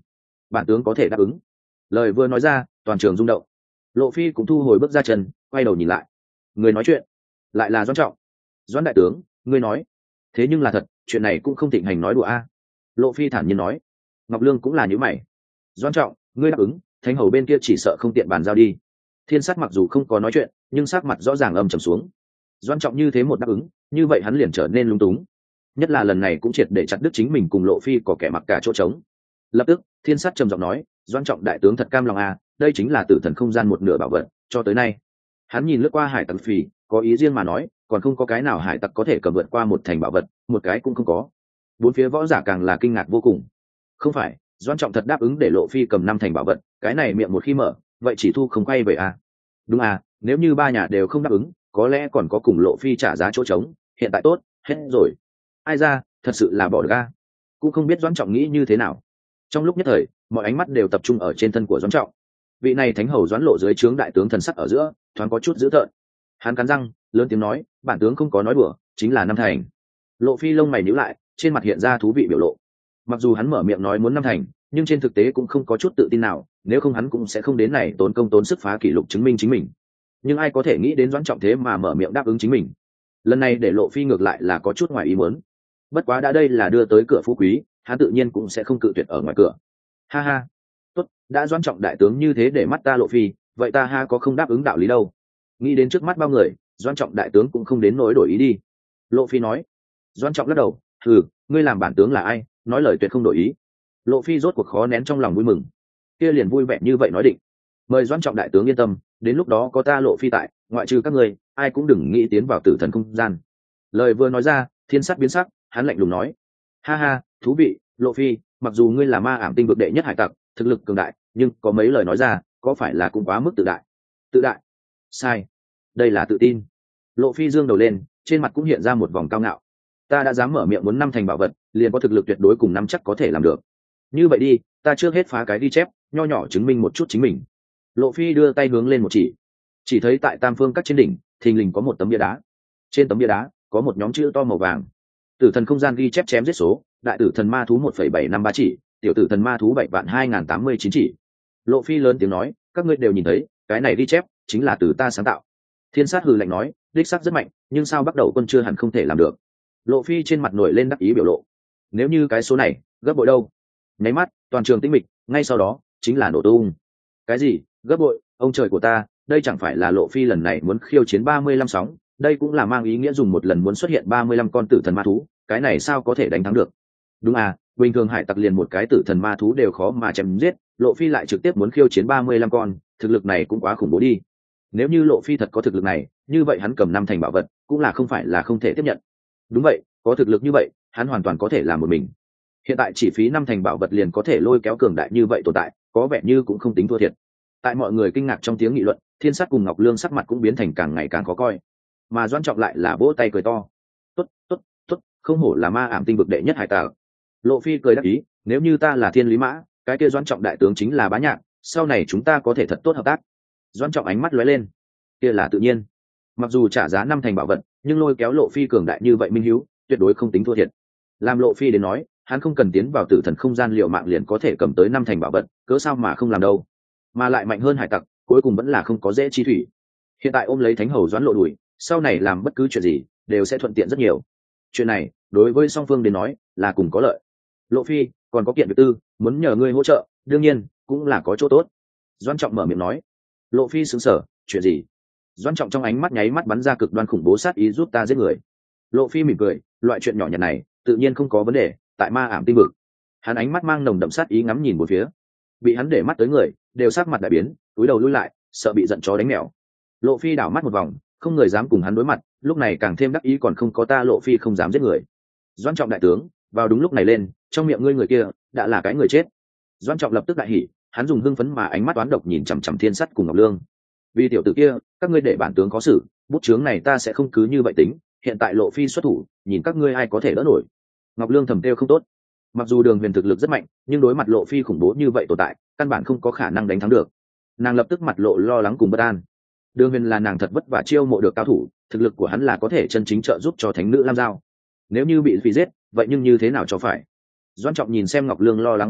bản tướng có thể đáp ứng. Lời vừa nói ra, toàn trường rung động. Lộ Phi cũng thu hồi bước ra chân, quay đầu nhìn lại. Người nói chuyện lại là Doãn Trọng. Doãn đại tướng, ngươi nói. Thế nhưng là thật, chuyện này cũng không thịnh hành nói đùa a. Lộ Phi thản nhiên nói. Ngọc Lương cũng là nhíu mày. Doãn Trọng, ngươi đáp ứng, thánh hầu bên kia chỉ sợ không tiện bàn giao đi. Thiên Sát mặc dù không có nói chuyện, nhưng sắc mặt rõ ràng âm trầm xuống. Doãn Trọng như thế một đáp ứng, như vậy hắn liền trở nên lung túng. Nhất là lần này cũng triệt để chặt đứt chính mình cùng Lộ Phi có kẻ mặc cả chỗ trống. Lập tức, Thiên Sát trầm giọng nói, Doãn Trọng đại tướng thật cam lòng à, đây chính là tử thần không gian một nửa bảo vật, cho tới nay. Hắn nhìn lướt qua hải tặc phì, có ý riêng mà nói, còn không có cái nào hải tặc có thể cầm vượt qua một thành bảo vật, một cái cũng không có. Bốn phía võ giả càng là kinh ngạc vô cùng. Không phải, Doãn Trọng thật đáp ứng để Lộ Phi cầm 5 thành bảo vật, cái này miệng một khi mở, vậy chỉ thu không quay về à? Đúng à, nếu như ba nhà đều không đáp ứng, có lẽ còn có cùng Lộ Phi trả giá chỗ trống, hiện tại tốt, hết rồi. Ai ra, thật sự là bỏ ga. Cũng không biết Doãn Trọng nghĩ như thế nào. Trong lúc nhất thời, mọi ánh mắt đều tập trung ở trên thân của Doãn Trọng. Vị này thánh hầu Doãn Lộ dưới trướng đại tướng thần sắc ở giữa, thoáng có chút dữ tợn. Hắn cắn răng, lớn tiếng nói, bản tướng không có nói đùa, chính là 5 thành. Lộ Phi lông mày nhíu lại, trên mặt hiện ra thú vị biểu lộ. Mặc dù hắn mở miệng nói muốn 5 thành, nhưng trên thực tế cũng không có chút tự tin nào, nếu không hắn cũng sẽ không đến này tốn công tốn sức phá kỷ lục chứng minh chính mình. Nhưng ai có thể nghĩ đến Doãn Trọng thế mà mở miệng đáp ứng chính mình. Lần này để Lộ Phi ngược lại là có chút ngoài ý muốn. Bất quá đã đây là đưa tới cửa phú quý, hắn tự nhiên cũng sẽ không cự tuyệt ở ngoài cửa. Ha ha, tốt, đã Doãn Trọng đại tướng như thế để mắt ta Lộ Phi, vậy ta ha có không đáp ứng đạo lý đâu. Nghĩ đến trước mắt bao người, Doãn Trọng đại tướng cũng không đến nỗi đổi ý đi. Lộ Phi nói. Doãn Trọng lắc đầu, ngươi làm bản tướng là ai, nói lời tuyệt không đổi ý. Lộ Phi rốt cuộc khó nén trong lòng vui mừng, kia liền vui vẻ như vậy nói định. Mời Doãn Trọng đại tướng yên tâm, đến lúc đó có ta Lộ Phi tại, ngoại trừ các ngươi, ai cũng đừng nghĩ tiến vào tử thần không gian. Lời vừa nói ra, Thiên Sát biến sắc, hắn lạnh lùng nói, ha ha, thú vị, Lộ Phi, mặc dù ngươi là ma ảm tinh vực đệ nhất hải tặc, thực lực cường đại, nhưng có mấy lời nói ra, có phải là cũng quá mức tự đại? Tự đại? Sai, đây là tự tin. Lộ Phi dương đầu lên, trên mặt cũng hiện ra một vòng cao ngạo. Ta đã dám mở miệng muốn 5 thành bảo vật, liền có thực lực tuyệt đối cùng nắm chắc có thể làm được. Như vậy đi, ta trước hết phá cái ghi chép, nho nhỏ chứng minh một chút chính mình. Lộ Phi đưa tay hướng lên một chỉ thấy tại tam phương các trên đỉnh, thình lình có một tấm bia đá. Trên tấm bia đá có một nhóm chữ to màu vàng. Tử thần không gian ghi chép chém giết số, đại tử thần ma thú 1,753 chỉ, tiểu tử thần ma thú 7.2089 chỉ. Lộ Phi lớn tiếng nói, các ngươi đều nhìn thấy, cái này ghi chép chính là từ ta sáng tạo. Thiên Sát hừ lạnh nói, đích xác rất mạnh, nhưng sao bắt đầu quân chưa hẳn không thể làm được. Lộ Phi trên mặt nổi lên đắc ý biểu lộ. Nếu như cái số này gấp bội đâu? Nháy mắt, toàn trường tĩnh mịch, ngay sau đó chính là nổ tung. Cái gì? Gấp bội? Ông trời của ta, đây chẳng phải là Lộ Phi lần này muốn khiêu chiến 35 sóng, đây cũng là mang ý nghĩa dùng một lần muốn xuất hiện 35 con tử thần ma thú, cái này sao có thể đánh thắng được? Đúng à, bình thường hải tặc liền một cái tử thần ma thú đều khó mà chém giết, Lộ Phi lại trực tiếp muốn khiêu chiến 35 con, thực lực này cũng quá khủng bố đi. Nếu như Lộ Phi thật có thực lực này, như vậy hắn cầm 5 thành bảo vật, cũng là không phải là không thể tiếp nhận. Đúng vậy, có thực lực như vậy, hắn hoàn toàn có thể làm một mình. Hiện tại chỉ phí 5 thành bảo vật liền có thể lôi kéo cường đại như vậy tồn tại, có vẻ như cũng không tính thua thiệt. Tại mọi người kinh ngạc trong tiếng nghị luận, Thiên Sát cùng Ngọc Lương sắc mặt cũng biến thành càng ngày càng khó coi. Mà Doãn Trọng lại là vỗ tay cười to. Tốt, tốt, tốt, không hổ là ma ảm tinh vực đệ nhất hải tặc. Lộ Phi cười đáp ý, nếu như ta là Thiên Lý Mã, cái kia Doãn Trọng đại tướng chính là Bá Nhạc, sau này chúng ta có thể thật tốt hợp tác. Doãn Trọng ánh mắt lóe lên, kia là tự nhiên. Mặc dù trả giá 5 thành bảo vật, nhưng lôi kéo Lộ Phi cường đại như vậy minh hiếu, tuyệt đối không tính thua thiệt. Làm Lộ Phi đến nói, hắn không cần tiến vào tử thần không gian liệu mạng liền có thể cầm tới 5 thành bảo vật, cớ sao mà không làm đâu? Mà lại mạnh hơn hải tặc, cuối cùng vẫn là không có dễ chi thủy. Hiện tại ôm lấy thánh hầu Doãn Lộ đuổi, sau này làm bất cứ chuyện gì đều sẽ thuận tiện rất nhiều. Chuyện này đối với song phương đến nói là cùng có lợi. Lộ Phi còn có kiện việc tư muốn nhờ ngươi hỗ trợ, đương nhiên cũng là có chỗ tốt. Doãn Trọng mở miệng nói. Lộ Phi sững sờ, chuyện gì? Doãn Trọng trong ánh mắt nháy mắt bắn ra cực đoan khủng bố sát ý, giúp ta giết người. Lộ Phi mỉm cười, loại chuyện nhỏ nhặt này tự nhiên không có vấn đề. Tại ma ảm tinh vực, hắn ánh mắt mang nồng đậm sát ý ngắm nhìn một phía, bị hắn để mắt tới người đều sắc mặt đại biến, cúi đầu lui lại, sợ bị giận chó đánh mèo. Lộ Phi đảo mắt một vòng, không người dám cùng hắn đối mặt, lúc này càng thêm đắc ý, còn không có ta Lộ Phi không dám giết người. Doãn Trọng đại tướng, vào đúng lúc này lên, trong miệng ngươi người kia đã là cái người chết. Doãn Trọng lập tức đại hỉ, hắn dùng hưng phấn mà ánh mắt toán độc nhìn chằm chằm Thiên Sắt cùng Ngọc Lương. Vì tiểu tử kia, các ngươi để bản tướng có xử, bút chướng này ta sẽ không cứ như vậy tính, hiện tại Lộ Phi xuất thủ, nhìn các ngươi ai có thể đỡ nổi. Ngọc Lương thầm kêu không tốt. Mặc dù Đường Huyền thực lực rất mạnh, nhưng đối mặt Lộ Phi khủng bố như vậy tồn tại, căn bản không có khả năng đánh thắng được. Nàng lập tức mặt lộ lo lắng cùng bất an. Đường Huyền là nàng thật vất vả chiêu mộ được cao thủ, thực lực của hắn là có thể chân chính trợ giúp cho thánh nữ Lam Giao. Nếu như bị Phi giết, vậy nhưng như thế nào cho phải? Doãn Trọng nhìn xem Ngọc Lương lo lắng khuôn mặt,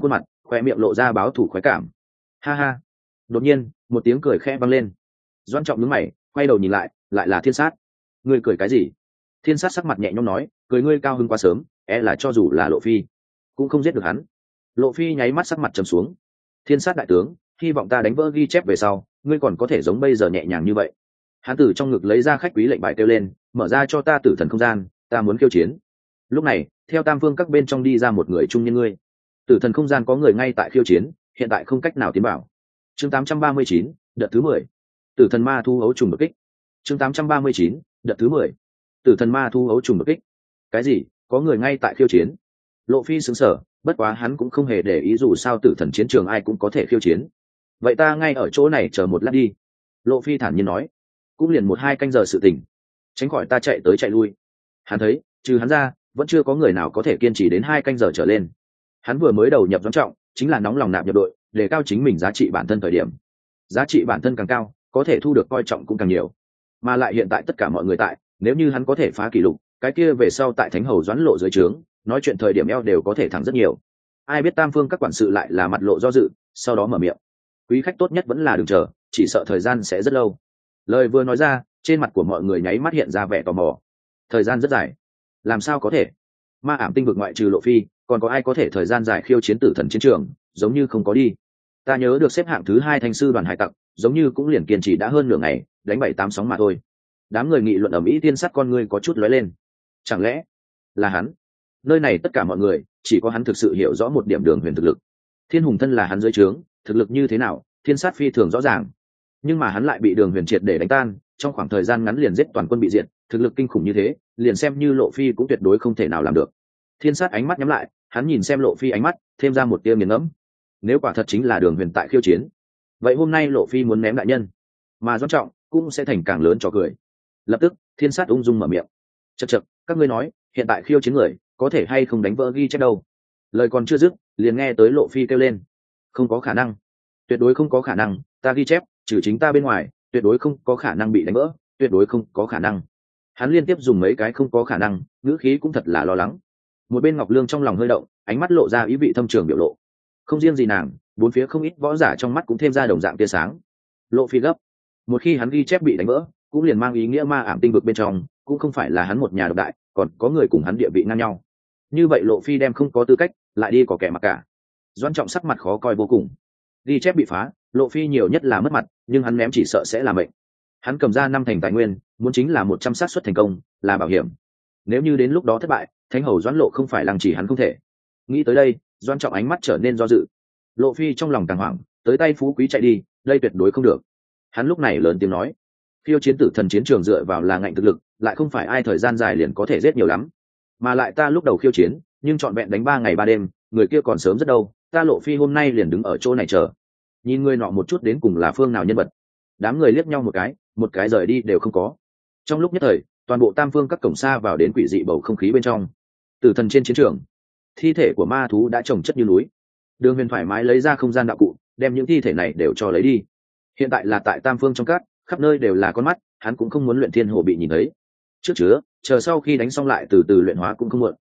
khoe miệng lộ ra báo thủ khoái cảm. Ha ha. Đột nhiên một tiếng cười khẽ vang lên. Doãn Trọng nhướng mày quay đầu nhìn lại, lại là Thiên Sát. Ngươi cười cái gì? Thiên Sát sắc mặt nhẹ nhõm nói, cười ngươi cao hứng quá sớm, là cho dù là Lộ Phi cũng không giết được hắn. Lộ Phi nháy mắt sắc mặt trầm xuống. Thiên Sát đại tướng, hy vọng ta đánh vỡ ghi chép về sau ngươi còn có thể giống bây giờ nhẹ nhàng như vậy. Hắn từ trong ngực lấy ra khách quý lệnh bài kêu lên, mở ra cho ta tử thần không gian, ta muốn khiêu chiến. Lúc này theo tam phương các bên trong đi ra một người trung niên ngươi. Tử thần không gian có người ngay tại khiêu chiến, hiện tại không cách nào tiến vào. Chương 839, đợt thứ 10. Tử thần ma thu ấu trùng đột kích. Chương 839, đợt thứ 10. Tử thần ma thu ấu trùng đột kích. Cái gì? Có người ngay tại khiêu chiến? Lộ Phi sững sờ, bất quá hắn cũng không hề để ý, dù sao tử thần chiến trường ai cũng có thể khiêu chiến. Vậy ta ngay ở chỗ này chờ một lát đi. Lộ Phi thản nhiên nói. Cũng liền 1-2 canh giờ sự tình, tránh khỏi ta chạy tới chạy lui. Hắn thấy trừ hắn ra vẫn chưa có người nào có thể kiên trì đến 2 canh giờ trở lên. Hắn vừa mới đầu nhập Doãn Trọng, chính là nóng lòng nạp nhập đội, để cao chính mình giá trị bản thân thời điểm. Giá trị bản thân càng cao, có thể thu được coi trọng cũng càng nhiều. Mà lại hiện tại tất cả mọi người tại, nếu như hắn có thể phá kỷ lục, cái kia về sau tại Thánh Hầu Doãn Lộ dưới trướng, nói chuyện thời điểm eo đều có thể thẳng rất nhiều. Ai biết tam phương các quản sự lại là mặt lộ do dự, sau đó mở miệng. Quý khách tốt nhất vẫn là đừng chờ, chỉ sợ thời gian sẽ rất lâu. Lời vừa nói ra, trên mặt của mọi người nháy mắt hiện ra vẻ tò mò. Thời gian rất dài? Làm sao có thể? Ma ảm tinh vực ngoại trừ Lộ Phi, còn có ai có thể thời gian dài khiêu chiến tử thần chiến trường? Giống như không có đi. Ta nhớ được xếp hạng thứ 2 thanh sư đoàn hải tặc, giống như cũng liền kiên trì đã hơn nửa ngày, đánh 7-8 sóng mà thôi. Đám người nghị luận ầm ĩ, Tiên Sắt con ngươi có chút lóe lên. Chẳng lẽ là hắn? Nơi này tất cả mọi người, chỉ có hắn thực sự hiểu rõ một điểm Đường Huyền thực lực. Thiên Hùng thân là hắn dưới trướng, thực lực như thế nào, Thiên Sát phi thường rõ ràng. Nhưng mà hắn lại bị Đường Huyền triệt để đánh tan, trong khoảng thời gian ngắn liền giết toàn quân bị diệt, thực lực kinh khủng như thế, liền xem như Lộ Phi cũng tuyệt đối không thể nào làm được. Thiên Sát ánh mắt nhắm lại, hắn nhìn xem Lộ Phi ánh mắt, thêm ra một tia nghiền ngẫm. Nếu quả thật chính là Đường Huyền tại khiêu chiến, vậy hôm nay Lộ Phi muốn ném đại nhân, mà Doãn Trọng cũng sẽ thành càng lớn trò cười. Lập tức Thiên Sát ung dung mở miệng. Chậc, các ngươi nói, hiện tại khiêu chiến người có thể hay không đánh vỡ ghi chép đâu? Lời còn chưa dứt, liền nghe tới Lộ Phi kêu lên. Không có khả năng, tuyệt đối không có khả năng, ta ghi chép trừ chính ta bên ngoài, tuyệt đối không có khả năng bị đánh vỡ, tuyệt đối không có khả năng. Hắn liên tiếp dùng mấy cái không có khả năng, ngữ khí cũng thật là lo lắng. Một bên Ngọc Lương trong lòng hơi động, ánh mắt lộ ra ý vị thâm trường biểu lộ. Không riêng gì nàng, bốn phía không ít võ giả trong mắt cũng thêm ra đồng dạng tia sáng. Lộ Phi gấp, một khi hắn ghi chép bị đánh vỡ, cũng liền mang ý nghĩa ma ảm tinh vực bên trong cũng không phải là hắn một nhà độc đại, còn có người cùng hắn địa vị ngang nhau. Như vậy Lộ Phi đem không có tư cách lại đi có kẻ mặc cả. Doãn Trọng sắc mặt khó coi vô cùng. Ghi chép bị phá, Lộ Phi nhiều nhất là mất mặt, nhưng hắn ném chỉ sợ sẽ là mệnh. Hắn cầm ra 5 thành tài nguyên, muốn chính là 100 xác suất thành công, là bảo hiểm. Nếu như đến lúc đó thất bại, Thánh Hầu Doãn Lộ không phải lăng chỉ hắn không thể. Nghĩ tới đây, Doãn Trọng ánh mắt trở nên do dự. Lộ Phi trong lòng càng hoảng, tới tay phú quý chạy đi, đây tuyệt đối không được. Hắn lúc này lớn tiếng nói, khiêu chiến tử thần chiến trường dựa vào là ngạnh thực lực, lại không phải ai thời gian dài liền có thể giết nhiều lắm. Mà lại ta lúc đầu khiêu chiến, nhưng trọn vẹn đánh 3 ngày 3 đêm, người kia còn sớm rất đâu, ta Lộ Phi hôm nay liền đứng ở chỗ này chờ. Nhìn người nọ một chút đến cùng là phương nào nhân vật. Đám người liếc nhau một cái rời đi đều không có. Trong lúc nhất thời, toàn bộ tam phương các cổng xa vào đến quỷ dị bầu không khí bên trong. Tử thần trên chiến trường, thi thể của ma thú đã chồng chất như núi. Đường Huyền thoải mái lấy ra không gian đạo cụ, đem những thi thể này đều cho lấy đi. Hiện tại là tại tam phương trong các, khắp nơi đều là con mắt, hắn cũng không muốn luyện thiên hồ bị nhìn thấy. Trước chứa, chờ sau khi đánh xong lại từ từ luyện hóa cũng không muộn.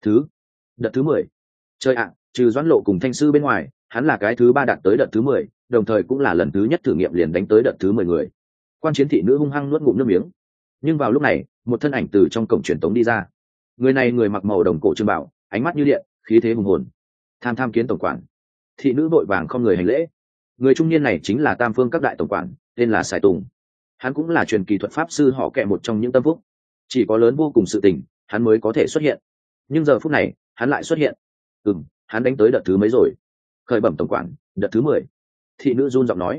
Đợt thứ 10. Chơi ạ, trừ Doãn Lộ cùng Thanh sư bên ngoài, hắn là cái thứ 3 đạt tới đợt thứ 10, đồng thời cũng là lần thứ nhất thử nghiệm liền đánh tới đợt thứ 10 người. Quan chiến thị nữ hung hăng nuốt ngụm nước miếng. Nhưng vào lúc này, một thân ảnh từ trong cổng truyền tống đi ra. Người này người mặc màu đồng cổ trường bào, ánh mắt như điện, khí thế hùng hồn. Tham kiến tổng quản. Thị nữ vội vàng không người hành lễ. Người trung niên này chính là tam phương các đại tổng quản, tên là Sài Tùng. Hắn cũng là truyền kỳ thuật pháp sư họ Kệ một trong những tâm phúc. Chỉ có lớn vô cùng sự tình, hắn mới có thể xuất hiện. Nhưng giờ phút này, hắn lại xuất hiện. Hắn đánh tới đợt thứ mấy rồi? Khởi bẩm tổng quản, đợt thứ 10. Thị nữ run giọng nói.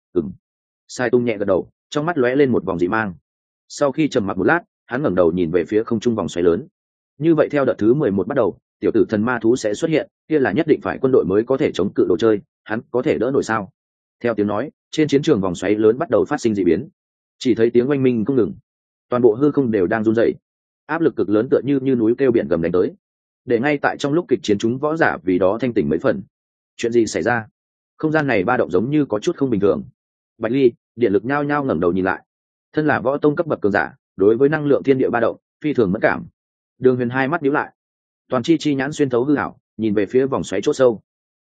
Sai Tung nhẹ gật đầu, trong mắt lóe lên một vòng dị mang. Sau khi trầm mặc một lát, hắn ngẩng đầu nhìn về phía không trung vòng xoáy lớn. Như vậy theo đợt thứ 11 bắt đầu, tiểu tử thần ma thú sẽ xuất hiện, kia là nhất định phải quân đội mới có thể chống cự đồ chơi, hắn có thể đỡ nổi sao? Theo tiếng nói, trên chiến trường vòng xoáy lớn bắt đầu phát sinh dị biến. Chỉ thấy tiếng oanh minh không ngừng, toàn bộ hư không đều đang run rẩy, áp lực cực lớn tựa như núi kêu biển gầm đánh tới. Để ngay tại trong lúc kịch chiến chúng võ giả vì đó thanh tỉnh mấy phần. Chuyện gì xảy ra? Không gian này ba động giống như có chút không bình thường. Bạch Ly, Điện Lực nhao nhao ngẩng đầu nhìn lại. Thân là võ tông cấp bậc cường giả, đối với năng lượng thiên địa ba động phi thường mất cảm. Đường Huyền hai mắt nhíu lại, toàn chi nhãn xuyên thấu hư ảo, nhìn về phía vòng xoáy chỗ sâu.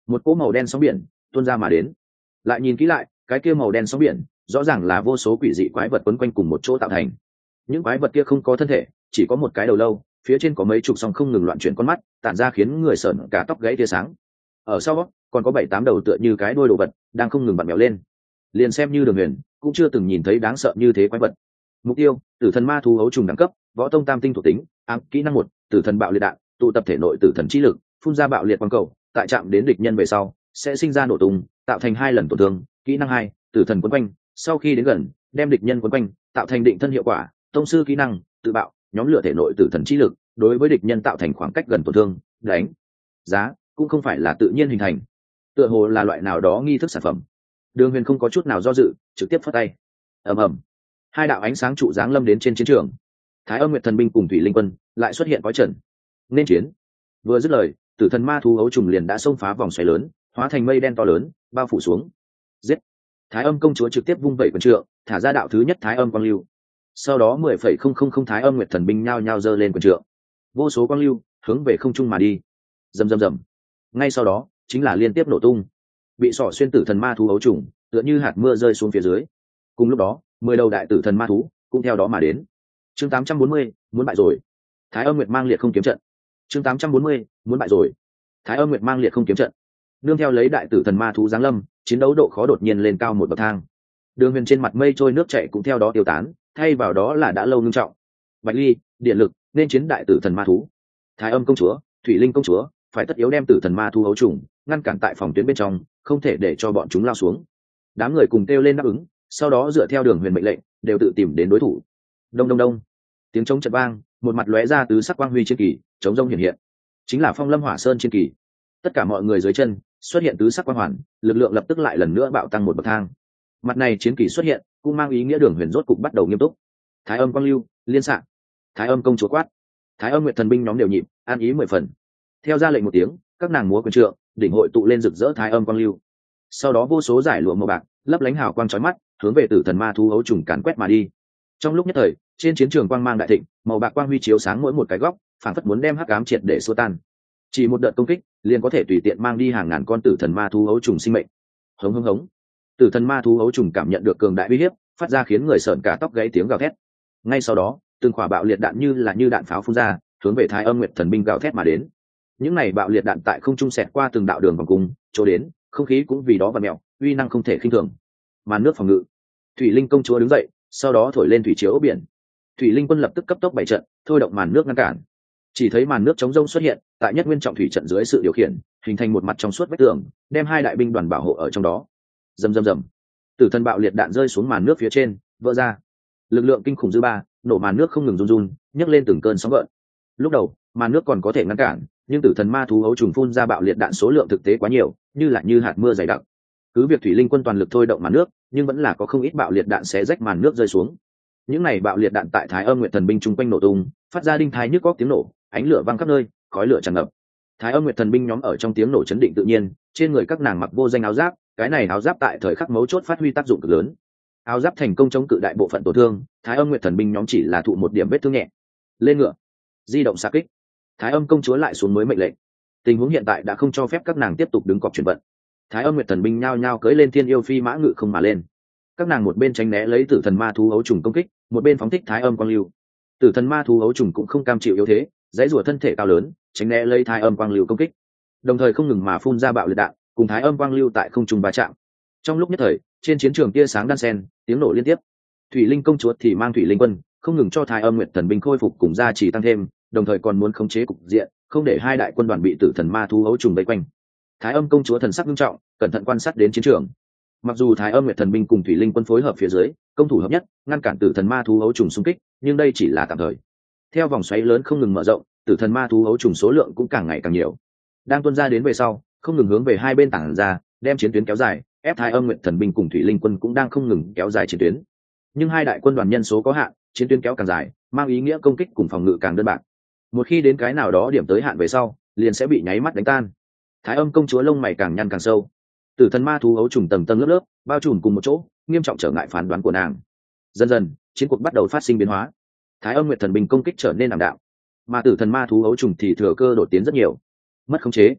một cỗ màu đen sóng biển tuôn ra mà đến. Lại nhìn kỹ lại, cái kia màu đen sóng biển rõ ràng là vô số quỷ dị quái vật quấn quanh cùng một chỗ tạo thành. Những quái vật kia không có thân thể, chỉ có một cái đầu lâu, phía trên có mấy chục song không ngừng loạn chuyển con mắt, tản ra khiến người sởn cả tóc gáy tia sáng. Ở sau còn có 7-8 đầu tựa như cái đuôi đồ vật đang không ngừng vặn vẹo lên. Liền xem như Đường Huyền cũng chưa từng nhìn thấy đáng sợ như thế quái vật. Mục tiêu: tử thần ma thú ấu trùng đẳng cấp, võ tông tam tinh thuộc tính, ám kỹ năng 1, tử thần bạo liệt đạn, tụ tập thể nội tử thần chi lực, phun ra bạo liệt quang cầu, tại chạm đến địch nhân về sau sẽ sinh ra nổ tung, tạo thành 2 lần tổn thương. Kỹ năng 2, tử thần quấn quanh, sau khi đến gần đem địch nhân quấn quanh, tạo thành định thân hiệu quả. Tông sư kỹ năng, tự bạo, nhóm lửa thể nội tử thần chi lực, đối với địch nhân tạo thành khoảng cách gần tổn thương. Đánh giá cũng không phải là tự nhiên hình thành, tựa hồ là loại nào đó nghi thức sản phẩm. Đường Huyền không có chút nào do dự, trực tiếp phất tay. Ầm ầm, 2 đạo ánh sáng trụ giáng lâm đến trên chiến trường. Thái Âm Nguyệt Thần binh cùng Thủy Linh Quân lại xuất hiện cõi trần. Nên chiến. Vừa dứt lời, tử thần ma thú ấu trùng liền đã xông phá vòng xoáy lớn, hóa thành mây đen to lớn, bao phủ xuống. Giết! Thái Âm công chúa trực tiếp vung vẩy quyền trượng, thả ra đạo thứ nhất Thái Âm quang lưu. Sau đó 10,000 Thái Âm Nguyệt Thần binh nhao nhao giơ lên quyền trượng. Vô số quang lưu hướng về không trung mà đi. Rầm rầm rầm. Ngay sau đó, chính là liên tiếp nổ tung. Bị xỏ xuyên tử thần ma thú ấu trùng, tựa như hạt mưa rơi xuống phía dưới. Cùng lúc đó, 10 đầu đại tử thần ma thú cũng theo đó mà đến. Chương 840, muốn bại rồi. Thái Âm Nguyệt mang liệt không kiếm trận. Chương 840, muốn bại rồi. Thái Âm Nguyệt mang liệt không kiếm trận. Nương theo lấy đại tử thần ma thú giáng lâm, chiến đấu độ khó đột nhiên lên cao một bậc thang. Đường Huyền trên mặt mây trôi nước chảy cũng theo đó tiêu tán, thay vào đó là đã lâu ngưng trọng. Bạch Ly, điện lực, nên chiến đại tử thần ma thú. Thái Âm công chúa, Thủy Linh công chúa, phải tất yếu đem tử thần ma thú ấu trùng ngăn cản tại phòng tuyến bên trong, không thể để cho bọn chúng lao xuống. Đám người cùng kêu lên đáp ứng, sau đó dựa theo Đường Huyền mệnh lệnh, đều tự tìm đến đối thủ. Đông đông đông, tiếng trống chợt vang, một mặt lóe ra tứ sắc quang huy chiến kỳ, chống rông hiện hiện, chính là Phong Lâm Hỏa Sơn chiến kỳ. Tất cả mọi người dưới chân xuất hiện tứ sắc quang hoàn, lực lượng lập tức lại lần nữa bạo tăng một bậc thang. Mặt này chiến kỳ xuất hiện, cũng mang ý nghĩa Đường Huyền rốt cục bắt đầu nghiêm túc. Thái Âm quang lưu liên xạ, Thái Âm công chúa quát, Thái Âm Nguyệt Thần binh nhóm đều nhịp, an ý 10 phần. Theo ra lệnh một tiếng, các nàng múa quyền trượng, đỉnh hội tụ lên rực rỡ Thái Âm quang lưu. Sau đó vô số giải lụa màu bạc lấp lánh hào quang chói mắt, hướng về tử thần ma thú ấu trùng càn quét mà đi. Trong lúc nhất thời, trên chiến trường quang mang đại thịnh, màu bạc quang huy chiếu sáng mỗi một cái góc, phản phất muốn đem hắc ám triệt để xua tan. Chỉ một đợt công kích liền có thể tùy tiện mang đi hàng ngàn con tử thần ma thú ấu trùng sinh mệnh. Hống hống hống, tử thần ma thú ấu trùng cảm nhận được cường đại uy hiếp, phát ra khiến người sởn cả tóc gáy tiếng gào thét. Ngay sau đó, từng quả bạo liệt đạn như đạn pháo phun ra, hướng về Thái Âm Nguyệt Thần binh gào thét mà đến. Những này bạo liệt đạn tại không trung xẹt qua từng đạo đường vòng cung, chỗ đến, không khí cũng vì đó vặn mèo, uy năng không thể khinh thường. Màn nước phòng ngự. Thủy Linh công chúa đứng dậy, sau đó thổi lên thủy chiếu biển. Thủy Linh quân lập tức cấp tốc bày trận, thôi động màn nước ngăn cản. Chỉ thấy màn nước chống rông xuất hiện, tại Nhất Nguyên Trọng thủy trận dưới sự điều khiển, hình thành một mặt trong suốt vách tường, đem 2 đại binh đoàn bảo hộ ở trong đó. Rầm rầm rầm. Tử thần bạo liệt đạn rơi xuống màn nước phía trên, vỡ ra. Lực lượng kinh khủng dư ba, nổ màn nước không ngừng run run, nhấc lên từng cơn sóng gợn. Lúc đầu, màn nước còn có thể ngăn cản, nhưng tử thần ma thú ấu trùng phun ra bạo liệt đạn số lượng thực tế quá nhiều, như hạt mưa dày đặc. Cứ việc Thủy Linh quân toàn lực thôi động màn nước, nhưng vẫn là có không ít bạo liệt đạn xé rách màn nước rơi xuống. Những này bạo liệt đạn tại Thái Âm Nguyệt Thần binh chung quanh nổ tung, phát ra đinh thái nhức góc tiếng nổ, ánh lửa văng khắp nơi, khói lửa tràn ngập. Thái Âm Nguyệt Thần binh nhóm ở trong tiếng nổ chấn định tự nhiên, trên người các nàng mặc vô danh áo giáp, cái này áo giáp tại thời khắc mấu chốt phát huy tác dụng cực lớn. Áo giáp thành công chống cự đại bộ phận tổn thương, Thái Âm Nguyệt Thần binh nhóm chỉ là thụ một điểm vết thương nhẹ. Lên ngựa, di động xạ kích. Thái Âm công chúa lại xuống mới mệnh lệnh. Tình huống hiện tại đã không cho phép các nàng tiếp tục đứng cọc chuyển vận. Thái Âm Nguyệt Thần binh nhao nhao cưỡi lên Thiên Yêu Phi mã ngự không mà lên. Các nàng một bên tránh né lấy tử thần ma thú ấu trùng công kích, một bên phóng thích Thái Âm quang lưu. Tử thần ma thú ấu trùng cũng không cam chịu yếu thế, dãy rủa thân thể cao lớn, tránh né lấy Thái Âm quang lưu công kích, đồng thời không ngừng mà phun ra bạo liệt đạn, cùng Thái Âm quang lưu tại không trung va chạm. Trong lúc nhất thời, trên chiến trường tia sáng đan xen, tiếng nổ liên tiếp. Thủy Linh công chúa thì mang Thủy Linh quân, không ngừng cho Thái Âm Nguyệt Thần binh khôi phục cùng gia trì tăng thêm, đồng thời còn muốn khống chế cục diện, không để 2 đại quân đoàn bị tử thần ma thú ấu trùng vây quanh. Thái Âm công chúa thần sắc nghiêm trọng, cẩn thận quan sát đến chiến trường. Mặc dù Thái Âm Nguyệt Thần binh cùng Thủy Linh quân phối hợp phía dưới, công thủ hợp nhất, ngăn cản tử thần ma thú ấu trùng xung kích, nhưng đây chỉ là tạm thời. Theo vòng xoáy lớn không ngừng mở rộng, tử thần ma thú ấu trùng số lượng cũng càng ngày càng nhiều. Đang tuôn ra đến về sau, không ngừng hướng về hai bên tản ra, đem chiến tuyến kéo dài, ép Thái Âm Nguyệt Thần binh cùng Thủy Linh quân cũng đang không ngừng kéo dài chiến tuyến. Nhưng 2 đại quân đoàn nhân số có hạn, chiến tuyến kéo càng dài, mang ý nghĩa công kích cùng phòng ngự càng đơn bạc. Một khi đến cái nào đó điểm tới hạn về sau, liền sẽ bị nháy mắt đánh tan. Thái Âm công chúa lông mày càng nhăn càng sâu. Tử thần ma thú ấu trùng tầng tầng lớp lớp, bao trùm cùng một chỗ, nghiêm trọng trở ngại phán đoán của nàng. Dần dần, chiến cuộc bắt đầu phát sinh biến hóa. Thái Âm Nguyệt Thần binh công kích trở nên ảm đạm, mà tử thần ma thú ấu trùng thì thừa cơ đột tiến rất nhiều. Mất khống chế.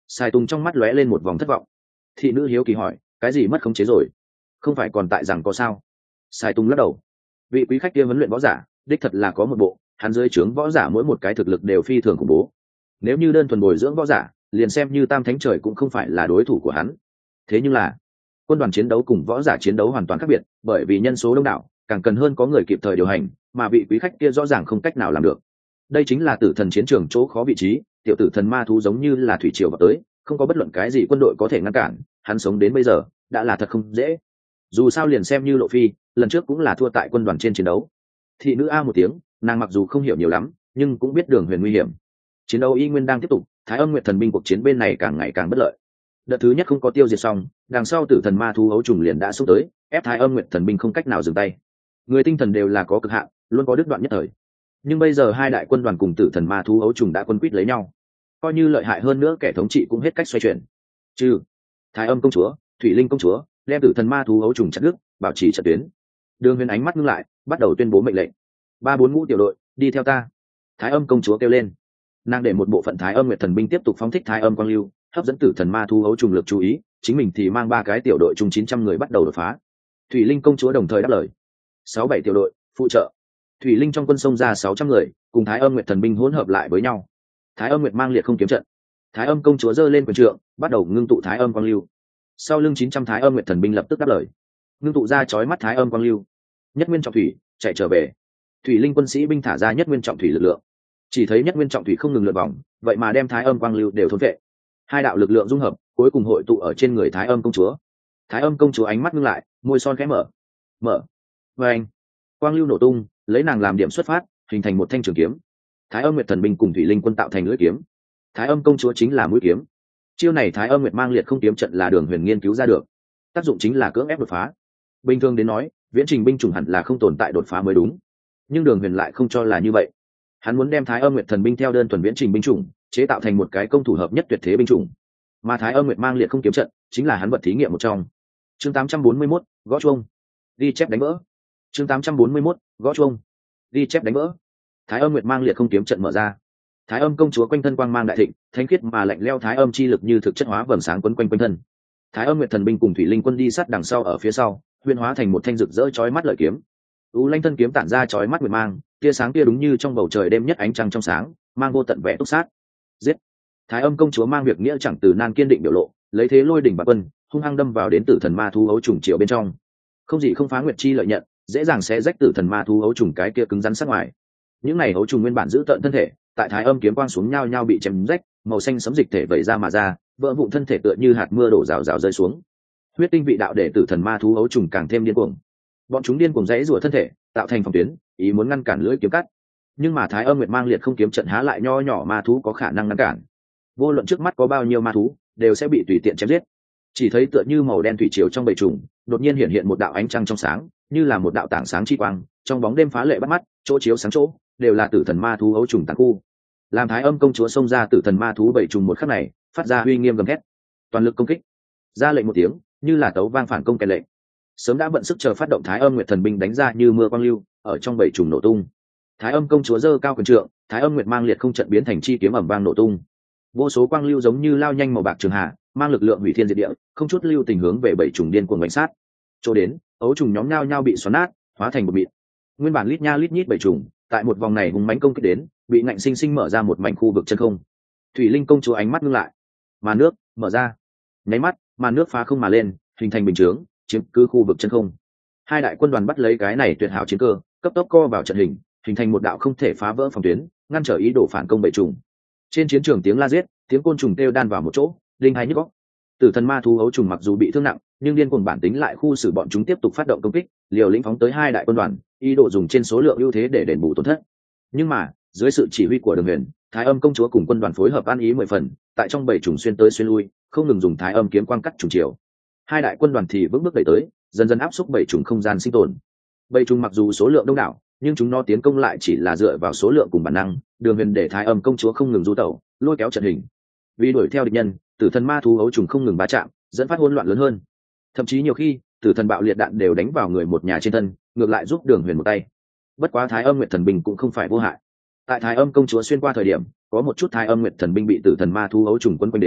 Sai Tùng trong mắt lóe lên một vòng thất vọng. Thị nữ hiếu kỳ hỏi, cái gì mất khống chế rồi? Không phải còn tại rằng có sao? Sai Tùng lắc đầu. Vị quý khách kia huấn luyện võ giả đích thật là có một bộ, hắn dưới trướng võ giả mỗi một cái thực lực đều phi thường khủng bố. Nếu như đơn thuần bồi dưỡng võ giả, liền xem như tam thánh trời cũng không phải là đối thủ của hắn. Thế nhưng là quân đoàn chiến đấu cùng võ giả chiến đấu hoàn toàn khác biệt, bởi vì nhân số đông đảo, càng cần hơn có người kịp thời điều hành, mà vị quý khách kia rõ ràng không cách nào làm được. Đây chính là tử thần chiến trường chỗ khó vị trí, tiểu tử thần ma thú giống như là thủy triều vào tới, không có bất luận cái gì quân đội có thể ngăn cản, hắn sống đến bây giờ đã là thật không dễ. Dù sao liền xem như Lộ Phi, lần trước cũng là thua tại quân đoàn trên chiến đấu. Thị nữ a một tiếng, nàng mặc dù không hiểu nhiều lắm, nhưng cũng biết Đường Huyền nguy hiểm. Chiến đấu y nguyên đang tiếp tục, Thái Âm Nguyệt Thần binh cuộc chiến bên này càng ngày càng bất lợi. Đợt thứ nhất không có tiêu diệt xong, đằng sau tử thần ma thú ấu trùng liền đã xúc tới, ép Thái Âm Nguyệt Thần binh không cách nào dừng tay. Người tinh thần đều là có cực hạn, luôn có đứt đoạn nhất thời. Nhưng bây giờ hai đại quân đoàn cùng tử thần ma thú ấu trùng đã quân quýt lấy nhau, coi như lợi hại hơn nữa kẻ thống trị cũng hết cách xoay chuyển. Trừ Thái Âm công chúa, Thủy Linh công chúa đem tử thần ma thú ấu trùng chặt đứt, bảo trì trận tuyến. Đường Huyền ánh mắt ngưng lại, bắt đầu tuyên bố mệnh lệnh. 3-4 ngũ tiểu đội, đi theo ta. Thái Âm công chúa kêu lên. Nàng để một bộ phận Thái Âm Nguyệt Thần binh tiếp tục phóng thích Thái Âm quang lưu, hấp dẫn tử thần ma thú ấu trùng lực chú ý, chính mình thì mang 3 cái tiểu đội chung 900 người bắt đầu đột phá. Thủy Linh công chúa đồng thời đáp lời. 6-7 tiểu đội phụ trợ. Thủy Linh trong quân sông ra 600 người, cùng Thái Âm Nguyệt Thần binh hỗn hợp lại với nhau. Thái Âm Nguyệt mang liệt không kiếm trận. Thái Âm công chúa giơ lên quyền trượng, bắt đầu ngưng tụ Thái Âm quang lưu. Sau lưng 900 Thái Âm Nguyệt Thần binh lập tức đáp lời, ngưng tụ ra chói mắt Thái Âm quang lưu. Nhất nguyên trọng thủy chạy trở về. Thủy Linh quân sĩ binh thả ra nhất nguyên trọng thủy lực lượng, chỉ thấy nhất nguyên trọng thủy không ngừng lượn vòng, vậy mà đem Thái Âm quang lưu đều thôn vệ. Hai đạo lực lượng dung hợp, cuối cùng hội tụ ở trên người Thái Âm công chúa. Thái Âm công chúa ánh mắt ngưng lại, môi son khẽ mở. Và anh, quang lưu nổ tung, lấy nàng làm điểm xuất phát, hình thành một thanh trường kiếm. Thái Âm Nguyệt Thần binh cùng Thủy Linh quân tạo thành lưỡi kiếm, Thái Âm công chúa chính là mũi kiếm. Chiêu này Thái Âm Nguyệt mang liệt không kiếm trận là Đường Huyền nghiên cứu ra được, tác dụng chính là cưỡng ép đột phá. Bình thường đến nói, viễn trình binh chủng hẳn là không tồn tại đột phá mới đúng, nhưng Đường Huyền lại không cho là như vậy. Hắn muốn đem Thái Âm Nguyệt Thần binh theo đơn thuần viễn trình binh chủng chế tạo thành một cái công thủ hợp nhất tuyệt thế binh chủng, mà Thái Âm Nguyệt mang liệt không kiếm trận chính là hắn vật thí nghiệm một trong. Chương 841, gõ chuông. Ghi chép đánh vỡ. Chương 841, gõ chuông. Ghi chép đánh vỡ. Thái Âm Nguyệt mang liệt không kiếm trận mở ra. Thái Âm công chúa quanh thân quang mang đại thịnh, thánh khiết mà lạnh lẽo Thái Âm chi lực như thực chất hóa vầng sáng quấn quanh quanh thân. Thái Âm Nguyệt Thần binh cùng Thủy Linh quân đi sát đằng sau ở phía sau, huyễn hóa thành một thanh rực rỡ chói mắt lợi kiếm. U Lanh thân kiếm tản ra chói mắt nguyệt mang, tia sáng kia đúng như trong bầu trời đêm nhất ánh trăng trong sáng, mang vô tận vẻ túc sát. Giết! Thái Âm công chúa mang việc nghĩa chẳng từ nan kiên định biểu lộ, lấy thế lôi đỉnh bạc quân, hung hăng đâm vào đến tử thần ma thú ấu trùng triệu bên trong. Không gì không phá nguyệt chi lợi nhận, dễ dàng sẽ rách tử thần ma thú ấu trùng cái kia cứng rắn sắc ngoài. Những này ấu trùng nguyên bản giữ tận thân thể, tại Thái Âm kiếm quang xuống nhau nhau bị chém rách, màu xanh sẫm dịch thể vẩy ra mà ra, vỡ vụn thân thể tựa như hạt mưa đổ rào rào rơi xuống. Huyết tinh vị đạo để tử thần ma thú ấu trùng càng thêm điên cuồng. Bọn chúng điên cuồng rẽ rủa thân thể, tạo thành phòng tuyến, ý muốn ngăn cản lưỡi kiếm cắt. Nhưng mà Thái Âm Nguyệt mang liệt không kiếm trận há lại nho nhỏ ma thú có khả năng ngăn cản. Vô luận trước mắt có bao nhiêu ma thú, đều sẽ bị tùy tiện chém giết. Chỉ thấy tựa như màu đen thủy triều trong bầy trùng, đột nhiên hiện hiện một đạo ánh trăng trong sáng, như là một đạo tảng sáng chi quang, trong bóng đêm phá lệ bắt mắt, chỗ chiếu sáng chỗ, đều là tử thần ma thú ấu trùng tàn khu. Làm Thái Âm công chúa xông ra tử thần ma thú bầy trùng một khắc này, phát ra uy nghiêm gầm thét, toàn lực công kích. Ra lệnh một tiếng, như là tấu vang phản công kèn lệnh. Sớm đã bận sức chờ phát động Thái Âm Nguyệt Thần binh đánh ra như mưa quang lưu, ở trong bầy trùng nổ tung. Thái Âm công chúa giơ cao quyền trượng, Thái Âm Nguyệt mang liệt không trận biến thành chi kiếm ầm vang nổ tung. Vô số quang lưu giống như lao nhanh màu bạc trường hạ, mang lực lượng hủy thiên diệt địa, không chút lưu tình hướng về bầy trùng điên cuồng đánh sát. Chỗ đến, ấu trùng nhóm nhao nhao bị xoắn nát, hóa thành một mịn. Nguyên bản lít nha lít nhít bầy trùng, tại một vòng này hùng mãnh công kích đến, bị ngạnh sinh sinh mở ra một mảnh khu vực chân không. Thủy Linh công chúa ánh mắt ngưng lại, màn nước mở ra, nháy mắt, màn nước phá không mà lên, hình thành bình chướng, chiếm cứ khu vực chân không. Hai đại quân đoàn bắt lấy cái này tuyệt hảo chiến cơ, cấp tốc co vào trận hình, hình thành một đạo không thể phá vỡ phòng tuyến, ngăn trở ý đồ phản công bầy trùng. Trên chiến trường tiếng la giết, tiếng côn trùng kêu đan vào một chỗ, linh hai nhức óc. Tử thần ma thú ấu trùng mặc dù bị thương nặng, nhưng điên cuồng bản tính lại khu xử bọn chúng tiếp tục phát động công kích, liều lĩnh phóng tới hai đại quân đoàn, ý đồ dùng trên số lượng ưu thế để đền bù tổn thất. Nhưng mà, dưới sự chỉ huy của Đường Huyền, Thái Âm công chúa cùng quân đoàn phối hợp ăn ý 10 phần, tại trong bầy trùng xuyên tới xuyên lui, không ngừng dùng Thái Âm kiếm quang cắt trùng chiều. Hai đại quân đoàn thì vững bước đẩy tới, dần dần áp xúc bầy trùng không gian sinh tồn. Bầy trùng mặc dù số lượng đông đảo, nhưng chúng nó tiến công lại chỉ là dựa vào số lượng cùng bản năng. Đường Huyền để Thái Âm công chúa không ngừng du tẩu, lôi kéo trận hình. Vì đuổi theo địch nhân, tử thần ma thú ấu trùng không ngừng va chạm, dẫn phát hỗn loạn lớn hơn. Thậm chí nhiều khi, tử thần bạo liệt đạn đều đánh vào người một nhà trên thân, ngược lại giúp Đường Huyền một tay. Bất quá Thái Âm Nguyệt Thần binh cũng không phải vô hại. Tại Thái Âm công chúa xuyên qua thời điểm, có một chút Thái Âm Nguyệt Thần binh bị tử thần ma thú ấu trùng quấn quanh đến,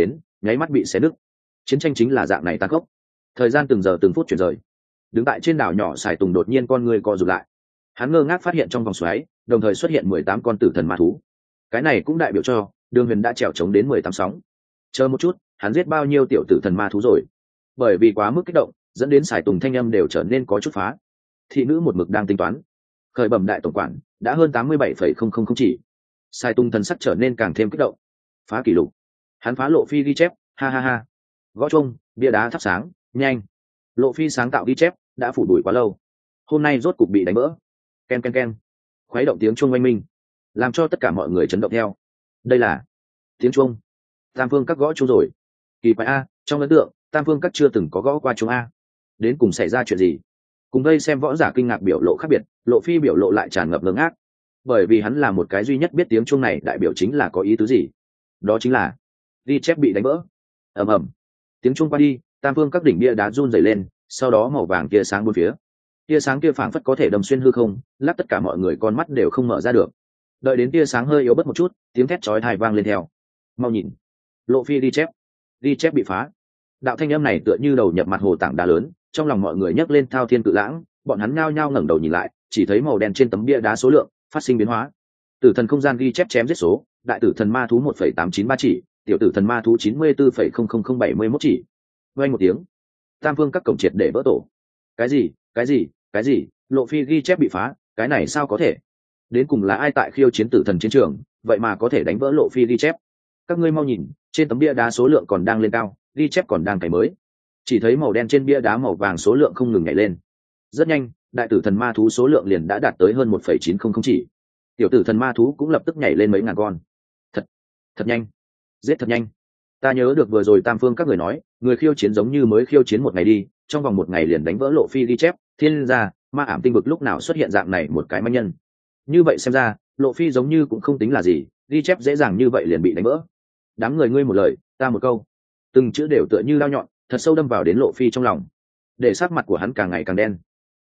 nháy mắt bị xé nứt. Chiến tranh chính là dạng này tàn khốc, thời gian từng giờ từng phút chuyển rời. Đứng tại trên đảo nhỏ Sải Tùng đột nhiên con người co rụt lại, hắn ngơ ngác phát hiện trong vòng xoáy đồng thời xuất hiện 18 con tử thần ma thú. Cái này cũng đại biểu cho Đường Huyền đã trèo chống đến 18 sóng. Chờ một chút, hắn giết bao nhiêu tiểu tử thần ma thú rồi? Bởi vì quá mức kích động dẫn đến Sải Tùng thanh âm đều trở nên có chút phá. Thị nữ một mực đang tính toán, khởi bẩm đại tổng quản, đã hơn 87,000 chỉ. Sải Tùng thần sắc trở nên càng thêm kích động. Phá kỷ lục, hắn phá Lộ Phi ghi chép, ha ha ha. Gõ chuông, bia đá thắp sáng, nhanh. Lộ Phi sáng tạo ghi chép đã phủ đuổi quá lâu, hôm nay rốt cục bị đánh vỡ. Ken ken ken, khuấy động tiếng chuông oanh minh, làm cho tất cả mọi người chấn động theo. Đây là tiếng chuông Tam Phương Các gõ chuông rồi. Kỳ quái a, trong ấn tượng Tam Phương Các chưa từng có gõ qua chuông a. Đến cùng xảy ra chuyện gì? Cùng đây xem võ giả kinh ngạc biểu lộ khác biệt, Lộ Phi biểu lộ lại tràn ngập ngơ ngác, bởi vì hắn là một cái duy nhất biết tiếng chuông này đại biểu chính là có ý tứ gì. Đó chính là ghi chép bị đánh vỡ. Ầm ầm, tiếng chuông qua đi, Tam Phương Các đỉnh bia đá run rẩy lên, sau đó màu vàng tia sáng bốn phía. Tia sáng kia phảng phất có thể đâm xuyên hư không, lắp tất cả mọi người con mắt đều không mở ra được. Đợi đến tia sáng hơi yếu bớt một chút, tiếng thét chói tai vang lên theo. Mau nhìn, Lộ Phi ghi chép bị phá. Đạo thanh âm này tựa như đầu nhập mặt hồ tảng đá lớn, trong lòng mọi người nhấc lên thao thiên cự lãng, bọn hắn nhao nhao ngẩng đầu nhìn lại, chỉ thấy màu đen trên tấm bia đá số lượng phát sinh biến hóa. Tử thần không gian ghi chép chém giết số, đại tử thần ma thú 1,893 chỉ, tiểu tử thần ma thú 94,00071 chỉ. Vang một tiếng, Tam Phương Các cổng triệt để vỡ tổ. Cái gì? Lộ Phi ghi chép bị phá, cái này sao có thể? Đến cùng là ai tại khiêu chiến tử thần chiến trường, vậy mà có thể đánh vỡ Lộ Phi ghi chép? Các ngươi mau nhìn, trên tấm bia đá số lượng còn đang lên cao, ghi chép còn đang cày mới. Chỉ thấy màu đen trên bia đá màu vàng số lượng không ngừng nhảy lên. Rất nhanh, đại tử thần ma thú số lượng liền đã đạt tới hơn 1,900 chỉ. Tiểu tử thần ma thú cũng lập tức nhảy lên mấy ngàn con. Thật nhanh, giết thật nhanh. Ta nhớ được vừa rồi Tam Phương Các người nói, người khiêu chiến giống như mới khiêu chiến một ngày đi, trong vòng một ngày liền đánh vỡ Lộ Phi ghi chép. Thiên gia, ma ảm tinh vực lúc nào xuất hiện dạng này một cái manh nhân? Như vậy xem ra, Lộ Phi giống như cũng không tính là gì, ghi chép dễ dàng như vậy liền bị đánh vỡ. Đám người ngươi một lời, ta một câu, từng chữ đều tựa như dao nhọn, thật sâu đâm vào đến Lộ Phi trong lòng, để sắc mặt của hắn càng ngày càng đen.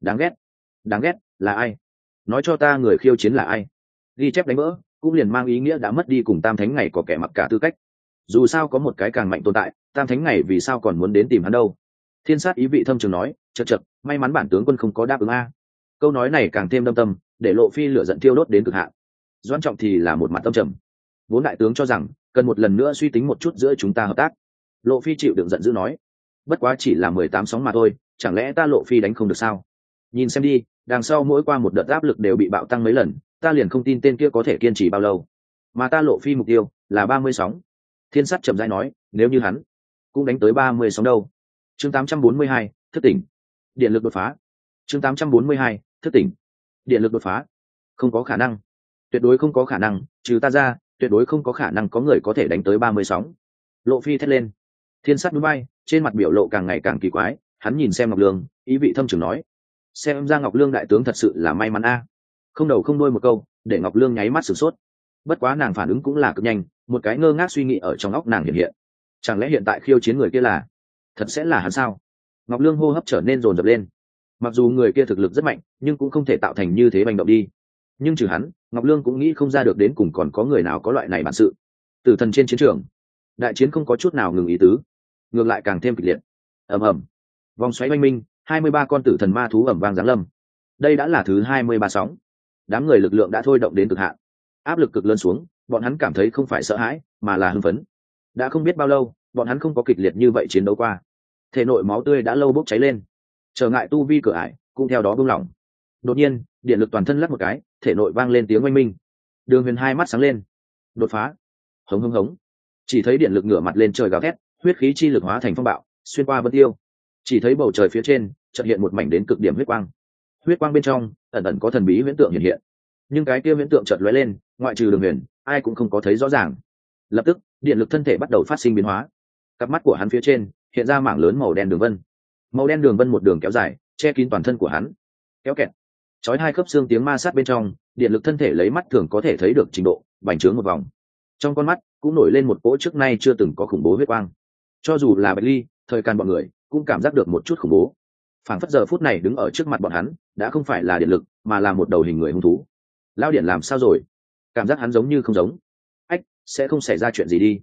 Đáng ghét, là ai? Nói cho ta người khiêu chiến là ai? Ghi chép đánh vỡ, cũng liền mang ý nghĩa đã mất đi cùng Tam Thánh Ngày có kẻ mặc cả tư cách. Dù sao có một cái càng mạnh tồn tại, Tam Thánh Ngày vì sao còn muốn đến tìm hắn đâu? Thiên Sát ý vị thâm trường nói, chậc, may mắn bản tướng quân không có đáp ứng a. Câu nói này càng thêm đâm tâm, để Lộ Phi lửa giận thiêu đốt đến cực hạn. Doãn Trọng thì là một mặt tâm trầm. Vốn đại tướng cho rằng cần một lần nữa suy tính một chút giữa chúng ta hợp tác. Lộ Phi chịu đựng giận dữ nói, bất quá chỉ là 18 sóng mà thôi, chẳng lẽ ta Lộ Phi đánh không được sao? Nhìn xem đi, đằng sau mỗi qua một đợt áp lực đều bị bạo tăng mấy lần, ta liền không tin tên kia có thể kiên trì bao lâu. Mà ta Lộ Phi mục tiêu là 30 sóng. Thiên Sát chậm rãi nói, nếu như hắn cũng đánh tới 30 sóng đâu. Chương 842, thức tỉnh. Điện lực đột phá. Chương 842, thức tỉnh. Điện lực đột phá. Không có khả năng. Tuyệt đối không có khả năng, trừ ta ra, tuyệt đối không có khả năng có người có thể đánh tới 30 sóng. Lộ Phi thét lên. Thiên Sát núi bay, trên mặt biểu lộ càng ngày càng kỳ quái, hắn nhìn xem Ngọc Lương, ý vị thâm trường nói, xem ra Ngọc Lương đại tướng thật sự là may mắn a. Không đầu không đuôi một câu, để Ngọc Lương nháy mắt sửng sốt. Bất quá nàng phản ứng cũng là cực nhanh, một cái ngơ ngác suy nghĩ ở trong óc nàng hiện hiện. Chẳng lẽ hiện tại khiêu chiến người kia là thật sẽ là hắn sao? Ngọc Lương hô hấp trở nên dồn dập lên. Mặc dù người kia thực lực rất mạnh, nhưng cũng không thể tạo thành như thế hành động đi. Nhưng trừ hắn, Ngọc Lương cũng nghĩ không ra được đến cùng còn có người nào có loại này bản sự. Tử thần trên chiến trường, đại chiến không có chút nào ngừng ý tứ, ngược lại càng thêm kịch liệt. Ầm ầm, vòng xoáy oanh minh, 23 con tử thần ma thú ầm vang giáng lâm. Đây đã là thứ 23 sóng. Đám người lực lượng đã thôi động đến cực hạn, áp lực cực lớn xuống, bọn hắn cảm thấy không phải sợ hãi, mà là hưng phấn. Đã không biết bao lâu, bọn hắn không có kịch liệt như vậy chiến đấu qua. Thể nội máu tươi đã lâu bốc cháy lên, trở ngại tu vi cửa ải cũng theo đó buông lỏng. Đột nhiên, điện lực toàn thân lắc một cái, thể nội vang lên tiếng oanh minh. Đường Huyền hai mắt sáng lên, đột phá. Hống hống hống, chỉ thấy điện lực ngửa mặt lên trời gào thét, huyết khí chi lực hóa thành phong bạo, xuyên qua vân tiêu. Chỉ thấy bầu trời phía trên chợt hiện một mảnh đến cực điểm huyết quang. Huyết quang bên trong ẩn ẩn có thần bí huyễn tượng hiện hiện, nhưng cái kia huyễn tượng chợt lóe lên, ngoại trừ Đường Huyền, ai cũng không có thấy rõ ràng. Lập tức, điện lực thân thể bắt đầu phát sinh biến hóa. Cặp mắt của hắn phía trên hiện ra mảng lớn màu đen đường vân. Màu đen đường vân một đường kéo dài, che kín toàn thân của hắn. Kéo kẹt, chói hai khớp xương tiếng ma sát bên trong, điện lực thân thể lấy mắt thường có thể thấy được trình độ bành trướng một vòng. Trong con mắt cũng nổi lên một cỗ trước nay chưa từng có khủng bố huyết quang. Cho dù là Bạch Ly, thời can bọn người cũng cảm giác được một chút khủng bố. Phảng phất giờ phút này đứng ở trước mặt bọn hắn, đã không phải là điện lực, mà là một đầu hình người hung thú. Lao điện làm sao rồi? Cảm giác hắn giống như không giống. Ách, sẽ không xảy ra chuyện gì đi.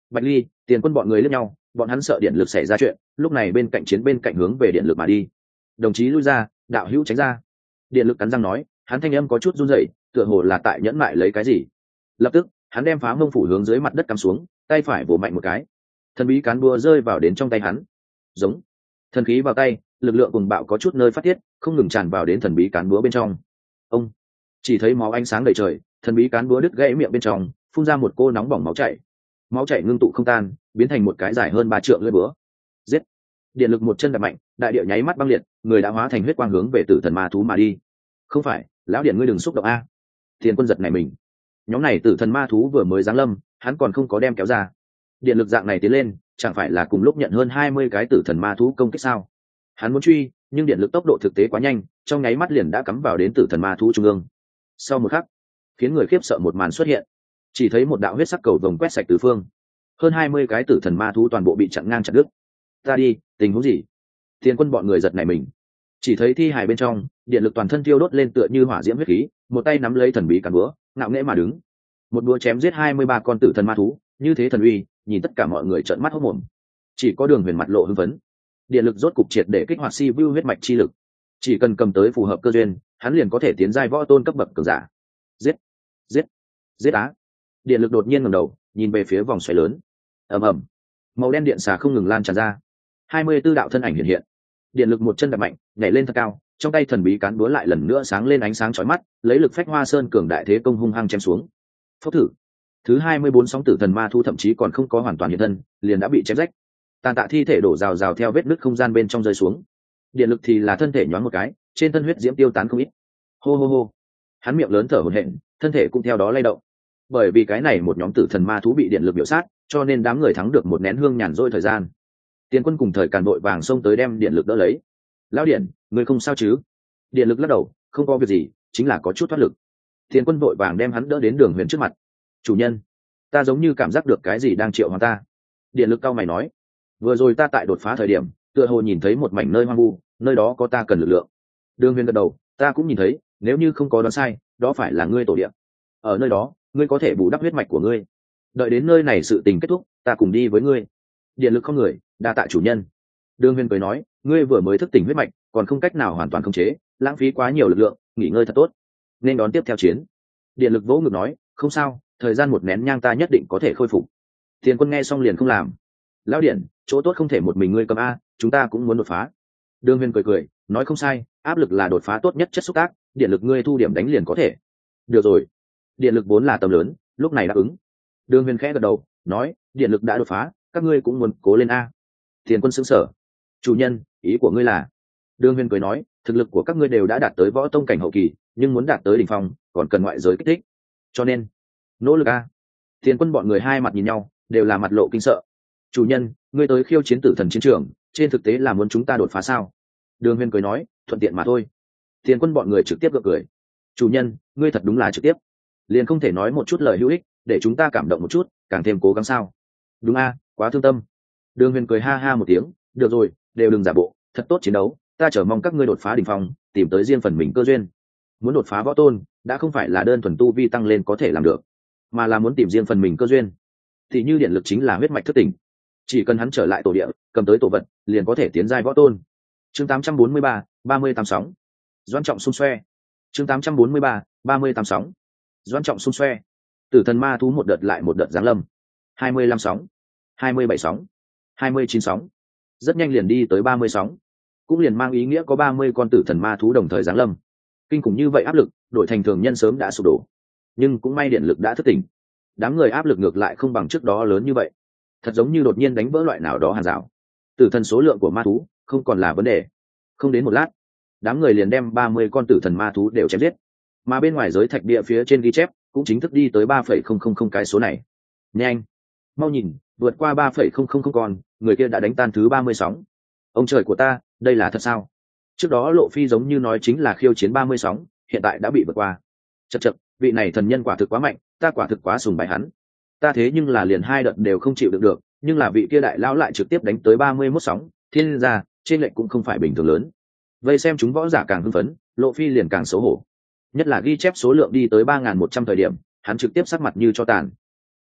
Bạch Ly, Tiền Quân bọn người liếc nhau, bọn hắn sợ điện lực xảy ra chuyện, lúc này bên cạnh chiến bên cạnh hướng về điện lực mà đi. Đồng chí lui ra, đạo hữu tránh ra. Điện lực cắn răng nói, hắn thanh âm có chút run rẩy, tựa hồ là tại nhẫn mại lấy cái gì. Lập tức, hắn đem phá mông phủ hướng dưới mặt đất cắm xuống, tay phải vỗ mạnh một cái. Thần bí cán búa rơi vào đến trong tay hắn. Giống. Thần khí vào tay, lực lượng cùng bạo có chút nơi phát tiết, không ngừng tràn vào đến thần bí cán búa bên trong. Ông chỉ thấy máu ánh sáng đầy trời, thần bí cán búa đứt gãy miệng bên trong, phun ra một cô nóng bỏng máu chảy ngưng tụ không tan, biến thành một cái dài hơn 3 trượng lưỡi búa. Giết! Điện lực một chân đạp mạnh, đại địa nháy mắt băng liệt, người đã hóa thành huyết quang hướng về tử thần ma thú mà đi. Không phải, lão điện ngươi đừng xúc động a. Tiền Quân giật này mình. Nhóm này tử thần ma thú vừa mới giáng lâm, hắn còn không có đem kéo ra. Điện lực dạng này tiến lên, chẳng phải là cùng lúc nhận hơn 20 cái tử thần ma thú công kích sao? Hắn muốn truy, nhưng điện lực tốc độ thực tế quá nhanh, trong nháy mắt liền đã cắm vào đến tử thần ma thú trung ương. Sau một khắc, khiến người khiếp sợ một màn xuất hiện. Chỉ thấy một đạo huyết sắc cầu vồng quét sạch tứ phương, hơn 20 cái tử thần ma thú toàn bộ bị chặn ngang chặt đứt. Ta đi, tình huống gì? Tiền Quân bọn người giật nảy mình. Chỉ thấy thi hài bên trong, điện lực toàn thân thiêu đốt lên tựa như hỏa diễm huyết khí, một tay nắm lấy thần bí cán búa, ngạo nghễ mà đứng. Một búa chém giết 23 con tử thần ma thú, như thế thần uy, nhìn tất cả mọi người trợn mắt hốt mồm. Chỉ có Đường Huyền mặt lộ hưng phấn. Điện lực rốt cục triệt để kích hoạt si vu huyết mạch chi lực, chỉ cần cầm tới phù hợp cơ duyên, hắn liền có thể tiến giai võ tôn cấp bậc cường giả. Giết, giết, giết á! Điện lực đột nhiên ngẩng đầu, nhìn về phía vòng xoáy lớn. Ầm ầm, màu đen điện xà không ngừng lan tràn ra. 24 đạo thân ảnh hiện hiện. Điện lực một chân đạp mạnh, nhảy lên thật cao, trong tay thần bí cán búa lại lần nữa sáng lên ánh sáng chói mắt, lấy lực phách hoa sơn cường đại thế công hung hăng chém xuống. Phốc thử. Thứ 24 sóng tử thần ma thu thậm chí còn không có hoàn toàn hiện thân, liền đã bị chém rách. Tàn tạ thi thể đổ rào rào theo vết nứt không gian bên trong rơi xuống. Điện lực thì là thân thể nhoáng một cái, trên thân huyết diễm tiêu tán không ít. Hô hô hô. Hắn miệng lớn thở hổn hển, thân thể cũng theo đó lay động. Bởi vì cái này một nhóm tử thần ma thú bị điện lực biểu sát, cho nên đám người thắng được một nén hương nhàn rỗi thời gian. Tiền Quân cùng thời càn vội vàng xông tới đem điện lực đỡ lấy. Lão điện, người không sao chứ? Điện lực lắc đầu, không có việc gì, chính là có chút thoát lực. Tiền Quân vội vàng đem hắn đỡ đến Đường Huyền trước mặt. Chủ nhân, ta giống như cảm giác được cái gì đang triệu hoán ta. Điện lực cau mày nói, vừa rồi ta tại đột phá thời điểm, tựa hồ nhìn thấy một mảnh nơi hoang vu, nơi đó có ta cần lực lượng. Đường Huyền gật đầu, ta cũng nhìn thấy, nếu như không có đoán sai, đó phải là ngươi tổ địa. Ở nơi đó, ngươi có thể bù đắp huyết mạch của ngươi. Đợi đến nơi này sự tình kết thúc, ta cùng đi với ngươi. Điện lực không người, đa tạ chủ nhân. Đường Huyền cười nói, ngươi vừa mới thức tỉnh huyết mạch, còn không cách nào hoàn toàn khống chế, lãng phí quá nhiều lực lượng, nghỉ ngơi thật tốt, nên đón tiếp theo chiến. Điện lực vỗ ngực nói, không sao, thời gian một nén nhang ta nhất định có thể khôi phục. Tiền Quân nghe xong liền không làm. Lão điện, chỗ tốt không thể một mình ngươi cầm a, chúng ta cũng muốn đột phá. Đường Huyền cười cười, nói không sai, áp lực là đột phá tốt nhất chất xúc tác, điện lực ngươi thu điểm đánh liền có thể. Được rồi. Điện lực vốn là tầm lớn, lúc này đáp ứng. Đường Huyền khẽ gật đầu, nói, điện lực đã đột phá, các ngươi cũng muốn cố lên a. Tiền Quân sững sờ. Chủ nhân, ý của ngươi là? Đường Huyền cười nói, thực lực của các ngươi đều đã đạt tới võ tông cảnh hậu kỳ, nhưng muốn đạt tới đỉnh phong, còn cần ngoại giới kích thích. Cho nên, nỗ lực a. Tiền Quân bọn người hai mặt nhìn nhau, đều là mặt lộ kinh sợ. Chủ nhân, ngươi tới khiêu chiến tử thần chiến trường, trên thực tế là muốn chúng ta đột phá sao? Đường Huyền cười nói, thuận tiện mà thôi. Tiền Quân bọn người trực tiếp gượng cười. Chủ nhân, ngươi thật đúng là trực tiếp, liền không thể nói một chút lời hữu ích để chúng ta cảm động một chút, càng thêm cố gắng sao? Đúng a, quá thương tâm. Đường Huyền cười ha ha một tiếng, được rồi, đều đừng giả bộ, thật tốt chiến đấu, ta chờ mong các ngươi đột phá đỉnh phong, tìm tới riêng phần mình cơ duyên. Muốn đột phá võ tôn, đã không phải là đơn thuần tu vi tăng lên có thể làm được, mà là muốn tìm riêng phần mình cơ duyên. Thì như điện lực chính là huyết mạch thức tỉnh, chỉ cần hắn trở lại tổ địa, cầm tới tổ vật, liền có thể tiến giai võ tôn. Chương 843, 38 sóng. Doãn Trọng xung xoe. Chương 843, 38 sóng. Doãn Trọng xung xoe. Tử thần ma thú một đợt lại một đợt giáng lâm. 25 sóng, 27 sóng, 29 sóng. Rất nhanh liền đi tới 30 sóng. Cũng liền mang ý nghĩa có 30 con tử thần ma thú đồng thời giáng lâm. Kinh khủng như vậy áp lực, đổi thành thường nhân sớm đã sụp đổ. Nhưng cũng may điện lực đã thức tỉnh. Đám người áp lực ngược lại không bằng trước đó lớn như vậy. Thật giống như đột nhiên đánh vỡ loại nào đó hàng rào. Tử thần số lượng của ma thú không còn là vấn đề. Không đến một lát, đám người liền đem 30 con tử thần ma thú đều chém giết. Mà bên ngoài giới thạch địa phía trên ghi chép cũng chính thức đi tới 3,000 cái số này. Nhanh, mau nhìn, vượt qua 3,000 con, người kia đã đánh tan thứ 30 sóng. Ông trời của ta, đây là thật sao? Trước đó Lộ Phi giống như nói chính là khiêu chiến 30 sóng, hiện tại đã bị vượt qua. Chậc chậc, vị này thần nhân quả thực quá mạnh, ta quả thực quá sùng bái hắn. Ta thế nhưng là liền 2 đợt đều không chịu được, nhưng là vị kia đại lão lại trực tiếp đánh tới 31 sóng, thiên ra, trên lệnh cũng không phải bình thường lớn. Vây xem chúng võ giả càng hưng phấn, Lộ Phi liền càng xấu hổ. Nhất là ghi chép số lượng đi tới 3.100 thời điểm, hắn trực tiếp sắc mặt như cho tàn.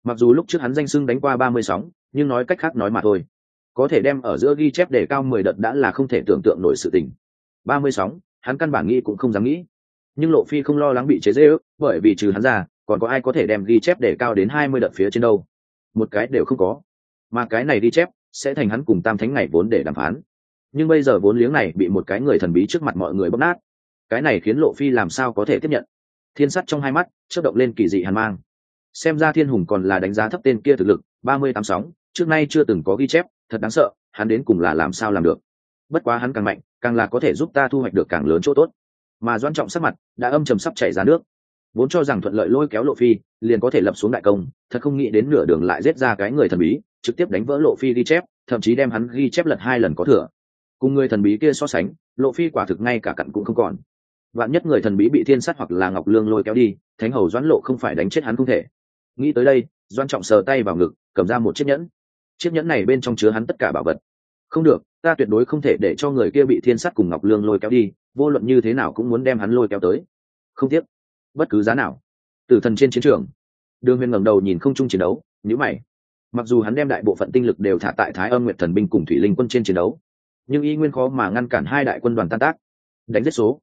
Mặc dù lúc trước hắn danh xưng đánh qua 30 sóng, nhưng nói cách khác nói mà thôi. Có thể đem ở giữa ghi chép để cao 10 đợt đã là không thể tưởng tượng nổi sự tình. 30 sóng, hắn căn bản nghĩ cũng không dám nghĩ. Nhưng Lộ Phi không lo lắng bị chế giễu, bởi vì trừ hắn ra, còn có ai có thể đem ghi chép để cao đến 20 đợt phía trên đâu? Một cái đều không có. Mà cái này ghi chép sẽ thành hắn cùng Tam Thánh ngày vốn để đàm phán. Nhưng bây giờ vốn liếng này bị một cái người thần bí trước mặt mọi người bóp nát. Cái này khiến Lộ Phi làm sao có thể tiếp nhận? Thiên sắt trong hai mắt chớp động lên kỳ dị hàn mang. Xem ra Thiên Hùng còn là đánh giá thấp tên kia thực lực, 38 sóng, trước nay chưa từng có ghi chép, thật đáng sợ, hắn đến cùng là làm sao làm được. Bất quá hắn càng mạnh, càng là có thể giúp ta thu hoạch được càng lớn chỗ tốt. Mà Doãn Trọng sắc mặt đã âm trầm sắp chảy ra nước. Vốn cho rằng thuận lợi lôi kéo Lộ Phi, liền có thể lập xuống đại công, thật không nghĩ đến nửa đường lại giết ra cái người thần bí, trực tiếp đánh vỡ Lộ Phi ghi chép, thậm chí đem hắn ghi chép lật 2 lần có thừa. Cùng người thần bí kia so sánh, Lộ Phi quả thực ngay cả cặn cũng không còn. Vạn nhất người thần bí bị Thiên Sắt hoặc là Ngọc Lương lôi kéo đi, Thánh Hầu Doãn Lộ không phải đánh chết hắn không thể. Nghĩ tới đây, Doãn Trọng sờ tay vào ngực, cầm ra một chiếc nhẫn. Chiếc nhẫn này bên trong chứa hắn tất cả bảo vật. Không được, ta tuyệt đối không thể để cho người kia bị Thiên Sắt cùng Ngọc Lương lôi kéo đi, vô luận như thế nào cũng muốn đem hắn lôi kéo tới. Không tiếc bất cứ giá nào. Tử thần trên chiến trường, Đường Huyền ngẩng đầu nhìn không trung chiến đấu, nhíu mày. Mặc dù hắn đem đại bộ phận tinh lực đều thả tại Thái Âm Nguyệt Thần binh cùng Thủy Linh quân trên chiến đấu, nhưng y nguyên khó mà ngăn cản hai đại quân đoàn tan tác. Đánh giết số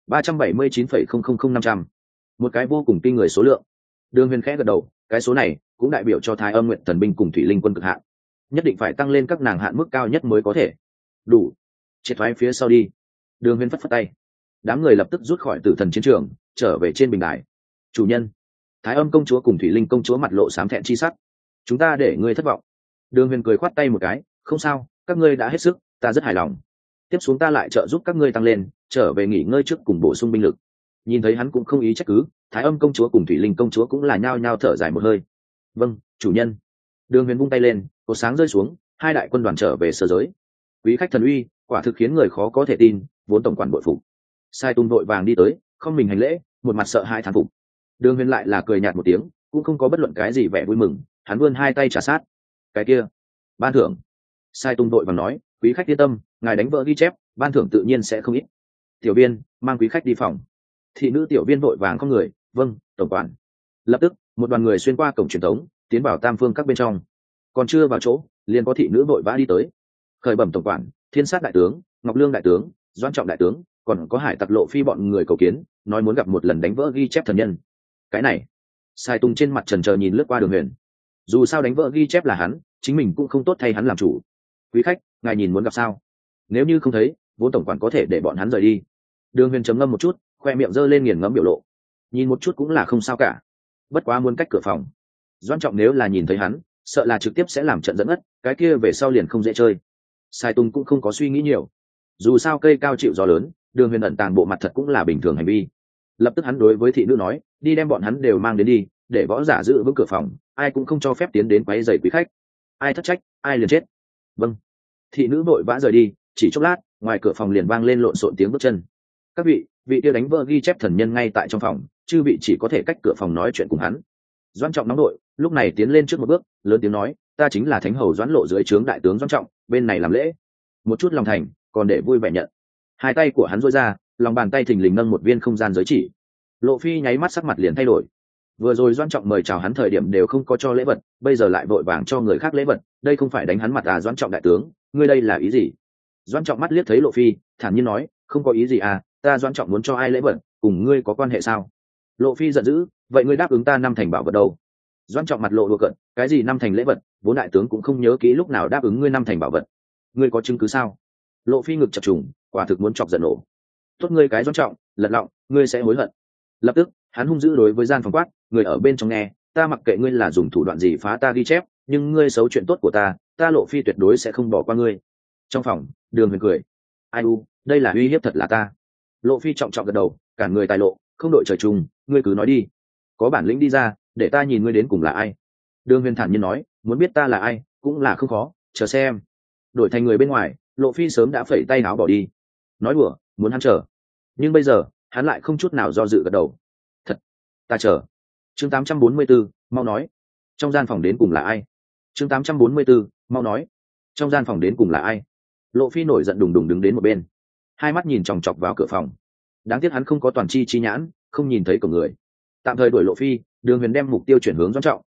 379,000-500, một cái vô cùng kinh người số lượng. Đường Huyền khẽ gật đầu, cái số này cũng đại biểu cho Thái Âm Nguyệt Thần binh cùng Thủy Linh quân cực hạn, nhất định phải tăng lên các nàng hạn mức cao nhất mới có thể. Đủ, triệt thoái phía sau đi. Đường Huyền phất phất tay, đám người lập tức rút khỏi Tử thần chiến trường, trở về trên bình đài. Chủ nhân, Thái Âm công chúa cùng Thủy Linh công chúa mặt lộ xám thẹn chi sắc. Chúng ta để ngươi thất vọng. Đường Huyền cười khoát tay một cái, không sao, các ngươi đã hết sức, ta rất hài lòng. Tiếp xuống ta lại trợ giúp các ngươi tăng lên, trở về nghỉ ngơi trước cùng bổ sung binh lực. Nhìn thấy hắn cũng không ý trách cứ, Thái Âm công chúa cùng Thủy Linh công chúa cũng là nhao nhao thở dài một hơi. Vâng, chủ nhân. Đường Huyền vung tay lên, cột sáng rơi xuống, hai đại quân đoàn trở về sơ giới. Quý khách thần uy, quả thực khiến người khó có thể tin, vốn tổng quản bội phục. Sai Tung vội vàng đi tới, không mình hành lễ, một mặt sợ hãi thán phục. Đường Huyền lại là cười nhạt một tiếng, cũng không có bất luận cái gì vẻ vui mừng, hắn vươn hai tay trả sát. Cái kia, ban thưởng. Sai Tung vội vàng nói, quý khách yên tâm, ngài đánh vỡ ghi chép, ban thưởng tự nhiên sẽ không ít. Tiểu viên, mang quý khách đi phòng. Thị nữ tiểu viên vội vàng không người, vâng, tổng quản. Lập tức, một đoàn người xuyên qua cổng truyền thống, tiến vào tam phương các bên trong. Còn chưa vào chỗ, liền có thị nữ vội vã đi tới. Khởi bẩm tổng quản, Thiên Sát đại tướng, Ngọc Lương đại tướng, Doãn Trọng đại tướng, còn có Hải Tặc Lộ Phi bọn người cầu kiến, nói muốn gặp một lần đánh vỡ ghi chép thần nhân. Cái này, Sai Tung trên mặt trần chờ nhìn lướt qua Đường Huyền. Dù sao đánh vỡ ghi chép là hắn, chính mình cũng không tốt thay hắn làm chủ. Quý khách, ngài nhìn muốn gặp sao? Nếu như không thấy, vốn tổng quản có thể để bọn hắn rời đi. Đường Huyền trầm ngâm một chút, khoe miệng giơ lên nghiền ngẫm biểu lộ. Nhìn một chút cũng là không sao cả. Bất quá muốn cách cửa phòng. Doãn Trọng nếu là nhìn thấy hắn, sợ là trực tiếp sẽ làm trận dẫn ất, cái kia về sau liền không dễ chơi. Sai Tung cũng không có suy nghĩ nhiều. Dù sao cây cao chịu gió lớn, Đường Huyền ẩn tàng bộ mặt thật cũng là bình thường hành vi. Lập tức hắn đối với thị nữ nói, đi đem bọn hắn đều mang đến đi, để võ giả giữ vững cửa phòng, ai cũng không cho phép tiến đến quấy rầy quý khách. Ai thất trách, ai liền chết. Vâng. Thị nữ vội vã rời đi, chỉ chốc lát, ngoài cửa phòng liền vang lên lộn xộn tiếng bước chân. Các vị, vị kia đánh vỡ ghi chép thần nhân ngay tại trong phòng, chư vị chỉ có thể cách cửa phòng nói chuyện cùng hắn. Doãn Trọng nóng đội, lúc này tiến lên trước một bước, lớn tiếng nói, ta chính là Thánh Hầu Doãn Lộ dưới trướng đại tướng Doãn Trọng, bên này làm lễ. Một chút lòng thành, còn để vui vẻ nhận. Hai tay của hắn duỗi ra, lòng bàn tay thình lình nâng một viên không gian giới chỉ. Lộ Phi nháy mắt sắc mặt liền thay đổi. Vừa rồi Doãn Trọng mời chào hắn thời điểm đều không có cho lễ vật, bây giờ lại vội vàng cho người khác lễ vật, đây không phải đánh hắn mặt à? Doãn Trọng đại tướng, ngươi đây là ý gì? Doãn Trọng mắt liếc thấy Lộ Phi, thản nhiên nói, không có ý gì à, ta Doãn Trọng muốn cho ai lễ vật, cùng ngươi có quan hệ sao? Lộ Phi giận dữ, vậy ngươi đáp ứng ta 5 thành bảo vật đâu? Doãn Trọng mặt lộ đùa cợt, cái gì 5 thành lễ vật, vốn đại tướng cũng không nhớ kỹ lúc nào đáp ứng ngươi 5 thành bảo vật. Ngươi có chứng cứ sao? Lộ Phi ngực chập trùng, quả thực muốn chọc giận nổ. Tốt ngươi cái Doãn Trọng, lật lọng, ngươi sẽ hối hận. Lập tức, hắn hung dữ đối với gian phòng quát, người ở bên trong nghe, ta mặc kệ ngươi là dùng thủ đoạn gì phá ta ghi chép, nhưng ngươi xấu chuyện tốt của ta Lộ Phi tuyệt đối sẽ không bỏ qua ngươi. Trong phòng, Đường Huyền cười, ai u, đây là uy hiếp thật là ta. Lộ Phi trọng trọng gật đầu, cả người tài lộ, không đội trời chung, ngươi cứ nói đi, có bản lĩnh đi ra, để ta nhìn ngươi đến cùng là ai. Đường Huyền thản nhiên nói, muốn biết ta là ai, cũng là không khó, chờ xem. Đổi thành người bên ngoài, Lộ Phi sớm đã phẩy tay áo bỏ đi. Nói đùa, muốn hắn chờ, nhưng bây giờ hắn lại không chút nào do dự gật đầu. Thật, ta chờ. Chương 844, mau nói, trong gian phòng đến cùng là ai? Chương 844, mau nói, trong gian phòng đến cùng là ai? Lộ Phi nổi giận đùng đùng đứng đến một bên, hai mắt nhìn chòng chọc vào cửa phòng. Đáng tiếc hắn không có toàn chi chi nhãn, không nhìn thấy cổng người. Tạm thời đuổi Lộ Phi, Đường Huyền đem mục tiêu chuyển hướng Doãn Trọng.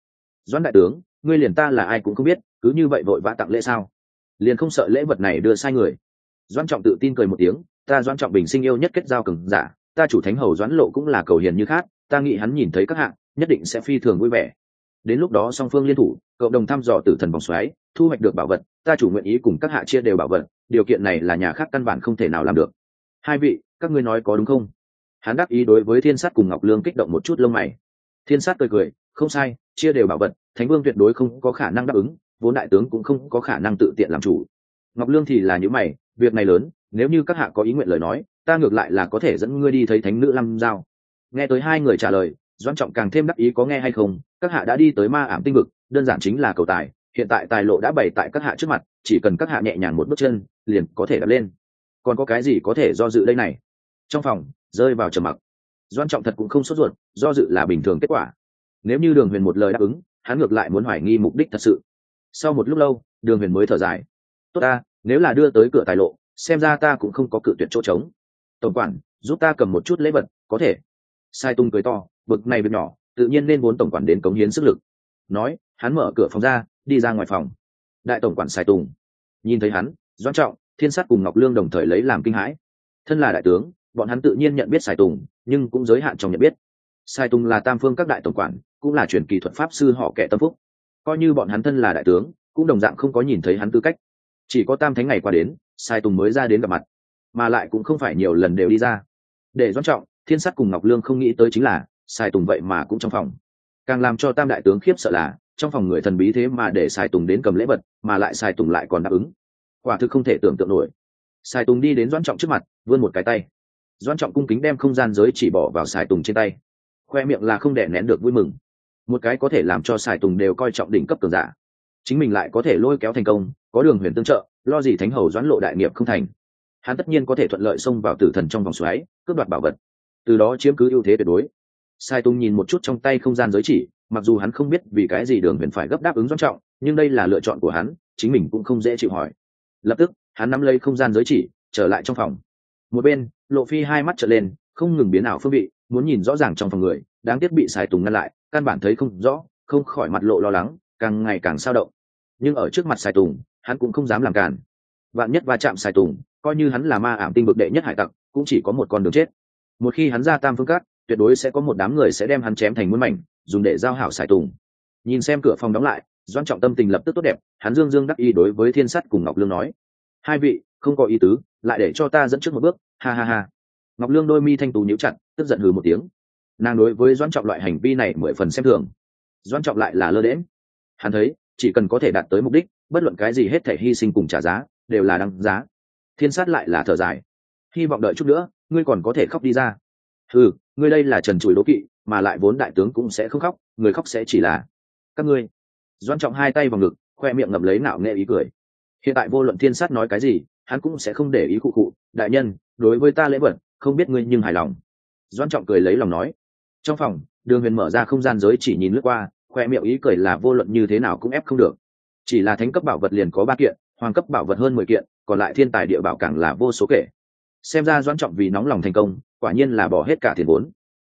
Doãn đại tướng, ngươi liền ta là ai cũng không biết, cứ như vậy vội vã tặng lễ sao? Liền không sợ lễ vật này đưa sai người? Doãn Trọng tự tin cười một tiếng, ta Doãn Trọng bình sinh yêu nhất kết giao cường giả, ta chủ thánh hầu Doãn Lộ cũng là cầu hiền như khác, ta nghĩ hắn nhìn thấy các hạng nhất định sẽ phi thường vui vẻ. Đến lúc đó song phương liên thủ, cộng đồng thăm dò tử thần vòng xoáy, thu hoạch được bảo vật, ta chủ nguyện ý cùng các hạ chia đều bảo vật, điều kiện này là nhà khác căn bản không thể nào làm được. Hai vị, các ngươi nói có đúng không? Hắn đáp ý đối với Thiên Sát cùng Ngọc Lương kích động một chút lông mày. Thiên Sát cười, không sai, chia đều bảo vật, Thánh Vương tuyệt đối không có khả năng đáp ứng, vốn đại tướng cũng không có khả năng tự tiện làm chủ. Ngọc Lương thì là những mày, việc này lớn, nếu như các hạ có ý nguyện lời nói, ta ngược lại là có thể dẫn ngươi đi thấy thánh nữ Lam Giao. Nghe tới hai người trả lời, Doãn Trọng càng thêm đắc ý, có nghe hay không, các hạ đã đi tới ma ảm tinh vực, đơn giản chính là cầu tài, hiện tại tài lộ đã bày tại các hạ trước mặt, chỉ cần các hạ nhẹ nhàng một bước chân, liền có thể đạp lên. Còn có cái gì có thể do dự đây này? Trong phòng rơi vào trầm mặc. Doãn Trọng thật cũng không sốt ruột, do dự là bình thường kết quả. Nếu như Đường Huyền một lời đáp ứng, hắn ngược lại muốn hoài nghi mục đích thật sự. Sau một lúc lâu, Đường Huyền mới thở dài. Tốt ta, nếu là đưa tới cửa tài lộ, xem ra ta cũng không có cự tuyệt chỗ trống. Tổng quản, giúp ta cầm một chút lễ vật, có thể. Sai Tung cười to, bực này việc nhỏ, tự nhiên nên muốn tổng quản đến cống hiến sức lực. Nói, hắn mở cửa phòng ra, đi ra ngoài phòng. Đại tổng quản Sai Tùng nhìn thấy hắn, Doãn Trọng, Thiên Sát cùng Ngọc Lương đồng thời lấy làm kinh hãi. Thân là đại tướng, bọn hắn tự nhiên nhận biết Sai Tùng, nhưng cũng giới hạn trong nhận biết. Sai Tùng là tam phương các đại tổng quản, cũng là truyền kỳ thuật pháp sư họ Kệ Tâm Phúc. Coi như bọn hắn thân là đại tướng, cũng đồng dạng không có nhìn thấy hắn tư cách. Chỉ có tam thánh ngày qua đến, Sai Tùng mới ra đến gặp mặt, mà lại cũng không phải nhiều lần đều đi ra. Để Doãn Trọng, Thiên Sát cùng Ngọc Lương không nghĩ tới chính là Sai Tùng vậy mà cũng trong phòng. Càng làm cho tam đại tướng khiếp sợ là trong phòng người thần bí thế mà để Sai Tùng đến cầm lễ vật, mà lại Sai Tùng lại còn đáp ứng. Quả thực không thể tưởng tượng nổi. Sai Tùng đi đến Doãn Trọng trước mặt, vươn một cái tay. Doãn Trọng cung kính đem không gian giới chỉ bỏ vào Sai Tùng trên tay, khoe miệng là không đè nén được vui mừng. Một cái có thể làm cho Sai Tùng đều coi trọng đỉnh cấp cường giả, chính mình lại có thể lôi kéo thành công, có Đường Huyền tương trợ, lo gì thánh hầu Doãn Lộ đại nghiệp không thành. Hắn tất nhiên có thể thuận lợi xông vào tử thần trong vòng xoáy, cướp đoạt bảo vật, từ đó chiếm cứ ưu thế tuyệt đối. Sai Tung nhìn một chút trong tay không gian giới chỉ, mặc dù hắn không biết vì cái gì Đường Huyền phải gấp đáp ứng Doãn Trọng, nhưng đây là lựa chọn của hắn, chính mình cũng không dễ chịu hỏi. Lập tức, hắn nắm lấy không gian giới chỉ, trở lại trong phòng. Một bên, Lộ Phi hai mắt trợn lên, không ngừng biến ảo phương vị, muốn nhìn rõ ràng trong phòng người, đáng tiếc bị Sai Tùng ngăn lại, căn bản thấy không rõ, không khỏi mặt lộ lo lắng, càng ngày càng sao động. Nhưng ở trước mặt Sai Tùng, hắn cũng không dám làm cản. Vạn nhất va chạm Sai Tùng, coi như hắn là ma ảm tinh vực đệ nhất hải tặc, cũng chỉ có một con đường chết. Một khi hắn ra Tam Phương Các, tuyệt đối sẽ có một đám người sẽ đem hắn chém thành muôn mảnh, dùng để giao hảo Sai Tùng. Nhìn xem cửa phòng đóng lại, Doãn Trọng tâm tình lập tức tốt đẹp, hắn dương dương đắc ý đối với Thiên Sắt cùng Ngọc Lương nói: hai vị không có ý tứ, lại để cho ta dẫn trước một bước, ha ha ha. Ngọc Lương đôi mi thanh tú nhíu chặt, tức giận hừ một tiếng. Nàng đối với Doãn Trọng loại hành vi này mười phần xem thường. Doãn Trọng lại là lơ đễnh. Hắn thấy, chỉ cần có thể đạt tới mục đích, bất luận cái gì hết thể hy sinh cùng trả giá, đều là đáng giá. Thiên Sát lại là thở dài, hy vọng đợi chút nữa, ngươi còn có thể khóc đi ra. Ừ, ngươi đây là trần trụi đố kỵ, mà lại vốn đại tướng cũng sẽ không khóc, người khóc sẽ chỉ là các ngươi. Doãn Trọng hai tay vào ngực, khoe miệng ngậm lấy nạo nghệ ý cười. Hiện tại vô luận Thiên Sát nói cái gì, hắn cũng sẽ không để ý cụ cụ. Đại nhân, đối với ta lễ vật, không biết ngươi nhưng hài lòng. Doãn Trọng cười lấy lòng nói. Trong phòng, Đường Huyền mở ra không gian giới chỉ nhìn lướt qua, khoe miệng ý cười là vô luận như thế nào cũng ép không được. Chỉ là thánh cấp bảo vật liền có 3 kiện, hoàng cấp bảo vật hơn 10 kiện, còn lại thiên tài địa bảo càng là vô số kể. Xem ra Doãn Trọng vì nóng lòng thành công, quả nhiên là bỏ hết cả tiền vốn.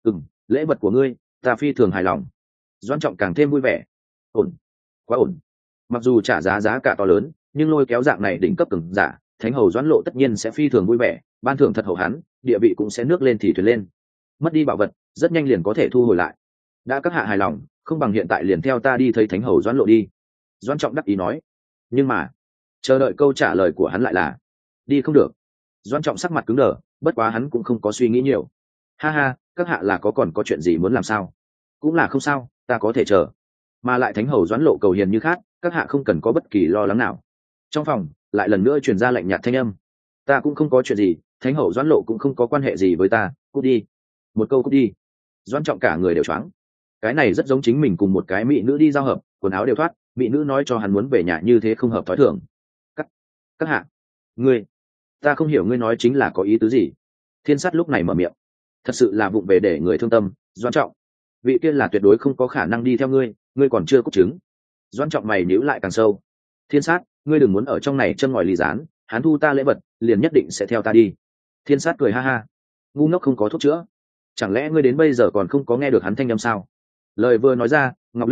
Lễ vật của ngươi, ta phi thường hài lòng. Doãn Trọng càng thêm vui vẻ. Ổn, quá ổn. Mặc dù trả giá cả to lớn, nhưng lôi kéo dạng này đỉnh cấp cường giả, thánh hầu Doãn Lộ tất nhiên sẽ phi thường vui vẻ, ban thưởng thật hậu hắn, địa vị cũng sẽ nước lên thì thuyền lên. Mất đi bảo vật, rất nhanh liền có thể thu hồi lại. Đã các hạ hài lòng, không bằng hiện tại liền theo ta đi thấy thánh hầu Doãn Lộ đi. Doãn Trọng đắc ý nói. Nhưng mà, chờ đợi câu trả lời của hắn lại là đi không được. Doãn Trọng sắc mặt cứng đờ, bất quá hắn cũng không có suy nghĩ nhiều. Ha ha, các hạ là còn có chuyện gì muốn làm sao? Cũng là không sao, ta có thể chờ. Mà lại thánh hầu Doãn Lộ cầu hiền như khác, các hạ không cần có bất kỳ lo lắng nào. Trong phòng lại lần nữa truyền ra lạnh nhạt thanh âm. Ta cũng không có chuyện gì, thánh hầu Doãn Lộ cũng không có quan hệ gì với ta, cút đi. Một câu cút đi. Doãn Trọng cả người đều choáng. Cái này rất giống chính mình cùng một cái mỹ nữ đi giao hợp, quần áo đều thoát, mỹ nữ nói cho hắn muốn về nhà như thế không hợp thói thường. Các hạ, ngươi, ta không hiểu ngươi nói chính là có ý tứ gì. Thiên Sắt lúc này mở miệng. Thật sự là vụng về để người thương tâm. Doãn Trọng, vị kia là tuyệt đối không có khả năng đi theo ngươi, ngươi còn chưa cút chứng. Doãn Trọng mày nhíu lại càng sâu. Thiên Sát, ngươi đừng muốn ở trong này châm ngòi ly gián, hắn thu ta lễ vật, liền nhất định sẽ theo ta đi. Thiên Sát cười ha ha. Ngu ngốc không có thuốc chữa. Chẳng lẽ ngươi đến bây giờ còn không có nghe được hắn thanh âm sao? Lời vừa nói ra, Ngọc Lương,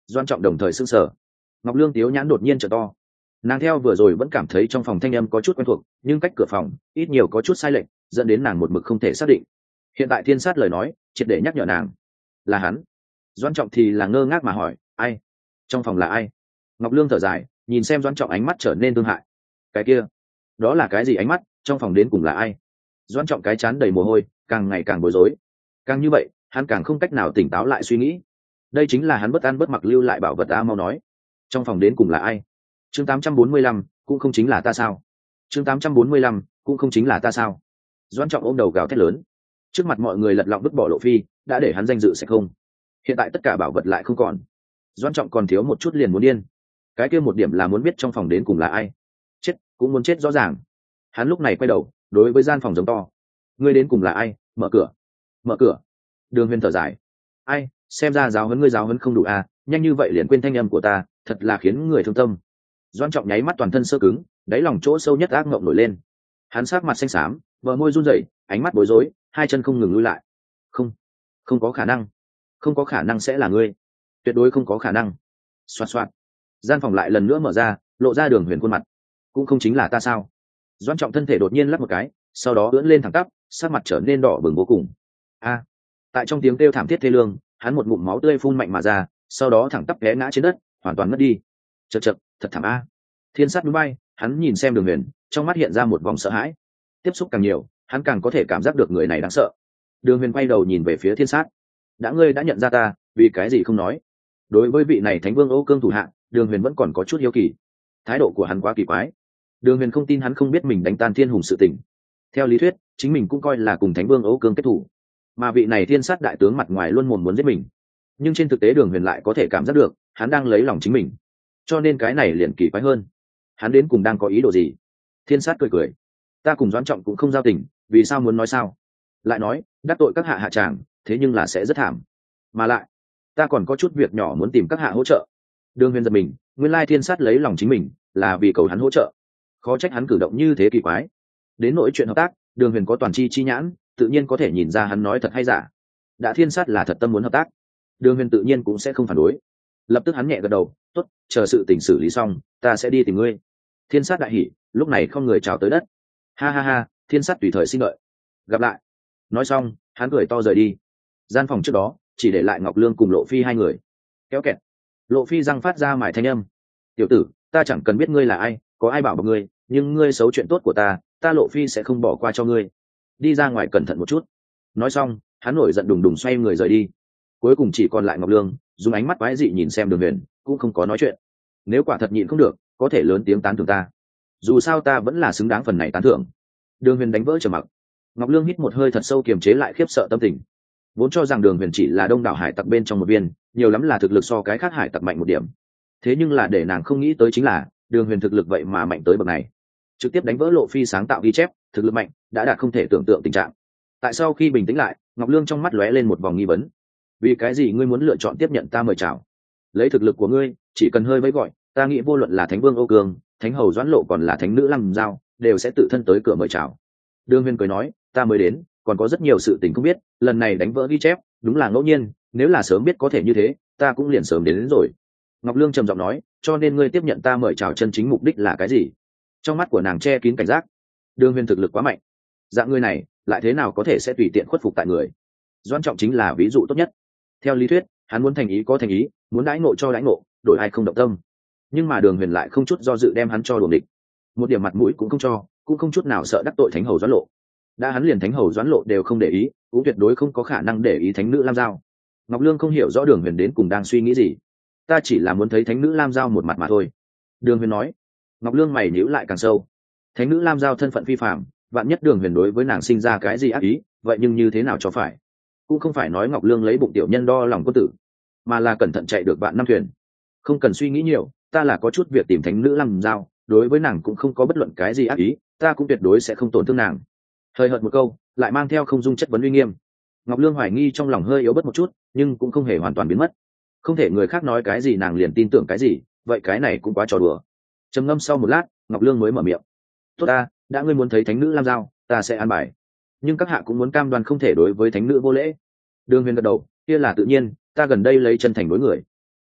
Doan Trọng đồng thời sững sờ. Ngọc Lương tiếu nhãn đột nhiên trở to. Nàng theo vừa rồi vẫn cảm thấy trong phòng thanh âm có chút quen thuộc, nhưng cách cửa phòng ít nhiều có chút sai lệch, dẫn đến nàng một mực không thể xác định. Hiện tại thiên sát lời nói triệt để nhắc nhở nàng, là hắn. Doan Trọng thì là ngơ ngác mà hỏi, ai? Trong phòng là ai? Ngọc Lương thở dài, nhìn xem Doan Trọng ánh mắt trở nên thương hại. Cái kia, đó là cái gì ánh mắt? Trong phòng đến cùng là ai? Doan Trọng cái chán đầy mồ hôi, càng ngày càng bối rối. Càng như vậy, hắn càng không cách nào tỉnh táo lại suy nghĩ. Đây chính là hắn bất ăn bất mặc lưu lại bảo vật a, mau nói, trong phòng đến cùng là ai? Chương 845, cũng không chính là ta sao? Chương 845, cũng không chính là ta sao? Doan Trọng ôm đầu gào thét lớn. Trước mặt mọi người lật lọng vứt bỏ Lộ Phi, đã để hắn danh dự sẽ không. Hiện tại tất cả bảo vật lại không còn. Doan Trọng còn thiếu một chút liền muốn điên. Cái kia một điểm là muốn biết trong phòng đến cùng là ai. Chết cũng muốn chết rõ ràng. Hắn lúc này quay đầu, đối với gian phòng giống to, ngươi đến cùng là ai? Mở cửa, mở cửa. Đường Huyền thở dài, ai, xem ra giáo huấn ngươi giáo huấn không đủ à, nhanh như vậy liền quên thanh âm của ta, thật là khiến người thương tâm. Doan Trọng nháy mắt toàn thân sơ cứng, đáy lòng chỗ sâu nhất ác mộng nổi lên. Hắn sắc mặt xanh xám, bờ môi run rẩy, ánh mắt bối rối, hai chân không ngừng lùi lại. Không, không có khả năng, không có khả năng sẽ là ngươi, tuyệt đối không có khả năng. Xoạt xoạt, gian phòng lại lần nữa mở ra, lộ ra Đường Huyền khuôn mặt. Cũng không chính là ta sao? Doan Trọng thân thể đột nhiên lắc một cái, sau đó ưỡn lên thẳng tắp, sắc mặt trở nên đỏ bừng vô cùng. A! Tại trong tiếng kêu thảm thiết thê lương, hắn một ngụm máu tươi phun mạnh mà ra, sau đó thẳng tắp té ngã trên đất, hoàn toàn mất đi. Chậc chậc, thật thảm a. Thiên sát núi bay, hắn nhìn xem Đường Huyền, trong mắt hiện ra một vòng sợ hãi. Tiếp xúc càng nhiều, hắn càng có thể cảm giác được người này đáng sợ. Đường Huyền quay đầu nhìn về phía Thiên sát. Đã ngươi đã nhận ra ta, vì cái gì không nói? Đối với vị này Thánh Vương Ô Cương thủ hạ, Đường Huyền vẫn còn có chút hiếu kỳ. Thái độ của hắn quá kỳ quái. Đường Huyền không tin hắn không biết mình đánh tan Thiên Hùng sự tình. Theo lý thuyết, chính mình cũng coi là cùng Thánh Vương Ô Cương kết thủ, mà vị này Thiên sát đại tướng mặt ngoài luôn mồm muốn giết mình, nhưng trên thực tế Đường Huyền lại có thể cảm giác được hắn đang lấy lòng chính mình, cho nên cái này liền kỳ quái hơn. Hắn đến cùng đang có ý đồ gì? Thiên sát cười cười, ta cùng Doãn Trọng cũng không giao tình, vì sao muốn nói sao? Lại nói đắc tội các hạ hạ tràng, thế nhưng là sẽ rất thảm, mà lại ta còn có chút việc nhỏ muốn tìm các hạ hỗ trợ. Đường Huyền giật mình, nguyên lai Thiên sát lấy lòng chính mình là vì cầu hắn hỗ trợ, khó trách hắn cử động như thế kỳ quái. Đến nỗi chuyện hợp tác, Đường Huyền có toàn chi chi nhãn, tự nhiên có thể nhìn ra hắn nói thật hay giả. Đã Thiên sát là thật tâm muốn hợp tác, Đường Huyền tự nhiên cũng sẽ không phản đối. Lập tức hắn nhẹ gật đầu, tốt, chờ sự tình xử lý xong, ta sẽ đi tìm ngươi. Thiên sát đại hỉ, lúc này không người chào tới đất. Ha ha ha, Thiên sát tùy thời xin đợi, gặp lại. Nói xong, hắn cười to rời đi. Gian phòng trước đó chỉ để lại Ngọc Lương cùng Lộ Phi hai người. Kéo kẹt, Lộ Phi răng phát ra mải thanh âm, tiểu tử, ta chẳng cần biết ngươi là ai, có ai bảo bọc ngươi, nhưng ngươi xấu chuyện tốt của ta, ta Lộ Phi sẽ không bỏ qua cho ngươi. Đi ra ngoài cẩn thận một chút. Nói xong, hắn nổi giận đùng đùng xoay người rời đi. Cuối cùng chỉ còn lại Ngọc Lương, dùng ánh mắt quái dị nhìn xem Đường Huyền, cũng không có nói chuyện. Nếu quả thật nhịn không được, có thể lớn tiếng tán thưởng ta, dù sao ta vẫn là xứng đáng phần này tán thưởng. Đường Huyền đánh vỡ trầm mặc. Ngọc Lương hít một hơi thật sâu, kiềm chế lại khiếp sợ tâm tình. Vốn cho rằng Đường Huyền chỉ là đông đảo hải tặc bên trong một viên, nhiều lắm là thực lực so cái khác hải tặc mạnh một điểm. Thế nhưng là để nàng không nghĩ tới chính là Đường Huyền thực lực vậy mà mạnh tới bậc này, trực tiếp đánh vỡ Lộ Phi sáng tạo ghi chép, thực lực mạnh đã đạt không thể tưởng tượng tình trạng. Tại sau khi bình tĩnh lại, Ngọc Lương trong mắt lóe lên một vòng nghi vấn. Vì cái gì ngươi muốn lựa chọn tiếp nhận ta mời chào? Lấy thực lực của ngươi, chỉ cần hơi vẫy gọi, ta nghĩ vô luận là Thánh Vương Ô Cương, Thánh Hầu Doãn Lộ còn là Thánh Nữ Lăng Giao, đều sẽ tự thân tới cửa mời chào. Đường Huyền cười nói, ta mới đến, còn có rất nhiều sự tình không biết, lần này đánh vỡ ghi chép, đúng là ngẫu nhiên, nếu là sớm biết có thể như thế, ta cũng liền sớm đến rồi. Ngọc Lương trầm giọng nói, cho nên ngươi tiếp nhận ta mời chào chân chính mục đích là cái gì? Trong mắt của nàng che kín cảnh giác. Đường Huyền thực lực quá mạnh, dạng người này lại thế nào có thể sẽ tùy tiện khuất phục tại người? Doãn Trọng chính là ví dụ tốt nhất. Theo lý thuyết, hắn muốn thành ý có thành ý, muốn đãi ngộ cho đãi ngộ, đổi ai không động tâm. Nhưng mà Đường Huyền lại không chút do dự đem hắn cho đuổi địch, một điểm mặt mũi cũng không cho, cũng không chút nào sợ đắc tội Thánh Hầu Doãn Lộ. Đã hắn liền Thánh Hầu Doãn Lộ đều không để ý, cũng tuyệt đối không có khả năng để ý Thánh Nữ Lam Giao. Ngọc Lương không hiểu rõ Đường Huyền đến cùng đang suy nghĩ gì. Ta chỉ là muốn thấy Thánh Nữ Lam Giao một mặt mà thôi. Đường Huyền nói. Ngọc Lương mày nhíu lại càng sâu. Thánh Nữ Lam Giao thân phận phi phàm, vạn nhất Đường Huyền đối với nàng sinh ra cái gì ác ý, vậy nhưng như thế nào cho phải? Cũng không phải nói Ngọc Lương lấy bụng tiểu nhân đo lòng quân tử, mà là cẩn thận chạy được vạn năm thuyền. Không cần suy nghĩ nhiều, ta là có chút việc tìm Thánh Nữ Lam Giao, đối với nàng cũng không có bất luận cái gì ác ý, ta cũng tuyệt đối sẽ không tổn thương nàng. Hơi hợt một câu, lại mang theo không dung chất vấn uy nghiêm. Ngọc Lương hoài nghi trong lòng hơi yếu bớt một chút, nhưng cũng không hề hoàn toàn biến mất. Không thể người khác nói cái gì nàng liền tin tưởng cái gì, vậy cái này cũng quá trò đùa. Trầm ngâm sau một lát, Ngọc Lương mới mở miệng. Tốt ta, đã ngươi muốn thấy Thánh Nữ Lam Giao, ta sẽ an bài. Nhưng các hạ cũng muốn cam đoan không thể đối với Thánh Nữ vô lễ. Đường Huyền gật đầu, kia là tự nhiên, ta gần đây lấy chân thành đối người.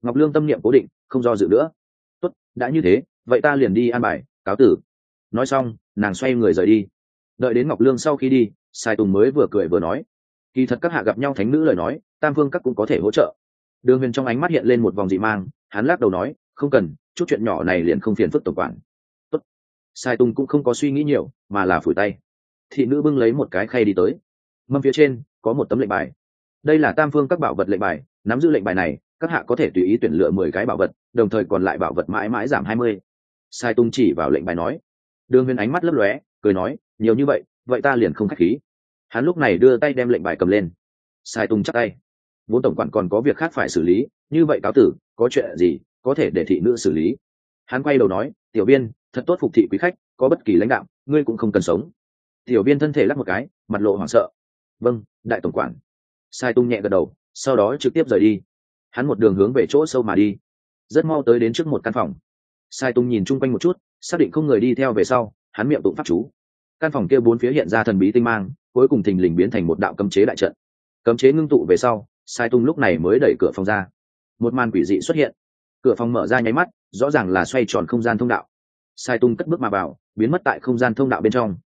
Ngọc Lương tâm niệm cố định, không do dự nữa. Tốt, đã như thế, vậy ta liền đi an bài, cáo tử. Nói xong, nàng xoay người rời đi. Đợi đến Ngọc Lương sau khi đi, Sai Tùng mới vừa cười vừa nói, kỳ thật các hạ gặp nhau thánh nữ lời nói, Tam Vương các cũng có thể hỗ trợ. Đường Huyền trong ánh mắt hiện lên một vòng dị mang, hắn lắc đầu nói, không cần, chút chuyện nhỏ này liền không phiền phức tổng quản. Tốt. Sai Tùng cũng không có suy nghĩ nhiều, mà là phủi tay. Thị nữ bưng lấy một cái khay đi tới. Mâm phía trên có một tấm lệnh bài. Đây là Tam Vương các bảo vật lệnh bài, nắm giữ lệnh bài này, các hạ có thể tùy ý tuyển lựa 10 cái bảo vật, đồng thời còn lại bảo vật mãi mãi giảm 20. Sai Tung chỉ vào lệnh bài nói. Đường Huyền ánh mắt lấp lóe, cười nói, nhiều như vậy ta liền không khách khí. Hắn lúc này đưa tay đem lệnh bài cầm lên. Sai Tung chắp tay. Vốn tổng quản còn có việc khác phải xử lý, như vậy cáo tử, có chuyện gì có thể để thị nữ xử lý. Hắn quay đầu nói, tiểu Biên, thật tốt phục thị quý khách, có bất kỳ lãnh đạo, ngươi cũng không cần sống. Tiểu Biên thân thể lắc một cái, mặt lộ hoảng sợ. Vâng, đại tổng quản. Sai Tung nhẹ gật đầu, sau đó trực tiếp rời đi. Hắn một đường hướng về chỗ sâu mà đi, rất mau tới đến trước một căn phòng. Sai Tung nhìn chung quanh một chút, xác định không người đi theo về sau, hắn miệng tụng pháp chú. Căn phòng kia bốn phía hiện ra thần bí tinh mang, cuối cùng thình lình biến thành một đạo cấm chế đại trận. Cấm chế ngưng tụ về sau, Sai Tung lúc này mới đẩy cửa phòng ra. Một màn quỷ dị xuất hiện, cửa phòng mở ra nháy mắt, rõ ràng là xoay tròn không gian thông đạo. Sai Tung cất bước mà vào, biến mất tại không gian thông đạo bên trong.